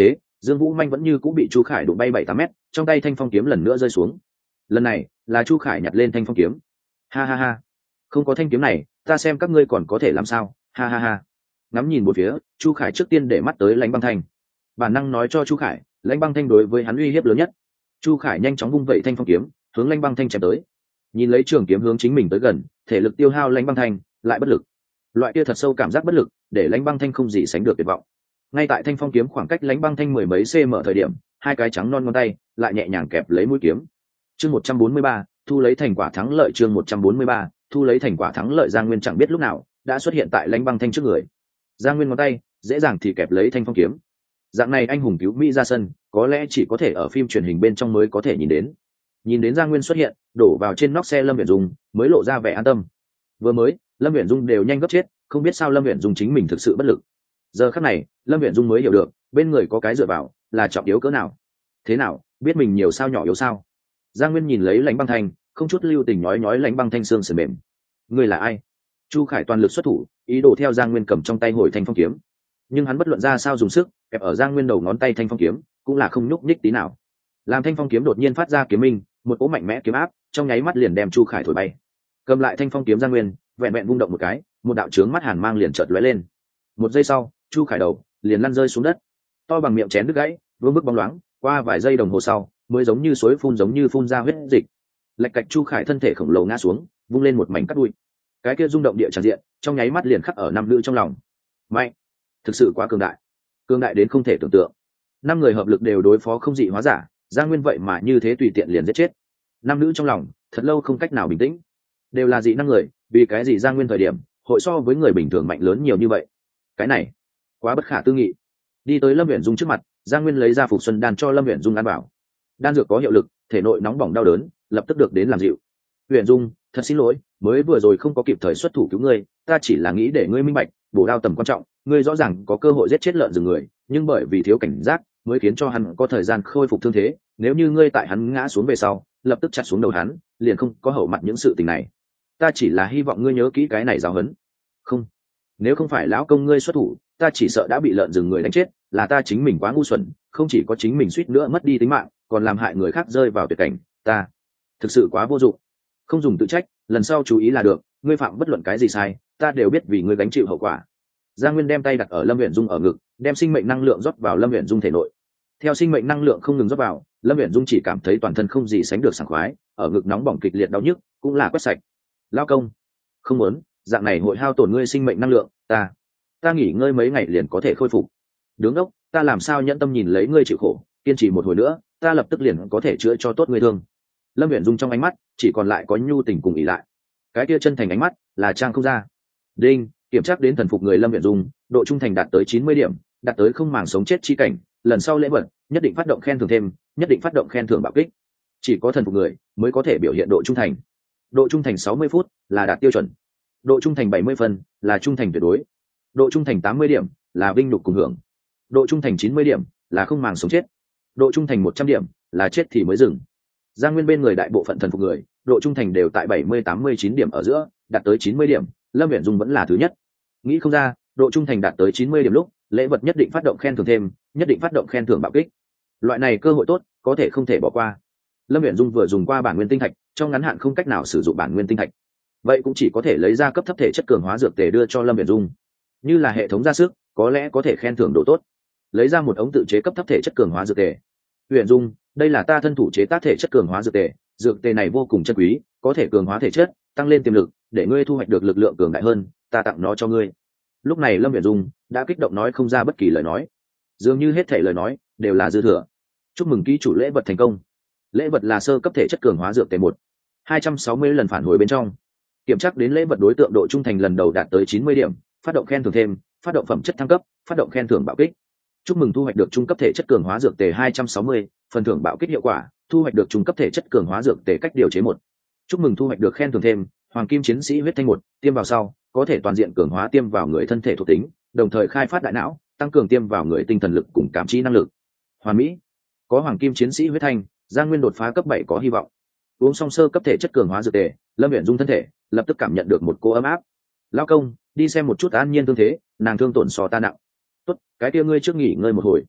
Dương Vũ Manh vẫn như cũng bị Chu Khải đụng bay bảy tám mét, trong tay thanh phong kiếm lần nữa rơi xuống. Lần này là Chu Khải nhặt lên thanh phong kiếm. Ha ha ha, không có thanh kiếm này ta xem các ngươi còn có thể làm sao. Ha ha ha. Ngắm nhìn một phía, Chu Khải trước tiên để mắt tới Lãnh Băng Thanh. Bản năng nói cho Chu Khải, Lãnh Băng Thanh đối với hắn uy hiếp lớn nhất. Chu Khải nhanh chóng vung vẩy thanh phong kiếm, hướng Lãnh Băng Thanh chém tới. Nhìn lấy trường kiếm hướng chính mình tới gần, thể lực tiêu hao Lãnh Băng Thanh lại bất lực. Loại kia thật sâu cảm giác bất lực, để Lãnh Băng Thanh không gì sánh được tuyệt vọng. Ngay tại thanh phong kiếm khoảng cách Lãnh Băng Thanh mười mấy cm thời điểm, hai cái trắng non ngón tay lại nhẹ nhàng kẹp lấy mũi kiếm. Chương một trăm bốn mươi ba, thu lấy thành quả thắng lợi. Chương một trăm bốn mươi ba, thu lấy thành quả thắng lợi. Giang Nguyên chẳng biết lúc nào đã xuất hiện tại Lãnh Băng Thanh trước người. Giang Nguyên ngón tay dễ dàng thì kẹp lấy thanh phong kiếm. Dạng này anh hùng cứu Mỹ ra sân, có lẽ chỉ có thể ở phim truyền hình bên trong mới có thể nhìn đến. Nhìn đến Giang Nguyên xuất hiện, đổ vào trên nóc xe Lâm Viễn Dung mới lộ ra vẻ an tâm. Vừa mới Lâm Viễn Dung đều nhanh gấp chết, không biết sao Lâm Viễn Dung chính mình thực sự bất lực. Giờ khắc này Lâm Viễn Dung mới hiểu được bên người có cái dựa vào là trọng yếu cỡ nào. Thế nào, biết mình nhiều sao nhỏ yếu sao? Giang Nguyên nhìn lấy Lãnh Băng Thanh, không chút lưu tình nói nói Lãnh Băng Thanh xương sườn mềm. Ngươi là ai? Chu Khải toàn lực xuất thủ, ý đồ theo Giang Nguyên cầm trong tay hồi thanh phong kiếm, nhưng hắn bất luận ra sao dùng sức kẹp ở Giang Nguyên đầu ngón tay thanh phong kiếm cũng là không nhúc nhích tí nào. Làm thanh phong kiếm đột nhiên phát ra kiếm minh, một cỗ mạnh mẽ kiếm áp trong nháy mắt liền đem Chu Khải thổi bay. Cầm lại thanh phong kiếm Giang Nguyên vẹn vẹn vung động một cái, một đạo chướng mắt hàn mang liền chợt lóe lên. Một giây sau, Chu Khải đầu liền lăn rơi xuống đất, to bằng miệng chén đứt gãy, vương bức bóng loáng. Qua vài giây đồng hồ sau, mới giống như suối phun giống như phun ra huyết dịch. Lạch cạch Chu Khải thân thể khổng lồ ngã xuống, vung lên một mảnh cắt đuôi. Cái kia rung động địa tràn diện, trong nháy mắt liền khắc ở nam nữ trong lòng. Mạnh, thực sự quá cường đại, cường đại đến không thể tưởng tượng. Năm người hợp lực đều đối phó không dị hóa giả, Giang Nguyên vậy mà như thế tùy tiện liền giết chết. Nam nữ trong lòng thật lâu không cách nào bình tĩnh. Đều là dị năng người, vì cái gì Giang Nguyên thời điểm hội so với người bình thường mạnh lớn nhiều như vậy? Cái này quá bất khả tư nghị. Đi tới Lâm Viễn Dung trước mặt, Giang Nguyên lấy ra phục xuân đan cho Lâm Viễn Dung ăn vào. Đan dược có hiệu lực, thể nội nóng bỏng đau đớn lập tức được đến làm dịu. Viễn Dung, thật xin lỗi, mới vừa rồi không có kịp thời xuất thủ cứu ngươi, ta chỉ là nghĩ để ngươi minh bạch bổ đao tầm quan trọng. Ngươi rõ ràng có cơ hội giết chết lợn rừng người, nhưng bởi vì thiếu cảnh giác mới khiến cho hắn có thời gian khôi phục thương thế. Nếu như ngươi tại hắn ngã xuống về sau lập tức chặt xuống đầu hắn, liền không có hậu mặt những sự tình này. Ta chỉ là hy vọng ngươi nhớ kỹ cái này giáo huấn. Không, nếu không phải lão công ngươi xuất thủ, ta chỉ sợ đã bị lợn rừng người đánh chết. Là ta chính mình quá ngu xuẩn, không chỉ có chính mình suýt nữa mất đi tính mạng, còn làm hại người khác rơi vào tuyệt cảnh. Ta thực sự quá vô dụng, không dùng tự trách, lần sau chú ý là được. Ngươi phạm bất luận cái gì sai, ta đều biết vì ngươi gánh chịu hậu quả. Giang Nguyên đem tay đặt ở Lâm Viễn Dung ở ngực, đem sinh mệnh năng lượng rót vào Lâm Viễn Dung thể nội. Theo sinh mệnh năng lượng không ngừng rót vào, Lâm Viễn Dung chỉ cảm thấy toàn thân không gì sánh được sảng khoái, ở ngực nóng bỏng kịch liệt đau nhức cũng là quét sạch. Lao công, không muốn, dạng này hội hao tổn ngươi sinh mệnh năng lượng, ta, ta nghỉ ngơi mấy ngày liền có thể khôi phục. Đứng ốc, ta làm sao nhẫn tâm nhìn lấy ngươi chịu khổ, kiên trì một hồi nữa, ta lập tức liền có thể chữa cho tốt ngươi thương. Lâm Viễn Dung trong ánh mắt chỉ còn lại có nhu tình cùng ỷ lại. Cái kia chân thành ánh mắt là trang không ra. Đinh, kiểm tra đến thần phục người Lâm Viễn Dung, độ trung thành đạt tới chín mươi điểm, đạt tới không màng sống chết chi cảnh. Lần sau lễ vật nhất định phát động khen thưởng thêm, nhất định phát động khen thưởng bạo kích. Chỉ có thần phục người mới có thể biểu hiện độ trung thành. Độ trung thành sáu mươi phút là đạt tiêu chuẩn. Độ trung thành bảy mươi phần là trung thành tuyệt đối. Độ trung thành tám mươi điểm là vinh nhục cùng hưởng. Độ trung thành chín mươi điểm là không màng sống chết. Độ trung thành một trăm điểm là chết thì mới dừng. Giang Nguyên bên người đại bộ phận thần phục người, độ trung thành đều tại bảy mươi tám mươi chín điểm ở giữa, đạt tới chín mươi điểm, Lâm Viễn Dung vẫn là thứ nhất. Nghĩ không ra, độ trung thành đạt tới chín mươi điểm lúc, lễ vật nhất định phát động khen thưởng thêm, nhất định phát động khen thưởng bạo kích. Loại này cơ hội tốt, có thể không thể bỏ qua. Lâm Viễn Dung vừa dùng qua bản nguyên tinh thạch, trong ngắn hạn không cách nào sử dụng bản nguyên tinh thạch, vậy cũng chỉ có thể lấy ra cấp thấp thể chất cường hóa dược tề đưa cho Lâm Viễn Dung. Như là hệ thống ra sức, có lẽ có thể khen thưởng độ tốt. Lấy ra một ống tự chế cấp thấp thể chất cường hóa dược tề. Viễn Dung, đây là ta thân thủ chế tác thể chất cường hóa dược tề, dược tề này vô cùng chân quý, có thể cường hóa thể chất, tăng lên tiềm lực, để ngươi thu hoạch được lực lượng cường đại hơn, ta tặng nó cho ngươi. Lúc này Lâm Viễn Dung đã kích động nói không ra bất kỳ lời nói, dường như hết thảy lời nói đều là dư thừa. Chúc mừng ký chủ lễ vật thành công. Lễ vật là sơ cấp thể chất cường hóa dược tề một, hai trăm sáu mươi lần phản hồi bên trong. Kiểm tra đến lễ vật đối tượng độ trung thành lần đầu đạt tới chín mươi điểm, phát động khen thưởng thêm, phát động phẩm chất thăng cấp, phát động khen thưởng bạo kích. Chúc mừng thu hoạch được trung cấp thể chất cường hóa dược tề hai trăm sáu mươi, phần thưởng bạo kích hiệu quả, thu hoạch được trung cấp thể chất cường hóa dược tề cách điều chế một. Chúc mừng thu hoạch được khen thưởng thêm, hoàng kim chiến sĩ huyết thanh một, tiêm vào sau, có thể toàn diện cường hóa tiêm vào người thân thể thuộc tính, đồng thời khai phát đại não, tăng cường tiêm vào người tinh thần lực cùng cảm trí năng lực. Hoàn mỹ. Có hoàng kim chiến sĩ huyết thanh, Giang Nguyên đột phá cấp bảy có hy vọng. Uống xong sơ cấp thể chất cường hóa dược tề, Lâm Viễn Dung thân thể lập tức cảm nhận được một cô ấm áp. Lão công, đi xem một chút An Nhiên thương thế, nàng thương tổn so ta nặng. Tốt, cái kia ngươi trước nghỉ ngơi một hồi.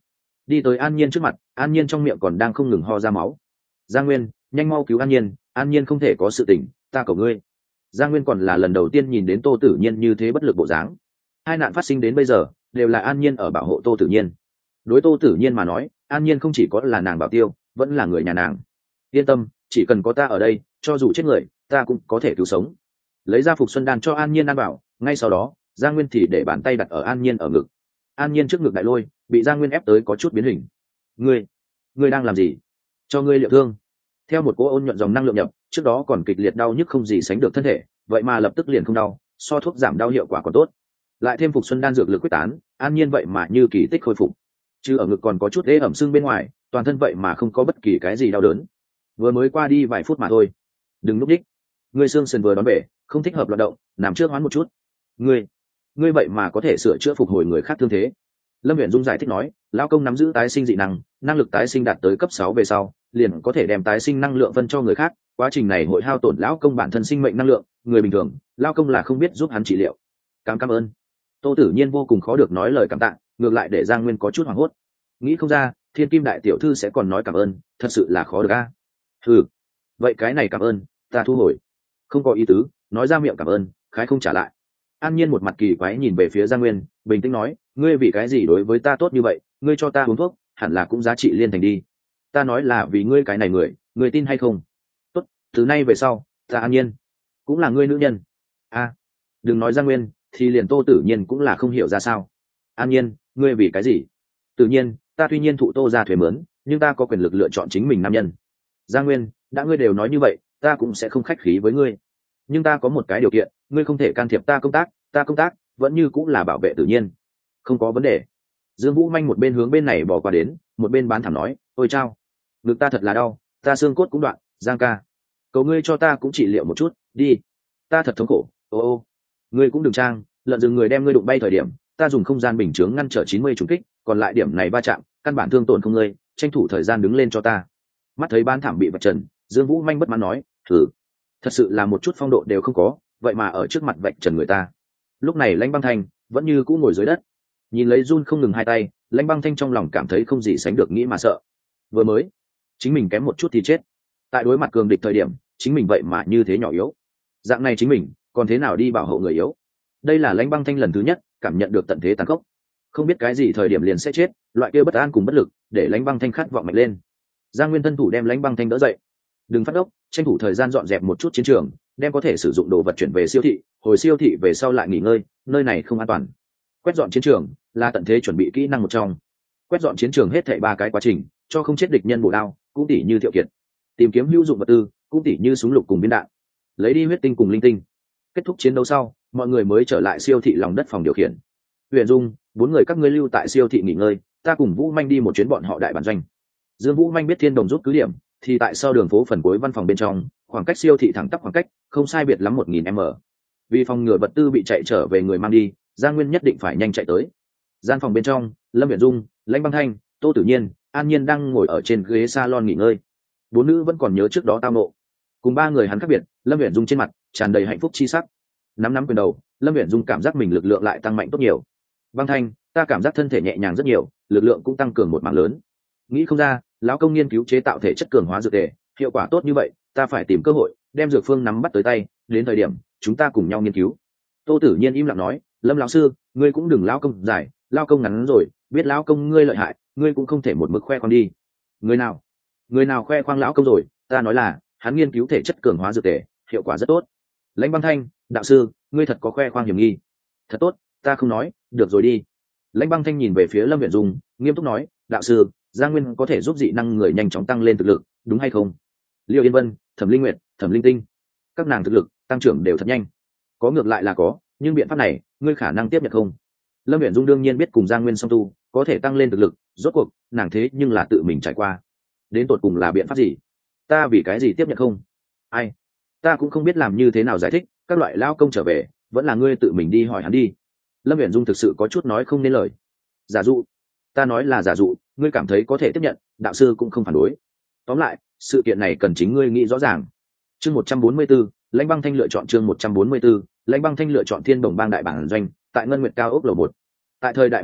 đi tới An Nhiên trước mặt. An Nhiên trong miệng còn đang không ngừng ho ra máu. Giang Nguyên, nhanh mau cứu An Nhiên, An Nhiên không thể có sự tình, ta cầu ngươi. Giang Nguyên còn là lần đầu tiên nhìn đến Tô Tử Nhiên như thế bất lực bộ dáng. Hai nạn phát sinh đến bây giờ đều là An Nhiên ở bảo hộ Tô Tử Nhiên. Đối Tô Tử Nhiên mà nói, An Nhiên không chỉ có là nàng bảo tiêu, vẫn là người nhà nàng. Yên tâm, chỉ cần có ta ở đây, cho dù chết người, ta cũng có thể cứu sống. Lấy ra Phục Xuân Đan cho An Nhiên ăn bảo, ngay sau đó, Giang Nguyên thì để bàn tay đặt ở An Nhiên ở ngực. An Nhiên trước ngực đại lôi, bị Giang Nguyên ép tới có chút biến hình. Ngươi, ngươi đang làm gì? Cho ngươi liệu thương. Theo một cỗ ôn nhuận dòng năng lượng nhập, trước đó còn kịch liệt đau nhức không gì sánh được thân thể, vậy mà lập tức liền không đau, so thuốc giảm đau hiệu quả còn tốt. Lại thêm Phục Xuân Đan dược lực quyết tán, An Nhiên vậy mà như kỳ tích khôi phục. Chứ ở ngực còn có chút ê ẩm sưng bên ngoài, toàn thân vậy mà không có bất kỳ cái gì đau đớn. Vừa mới qua đi vài phút mà thôi. Đừng núp đích. Ngươi xương sườn vừa đón bể, không thích hợp loạt động, nằm trước hoán một chút. Ngươi, ngươi vậy mà có thể sửa chữa phục hồi người khác thương thế. Lâm Viễn Dung giải thích nói, lão công nắm giữ tái sinh dị năng, năng lực tái sinh đạt tới cấp sáu về sau, liền có thể đem tái sinh năng lượng phân cho người khác, quá trình này hội hao tổn lão công bản thân sinh mệnh năng lượng, người bình thường, lão công là không biết giúp hắn trị liệu. Cảm cảm ơn. Tô Tử Nhiên vô cùng khó được nói lời cảm tạ, ngược lại để Giang Nguyên có chút hoảng hốt. Nghĩ không ra, Thiên Kim đại tiểu thư sẽ còn nói cảm ơn, thật sự là khó được a. Ừ, vậy cái này cảm ơn, ta thu hồi. Không có ý tứ, nói ra miệng cảm ơn, khái không trả lại. An Nhiên một mặt kỳ quái nhìn về phía Giang Nguyên, bình tĩnh nói, ngươi vì cái gì đối với ta tốt như vậy, ngươi cho ta uống thuốc, hẳn là cũng giá trị liên thành đi. Ta nói là vì ngươi cái này người, ngươi tin hay không? Tốt, từ nay về sau, ta An Nhiên cũng là ngươi nữ nhân. A, đừng nói Giang Nguyên, thì liền Tô Tử Nhiên cũng là không hiểu ra sao. An Nhiên, ngươi vì cái gì? Tự nhiên, ta tuy nhiên thụ Tô ra thuế mướn, nhưng ta có quyền lực lựa chọn chính mình nam nhân. Giang Nguyên, đã ngươi đều nói như vậy, ta cũng sẽ không khách khí với ngươi. Nhưng ta có một cái điều kiện, ngươi không thể can thiệp ta công tác, ta công tác vẫn như cũng là bảo vệ tự nhiên. Không có vấn đề. Dương Vũ Manh một bên hướng bên này bỏ qua đến, một bên bán thảm nói, ôi chao, ngực ta thật là đau, ta xương cốt cũng đoạn, Giang ca, cầu ngươi cho ta cũng trị liệu một chút, đi. Ta thật thống khổ, ô ô, ngươi cũng đừng trang, lợn rừng người đem ngươi đụng bay thời điểm, ta dùng không gian bình chướng ngăn trở chín mươi trùng kích, còn lại điểm này va chạm, căn bản thương tổn không ngươi, tranh thủ thời gian đứng lên cho ta. Mắt thấy bán thảm bị vạch trần, Dương Vũ Manh bất mãn nói, thử, thật sự là một chút phong độ đều không có, vậy mà ở trước mặt vạch trần người ta. Lúc này Lãnh Băng Thanh vẫn như cũ ngồi dưới đất, nhìn lấy run không ngừng hai tay, Lãnh Băng Thanh trong lòng cảm thấy không gì sánh được nghĩ mà sợ. Vừa mới chính mình kém một chút thì chết, tại đối mặt cường địch thời điểm chính mình vậy mà như thế nhỏ yếu, dạng này chính mình còn thế nào đi bảo hộ người yếu. Đây là Lãnh Băng Thanh lần thứ nhất cảm nhận được tận thế tàn khốc, không biết cái gì thời điểm liền sẽ chết, loại kia bất an cùng bất lực để Lãnh Băng Thanh khát vọng mạnh lên. Giang Nguyên thân thủ đem Lãnh Băng Thanh đỡ dậy, đừng phát ốc, tranh thủ thời gian dọn dẹp một chút chiến trường, đem có thể sử dụng đồ vật chuyển về siêu thị, hồi siêu thị về sau lại nghỉ ngơi, nơi này không an toàn. Quét dọn chiến trường là tận thế chuẩn bị kỹ năng một trong. Quét dọn chiến trường hết thảy ba cái quá trình, cho không chết địch nhân bổ đao, cũng tỉ như thiệu kiệt. Tìm kiếm hữu dụng vật tư, cũng tỉ như súng lục cùng viên đạn. Lấy đi huyết tinh cùng linh tinh. Kết thúc chiến đấu sau, mọi người mới trở lại siêu thị lòng đất phòng điều khiển. Huyền Dung, bốn người các ngươi lưu tại siêu thị nghỉ ngơi, ta cùng Vũ Manh đi một chuyến bọn họ đại bản doanh. Dương Vũ Manh biết Thiên Đồng rút cứ điểm, thì tại sau đường phố phần cuối văn phòng bên trong, khoảng cách siêu thị thẳng tắp khoảng cách, không sai biệt lắm một nghìn m. Vì phòng ngừa vật tư bị chạy trở về người mang đi, Giang Nguyên nhất định phải nhanh chạy tới. Gian phòng bên trong, Lâm Viễn Dung, Lãnh Băng Thanh, Tô Tử Nhiên, An Nhiên đang ngồi ở trên ghế salon nghỉ ngơi. Bốn nữ vẫn còn nhớ trước đó tao nộ. Cùng ba người hắn khác biệt, Lâm Viễn Dung trên mặt tràn đầy hạnh phúc chi sắc. Nắm nắm quyền đầu, Lâm Viễn Dung cảm giác mình lực lượng lại tăng mạnh tốt nhiều. Băng Thanh, ta cảm giác thân thể nhẹ nhàng rất nhiều, lực lượng cũng tăng cường một mảng lớn. Nghĩ không ra, lão công nghiên cứu chế tạo thể chất cường hóa dược tề, hiệu quả tốt như vậy, ta phải tìm cơ hội đem dược phương nắm bắt tới tay, đến thời điểm chúng ta cùng nhau nghiên cứu. Tô Tử Nhiên im lặng nói, Lâm lão sư, ngươi cũng đừng lão công dài, lão công ngắn rồi, biết lão công ngươi lợi hại, ngươi cũng không thể một mực khoe khoang đi. Người nào người nào khoe khoang lão công rồi, ta nói là hắn nghiên cứu thể chất cường hóa dược tề, hiệu quả rất tốt. Lãnh Băng Thanh, đạo sư, ngươi thật có khoe khoang hiểm nghi. Thật tốt, ta không nói, được rồi đi. Lãnh Băng Thanh nhìn về phía Lâm Viễn Dung, nghiêm túc nói, đạo sư, Giang Nguyên có thể giúp dị năng người nhanh chóng tăng lên thực lực, đúng hay không? Liêu Yên Vân, Thẩm Linh Nguyệt, Thẩm Linh Tinh, các nàng thực lực tăng trưởng đều thật nhanh. Có ngược lại là có, nhưng biện pháp này ngươi khả năng tiếp nhận không? Lâm Viễn Dung đương nhiên biết cùng Giang Nguyên song tu có thể tăng lên thực lực, rốt cuộc nàng thế nhưng là tự mình trải qua. Đến tột cùng là biện pháp gì? Ta vì cái gì tiếp nhận không? Ai? Ta cũng không biết làm như thế nào giải thích, các loại lao công trở về, vẫn là ngươi tự mình đi hỏi hắn đi. Lâm Viễn Dung thực sự có chút nói không nên lời. Giả dụ, ta nói là giả dụ, ngươi cảm thấy có thể tiếp nhận, đạo sư cũng không phản đối. Tóm lại, sự kiện này cần chính ngươi nghĩ rõ ràng. Chương một trăm bốn mươi 144, Lãnh Băng Thanh lựa chọn chương một trăm bốn mươi 144, Lãnh Băng Thanh lựa chọn Thiên Đồng Bang đại bản doanh, tại Ngân Nguyệt cao ốc lầu một. Tại thời đại hòa bình,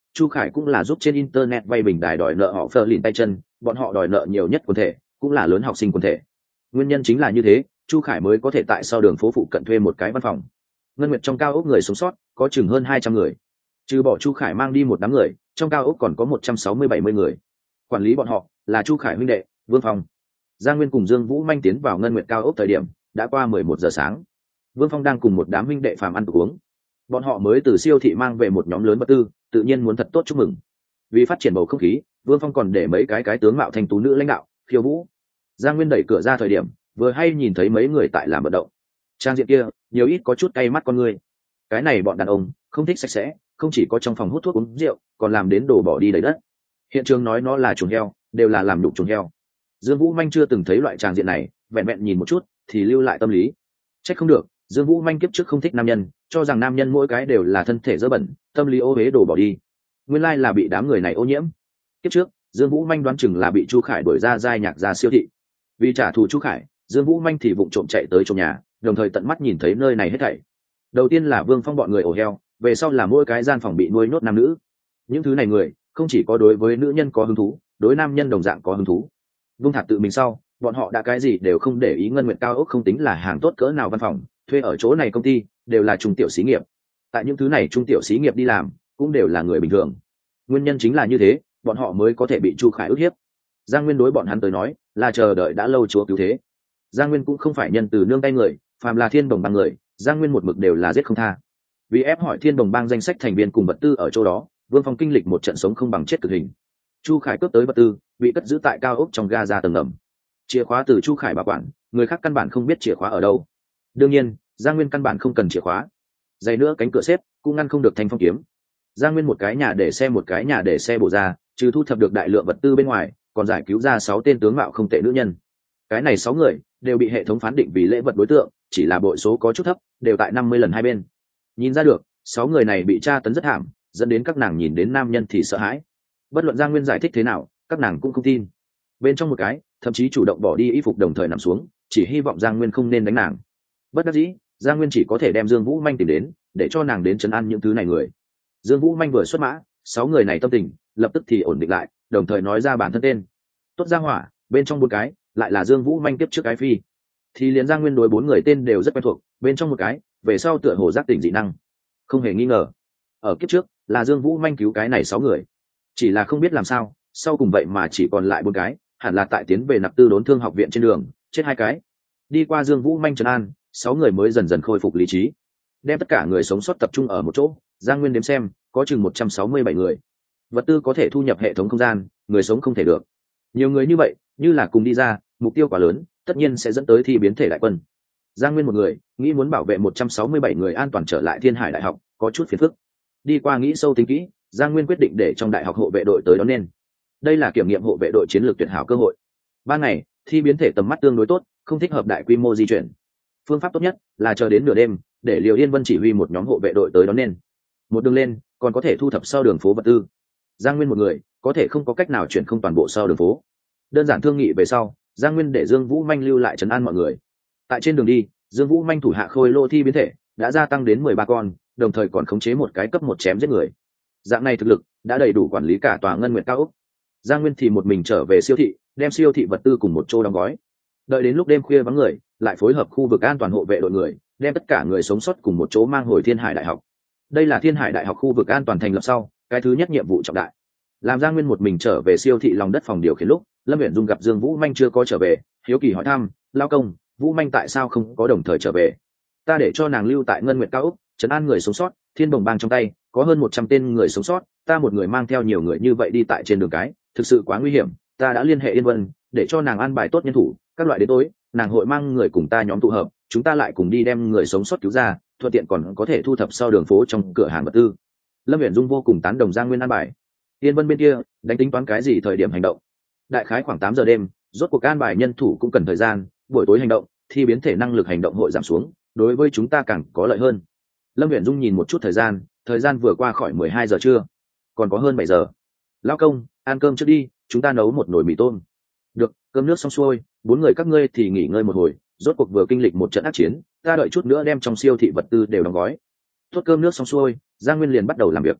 Chu Khải cũng là giúp trên internet vay bình đài đòi nợ họ phờ lìn tay chân, bọn họ đòi nợ nhiều nhất quần thể, cũng là lớn học sinh quần thể. Nguyên nhân chính là như thế, Chu Khải mới có thể tại sau đường phố phụ cận thuê một cái văn phòng. Ngân Nguyệt trong cao ốc người sống sót có chừng hơn hai trăm người, trừ bỏ Chu Khải mang đi một đám người, trong cao ốc còn có một trăm sáu mươi bảy mươi người. Quản lý bọn họ là Chu Khải huynh đệ Vương Phong. Giang Nguyên cùng Dương Vũ Manh tiến vào Ngân Nguyệt cao ốc thời điểm đã qua mười một giờ sáng. Vương Phong đang cùng một đám huynh đệ phàm ăn tục uống. Bọn họ mới từ siêu thị mang về một nhóm lớn vật tư, tự nhiên muốn thật tốt chúc mừng. Vì phát triển bầu không khí, Vương Phong còn để mấy cái cái tướng mạo thanh tú nữ lãnh đạo khiêu vũ. Giang Nguyên đẩy cửa ra thời điểm vừa hay nhìn thấy mấy người tại làm vận động. Trang diện kia nhiều ít có chút cay mắt con người. Cái này bọn đàn ông không thích sạch sẽ, không chỉ có trong phòng hút thuốc uống rượu, còn làm đến đổ bỏ đi đầy đất. Hiện trường nói nó là chuồng heo, đều là làm đục chuồng heo. Dương Vũ Manh chưa từng thấy loại tràng diện này, vẹn vẹn nhìn một chút thì lưu lại tâm lý. Trách không được, Dương Vũ Manh kiếp trước không thích nam nhân, cho rằng nam nhân mỗi cái đều là thân thể dơ bẩn, tâm lý ô uế đổ bỏ đi. Nguyên lai là bị đám người này ô nhiễm. Kiếp trước, Dương Vũ Manh đoán chừng là bị Chu Khải đuổi ra giai nhạc ra siêu thị. Vì trả thù Chu Khải, Dương Vũ Manh thì vụng trộm chạy tới trong nhà, đồng thời tận mắt nhìn thấy nơi này hết thảy. Đầu tiên là Vương Phong bọn người ổ heo, về sau là mỗi cái gian phòng bị nuôi nhốt nam nữ. Những thứ này người không chỉ có đối với nữ nhân có hứng thú, đối nam nhân đồng dạng có hứng thú. Vương Thạc tự mình sau, bọn họ đã cái gì đều không để ý. Ngân Nguyệt cao ốc không tính là hàng tốt cỡ nào văn phòng, thuê ở chỗ này công ty đều là trung tiểu xí nghiệp. Tại những thứ này trung tiểu xí nghiệp đi làm cũng đều là người bình thường. Nguyên nhân chính là như thế, bọn họ mới có thể bị Chu Khải ức hiếp. Giang Nguyên đối bọn hắn tới nói là chờ đợi đã lâu chúa cứu thế. Giang Nguyên cũng không phải nhân từ nương tay người, phàm là Thiên Đồng bang người, Giang Nguyên một mực đều là giết không tha. Vì ép hỏi Thiên Đồng bang danh sách thành viên cùng vật tư ở chỗ đó, Vương Phong kinh lịch một trận sống không bằng chết cực hình. Chu Khải cướp tới vật tư bị cất giữ tại cao ốc trong ga ra tầng ngầm. Chìa khóa từ Chu Khải bảo quản, người khác căn bản không biết chìa khóa ở đâu. Đương nhiên, Giang Nguyên căn bản không cần chìa khóa. Dày nữa cánh cửa xếp cũng ngăn không được thanh phong kiếm. Giang Nguyên một cái nhà để xe một cái nhà để xe bổ ra, trừ thu thập được đại lượng vật tư bên ngoài, còn giải cứu ra sáu tên tướng mạo không tệ nữ nhân. Cái này sáu người đều bị hệ thống phán định vì lễ vật đối tượng, chỉ là bội số có chút thấp, đều tại năm mươi lần hai bên. Nhìn ra được, sáu người này bị tra tấn rất thảm, dẫn đến các nàng nhìn đến nam nhân thì sợ hãi. Bất luận Giang Nguyên giải thích thế nào, các nàng cũng không tin. Bên trong một cái thậm chí chủ động bỏ đi y phục đồng thời nằm xuống, chỉ hy vọng Giang Nguyên không nên đánh nàng. Bất đắc dĩ, Giang Nguyên chỉ có thể đem Dương Vũ Manh tìm đến, để cho nàng đến trấn an những thứ này người. Dương Vũ Manh vừa xuất mã, sáu người này tâm tình lập tức thì ổn định lại, đồng thời nói ra bản thân tên. Tốt ra hỏa, bên trong một cái lại là Dương Vũ Manh tiếp trước cái phi. Thì liền Giang Nguyên đối bốn người tên đều rất quen thuộc, bên trong một cái về sau tựa hồ giác tỉnh dị năng. Không hề nghi ngờ, ở kiếp trước là Dương Vũ Manh cứu cái này sáu người. Chỉ là không biết làm sao, sau cùng vậy mà chỉ còn lại bốn cái, hẳn là tại tiến về Nạp Tư Đốn Thương học viện trên đường, chết hai cái. Đi qua Dương Vũ Manh trấn an, sáu người mới dần dần khôi phục lý trí, đem tất cả người sống sót tập trung ở một chỗ. Giang Nguyên đếm xem, có chừng một trăm sáu mươi bảy người. Vật tư có thể thu nhập hệ thống không gian, người sống không thể được. Nhiều người như vậy, như là cùng đi ra, mục tiêu quá lớn, tất nhiên sẽ dẫn tới thi biến thể đại quân. Giang Nguyên một người nghĩ muốn bảo vệ một trăm sáu mươi bảy người an toàn trở lại Thiên Hải Đại học, có chút phiền phức. Đi qua nghĩ sâu tính kỹ, Giang Nguyên quyết định để trong đại học hộ vệ đội tới đón nên. Đây là kiểm nghiệm hộ vệ đội chiến lược tuyệt hảo cơ hội. Ban ngày, thi biến thể tầm mắt tương đối tốt, không thích hợp đại quy mô di chuyển. Phương pháp tốt nhất là chờ đến nửa đêm, để Liều Yên Vân chỉ huy một nhóm hộ vệ đội tới đón nên. Một đường lên, còn có thể thu thập sau đường phố vật tư. Giang Nguyên một người có thể không có cách nào chuyển không toàn bộ sau đường phố. Đơn giản thương nghị về sau, Giang Nguyên để Dương Vũ Manh lưu lại trấn an mọi người. Tại trên đường đi, Dương Vũ Manh thủ hạ khôi lô thi biến thể đã gia tăng đến mười ba con, đồng thời còn khống chế một cái cấp một chém giết người. Dạng này thực lực đã đầy đủ quản lý cả tòa Ngân Nguyệt cao ốc. Giang Nguyên thì một mình trở về siêu thị, đem siêu thị vật tư cùng một chỗ đóng gói. Đợi đến lúc đêm khuya vắng người, lại phối hợp khu vực an toàn hộ vệ đội người, đem tất cả người sống sót cùng một chỗ mang hồi Thiên Hải Đại học. Đây là Thiên Hải Đại học khu vực an toàn thành lập sau, cái thứ nhất nhiệm vụ trọng đại. Làm Giang Nguyên một mình trở về siêu thị lòng đất phòng điều khiển lúc, Lâm Uyển Dung gặp Dương Vũ Manh chưa có trở về, hiếu kỳ hỏi thăm, "Lão công, Vũ Manh tại sao không có đồng thời trở về?" "Ta để cho nàng lưu tại Ngân Nguyệt cao ốc, trấn an người sống sót, Thiên Bồng bang trong tay có hơn một trăm tên người sống sót, ta một người mang theo nhiều người như vậy đi tại trên đường cái, thực sự quá nguy hiểm, ta đã liên hệ Yên Vân, để cho nàng an bài tốt nhân thủ, các loại đến tối, nàng hội mang người cùng ta nhóm tụ hợp, chúng ta lại cùng đi đem người sống sót cứu ra, thuận tiện còn có thể thu thập sau đường phố trong cửa hàng vật tư." Lâm Uyển Dung vô cùng tán đồng Giang Nguyên an bài. Yên Vân bên kia đánh tính toán cái gì thời điểm hành động. Đại khái khoảng tám giờ đêm, rốt cuộc an bài nhân thủ cũng cần thời gian, buổi tối hành động thì biến thể năng lực hành động hội giảm xuống, đối với chúng ta càng có lợi hơn. Lâm Uyển Dung nhìn một chút thời gian, thời gian vừa qua khỏi mười hai giờ trưa, còn có hơn bảy giờ. "Lão công, ăn cơm trước đi, chúng ta nấu một nồi mì tôm." "Được, cơm nước xong xuôi, bốn người các ngươi thì nghỉ ngơi một hồi, rốt cuộc vừa kinh lịch một trận ác chiến, ta đợi chút nữa đem trong siêu thị vật tư đều đóng gói." Tốt, cơm nước xong xuôi, Giang Nguyên liền bắt đầu làm việc.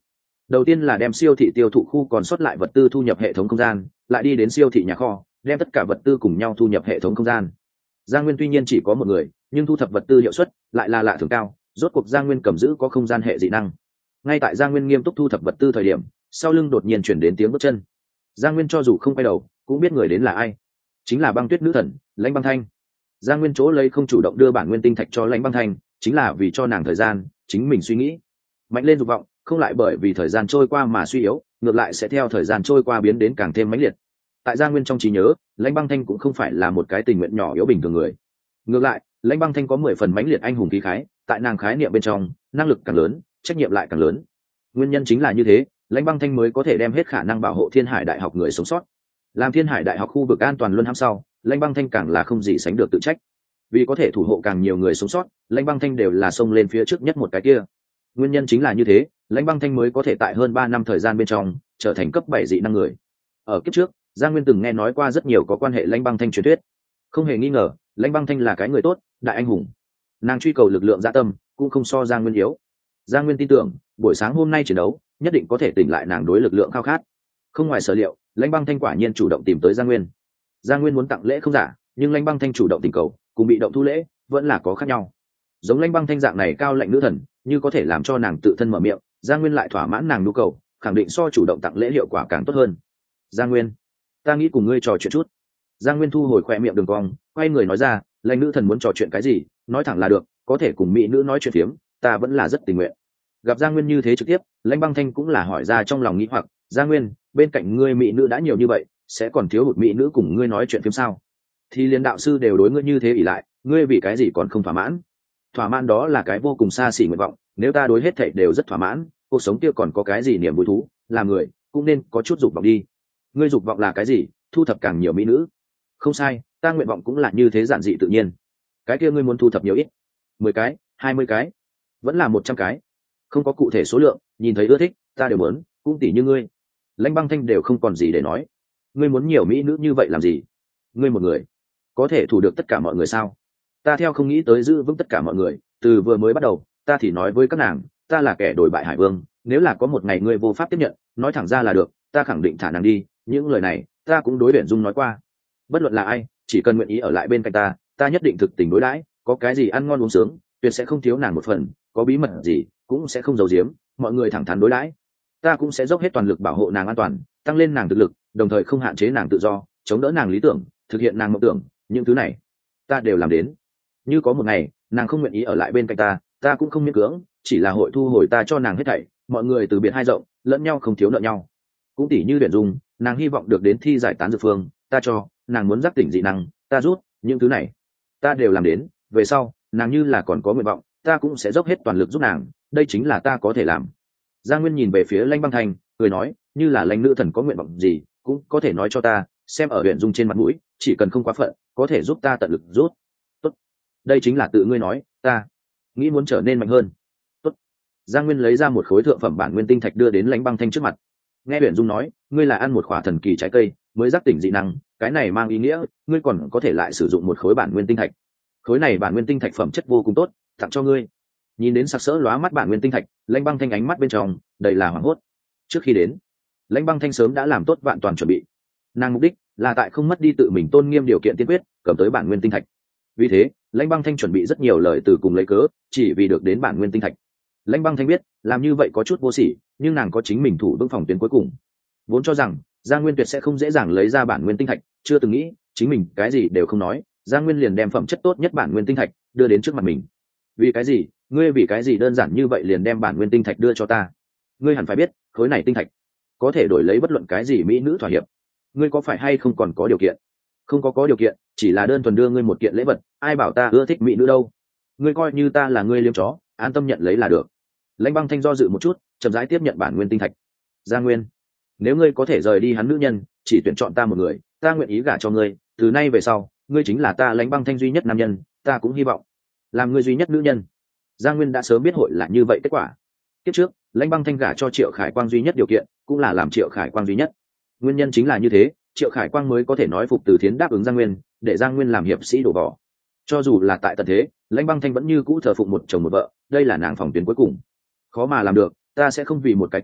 Đầu tiên là đem siêu thị tiêu thụ khu còn sót lại vật tư thu nhập hệ thống không gian, lại đi đến siêu thị nhà kho, đem tất cả vật tư cùng nhau thu nhập hệ thống không gian. Giang Nguyên tuy nhiên chỉ có một người, nhưng thu thập vật tư hiệu suất lại là lạ thường cao, rốt cuộc Giang Nguyên cầm giữ có không gian hệ dị năng. Ngay tại Giang Nguyên nghiêm túc thu thập vật tư thời điểm, sau lưng đột nhiên chuyển đến tiếng bước chân. Giang Nguyên cho dù không quay đầu, cũng biết người đến là ai. Chính là Băng Tuyết nữ thần, Lãnh Băng Thanh. Giang Nguyên chỗ lấy không chủ động đưa bản nguyên tinh thạch cho Lãnh Băng Thanh, chính là vì cho nàng thời gian, chính mình suy nghĩ. Mạnh lên dục vọng, không lại bởi vì thời gian trôi qua mà suy yếu, ngược lại sẽ theo thời gian trôi qua biến đến càng thêm mãnh liệt. Tại Giang Nguyên trong trí nhớ, Lãnh Băng Thanh cũng không phải là một cái tình nguyện nhỏ yếu bình thường người. Ngược lại, Lãnh Băng Thanh có mười phần mãnh liệt anh hùng khí khái, tại nàng khái niệm bên trong, năng lực càng lớn, trách nhiệm lại càng lớn. Nguyên nhân chính là như thế, Lãnh Băng Thanh mới có thể đem hết khả năng bảo hộ Thiên Hải Đại học người sống sót. Làm Thiên Hải Đại học khu vực an toàn luân hãm sau, Lãnh Băng Thanh càng là không gì sánh được tự trách. Vì có thể thủ hộ càng nhiều người sống sót, Lãnh Băng Thanh đều là xông lên phía trước nhất một cái kia. Nguyên nhân chính là như thế, Lãnh Băng Thanh mới có thể tại hơn ba năm thời gian bên trong trở thành cấp bảy dị năng người. Ở kiếp trước, Giang Nguyên từng nghe nói qua rất nhiều có quan hệ Lãnh Băng Thanh truyền thuyết. Không hề nghi ngờ, Lãnh Băng Thanh là cái người tốt, đại anh hùng. Nàng truy cầu lực lượng dạ tâm, cũng không so Giang Nguyên yếu. Giang Nguyên tin tưởng, buổi sáng hôm nay chiến đấu, nhất định có thể tỉnh lại nàng đối lực lượng khao khát. Không ngoài sở liệu, Lãnh Băng Thanh quả nhiên chủ động tìm tới Giang Nguyên. Giang Nguyên muốn tặng lễ không giả, nhưng Lãnh Băng Thanh chủ động tình cầu, cùng bị động thu lễ, vẫn là có khác nhau. Giống Lãnh Băng Thanh dạng này cao lạnh nữ thần, như có thể làm cho nàng tự thân mở miệng, Giang Nguyên lại thỏa mãn nàng nhu cầu, khẳng định so chủ động tặng lễ hiệu quả càng tốt hơn. Giang Nguyên, ta nghĩ cùng ngươi trò chuyện chút. Giang Nguyên thu hồi khoe miệng đường cong, quay người nói ra, lãnh nữ thần muốn trò chuyện cái gì, nói thẳng là được, có thể cùng mỹ nữ nói chuyện phiếm, ta vẫn là rất tình nguyện. Gặp Giang Nguyên như thế trực tiếp, Lãnh Băng Thanh cũng là hỏi ra trong lòng nghĩ hoặc, Giang Nguyên, bên cạnh ngươi mỹ nữ đã nhiều như vậy, sẽ còn thiếu hụt mỹ nữ cùng ngươi nói chuyện phiếm sao? Thì liên đạo sư đều đối ngươi như thế ỷ lại, ngươi vì cái gì còn không thỏa mãn? Thỏa mãn đó là cái vô cùng xa xỉ nguyện vọng, nếu ta đối hết thảy đều rất thỏa mãn, cuộc sống kia còn có cái gì niềm vui thú, làm người cũng nên có chút dục vọng đi. Ngươi dục vọng là cái gì? Thu thập càng nhiều mỹ nữ. Không sai, ta nguyện vọng cũng là như thế, giản dị tự nhiên. Cái kia ngươi muốn thu thập nhiều ít? Mười cái, hai mươi cái, vẫn là một trăm cái? Không có cụ thể số lượng, nhìn thấy ưa thích, ta đều muốn, cũng tỷ như ngươi. Lãnh Băng Thanh đều không còn gì để nói. Ngươi muốn nhiều mỹ nữ như vậy làm gì? Ngươi một người có thể thủ được tất cả mọi người sao? Ta theo không nghĩ tới giữ vững tất cả mọi người, từ vừa mới bắt đầu, ta thì nói với các nàng, ta là kẻ đổi bại hải vương, nếu là có một ngày ngươi vô pháp tiếp nhận, nói thẳng ra là được, ta khẳng định thả nàng đi. Những lời này, ta cũng đối Uyển Dung nói qua. Bất luận là ai, chỉ cần nguyện ý ở lại bên cạnh ta, ta nhất định thực tình đối đãi, có cái gì ăn ngon uống sướng, tuyệt sẽ không thiếu nàng một phần, có bí mật gì, cũng sẽ không giấu giếm, mọi người thẳng thắn đối đãi. Ta cũng sẽ dốc hết toàn lực bảo hộ nàng an toàn, tăng lên nàng thực lực, đồng thời không hạn chế nàng tự do, chống đỡ nàng lý tưởng, thực hiện nàng mộng tưởng, những thứ này, ta đều làm đến. Như có một ngày, nàng không nguyện ý ở lại bên cạnh ta, ta cũng không miễn cưỡng, chỉ là hội thu hồi ta cho nàng hết thảy, mọi người từ biệt hai rộng, lẫn nhau không thiếu nợ nhau. Cũng tỷ như Uyển Dung, nàng hy vọng được đến thi giải tán dược phương, ta cho, nàng muốn giác tỉnh dị năng, ta rút, những thứ này, ta đều làm đến. Về sau, nàng như là còn có nguyện vọng, ta cũng sẽ dốc hết toàn lực giúp nàng, đây chính là ta có thể làm. Giang Nguyên nhìn về phía Lãnh Băng Thanh, cười nói, như là lãnh nữ thần có nguyện vọng gì, cũng có thể nói cho ta, xem ở Uyển Dung trên mặt mũi, chỉ cần không quá phận, có thể giúp ta tận lực rút. Tốt, đây chính là tự ngươi nói, ta nghĩ muốn trở nên mạnh hơn. Tốt. Giang Nguyên lấy ra một khối thượng phẩm bản nguyên tinh thạch đưa đến Lãnh Băng Thanh trước mặt. Nghe Uyển Dung nói, ngươi là ăn một khỏa thần kỳ trái cây mới giác tỉnh dị năng, cái này mang ý nghĩa ngươi còn có thể lại sử dụng một khối bản nguyên tinh thạch. Khối này bản nguyên tinh thạch phẩm chất vô cùng tốt, tặng cho ngươi. Nhìn đến sặc sỡ lóa mắt bản nguyên tinh thạch, Lãnh Băng Thanh ánh mắt bên trong đầy là hoảng hốt. Trước khi đến, Lãnh Băng Thanh sớm đã làm tốt vạn toàn chuẩn bị. Nàng mục đích là tại không mất đi tự mình tôn nghiêm điều kiện tiên quyết, cầm tới bản nguyên tinh thạch. Vì thế, Lãnh Băng Thanh chuẩn bị rất nhiều lời từ cùng lấy cớ, chỉ vì được đến bản nguyên tinh thạch. Lãnh Băng Thanh biết, làm như vậy có chút vô sỉ, nhưng nàng có chính mình thủ vững phòng tuyến cuối cùng. Vốn cho rằng Giang Nguyên tuyệt sẽ không dễ dàng lấy ra bản nguyên tinh thạch, chưa từng nghĩ chính mình cái gì đều không nói, Giang Nguyên liền đem phẩm chất tốt nhất bản nguyên tinh thạch đưa đến trước mặt mình. Vì cái gì? Ngươi vì cái gì đơn giản như vậy liền đem bản nguyên tinh thạch đưa cho ta? Ngươi hẳn phải biết, khối này tinh thạch có thể đổi lấy bất luận cái gì mỹ nữ thỏa hiệp. Ngươi có phải hay không còn có điều kiện? Không có có điều kiện, chỉ là đơn thuần đưa ngươi một kiện lễ vật, ai bảo ta ưa thích mỹ nữ đâu? Ngươi coi như ta là ngươi liêm chó, an tâm nhận lấy là được. Lãnh Băng Thanh do dự một chút, chậm rãi tiếp nhận bản nguyên tinh thạch. Giang Nguyên, nếu ngươi có thể rời đi hắn nữ nhân, chỉ tuyển chọn ta một người, ta nguyện ý gả cho ngươi, từ nay về sau, ngươi chính là ta Lãnh Băng Thanh duy nhất nam nhân, ta cũng hy vọng làm ngươi duy nhất nữ nhân. Giang Nguyên đã sớm biết hội là như vậy kết quả. Tiếp trước, Lãnh Băng Thanh gả cho Triệu Khải Quang duy nhất điều kiện, cũng là làm Triệu Khải Quang duy nhất. Nguyên nhân chính là như thế, Triệu Khải Quang mới có thể nói phục Từ Thiến đáp ứng Giang Nguyên, để Giang Nguyên làm hiệp sĩ đổ vỏ. Cho dù là tại tận thế, Lãnh Băng Thanh vẫn như cũ thờ phụng một chồng một vợ, đây là nàng phòng tuyến cuối cùng. Khó mà làm được, ta sẽ không vì một cái cây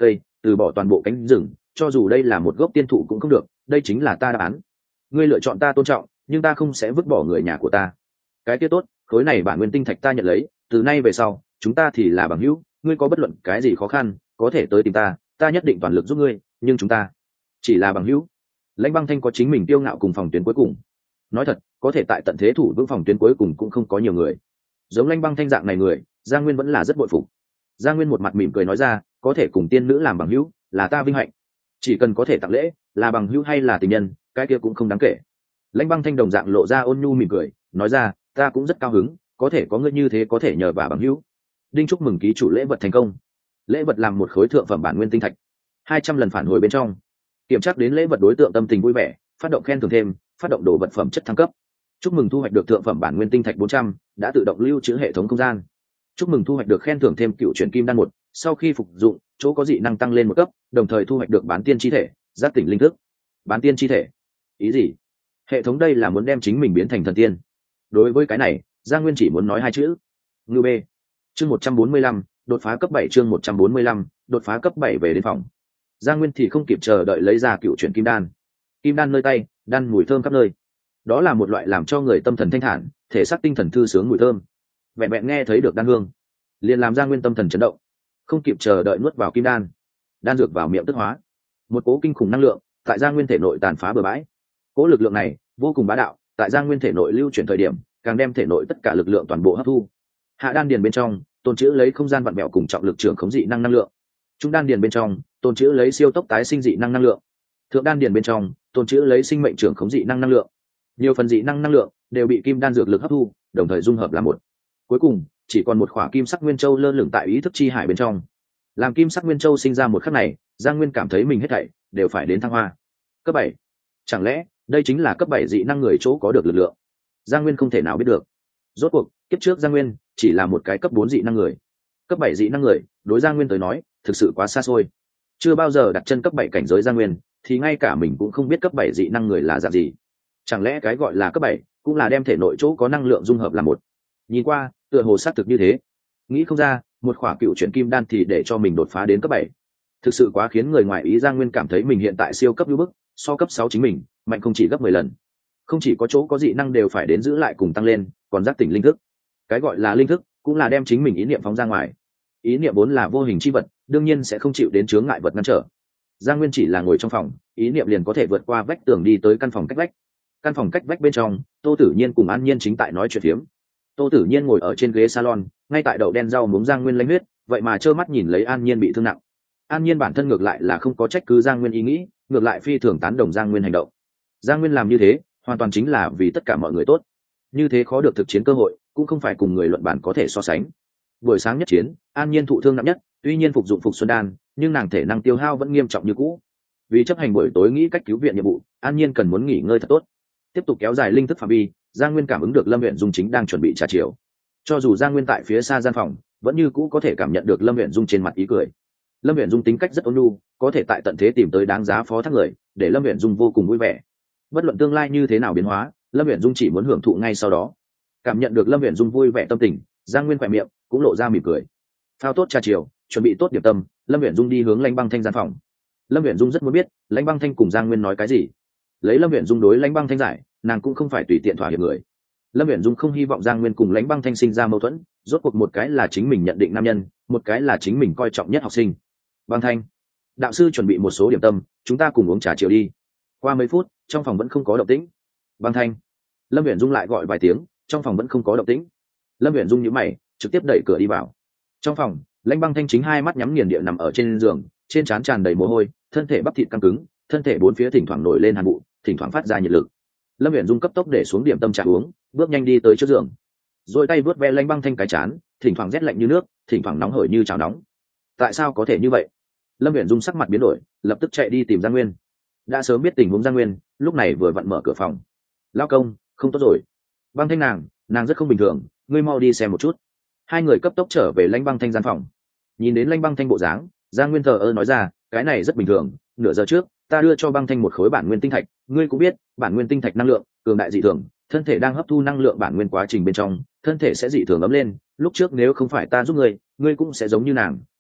từ bỏ toàn bộ cánh rừng, cho dù đây là một gốc tiên thụ cũng không được, đây chính là ta đáp án. Ngươi lựa chọn ta tôn trọng, nhưng ta không sẽ vứt bỏ người nhà của ta. Cái kia tốt, khối này bản nguyên tinh thạch ta nhận lấy, từ nay về sau chúng ta thì là bằng hữu, ngươi có bất luận cái gì khó khăn có thể tới tìm ta, ta nhất định toàn lực giúp ngươi, nhưng chúng ta chỉ là bằng hữu. Lãnh Băng Thanh có chính mình tiêu ngạo cùng phòng tuyến cuối cùng. Nói thật, có thể tại tận thế thủ vững phòng tuyến cuối cùng cũng không có nhiều người. Giống Lãnh Băng Thanh dạng này người, Giang Nguyên vẫn là rất bội phục. Giang Nguyên một mặt mỉm cười nói ra, có thể cùng tiên nữ làm bằng hữu, là ta vinh hạnh. Chỉ cần có thể tặng lễ, là bằng hữu hay là tình nhân, cái kia cũng không đáng kể. Lãnh Băng Thanh đồng dạng lộ ra ôn nhu mỉm cười, nói ra, ta cũng rất cao hứng, có thể có ngươi như thế có thể nhờ vả bằng hữu. Đinh chúc mừng ký chủ lễ vật thành công. Lễ vật làm một khối thượng phẩm bản nguyên tinh thạch, hai trăm lần phản hồi bên trong. Kiểm tra đến lễ vật đối tượng tâm tình vui vẻ, phát động khen thưởng thêm, phát động đồ vật phẩm chất thăng cấp. Chúc mừng thu hoạch được thượng phẩm bản nguyên tinh thạch bốn trăm, đã tự động lưu trữ hệ thống không gian. Chúc mừng thu hoạch được khen thưởng thêm cựu chuyển kim đan một, sau khi phục dụng, chỗ có dị năng tăng lên một cấp, đồng thời thu hoạch được bán tiên chi thể, giác tỉnh linh thức. Bán tiên chi thể? Ý gì? Hệ thống đây là muốn đem chính mình biến thành thần tiên. Đối với cái này, Giang Nguyên chỉ muốn nói hai chữ: ngư bê. Chương một trăm bốn mươi lăm, đột phá cấp bảy. Chương một trăm bốn mươi lăm, đột phá cấp bảy về đến phòng. Giang Nguyên thì không kịp chờ đợi lấy ra cựu chuyển kim đan. Kim đan nơi tay, đan mùi thơm khắp nơi. Đó là một loại làm cho người tâm thần thanh thản, thể xác tinh thần thư sướng mùi thơm. Vẹn vẹn nghe thấy được đan hương, liền làm Giang Nguyên tâm thần chấn động, không kịp chờ đợi nuốt vào kim đan. Đan dược vào miệng tức hóa, một cố kinh khủng năng lượng tại Giang Nguyên thể nội tàn phá bừa bãi. Cố lực lượng này vô cùng bá đạo, tại Giang Nguyên thể nội lưu chuyển thời điểm, càng đem thể nội tất cả lực lượng toàn bộ hấp thu. Hạ đan điền bên trong, tồn trữ lấy không gian vặn vẹo cùng trọng lực trưởng khống dị năng năng lượng. Trung đan điền bên trong, tồn trữ lấy siêu tốc tái sinh dị năng năng lượng. Thượng đan điền bên trong, tồn trữ lấy sinh mệnh trưởng khống dị năng năng lượng. Nhiều phần dị năng năng lượng đều bị kim đan dược lực hấp thu, đồng thời dung hợp làm một. Cuối cùng, chỉ còn một khỏa kim sắc nguyên châu lơ lửng tại ý thức chi hải bên trong. Làm kim sắc nguyên châu sinh ra một khắc này, Giang Nguyên cảm thấy mình hết thảy đều phải đến thăng hoa. Cấp bảy. Chẳng lẽ đây chính là cấp bảy dị năng người chỗ có được lực lượng? Giang Nguyên không thể nào biết được. Rốt cuộc, kiếp trước Giang Nguyên chỉ là một cái cấp bốn dị năng người. Cấp bảy dị năng người, đối Giang Nguyên tới nói, thực sự quá xa xôi. Chưa bao giờ đặt chân cấp bảy cảnh giới Giang Nguyên, thì ngay cả mình cũng không biết cấp bảy dị năng người là dạng gì. Chẳng lẽ cái gọi là cấp bảy cũng là đem thể nội chỗ có năng lượng dung hợp làm một? Nhìn qua, tựa hồ xác thực như thế. Nghĩ không ra, một khỏa cựu chuyển kim đan thì để cho mình đột phá đến cấp bảy. Thực sự quá khiến người ngoài ý. Giang Nguyên cảm thấy mình hiện tại siêu cấp như bức, so cấp sáu chính mình, mạnh không chỉ gấp mười lần. Không chỉ có chỗ có dị năng đều phải đến giữ lại cùng tăng lên, còn giác tỉnh linh thức. Cái gọi là linh thức, cũng là đem chính mình ý niệm phóng ra ngoài. Ý niệm vốn là vô hình chi vật, đương nhiên sẽ không chịu đến chướng ngại vật ngăn trở. Giang Nguyên chỉ là ngồi trong phòng, ý niệm liền có thể vượt qua vách tường đi tới căn phòng cách vách. Căn phòng cách vách bên trong, Tô Tử Nhiên cùng An Nhiên chính tại nói chuyện phiếm. Tô Tử Nhiên ngồi ở trên ghế salon, ngay tại đậu đen rau muống Giang Nguyên lãnh huyết, vậy mà trơ mắt nhìn lấy An Nhiên bị thương nặng. An Nhiên bản thân ngược lại là không có trách cứ Giang Nguyên ý nghĩ, ngược lại phi thường tán đồng Giang Nguyên hành động. Giang Nguyên làm như thế, hoàn toàn chính là vì tất cả mọi người tốt. Như thế khó được thực chiến cơ hội, cũng không phải cùng người luận bản có thể so sánh. Buổi sáng nhất chiến, An Nhiên thụ thương nặng nhất, tuy nhiên phục dụng phục xuân đan, nhưng nàng thể năng tiêu hao vẫn nghiêm trọng như cũ. Vì chấp hành buổi tối nghĩ cách cứu viện nhiệm vụ, An Nhiên cần muốn nghỉ ngơi thật tốt. Tiếp tục kéo dài linh thức phạm vi, Giang Nguyên cảm ứng được Lâm Uyển Dung chính đang chuẩn bị trà chiều. Cho dù Giang Nguyên tại phía xa gian phòng, vẫn như cũ có thể cảm nhận được Lâm Uyển Dung trên mặt ý cười. Lâm Uyển Dung tính cách rất ôn nhu, có thể tại tận thế tìm tới đáng giá phó thác người, để Lâm Uyển Dung vô cùng vui vẻ. Bất luận tương lai như thế nào biến hóa, Lâm Uyển Dung chỉ muốn hưởng thụ ngay sau đó. Cảm nhận được Lâm Uyển Dung vui vẻ tâm tình, Giang Nguyên khỏe miệng cũng lộ ra mỉm cười. Phao tốt trà chiều, chuẩn bị tốt điểm tâm, Lâm Uyển Dung đi hướng Lãnh Băng Thanh gian phòng. Lâm Uyển Dung rất muốn biết, Lãnh Băng Thanh cùng Giang Nguyên nói cái gì. Lấy Lâm Uyển Dung đối Lãnh Băng Thanh giải, nàng cũng không phải tùy tiện thỏa hiệp người. Lâm Uyển Dung không hy vọng Giang Nguyên cùng Lãnh Băng Thanh sinh ra mâu thuẫn, rốt cuộc một cái là chính mình nhận định nam nhân, một cái là chính mình coi trọng nhất học sinh. Băng Thanh, đạo sư chuẩn bị một số điểm tâm, chúng ta cùng uống trà chiều đi. Qua mấy phút, trong phòng vẫn không có động tĩnh. Băng Thanh, Lâm Uyển Dung lại gọi vài tiếng, trong phòng vẫn không có động tĩnh. Lâm Uyển Dung nhíu mày, trực tiếp đẩy cửa đi vào. Trong phòng, Lãnh Băng Thanh chính hai mắt nhắm nghiền địa nằm ở trên giường, trên trán tràn đầy mồ hôi, thân thể bắp thịt căng cứng, thân thể bốn phía thỉnh thoảng nổi lên hàn vụ, thỉnh thoảng phát ra nhiệt lực. Lâm Uyển Dung cấp tốc để xuống điểm tâm trà uống, bước nhanh đi tới trước giường, rồi tay vớt ve Lãnh Băng Thanh cái trán, thỉnh thoảng rét lạnh như nước, thỉnh thoảng nóng hổi như chảo nóng. Tại sao có thể như vậy? Lâm Uyển Dung sắc mặt biến đổi, lập tức chạy đi tìm Giang Nguyên. Đã sớm biết tình huống Giang Nguyên, lúc này vừa vặn mở cửa phòng. Lão công, không tốt rồi. Băng Thanh nàng, nàng rất không bình thường, ngươi mau đi xem một chút. Hai người cấp tốc trở về Lãnh Băng Thanh gian phòng. Nhìn đến Lãnh Băng Thanh bộ dáng, Giang Nguyên thờ ơ nói ra, cái này rất bình thường, nửa giờ trước, ta đưa cho Băng Thanh một khối bản nguyên tinh thạch, ngươi cũng biết, bản nguyên tinh thạch năng lượng cường đại dị thường, thân thể đang hấp thu năng lượng bản nguyên quá trình bên trong, thân thể sẽ dị thường ấm lên, lúc trước nếu không phải ta giúp ngươi, ngươi cũng sẽ giống như nàng,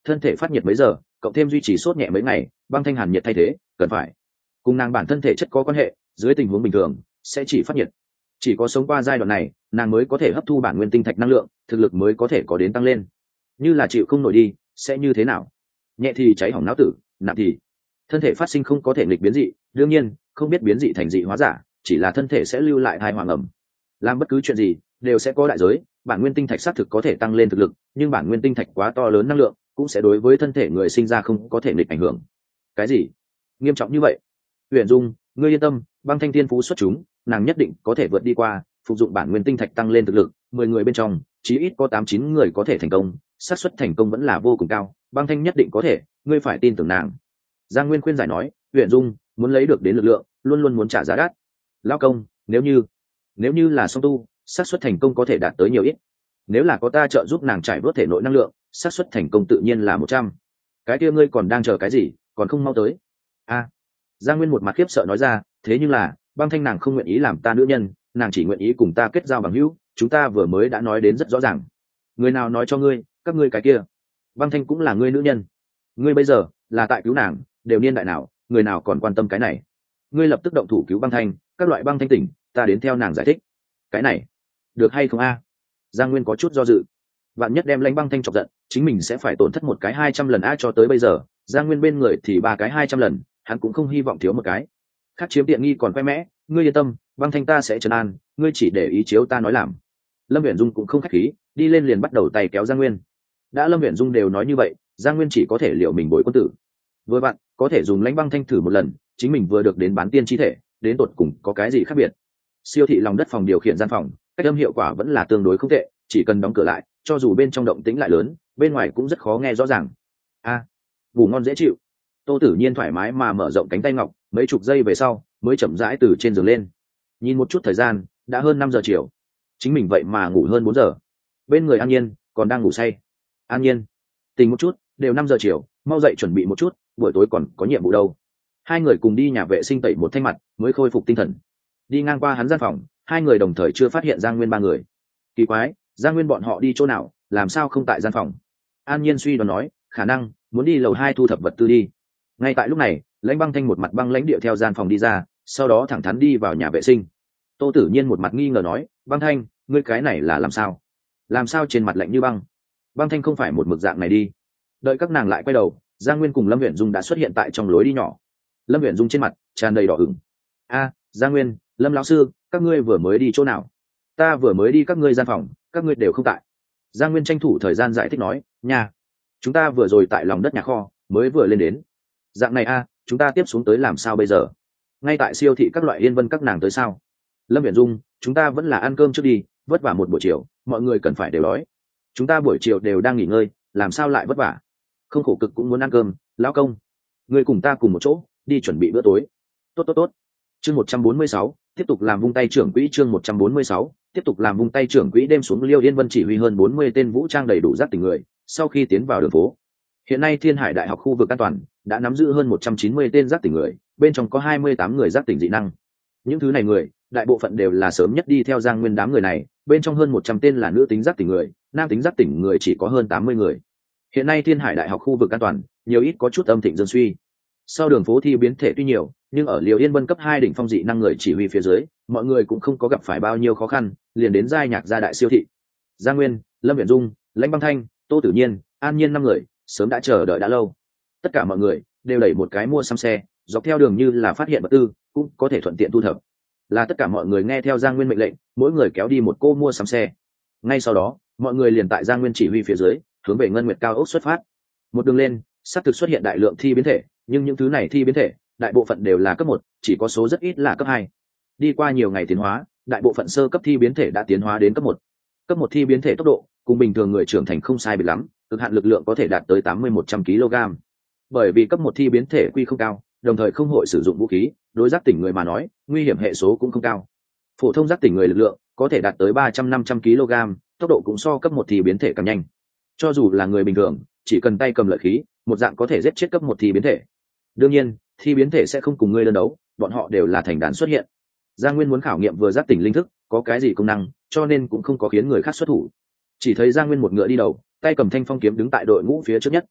thân thể phát nhiệt mấy giờ cộng thêm duy trì sốt nhẹ mấy ngày, băng thanh hàn nhiệt thay thế cần phải cùng nàng bản thân thể chất có quan hệ, dưới tình huống bình thường sẽ chỉ phát nhiệt. Chỉ có sống qua giai đoạn này nàng mới có thể hấp thu bản nguyên tinh thạch năng lượng, thực lực mới có thể có đến tăng lên. Như là chịu không nổi đi sẽ như thế nào? Nhẹ thì cháy hỏng não tử, nặng thì thân thể phát sinh không có thể nghịch biến dị. Đương nhiên không biết biến dị thành dị hóa giả, chỉ là thân thể sẽ lưu lại thai hoàng ẩm. Làm bất cứ chuyện gì đều sẽ có đại giới, bản nguyên tinh thạch xác thực có thể tăng lên thực lực, nhưng bản nguyên tinh thạch quá to lớn năng lượng cũng sẽ đối với thân thể người sinh ra không có thể nghịch ảnh hưởng. Cái gì nghiêm trọng như vậy? Huyền Dung, ngươi yên tâm, băng thanh thiên phú xuất chúng, nàng nhất định có thể vượt đi qua, phục dụng bản nguyên tinh thạch tăng lên thực lực, mười người bên trong chí ít có tám chín người có thể thành công, xác suất thành công vẫn là vô cùng cao, băng thanh nhất định có thể, ngươi phải tin tưởng nàng. Giang Nguyên khuyên giải nói, Huyền Dung, muốn lấy được đến lực lượng luôn luôn muốn trả giá đắt. Lão công, nếu như nếu như là song tu, xác suất thành công có thể đạt tới nhiều ít. Nếu là có ta trợ giúp nàng trải bớt thể nội năng lượng, xác suất thành công tự nhiên là một trăm. Cái kia ngươi còn đang chờ cái gì, còn không mau tới? A. Giang Nguyên một mặt khiếp sợ nói ra, thế nhưng là băng thanh nàng không nguyện ý làm ta nữ nhân, nàng chỉ nguyện ý cùng ta kết giao bằng hữu, chúng ta vừa mới đã nói đến rất rõ ràng. Người nào nói cho ngươi, các ngươi cái kia băng thanh cũng là ngươi nữ nhân? Ngươi bây giờ là tại cứu nàng, đều niên đại nào, người nào còn quan tâm cái này? Ngươi lập tức động thủ cứu băng thanh, các loại băng thanh tỉnh, ta đến theo nàng giải thích. Cái này được hay không a? Giang Nguyên có chút do dự, vạn nhất đem lãnh băng thanh chọc giận, chính mình sẽ phải tổn thất một cái hai trăm lần a. Cho tới bây giờ Giang Nguyên bên người thì ba cái hai trăm lần, hắn cũng không hy vọng thiếu một cái. Khác chiếm tiện nghi còn khoe mẽ, ngươi yên tâm, băng thanh ta sẽ trấn an, ngươi chỉ để ý chiếu ta nói làm. Lâm Viễn Dung cũng không khách khí, đi lên liền bắt đầu tay kéo Giang Nguyên. Đã Lâm Viễn Dung đều nói như vậy, Giang Nguyên chỉ có thể liệu mình bồi quân tử. Vừa bạn có thể dùng lãnh băng thanh thử một lần, chính mình vừa được đến bán tiên chi thể, đến tột cùng có cái gì khác biệt? Siêu thị lòng đất phòng điều khiển gian phòng, cách âm hiệu quả vẫn là tương đối không tệ, chỉ cần đóng cửa lại, cho dù bên trong động tĩnh lại lớn, bên ngoài cũng rất khó nghe rõ ràng. A, à, ngủ ngon dễ chịu. Tô Tử Nhiên thoải mái mà mở rộng cánh tay ngọc, mấy chục giây về sau mới chậm rãi từ trên giường lên. Nhìn một chút thời gian, đã hơn năm giờ chiều. Chính mình vậy mà ngủ hơn bốn giờ. Bên người An Nhiên còn đang ngủ say. An Nhiên, tỉnh một chút, đều năm giờ chiều, mau dậy chuẩn bị một chút, buổi tối còn có nhiệm vụ đâu. Hai người cùng đi nhà vệ sinh tẩy một thanh mặt, mới khôi phục tinh thần. Đi ngang qua hắn gian phòng, hai người đồng thời chưa phát hiện Giang Nguyên ba người. Kỳ quái, Giang Nguyên bọn họ đi chỗ nào, làm sao không tại gian phòng? An Nhiên suy đoán nói, khả năng muốn đi lầu hai thu thập vật tư đi. Ngay tại lúc này, lãnh băng thanh một mặt băng lãnh điệu theo gian phòng đi ra, sau đó thẳng thắn đi vào nhà vệ sinh. Tô Tử Nhiên một mặt nghi ngờ nói, băng thanh, ngươi cái này là làm sao? Làm sao trên mặt lạnh như băng? Băng thanh không phải một mực dạng này đi. Đợi các nàng lại quay đầu, Giang Nguyên cùng Lâm Viễn Dung đã xuất hiện tại trong lối đi nhỏ. Lâm Viễn Dung trên mặt tràn đầy đỏ ửng. A, Giang Nguyên, Lâm lão sư, các ngươi vừa mới đi chỗ nào? Ta vừa mới đi các ngươi gian phòng, các ngươi đều không tại. Giang Nguyên tranh thủ thời gian giải thích nói, nhà chúng ta vừa rồi tại lòng đất nhà kho, mới vừa lên đến. Dạng này a, chúng ta tiếp xuống tới làm sao bây giờ? Ngay tại siêu thị các loại Yên Vân các nàng tới sao? Lâm Viễn Dung, chúng ta vẫn là ăn cơm trước đi, vất vả một buổi chiều, mọi người cần phải đều đói. Chúng ta buổi chiều đều đang nghỉ ngơi, làm sao lại vất vả? Không khổ cực cũng muốn ăn cơm, lão công. Ngươi cùng ta cùng một chỗ, đi chuẩn bị bữa tối. Tốt tốt tốt. Chương một trăm bốn mươi sáu, tiếp tục làm vung tay trưởng quỹ. Chương một trăm bốn mươi sáu, tiếp tục làm vung tay trưởng quỹ. Đêm xuống Liêu Yên Vân chỉ huy hơn bốn mươi tên vũ trang đầy đủ giác tỉnh người, sau khi tiến vào đường phố. Hiện nay Thiên Hải Đại học khu vực an toàn đã nắm giữ hơn một trăm chín mươi tên giác tỉnh người, bên trong có hai mươi tám người giác tỉnh dị năng. Những thứ này người, đại bộ phận đều là sớm nhất đi theo Giang Nguyên đám người này, bên trong hơn một trăm tên là nữ tính giác tỉnh người, nam tính giác tỉnh người chỉ có hơn tám mươi người. Hiện nay Thiên Hải Đại học khu vực an toàn, nhiều ít có chút âm thịnh dương suy. Sau đường phố thi biến thể tuy nhiều, nhưng ở Liêu Yên Vân cấp hai đỉnh phong dị năng người chỉ huy phía dưới, mọi người cũng không có gặp phải bao nhiêu khó khăn, liền đến giai nhạc gia đại siêu thị. Giang Nguyên, Lâm Viễn Dung, Lãnh Băng Thanh, Tô Tử Nhiên, An Nhiên năm người, sớm đã chờ đợi đã lâu. Tất cả mọi người đều đẩy một cái mua xăm xe, dọc theo đường như là phát hiện vật tư, cũng có thể thuận tiện thu thập. Là tất cả mọi người nghe theo Giang Nguyên mệnh lệnh, mỗi người kéo đi một cô mua xăm xe. Ngay sau đó, mọi người liền tại Giang Nguyên chỉ huy phía dưới, hướng về Ngân Nguyệt Cao ốc xuất phát. Một đường lên, sắp thực xuất hiện đại lượng thi biến thể, nhưng những thứ này thi biến thể, đại bộ phận đều là cấp một, chỉ có số rất ít là cấp hai. Đi qua nhiều ngày tiến hóa, đại bộ phận sơ cấp thi biến thể đã tiến hóa đến cấp một. Cấp một thi biến thể tốc độ, cùng bình thường người trưởng thành không sai biệt lắm, cực hạn lực lượng có thể đạt tới tám mươi một trăm ki lô gam. Bởi vì cấp một thi biến thể quy không cao, đồng thời không hội sử dụng vũ khí, đối giác tỉnh người mà nói, nguy hiểm hệ số cũng không cao. Phổ thông giác tỉnh người lực lượng có thể đạt tới ba trăm năm trăm ki lô gam, tốc độ cũng so cấp một thi biến thể càng nhanh. Cho dù là người bình thường, chỉ cần tay cầm lợi khí, một dạng có thể giết chết cấp một thi biến thể. Đương nhiên, thi biến thể sẽ không cùng ngươi đơn đấu, bọn họ đều là thành đàn xuất hiện. Giang Nguyên muốn khảo nghiệm vừa giác tỉnh linh thức, có cái gì công năng, cho nên cũng không có khiến người khác xuất thủ. Chỉ thấy Giang Nguyên một ngựa đi đầu, tay cầm thanh phong kiếm đứng tại đội ngũ phía trước nhất.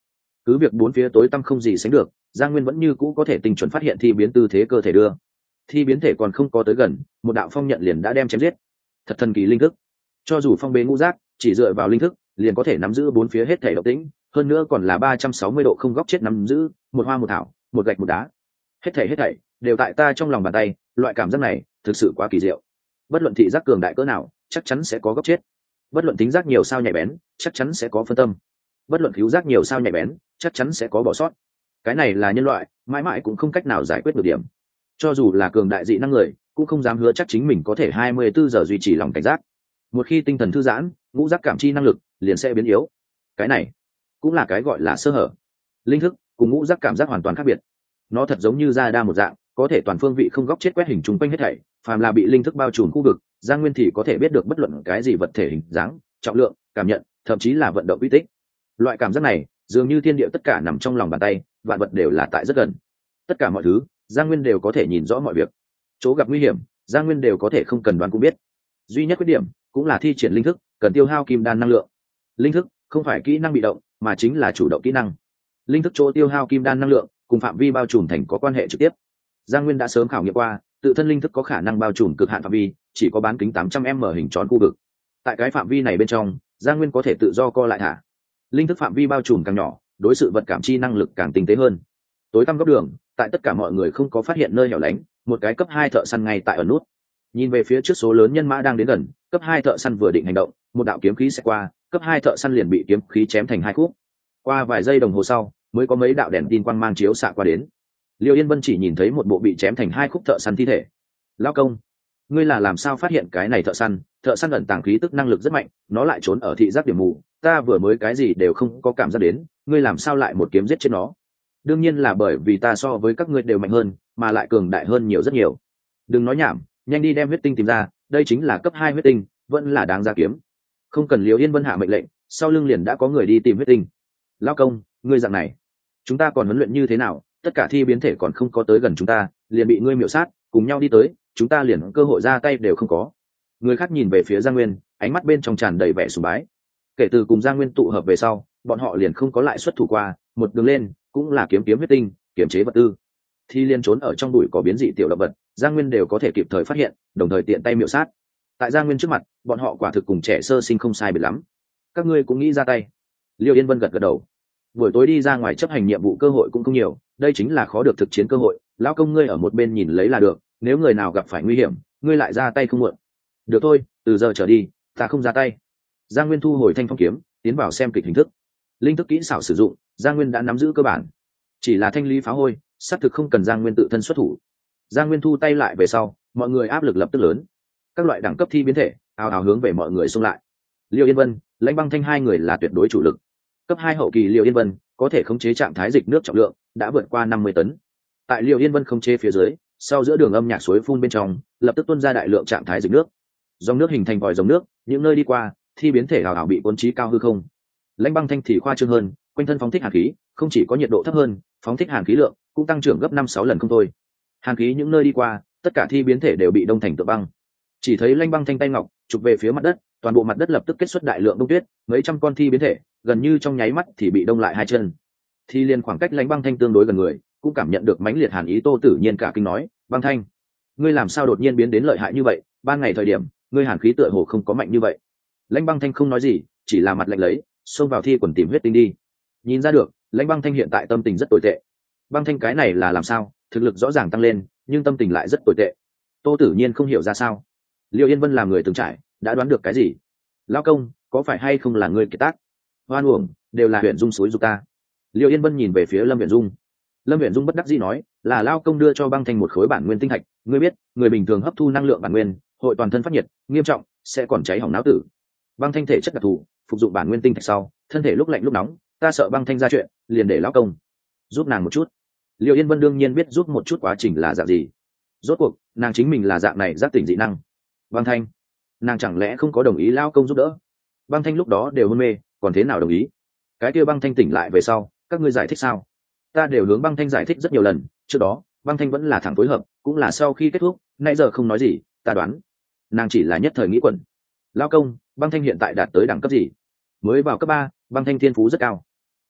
cứ việc bốn phía tối tăm không gì sánh được, Giang Nguyên vẫn như cũ có thể tinh chuẩn phát hiện thi biến tư thế cơ thể đưa. Thi biến thể còn không có tới gần, một đạo phong nhận liền đã đem chém giết. Thật thần kỳ linh thức. Cho dù phong bế ngũ giác, chỉ dựa vào linh thức, liền có thể nắm giữ bốn phía hết thể động tĩnh, hơn nữa còn là ba trăm sáu mươi độ không góc chết nắm giữ, một hoa một thảo, một gạch một đá. Hết thảy hết thảy đều tại ta trong lòng bàn tay, loại cảm giác này thực sự quá kỳ diệu. Bất luận thị giác cường đại cỡ nào, chắc chắn sẽ có góc chết. Bất luận tính giác nhiều sao nhạy bén, chắc chắn sẽ có phân tâm. Bất luận cứu giác nhiều sao nhạy bén, chắc chắn sẽ có bỏ sót. Cái này là nhân loại, mãi mãi cũng không cách nào giải quyết được điểm. Cho dù là cường đại dị năng người, cũng không dám hứa chắc chính mình có thể hai mươi bốn giờ duy trì lòng cảnh giác. Một khi tinh thần thư giãn, ngũ giác cảm chi năng lực liền sẽ biến yếu. Cái này cũng là cái gọi là sơ hở. Linh thức cùng ngũ giác cảm giác hoàn toàn khác biệt. Nó thật giống như radar một dạng, có thể toàn phương vị không góc chết quét hình chung quanh hết thảy, phàm là bị linh thức bao trùm khu vực, Giang Nguyên thì có thể biết được bất luận cái gì vật thể hình dáng, trọng lượng, cảm nhận, thậm chí là vận động uy tích. Loại cảm giác này, dường như thiên địa tất cả nằm trong lòng bàn tay, vạn vật đều là tại rất gần. Tất cả mọi thứ, Giang Nguyên đều có thể nhìn rõ mọi việc. Chỗ gặp nguy hiểm, Giang Nguyên đều có thể không cần đoán cũng biết. Duy nhất khuyết điểm cũng là thi triển linh thức, cần tiêu hao kim đan năng lượng. Linh thức không phải kỹ năng bị động, mà chính là chủ động kỹ năng. Linh thức chỗ tiêu hao kim đan năng lượng, cùng phạm vi bao trùm thành có quan hệ trực tiếp. Giang Nguyên đã sớm khảo nghiệm qua, tự thân linh thức có khả năng bao trùm cực hạn phạm vi, chỉ có bán kính tám trăm mét hình tròn khu vực. Tại cái phạm vi này bên trong, Giang Nguyên có thể tự do co lại thả. Linh thức phạm vi bao trùm càng nhỏ, đối sự vật cảm chi năng lực càng tinh tế hơn. Tối tăm góc đường, tại tất cả mọi người không có phát hiện nơi hẻo lánh, một cái cấp hai thợ săn ngay tại ở nút. Nhìn về phía trước số lớn nhân mã đang đến gần, cấp hai thợ săn vừa định hành động, một đạo kiếm khí sẽ qua, cấp hai thợ săn liền bị kiếm khí chém thành hai khúc. Qua vài giây đồng hồ sau, mới có mấy đạo đèn tin quang mang chiếu xạ qua đến. Liêu Yên Vân chỉ nhìn thấy một bộ bị chém thành hai khúc thợ săn thi thể. Lão công, ngươi là làm sao phát hiện cái này thợ săn? Thợ săn ẩn tàng khí tức năng lực rất mạnh, nó lại trốn ở thị giác điểm mù, ta vừa mới cái gì đều không có cảm giác đến, ngươi làm sao lại một kiếm giết chết nó? Đương nhiên là bởi vì ta so với các ngươi đều mạnh hơn, mà lại cường đại hơn nhiều rất nhiều. Đừng nói nhảm, nhanh đi đem huyết tinh tìm ra, đây chính là cấp hai huyết tinh, vẫn là đáng ra kiếm. Không cần Liêu Yên Vân hạ mệnh lệnh, sau lưng liền đã có người đi tìm huyết tinh. Lão công, ngươi dạng này, chúng ta còn huấn luyện như thế nào? Tất cả thi biến thể còn không có tới gần chúng ta, liền bị ngươi miểu sát, cùng nhau đi tới, chúng ta liền cơ hội ra tay đều không có. Người khác nhìn về phía Giang Nguyên, ánh mắt bên trong tràn đầy vẻ sùng bái. Kể từ cùng Giang Nguyên tụ hợp về sau, bọn họ liền không có lại xuất thủ qua, một đường lên cũng là kiếm kiếm huyết tinh, kiểm chế vật tư. Thi liên trốn ở trong bụi có biến dị tiểu động vật, Giang Nguyên đều có thể kịp thời phát hiện, đồng thời tiện tay miểu sát. Tại Giang Nguyên trước mặt, bọn họ quả thực cùng trẻ sơ sinh không sai biệt lắm. Các ngươi cũng nghĩ ra tay? Liêu Yên Vân gật gật đầu. Buổi tối đi ra ngoài chấp hành nhiệm vụ cơ hội cũng không nhiều, đây chính là khó được thực chiến cơ hội. Lão công ngươi ở một bên nhìn lấy là được, nếu người nào gặp phải nguy hiểm, ngươi lại ra tay không muộn. Được thôi, từ giờ trở đi, ta không ra tay. Giang Nguyên thu hồi thanh phong kiếm, tiến vào xem kịch hình thức. Linh thức kỹ xảo sử dụng, Giang Nguyên đã nắm giữ cơ bản, chỉ là thanh lý phá hôi, xác thực không cần Giang Nguyên tự thân xuất thủ. Giang Nguyên thu tay lại về sau, mọi người áp lực lập tức lớn. Các loại đẳng cấp thi biến thể ào ào hướng về mọi người xông lại. Liêu Yên Vân, Lãnh Băng Thanh hai người là tuyệt đối chủ lực. Cấp hai hậu kỳ Liêu Yên Vân có thể khống chế trạng thái dịch nước trọng lượng đã vượt qua năm mươi tấn. Tại Liêu Yên Vân khống chế phía dưới, sau giữa đường âm nhạc suối phun bên trong, lập tức tuôn ra đại lượng trạng thái dịch nước. Dòng nước hình thành vòi dòng nước, những nơi đi qua, thi biến thể ào ào bị cuốn trí cao hư không. Lãnh Băng Thanh thì khoa trương hơn, quanh thân phóng thích hàn khí, không chỉ có nhiệt độ thấp hơn, phóng thích hàn khí lượng cũng tăng trưởng gấp năm sáu lần không thôi. Hàn khí những nơi đi qua, tất cả thi biến thể đều bị đông thành tượng băng. Chỉ thấy Lãnh Băng Thanh tay ngọc chụp về phía mặt đất, toàn bộ mặt đất lập tức kết xuất đại lượng đông tuyết, mấy trăm con thi biến thể gần như trong nháy mắt thì bị đông lại hai chân. Thi liên khoảng cách Lãnh Băng Thanh tương đối gần người, cũng cảm nhận được mãnh liệt hàn ý. Tô Tử Nhiên cả kinh nói, Băng Thanh, ngươi làm sao đột nhiên biến đến lợi hại như vậy? Ban ngày thời điểm, ngươi hàn khí tựa hồ không có mạnh như vậy. Lãnh Băng Thanh không nói gì, chỉ là mặt lạnh lấy, xông vào thi quần tìm huyết tinh đi. Nhìn ra được, Lãnh Băng Thanh hiện tại tâm tình rất tồi tệ. Băng Thanh cái này là làm sao? Thực lực rõ ràng tăng lên, nhưng tâm tình lại rất tồi tệ. Tô Tử Nhiên không hiểu ra sao. Liêu Yên Vân làm người từng trải, đã đoán được cái gì. Lão công, có phải hay không là ngươi kiệt tác? Hoan uổng, đều là Huyền Dung suối dục ta. Liêu Yên Vân nhìn về phía Lâm Huyền Dung. Lâm Huyền Dung bất đắc dĩ nói, là Lão công đưa cho Băng Thanh một khối bản nguyên tinh thạch, ngươi biết, người bình thường hấp thu năng lượng bản nguyên, hội toàn thân phát nhiệt, nghiêm trọng sẽ còn cháy hỏng não tử. Băng Thanh thể chất đặc thù, phục dụng bản nguyên tinh thạch sau, thân thể lúc lạnh lúc nóng, ta sợ Băng Thanh ra chuyện, liền để Lão công giúp nàng một chút. Liêu Yên Vân đương nhiên biết giúp một chút quá trình là dạng gì. Rốt cuộc, nàng chính mình là dạng này giác tỉnh dị năng. Băng Thanh, nàng chẳng lẽ không có đồng ý Lão công giúp đỡ? Băng Thanh lúc đó đều hôn mê, còn thế nào đồng ý? Cái kia Băng Thanh tỉnh lại về sau, các ngươi giải thích sao? Ta đều hướng Băng Thanh giải thích rất nhiều lần, trước đó Băng Thanh vẫn là thẳng phối hợp, cũng là sau khi kết thúc, nãy giờ không nói gì, ta đoán nàng chỉ là nhất thời nghĩ quẩn. Lão công, Băng Thanh hiện tại đạt tới đẳng cấp gì? Mới vào cấp ba, Băng Thanh thiên phú rất cao.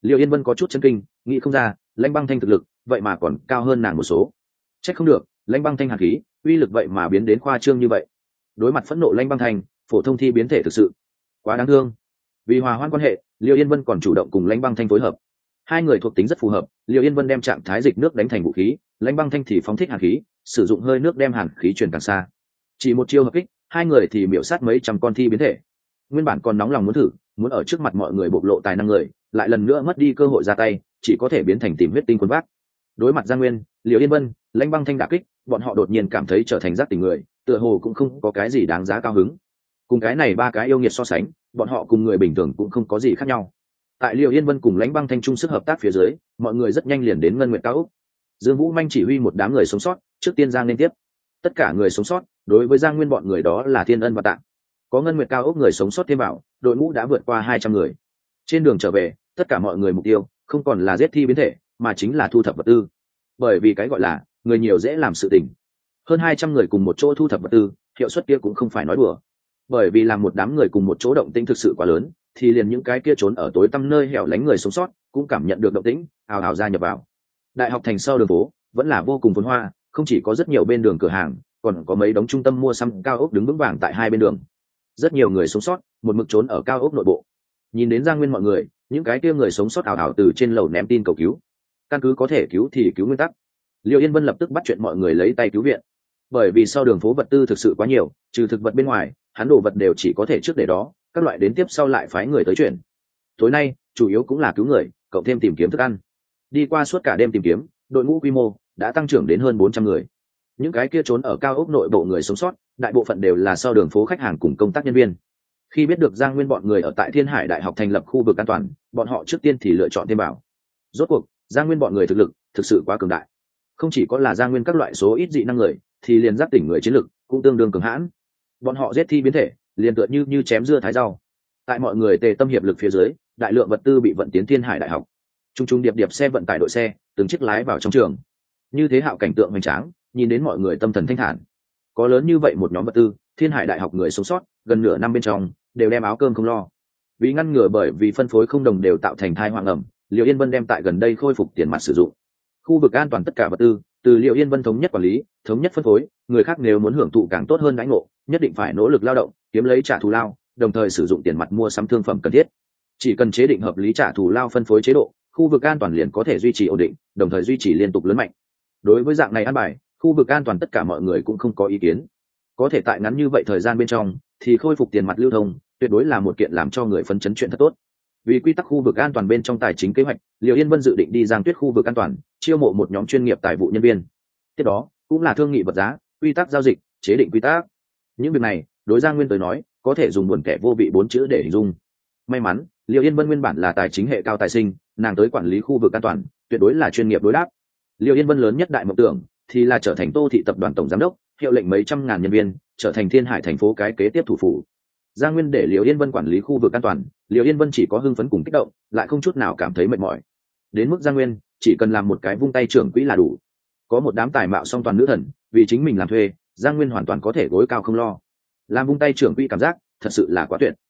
Liệu Yên Vân có chút chấn kinh, nghĩ không ra Lãnh Băng Thanh thực lực vậy mà còn cao hơn nàng một số. Trách không được, Lãnh Băng Thanh hàn khí uy lực vậy mà biến đến khoa trương như vậy. Đối mặt phẫn nộ Lãnh Băng Thanh, phổ thông thi biến thể thực sự quá đáng thương. Vì hòa hoãn quan hệ, Liệu Yên Vân còn chủ động cùng Lãnh Băng Thanh phối hợp. Hai người thuộc tính rất phù hợp, Liệu Yên Vân đem trạng thái dịch nước đánh thành vũ khí, Lãnh Băng Thanh thì phóng thích hàn khí, sử dụng hơi nước đem hàn khí truyền càng xa. Chỉ một chiêu hợp kích, hai người thì miểu sát mấy trăm con thi biến thể. Nguyên bản còn nóng lòng muốn thử, muốn ở trước mặt mọi người bộc lộ tài năng người, lại lần nữa mất đi cơ hội ra tay, chỉ có thể biến thành tìm huyết tinh quân vác. Đối mặt Giang Nguyên, Liệu Yên Vân, Lãnh Băng Thanh đả kích, bọn họ đột nhiên cảm thấy trở thành giác tỉnh người, tựa hồ cũng không có cái gì đáng giá cao hứng. Cùng cái này ba cái yêu nghiệt so sánh, bọn họ cùng người bình thường cũng không có gì khác nhau. Tại Liệu Yên Vân cùng Lãnh Băng Thanh chung sức hợp tác phía dưới, mọi người rất nhanh liền đến Ngân Nguyệt Cao Ốc. Dương Vũ Manh chỉ huy một đám người sống sót, trước tiên Giang lên tiếp. Tất cả người sống sót, đối với Giang Nguyên bọn người đó là thiên ân và tạng. Có Ngân Nguyệt Cao Ốc người sống sót thêm vào, đội ngũ đã vượt qua hai trăm người. Trên đường trở về, tất cả mọi người mục tiêu không còn là giết thi biến thể, mà chính là thu thập vật tư. Bởi vì cái gọi là người nhiều dễ làm sự tình. Hơn hai trăm người cùng một chỗ thu thập vật tư, hiệu suất kia cũng không phải nói đùa. Bởi vì làm một đám người cùng một chỗ động tĩnh thực sự quá lớn, thì liền những cái kia trốn ở tối tăm nơi hẻo lánh người sống sót cũng cảm nhận được động tĩnh, ào ào gia nhập vào. Đại học thành sau đường phố vẫn là vô cùng phồn hoa, không chỉ có rất nhiều bên đường cửa hàng, còn có mấy đống trung tâm mua sắm cao ốc đứng vững vàng tại hai bên đường. Rất nhiều người sống sót một mực trốn ở cao ốc nội bộ. Nhìn đến Giang Nguyên mọi người, những cái kia người sống sót ảo ảo từ trên lầu ném tin cầu cứu. Căn cứ có thể cứu thì cứu nguyên tắc. Liệu Yên Vân lập tức bắt chuyện mọi người lấy tay cứu viện. Bởi vì sau đường phố vật tư thực sự quá nhiều, trừ thực vật bên ngoài, hắn đồ vật đều chỉ có thể trước để đó, các loại đến tiếp sau lại phái người tới chuyển. Tối nay, chủ yếu cũng là cứu người, cộng thêm tìm kiếm thức ăn. Đi qua suốt cả đêm tìm kiếm, đội ngũ quy mô đã tăng trưởng đến hơn bốn trăm người. Những cái kia trốn ở cao ốc nội bộ người sống sót, đại bộ phận đều là sau đường phố khách hàng cùng công tác nhân viên. Khi biết được Giang Nguyên bọn người ở tại Thiên Hải Đại học thành lập khu vực an toàn, bọn họ trước tiên thì lựa chọn thêm bảo. Rốt cuộc, Giang Nguyên bọn người thực lực thực sự quá cường đại. Không chỉ có là Giang Nguyên các loại số ít dị năng người, thì liền giác tỉnh người chiến lực cũng tương đương cường hãn. Bọn họ giết thi biến thể, liền tựa như như chém dưa thái rau. Tại mọi người tề tâm hiệp lực phía dưới, đại lượng vật tư bị vận tiến Thiên Hải Đại học. Trung trung điệp điệp xe vận tải đội xe, từng chiếc lái vào trong trường. Như thế hạo cảnh tượng hoành tráng, nhìn đến mọi người tâm thần thanh thản. Có lớn như vậy một nhóm vật tư, Thiên Hải Đại học người sống sót gần nửa năm bên trong đều đem áo cơm không lo. Vì ngăn ngừa bởi vì phân phối không đồng đều tạo thành thai hoang ẩm, Liệu Yên Vân đem tại gần đây khôi phục tiền mặt sử dụng. Khu vực an toàn tất cả vật tư từ Liệu Yên Vân thống nhất quản lý, thống nhất phân phối, người khác nếu muốn hưởng thụ càng tốt hơn đãi ngộ, nhất định phải nỗ lực lao động, kiếm lấy trả thù lao, đồng thời sử dụng tiền mặt mua sắm thương phẩm cần thiết. Chỉ cần chế định hợp lý trả thù lao phân phối chế độ, khu vực an toàn liền có thể duy trì ổn định, đồng thời duy trì liên tục lớn mạnh. Đối với dạng này an bài, khu vực an toàn tất cả mọi người cũng không có ý kiến. Có thể tại ngắn như vậy thời gian bên trong thì khôi phục tiền mặt lưu thông, tuyệt đối là một kiện làm cho người phấn chấn chuyện thật tốt. Vì quy tắc khu vực an toàn bên trong tài chính kế hoạch, Liệu Yên Vân dự định đi Giang Tuyết khu vực an toàn, chiêu mộ một nhóm chuyên nghiệp tài vụ nhân viên. Tiếp đó cũng là thương nghị vật giá, quy tắc giao dịch, chế định quy tắc. Những việc này đối Giang Nguyên tới nói, có thể dùng buồn kẻ vô vị bốn chữ để hình dung. May mắn, Liệu Yên Vân nguyên bản là tài chính hệ cao tài sinh, nàng tới quản lý khu vực an toàn, tuyệt đối là chuyên nghiệp đối đáp. Liệu Yên Vân lớn nhất đại mộng tưởng thì là trở thành Tô thị tập đoàn tổng giám đốc, hiệu lệnh mấy trăm ngàn nhân viên, trở thành Thiên Hải thành phố cái kế tiếp thủ phủ. Giang Nguyên để Liệu Yên Vân quản lý khu vực an toàn, Liệu Yên Vân chỉ có hưng phấn cùng kích động, lại không chút nào cảm thấy mệt mỏi. Đến mức Giang Nguyên chỉ cần làm một cái vung tay trưởng quỹ là đủ. Có một đám tài mạo song toàn nữ thần, vì chính mình làm thuê, Giang Nguyên hoàn toàn có thể gối cao không lo. Làm vung tay trưởng quỹ cảm giác thật sự là quá tuyệt.